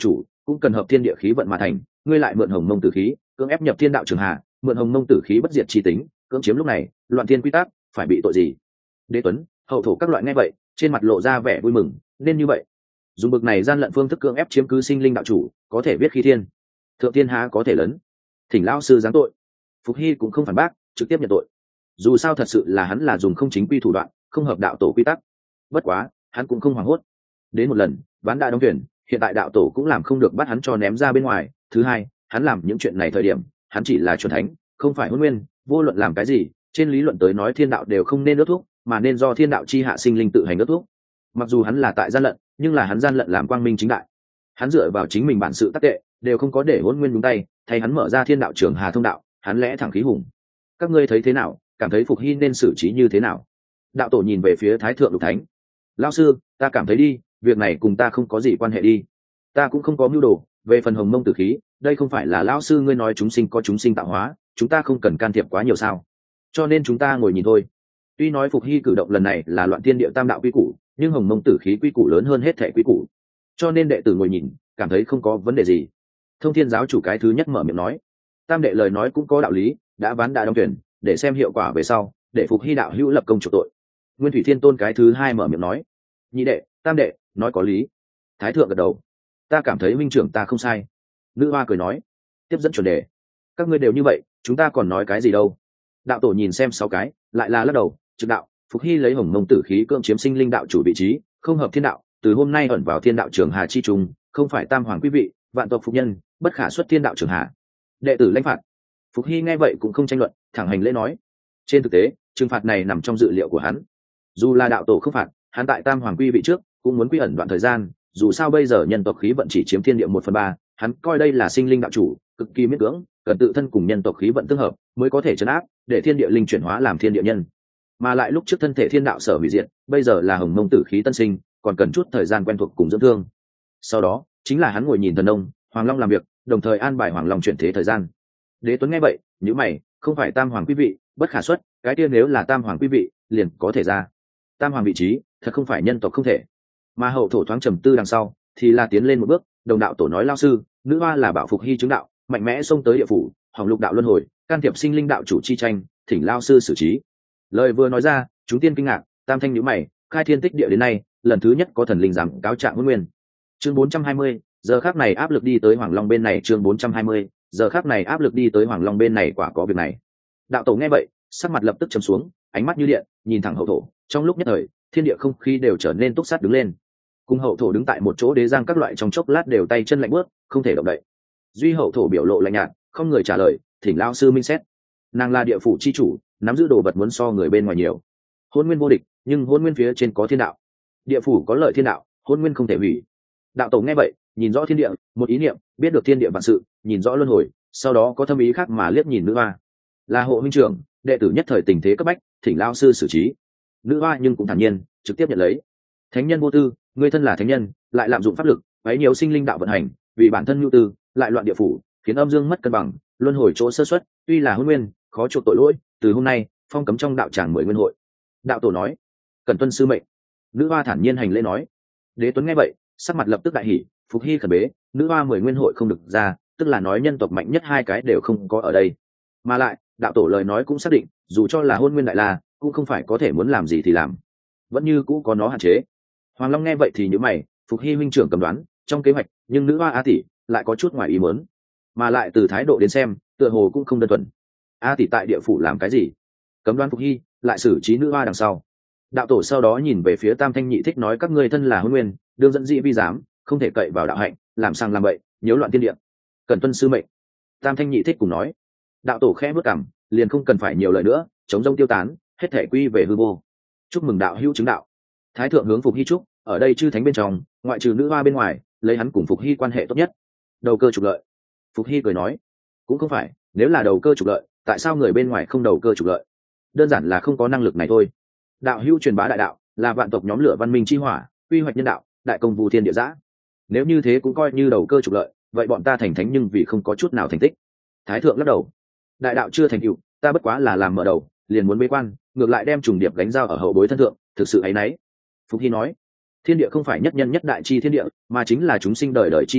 cũng cần hợp thiên địa khí vận mà thành, ngươi lại mượn hồng mông tử khí cưỡng ép nhập thiên đạo trường hà, mượn hồng mông tử khí bất diệt chi tính cưỡng chiếm lúc này loạn thiên quy tắc, phải bị tội gì? Đế Tuấn, hậu thổ các loại nghe vậy trên mặt lộ ra vẻ vui mừng, nên như vậy dùng bực này gian lận phương thức cưỡng ép chiếm cứ sinh linh đạo chủ, có thể biết khi thiên thượng thiên há có thể lớn, thỉnh lão sư giáng tội. Phục Hy cũng không phản bác, trực tiếp nhận tội. Dù sao thật sự là hắn là dùng không chính quy thủ đoạn, không hợp đạo tổ quy tắc. Bất quá hắn cũng không hoảng hốt. Đến một lần ván đã đóng thuyền, hiện tại đạo tổ cũng làm không được bắt hắn cho ném ra bên ngoài. Thứ hai, hắn làm những chuyện này thời điểm hắn chỉ là chuẩn thánh, không phải hôn nguyên, vô luận làm cái gì trên lý luận tới nói thiên đạo đều không nên ước thúc, mà nên do thiên đạo chi hạ sinh linh tự hành ước thúc. Mặc dù hắn là tại gian lận, nhưng là hắn gian lận làm quang minh chính đại, hắn dựa vào chính mình bản sự tác tệ đều không có để hôn nguyên nhúng tay, thay hắn mở ra thiên đạo trường hà thông đạo, hắn lẽ thẳng khí hùng. Các ngươi thấy thế nào, cảm thấy Phục Hy nên xử trí như thế nào? Đạo tổ nhìn về phía thái thượng lục thánh. Lão sư, ta cảm thấy đi, việc này cùng ta không có gì quan hệ đi, ta cũng không có mưu đồ. Về phần hồng mông tử khí, đây không phải là lão sư ngươi nói chúng sinh có chúng sinh tạo hóa, chúng ta không cần can thiệp quá nhiều sao? Cho nên chúng ta ngồi nhìn thôi. Tuy nói Phục Hy cử động lần này là loạn thiên địa tam đạo quy củ, nhưng hồng mông tử khí quy củ lớn hơn hết thể quy củ, cho nên đệ tử ngồi nhìn cảm thấy không có vấn đề gì. Thông thiên giáo chủ cái thứ nhất mở miệng nói. Tam đệ lời nói cũng có đạo lý, đã ván đã đóng tuyển, để xem hiệu quả về sau, để Phục Hy đạo hữu lập công chuộc tội. Nguyên Thủy Thiên Tôn cái thứ hai mở miệng nói. Nhị đệ, tam đệ nói có lý. Thái thượng gật đầu. Ta cảm thấy minh trưởng ta không sai. Nữ hoa cười nói. Tiếp dẫn chuẩn đề. Các ngươi đều như vậy, chúng ta còn nói cái gì đâu? Đạo tổ nhìn xem sáu cái, lại là lắc đầu. Trực đạo, Phục Hy lấy hồng mông tử khí cưỡng chiếm sinh linh đạo chủ vị trí, không hợp thiên đạo, từ hôm nay ẩn vào thiên đạo trường hà chi trung, không phải tam hoàng quý vị, vạn tộc phục nhân, bất khả xuất thiên đạo trường hà. Đệ tử lãnh phạt. Phục Hy nghe vậy cũng không tranh luận, thẳng hành lễ nói. Trên thực tế trừng phạt này nằm trong dự liệu của hắn, dù là đạo tổ không phạt hắn tại tam hoàng quy vị trước cũng muốn quy ẩn đoạn thời gian. Dù sao bây giờ nhân tộc khí vận chỉ chiếm thiên địa một phần ba, hắn coi đây là sinh linh đạo chủ, cực kỳ miễn cưỡng, cần tự thân cùng nhân tộc khí vận tương hợp mới có thể chấn áp, để thiên địa linh chuyển hóa làm thiên địa nhân. Mà lại lúc trước thân thể thiên đạo sở hủy diệt, bây giờ là hồng mông tử khí tân sinh, còn cần chút thời gian quen thuộc cùng dưỡng thương. Sau đó chính là hắn ngồi nhìn thần nông Hoàng Long làm việc, đồng thời an bài Hoàng Long chuyển thế thời gian. Đế Tuấn nghe vậy nhíu mày, không phải tam hoàng quý vị bất khả xuất, cái kia nếu là tam hoàng quý vị liền có thể ra. Tam hoàng vị trí thật không phải nhân tộc không thể. Mà hậu thổ thoáng trầm tư đằng sau thì là tiến lên một bước. Đồng đạo tổ nói, lao sư, nữ hoa là bảo Phục Hy chứng đạo, mạnh mẽ xông tới địa phủ, hỏng lục đạo luân hồi, can thiệp sinh linh đạo chủ chi tranh, thỉnh lao sư xử trí. Lời vừa nói ra chúng tiên kinh ngạc. Tam thanh nhíu mày, khai thiên tích địa đến nay lần thứ nhất có thần linh dám cáo trạng hôn nguyên. Chương bốn trăm hai mươi, giờ khắc này áp lực đi tới Hoàng Long bên này. Chương bốn trăm hai mươi, giờ khắc này áp lực đi tới Hoàng Long bên này, quả có việc này. Đạo tổ nghe vậy sắc mặt lập tức trầm xuống, ánh mắt như điện nhìn thẳng hậu thổ. Trong lúc nhất thời thiên địa không khí đều trở nên túc sát đứng lên. Cùng hậu thổ đứng tại một chỗ, đế giang các loại trong chốc lát đều tay chân lạnh bước, không thể động đậy. Duy hậu thổ biểu lộ lạnh nhạt, không người trả lời, thỉnh lao sư minh xét. Nàng là địa phủ chi chủ, nắm giữ đồ vật muốn so người bên ngoài nhiều. Hôn nguyên vô địch, nhưng hôn nguyên phía trên có thiên đạo, địa phủ có lợi thiên đạo, hôn nguyên không thể hủy. Đạo tổ nghe vậy nhìn rõ thiên địa, một ý niệm biết được thiên địa vạn sự, nhìn rõ luân hồi, sau đó có thâm ý khác mà liếc nhìn nữ hoa. Là hộ huynh trưởng, đệ tử nhất thời tình thế cấp bách, thỉnh lao sư xử trí. Nữ hoa nhưng cũng thản nhiên trực tiếp nhận lấy. Thánh nhân vô tư, người thân là thánh nhân lại lạm dụng pháp lực, bấy nhiều sinh linh đạo vận hành, vì bản thân nhu tư lại loạn địa phủ, khiến âm dương mất cân bằng, luân hồi chỗ sơ xuất, tuy là hôn nguyên khó chuộc tội lỗi, từ hôm nay phong cấm trong đạo tràng mười nguyên hội. Đạo tổ nói, cần tuân sư mệnh. Nữ hoa thản nhiên hành lễ nói. Đế Tuấn nghe vậy sắc mặt lập tức đại hỉ, Phục Hy khẩn bế, nữ hoa mười nguyên hội không được ra, tức là nói nhân tộc mạnh nhất hai cái đều không có ở đây. Mà lại đạo tổ lời nói cũng xác định, dù cho là hôn nguyên đại la cũng không phải có thể muốn làm gì thì làm, vẫn như cũ có nó hạn chế. Hoàng Long nghe vậy thì nhíu mày, Phục Hy huynh trưởng cầm đoán trong kế hoạch, nhưng nữ hoa a tỷ lại có chút ngoài ý muốn, mà lại từ thái độ đến xem tựa hồ cũng không đơn thuần. A tỷ tại địa phủ làm cái gì? Cấm đoán Phục Hy lại xử trí nữ hoa đằng sau. Đạo tổ sau đó nhìn về phía Tam Thanh Nhị Thích nói, các ngươi thân là hôn nguyên, đương dẫn dị vi giám, không thể cậy vào đạo hạnh, làm sang làm bậy, nhiễu loạn thiên địa, cần tuân sư mệnh. Tam Thanh Nhị Thích cùng nói. Đạo tổ khẽ bước cằm, liền không cần phải nhiều lời nữa, chống rông tiêu tán, hết thể quy về hư vô. Chúc mừng đạo hữu chứng đạo. Thái thượng hướng Phục Hy chúc, ở đây chư thánh bên trong, ngoại trừ nữ hoa bên ngoài, lấy hắn cùng Phục Hy quan hệ tốt nhất. Đầu cơ trục lợi. Phục Hy cười nói, cũng không phải, nếu là đầu cơ trục lợi, tại sao người bên ngoài không đầu cơ trục lợi? Đơn giản là không có năng lực này thôi. Đạo hữu truyền bá đại đạo, là vạn tộc nhóm lửa văn minh chi hỏa, quy hoạch nhân đạo, đại công vu thiên địa giã. Nếu như thế cũng coi như đầu cơ trục lợi, vậy bọn ta thành thánh nhưng vì không có chút nào thành tích. Thái thượng lắc đầu, đại đạo chưa thành tựu, ta bất quá là làm mở đầu, liền muốn bế quan, ngược lại đem trùng điệp gánh dao ở hậu bối thân thượng, thực sự áy náy. Phục Hy nói, thiên địa không phải nhất nhân nhất đại chi thiên địa, mà chính là chúng sinh đời đời chi thiên địa,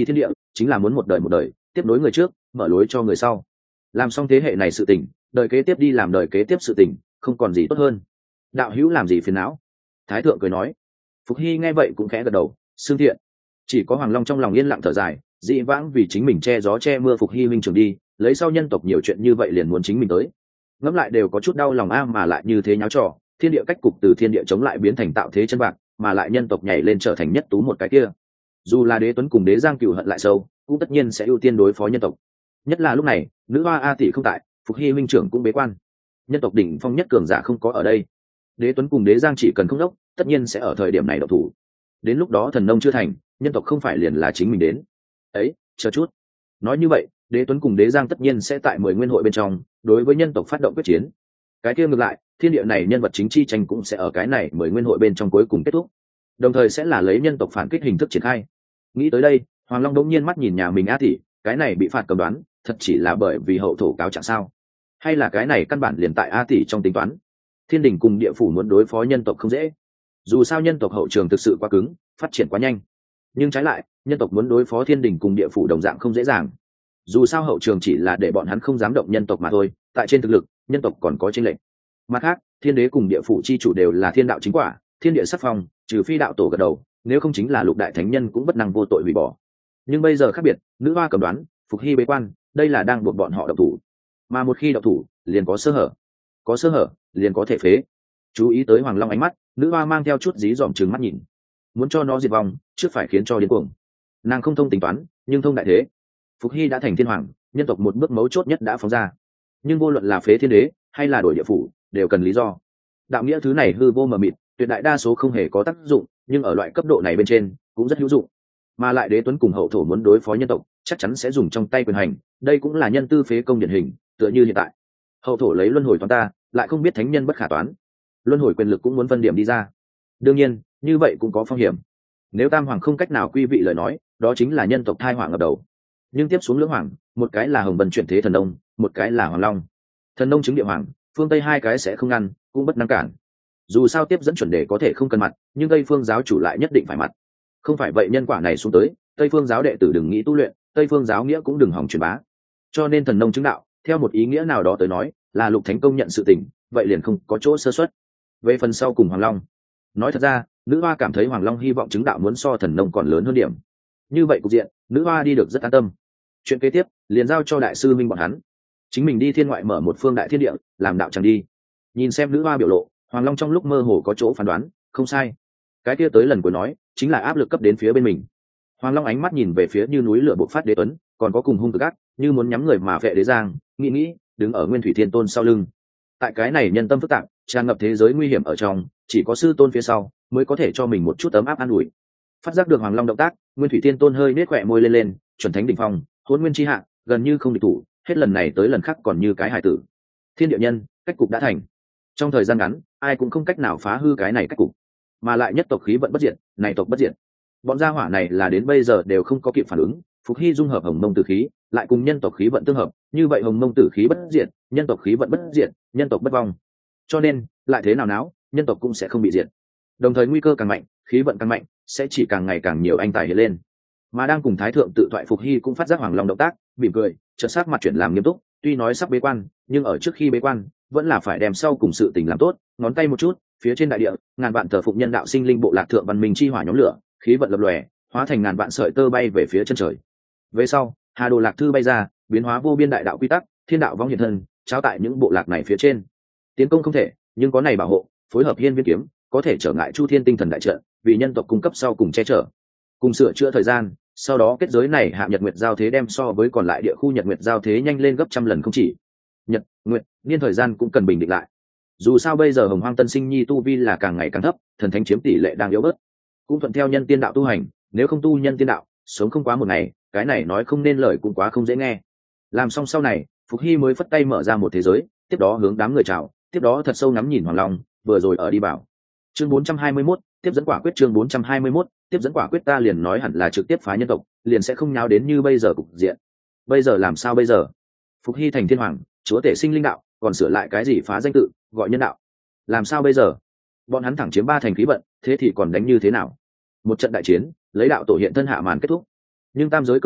chính là muốn một đời một đời tiếp nối người trước, mở lối cho người sau. Làm xong thế hệ này sự tình, đời kế tiếp đi làm đời kế tiếp sự tình, không còn gì tốt hơn. Đạo hữu làm gì phiền não? Thái thượng cười nói. Phục Hy nghe vậy cũng khẽ gật đầu, xương thiện. Chỉ có Hoàng Long trong lòng yên lặng thở dài, dị vãng vì chính mình che gió che mưa Phục Hy minh trường đi, lấy sau nhân tộc nhiều chuyện như vậy liền muốn chính mình tới. Ngẫm lại đều có chút đau lòng a, mà lại như thế nháo trò, thiên địa cách cục từ thiên địa chống lại biến thành tạo thế chân bạc, mà lại nhân tộc nhảy lên trở thành nhất tú một cái kia. Dù là Đế Tuấn cùng Đế Giang cừu hận lại sâu, cũng tất nhiên sẽ ưu tiên đối phó nhân tộc. Nhất là lúc này, nữ hoa A tỷ không tại, Phục Hy minh trưởng cũng bế quan. Nhân tộc đỉnh phong nhất cường giả không có ở đây. Đế Tuấn cùng Đế Giang chỉ cần không đốc, tất nhiên sẽ ở thời điểm này động thủ. Đến lúc đó thần nông chưa thành, nhân tộc không phải liền là chính mình đến. Ấy, chờ chút. Nói như vậy, Đế Tuấn cùng Đế Giang tất nhiên sẽ tại mười nguyên hội bên trong, đối với nhân tộc phát động quyết chiến. Cái kia ngược lại, thiên địa này nhân vật chính chi tranh cũng sẽ ở cái này mười nguyên hội bên trong cuối cùng kết thúc. Đồng thời sẽ là lấy nhân tộc phản kích hình thức triển khai. Nghĩ tới đây, Hoàng Long đống nhiên mắt nhìn nhà mình A tỷ, cái này bị phạt cầm đoán, thật chỉ là bởi vì hậu thổ cáo trạng sao? Hay là cái này căn bản liền tại A tỷ trong tính toán? Thiên đình cùng địa phủ muốn đối phó nhân tộc không dễ. Dù sao nhân tộc hậu trường thực sự quá cứng, phát triển quá nhanh. Nhưng trái lại, nhân tộc muốn đối phó thiên đình cùng địa phủ đồng dạng không dễ dàng. Dù sao hậu trường chỉ là để bọn hắn không dám động nhân tộc mà thôi, tại trên thực lực, nhân tộc còn có chênh lệch. Mặt khác, thiên đế cùng địa phủ chi chủ đều là thiên đạo chính quả, thiên địa sắc phong, trừ phi đạo tổ gật đầu, nếu không chính là lục đại thánh nhân cũng bất năng vô tội hủy bỏ. Nhưng bây giờ khác biệt, nữ hoa cầm đoán, Phục Hy bế quan, đây là đang buộc bọn họ động thủ. Mà một khi động thủ, liền có sơ hở. Có sơ hở, liền có thể phế. Chú ý tới Hoàng Long ánh mắt, nữ hoa mang theo chút dí dỏm trừng mắt nhìn. Muốn cho nó diệt vong, trước phải khiến cho điên cuồng. Nàng không thông tính toán, nhưng thông đại thế. Phục Hy đã thành thiên hoàng, nhân tộc một bước mấu chốt nhất đã phóng ra. Nhưng vô luận là phế thiên đế hay là đổi địa phủ, đều cần lý do. Đạo nghĩa thứ này hư vô mờ mịt, tuyệt đại đa số không hề có tác dụng, nhưng ở loại cấp độ này bên trên cũng rất hữu dụng. Mà lại Đế Tuấn cùng hậu thổ muốn đối phó nhân tộc, chắc chắn sẽ dùng trong tay quyền hành, đây cũng là nhân tư phế công điển hình, tựa như hiện tại. Hậu thổ lấy luân hồi toán ta, lại không biết thánh nhân bất khả toán. Luân hồi quyền lực cũng muốn phân điểm đi ra. Đương nhiên, như vậy cũng có phong hiểm. Nếu tam hoàng không cách nào quy vị lời nói, đó chính là nhân tộc thai hoàng ở đầu. Nhưng tiếp xuống lưỡng hoàng, một cái là hồng vân chuyển thế thần đông, một cái là hoàng long. Thần đông chứng địa hoàng, phương tây hai cái sẽ không ngăn, cũng bất năng cản. Dù sao tiếp dẫn chuẩn đề có thể không cần mặt, nhưng tây phương giáo chủ lại nhất định phải mặt. Không phải vậy nhân quả này xuống tới, tây phương giáo đệ tử đừng nghĩ tu luyện, tây phương giáo nghĩa cũng đừng hỏng truyền bá. Cho nên thần nông chứng đạo, theo một ý nghĩa nào đó tới nói, là lục thánh công nhận sự tình, vậy liền không có chỗ sơ xuất. Về phần sau cùng hoàng long, nói thật ra, nữ hoa cảm thấy hoàng long hy vọng chứng đạo muốn so thần nông còn lớn hơn điểm. Như vậy cục diện, nữ hoa đi được rất an tâm. Chuyện kế tiếp liền giao cho đại sư minh bọn hắn, chính mình đi thiên ngoại mở một phương đại thiên địa, làm đạo chẳng đi. Nhìn xem nữ hoa biểu lộ, hoàng long trong lúc mơ hồ có chỗ phán đoán, không sai. Cái kia tới lần cuối nói, chính là áp lực cấp đến phía bên mình. Hoàng long ánh mắt nhìn về phía như núi lửa bộc phát Đế Tuấn, còn có cùng hung cực ác, như muốn nhắm người mà vệ Đế Giang, nghĩ nghĩ, đứng ở Nguyên Thủy Thiên Tôn sau lưng. Tại cái này nhân tâm phức tạp, tràn ngập thế giới nguy hiểm ở trong, chỉ có sư tôn phía sau mới có thể cho mình một chút ấm áp an ủi. Phát giác được Hoàng Long động tác, Nguyên Thủy Thiên Tôn hơi nết khỏe môi lên lên, chuẩn thánh đỉnh phong, hôn nguyên chi hạ, gần như không địch thủ, hết lần này tới lần khác còn như cái hải tử. Thiên địa nhân, cách cục đã thành. Trong thời gian ngắn, ai cũng không cách nào phá hư cái này cách cục, mà lại nhất tộc khí vận bất diệt, này tộc bất diệt. Bọn gia hỏa này là đến bây giờ đều không có kịp phản ứng. Phục Hy dung hợp hồng mông tử khí, lại cùng nhân tộc khí vận tương hợp, như vậy hồng mông tử khí bất diệt, nhân tộc khí vận bất diệt, nhân tộc bất vong. Cho nên, lại thế nào náo, nhân tộc cũng sẽ không bị diệt. Đồng thời nguy cơ càng mạnh, khí vận càng mạnh, sẽ chỉ càng ngày càng nhiều anh tài hiện lên. Mà đang cùng Thái thượng tự thoại Phục Hy cũng phát giác Hoàng Long động tác, mỉm cười, chợt sắc mặt chuyển làm nghiêm túc, tuy nói sắp bế quan, nhưng ở trước khi bế quan, vẫn là phải đem sau cùng sự tình làm tốt, ngón tay một chút, phía trên đại địa, ngàn vạn thờ phụng nhân đạo sinh linh bộ lạc thượng văn minh chi hỏa nhóm lửa, khí vận lập lòe, hóa thành ngàn vạn sợi tơ bay về phía chân trời. Về sau, Hà Đồ Lạc Thư bay ra, biến hóa vô biên đại đạo quy tắc, thiên đạo vong hiện thân, trao tại những bộ lạc này phía trên. Tiến công không thể, nhưng có này bảo hộ, phối hợp hiên viên kiếm, có thể trở ngại Chu Thiên tinh thần đại trận, vì nhân tộc cung cấp sau cùng che chở, cùng sửa chữa thời gian. Sau đó kết giới này hạ nhật nguyệt giao thế đem so với còn lại địa khu nhật nguyệt giao thế nhanh lên gấp trăm lần không chỉ. Nhật, nguyệt, niên thời gian cũng cần bình định lại. Dù sao bây giờ Hồng Hoang Tân Sinh Nhi tu vi là càng ngày càng thấp, thần thánh chiếm tỷ lệ đang yếu bớt. Cũng thuận theo nhân tiên đạo tu hành, nếu không tu nhân tiên đạo, sống không quá một ngày, cái này nói không nên lời cũng quá không dễ nghe. Làm xong sau này, Phục Hy mới phất tay mở ra một thế giới, tiếp đó hướng đám người chào, tiếp đó thật sâu ngắm nhìn Hoàng Long, vừa rồi ở đi bảo. Chương bốn trăm hai mươi mốt, tiếp dẫn quả quyết. Chương bốn trăm hai mươi mốt, tiếp dẫn quả quyết. Ta liền nói hẳn là trực tiếp phá nhân tộc, liền sẽ không nháo đến như bây giờ cục diện. Bây giờ làm sao bây giờ? Phục Hy thành thiên hoàng, chúa tể sinh linh đạo, còn sửa lại cái gì phá danh tự, gọi nhân đạo? Làm sao bây giờ? Bọn hắn thẳng chiếm ba thành khí vận, thế thì còn đánh như thế nào? Một trận đại chiến, lấy đạo tổ hiện thân hạ màn kết thúc. Nhưng tam giới cường giả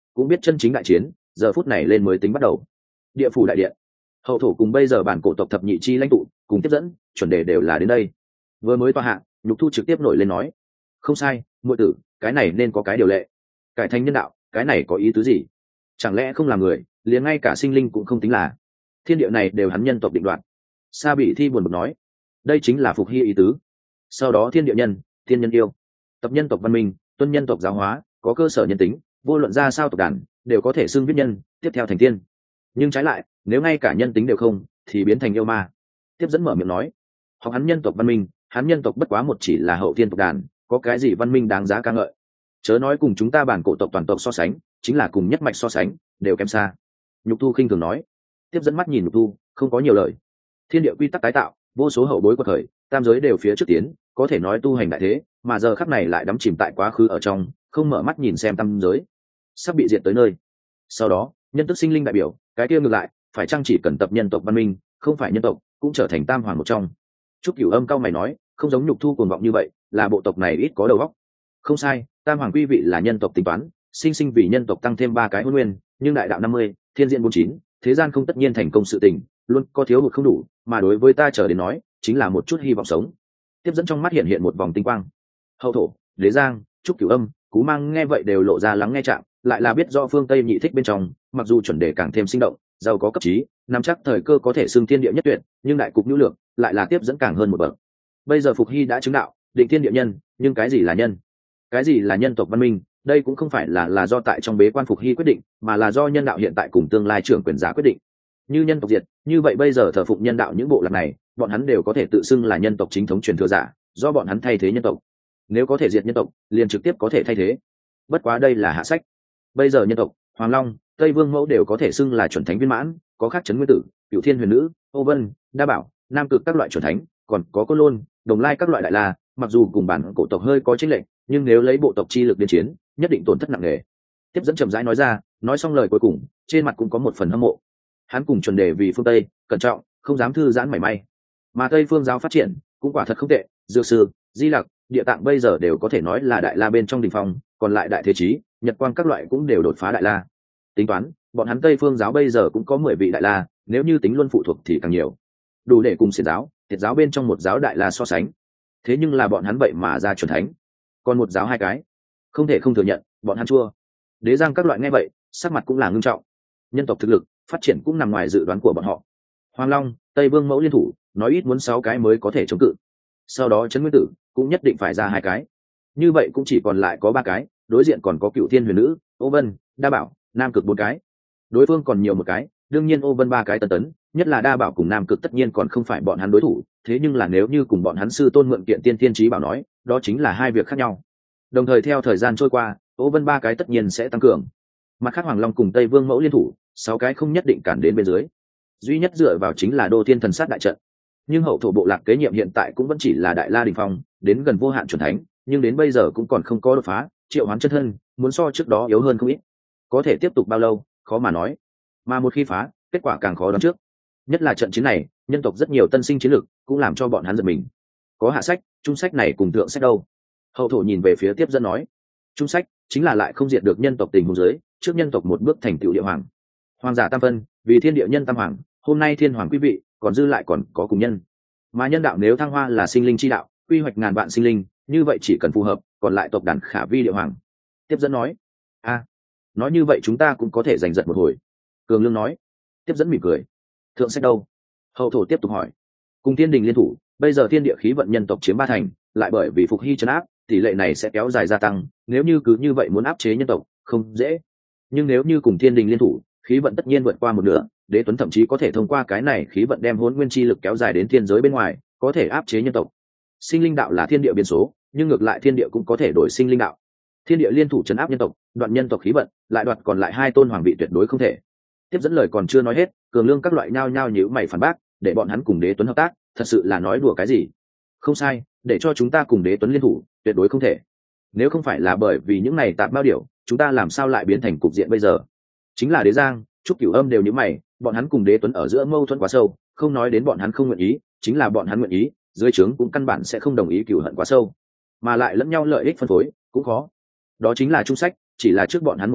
cũng biết chân chính đại chiến giờ phút này lên mới tính bắt đầu. Địa phủ đại điện, hậu thổ cùng bây giờ bản cổ tộc thập nhị chi lãnh tụ cùng tiếp dẫn chuẩn đề đều là đến đây. Vừa mới tọa hạ, Nhục Thu trực tiếp nổi lên nói: không sai, muội tử, cái này nên có cái điều lệ. Cải thành nhân đạo, cái này có ý tứ gì? Chẳng lẽ không là người, liền ngay cả sinh linh cũng không tính là? Thiên địa này đều hắn nhân tộc định đoạt. Sa Bị Thi buồn bực nói: đây chính là phục hy ý tứ. Sau đó thiên địa nhân, thiên nhân yêu, tập nhân tộc văn minh, tuân nhân tộc giáo hóa, có cơ sở nhân tính, vô luận ra sao tộc đàn đều có thể xưng viết nhân, tiếp theo thành tiên. Nhưng trái lại, nếu ngay cả nhân tính đều không, thì biến thành yêu ma. Tiếp dẫn mở miệng nói: học hắn nhân tộc văn minh, hắn nhân tộc bất quá một chỉ là hậu thiên tộc đàn, có cái gì văn minh đáng giá ca ngợi? Chớ nói cùng chúng ta bản cổ tộc toàn tộc so sánh, chính là cùng nhất mạch so sánh, đều kém xa. Nhục Thu khinh thường nói. Tiếp dẫn mắt nhìn Nhục Thu, không có nhiều lời. Thiên địa quy tắc tái tạo, vô số hậu bối quật khởi, tam giới đều phía trước tiến, có thể nói tu hành đại thế, mà giờ khắc này lại đắm chìm tại quá khứ ở trong, không mở mắt nhìn xem tam giới sắp bị diệt tới nơi. Sau đó, nhân tức sinh linh đại biểu, cái kia ngược lại, phải chăng chỉ cần tập nhân tộc văn minh, không phải nhân tộc, cũng trở thành tam hoàng một trong. Trúc Cửu Âm cao mày nói, không giống Nhục Thu cuồng vọng như vậy, là bộ tộc này ít có đầu óc. Không sai, tam hoàng quy vị là nhân tộc tính toán, sinh sinh vì nhân tộc tăng thêm ba cái hôn nguyên, nhưng đại đạo năm mươi, thiên diện bốn chín, thế gian không tất nhiên thành công sự tình, luôn có thiếu hụt không đủ, mà đối với ta trở đến nói, chính là một chút hy vọng sống. Tiếp dẫn trong mắt hiện hiện một vòng tinh quang. Hậu thổ, Đế Giang, Trúc Cửu Âm, Cú Mang nghe vậy đều lộ ra lắng nghe chạm, lại là biết do phương Tây nhị thích bên trong, mặc dù chuẩn đề càng thêm sinh động, giàu có cấp trí, nắm chắc thời cơ có thể xưng thiên địa nhất tuyệt, nhưng đại cục nhu lược, lại là tiếp dẫn càng hơn một bậc. Bây giờ Phục Hy đã chứng đạo, định thiên địa nhân, nhưng cái gì là nhân? Cái gì là nhân tộc văn minh? Đây cũng không phải là là do tại trong bế quan Phục Hy quyết định, mà là do nhân đạo hiện tại cùng tương lai trưởng quyền giá quyết định. Như nhân tộc diệt, như vậy bây giờ thờ phụng nhân đạo những bộ lạc này, bọn hắn đều có thể tự xưng là nhân tộc chính thống truyền thừa giả, do bọn hắn thay thế nhân tộc. Nếu có thể diệt nhân tộc, liền trực tiếp có thể thay thế. Bất quá đây là hạ sách. Bây giờ nhân tộc, Hoàng Long, Tây Vương Mẫu đều có thể xưng là chuẩn thánh viên mãn, có khác Trấn Nguyên Tử, Cửu Thiên Huyền Nữ, Ô Vân, Đa Bảo, Nam Cực các loại chuẩn thánh, còn có Côn Lôn, Đồng Lai các loại đại la, mặc dù cùng bản cổ tộc hơi có chênh lệch, nhưng nếu lấy bộ tộc chi lực đến chiến, nhất định tổn thất nặng nề. Tiếp dẫn chậm rãi nói ra, nói xong lời cuối cùng, trên mặt cũng có một phần hâm mộ. Hắn cùng chuẩn đề vì phương Tây, cẩn trọng, không dám thư giãn mảy may. Mà Tây phương giáo phát triển, cũng quả thật không tệ, dược sư, di lặc, địa tạng bây giờ đều có thể nói là đại la bên trong đỉnh phong, còn lại đại thế chí, nhật quang các loại cũng đều đột phá đại la. Tính toán, bọn hắn Tây phương giáo bây giờ cũng có mười vị đại la, nếu như tính luân phụ thuộc thì càng nhiều, đủ để cùng xiển giáo, thiệt giáo bên trong một giáo đại la so sánh. Thế nhưng là bọn hắn vậy mà ra chuẩn thánh, còn một giáo hai cái, không thể không thừa nhận, bọn hắn chua. Đế Giang các loại nghe vậy, sắc mặt cũng là ngưng trọng. Nhân tộc thực lực phát triển cũng nằm ngoài dự đoán của bọn họ. Hoàng Long, Tây Vương Mẫu liên thủ, nói ít muốn sáu cái mới có thể chống cự. Sau đó Trấn Nguyên Tử cũng nhất định phải ra hai cái. Như vậy cũng chỉ còn lại có ba cái, đối diện còn có Cửu Thiên Huyền Nữ, Ô Vân, Đa Bảo, Nam Cực bốn cái. Đối phương còn nhiều một cái, đương nhiên Ô Vân ba cái tấn tấn, nhất là Đa Bảo cùng Nam Cực tất nhiên còn không phải bọn hắn đối thủ, thế nhưng là nếu như cùng bọn hắn sư tôn mượn kiện tiên tiên trí bảo nói, đó chính là hai việc khác nhau. Đồng thời theo thời gian trôi qua, Ô Vân ba cái tất nhiên sẽ tăng cường. Mặt khác Hoàng Long cùng Tây Vương Mẫu liên thủ, sáu cái không nhất định cản đến bên dưới. Duy nhất dựa vào chính là Đô Thiên Thần Sát đại trận. Nhưng hậu thổ bộ lạc kế nhiệm hiện tại cũng vẫn chỉ là đại la đỉnh phong, đến gần vô hạn chuẩn thánh, nhưng đến bây giờ cũng còn không có đột phá, triệu hoán chân thân, muốn so trước đó yếu hơn không ít. Có thể tiếp tục bao lâu, khó mà nói. Mà một khi phá, kết quả càng khó đoán trước. Nhất là trận chiến này, nhân tộc rất nhiều tân sinh chiến lược, cũng làm cho bọn hắn giật mình. Có hạ sách, trung sách này cùng thượng sách đâu? Hậu thổ nhìn về phía tiếp dẫn nói, trung sách chính là lại không diệt được nhân tộc tình huống dưới, trước nhân tộc một bước thành tựu địa hoàng. Hoàng giả tam phân, vì thiên địa nhân tam hoàng, hôm nay thiên hoàng quý vị, còn dư lại còn có cùng nhân. Mà nhân đạo nếu thăng hoa là sinh linh chi đạo, quy hoạch ngàn vạn sinh linh, như vậy chỉ cần phù hợp, còn lại tộc đàn khả vi địa hoàng. Tiếp dẫn nói, a, à, nói như vậy chúng ta cũng có thể giành giật một hồi. Cường Lương nói. Tiếp dẫn mỉm cười. Thượng sách đâu? Hậu thổ tiếp tục hỏi. Cùng thiên đình liên thủ, bây giờ thiên địa khí vận nhân tộc chiếm ba thành, lại bởi vì Phục Hy trấn áp, tỷ lệ này sẽ kéo dài gia tăng, nếu như cứ như vậy muốn áp chế nhân tộc, không dễ. Nhưng nếu như cùng thiên đình liên thủ, khí vận tất nhiên vượt qua một nửa, Đế Tuấn thậm chí có thể thông qua cái này khí vận đem hỗn nguyên chi lực kéo dài đến thiên giới bên ngoài, có thể áp chế nhân tộc. Sinh linh đạo là thiên địa biến số, nhưng ngược lại thiên địa cũng có thể đổi sinh linh đạo. Thiên địa liên thủ trấn áp nhân tộc, đoạn nhân tộc khí vận, lại đoạt còn lại hai tôn hoàng vị tuyệt đối không thể. Tiếp dẫn lời còn chưa nói hết, Cường Lương các loại nhao nhao nhíu mày phản bác, để bọn hắn cùng Đế Tuấn hợp tác, thật sự là nói đùa cái gì? Không sai, để cho chúng ta cùng Đế Tuấn liên thủ, tuyệt đối không thể. Nếu không phải là bởi vì những này tạp bao điều, chúng ta làm sao lại biến thành cục diện bây giờ? Chính là Đế Giang, Trúc Cửu Âm đều nhíu mày, bọn hắn cùng Đế Tuấn ở giữa mâu thuẫn quá sâu, không nói đến bọn hắn không nguyện ý, chính là bọn hắn nguyện ý, dưới trướng cũng căn bản sẽ không đồng ý cửu hận quá sâu, mà lại lẫn nhau lợi ích phân phối cũng khó. Đó chính là trung sách, chỉ là trước bọn hắn một bước,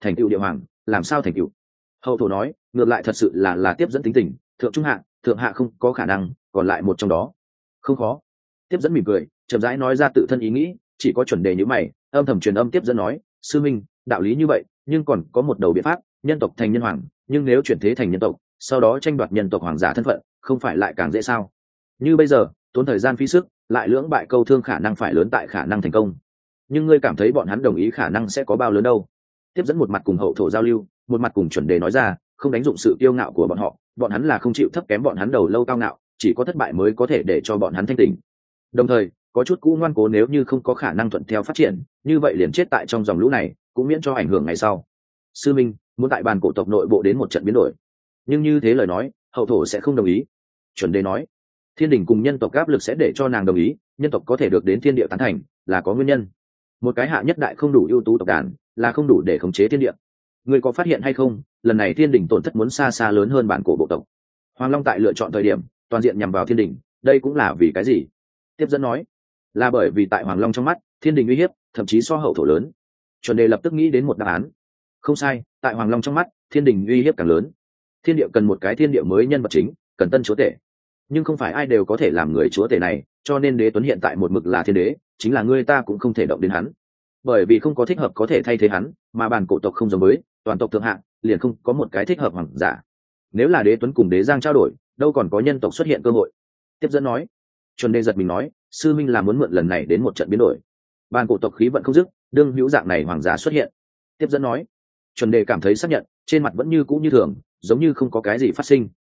thành tựu địa hoàng làm sao thành tựu? Hậu thổ nói, ngược lại thật sự là là tiếp dẫn tính tình, thượng trung hạ, thượng hạ không có khả năng, còn lại một trong đó không khó. Tiếp dẫn mỉm cười, chậm rãi nói ra tự thân ý nghĩ, chỉ có chuẩn đề như mày, âm thầm truyền âm tiếp dẫn nói, sư minh, đạo lý như vậy, nhưng còn có một đầu biện pháp, nhân tộc thành nhân hoàng, nhưng nếu chuyển thế thành nhân tộc, sau đó tranh đoạt nhân tộc hoàng giả thân phận, không phải lại càng dễ sao? Như bây giờ, tốn thời gian phí sức, lại lưỡng bại câu thương khả năng phải lớn tại khả năng thành công. Nhưng ngươi cảm thấy bọn hắn đồng ý khả năng sẽ có bao lớn đâu? Tiếp dẫn một mặt cùng hậu thổ giao lưu, một mặt cùng chuẩn đề nói ra, không đánh dụng sự kiêu ngạo của bọn họ, bọn hắn là không chịu thấp kém bọn hắn đầu lâu cao ngạo, chỉ có thất bại mới có thể để cho bọn hắn thanh tỉnh. Đồng thời, có chút cũ ngoan cố nếu như không có khả năng thuận theo phát triển, như vậy liền chết tại trong dòng lũ này, cũng miễn cho ảnh hưởng ngày sau. Sư minh muốn tại bàn cổ tộc nội bộ đến một trận biến đổi, nhưng như thế lời nói, hậu thổ sẽ không đồng ý. Chuẩn đề nói, thiên đình cùng nhân tộc áp lực sẽ để cho nàng đồng ý, nhân tộc có thể được đến thiên địa tán thành là có nguyên nhân. Một cái hạ nhất đại không đủ ưu tú tộc đàn, là không đủ để khống chế thiên địa. Ngươi có phát hiện hay không, lần này thiên đình tổn thất muốn xa xa lớn hơn bản cổ bộ tộc. Hoàng Long tại lựa chọn thời điểm toàn diện nhằm vào thiên đình, đây cũng là vì cái gì? Tiếp dẫn nói, là bởi vì tại Hoàng Long trong mắt, thiên đình uy hiếp thậm chí so hậu thổ lớn. Chuẩn đề lập tức nghĩ đến một đáp án. Không sai, tại Hoàng Long trong mắt, thiên đình uy hiếp càng lớn. Thiên địa cần một cái thiên địa mới nhân vật chính, cần tân chúa tể. Nhưng không phải ai đều có thể làm người chúa tể này, cho nên Đế Tuấn hiện tại một mực là thiên đế, chính là ngươi ta cũng không thể động đến hắn, bởi vì không có thích hợp có thể thay thế hắn, mà bản cổ tộc không giống với toàn tộc thượng hạng, liền không có một cái thích hợp hoàng giả. Nếu là Đế Tuấn cùng Đế Giang trao đổi, đâu còn có nhân tộc xuất hiện cơ hội. Tiếp dẫn nói, chuẩn đề giật mình nói, sư minh là muốn mượn lần này đến một trận biến đổi. Bản cổ tộc khí vận không dứt, đương hữu dạng này hoàng giả xuất hiện. Tiếp dẫn nói, chuẩn đề cảm thấy xác nhận, trên mặt vẫn như cũ như thường, giống như không có cái gì phát sinh.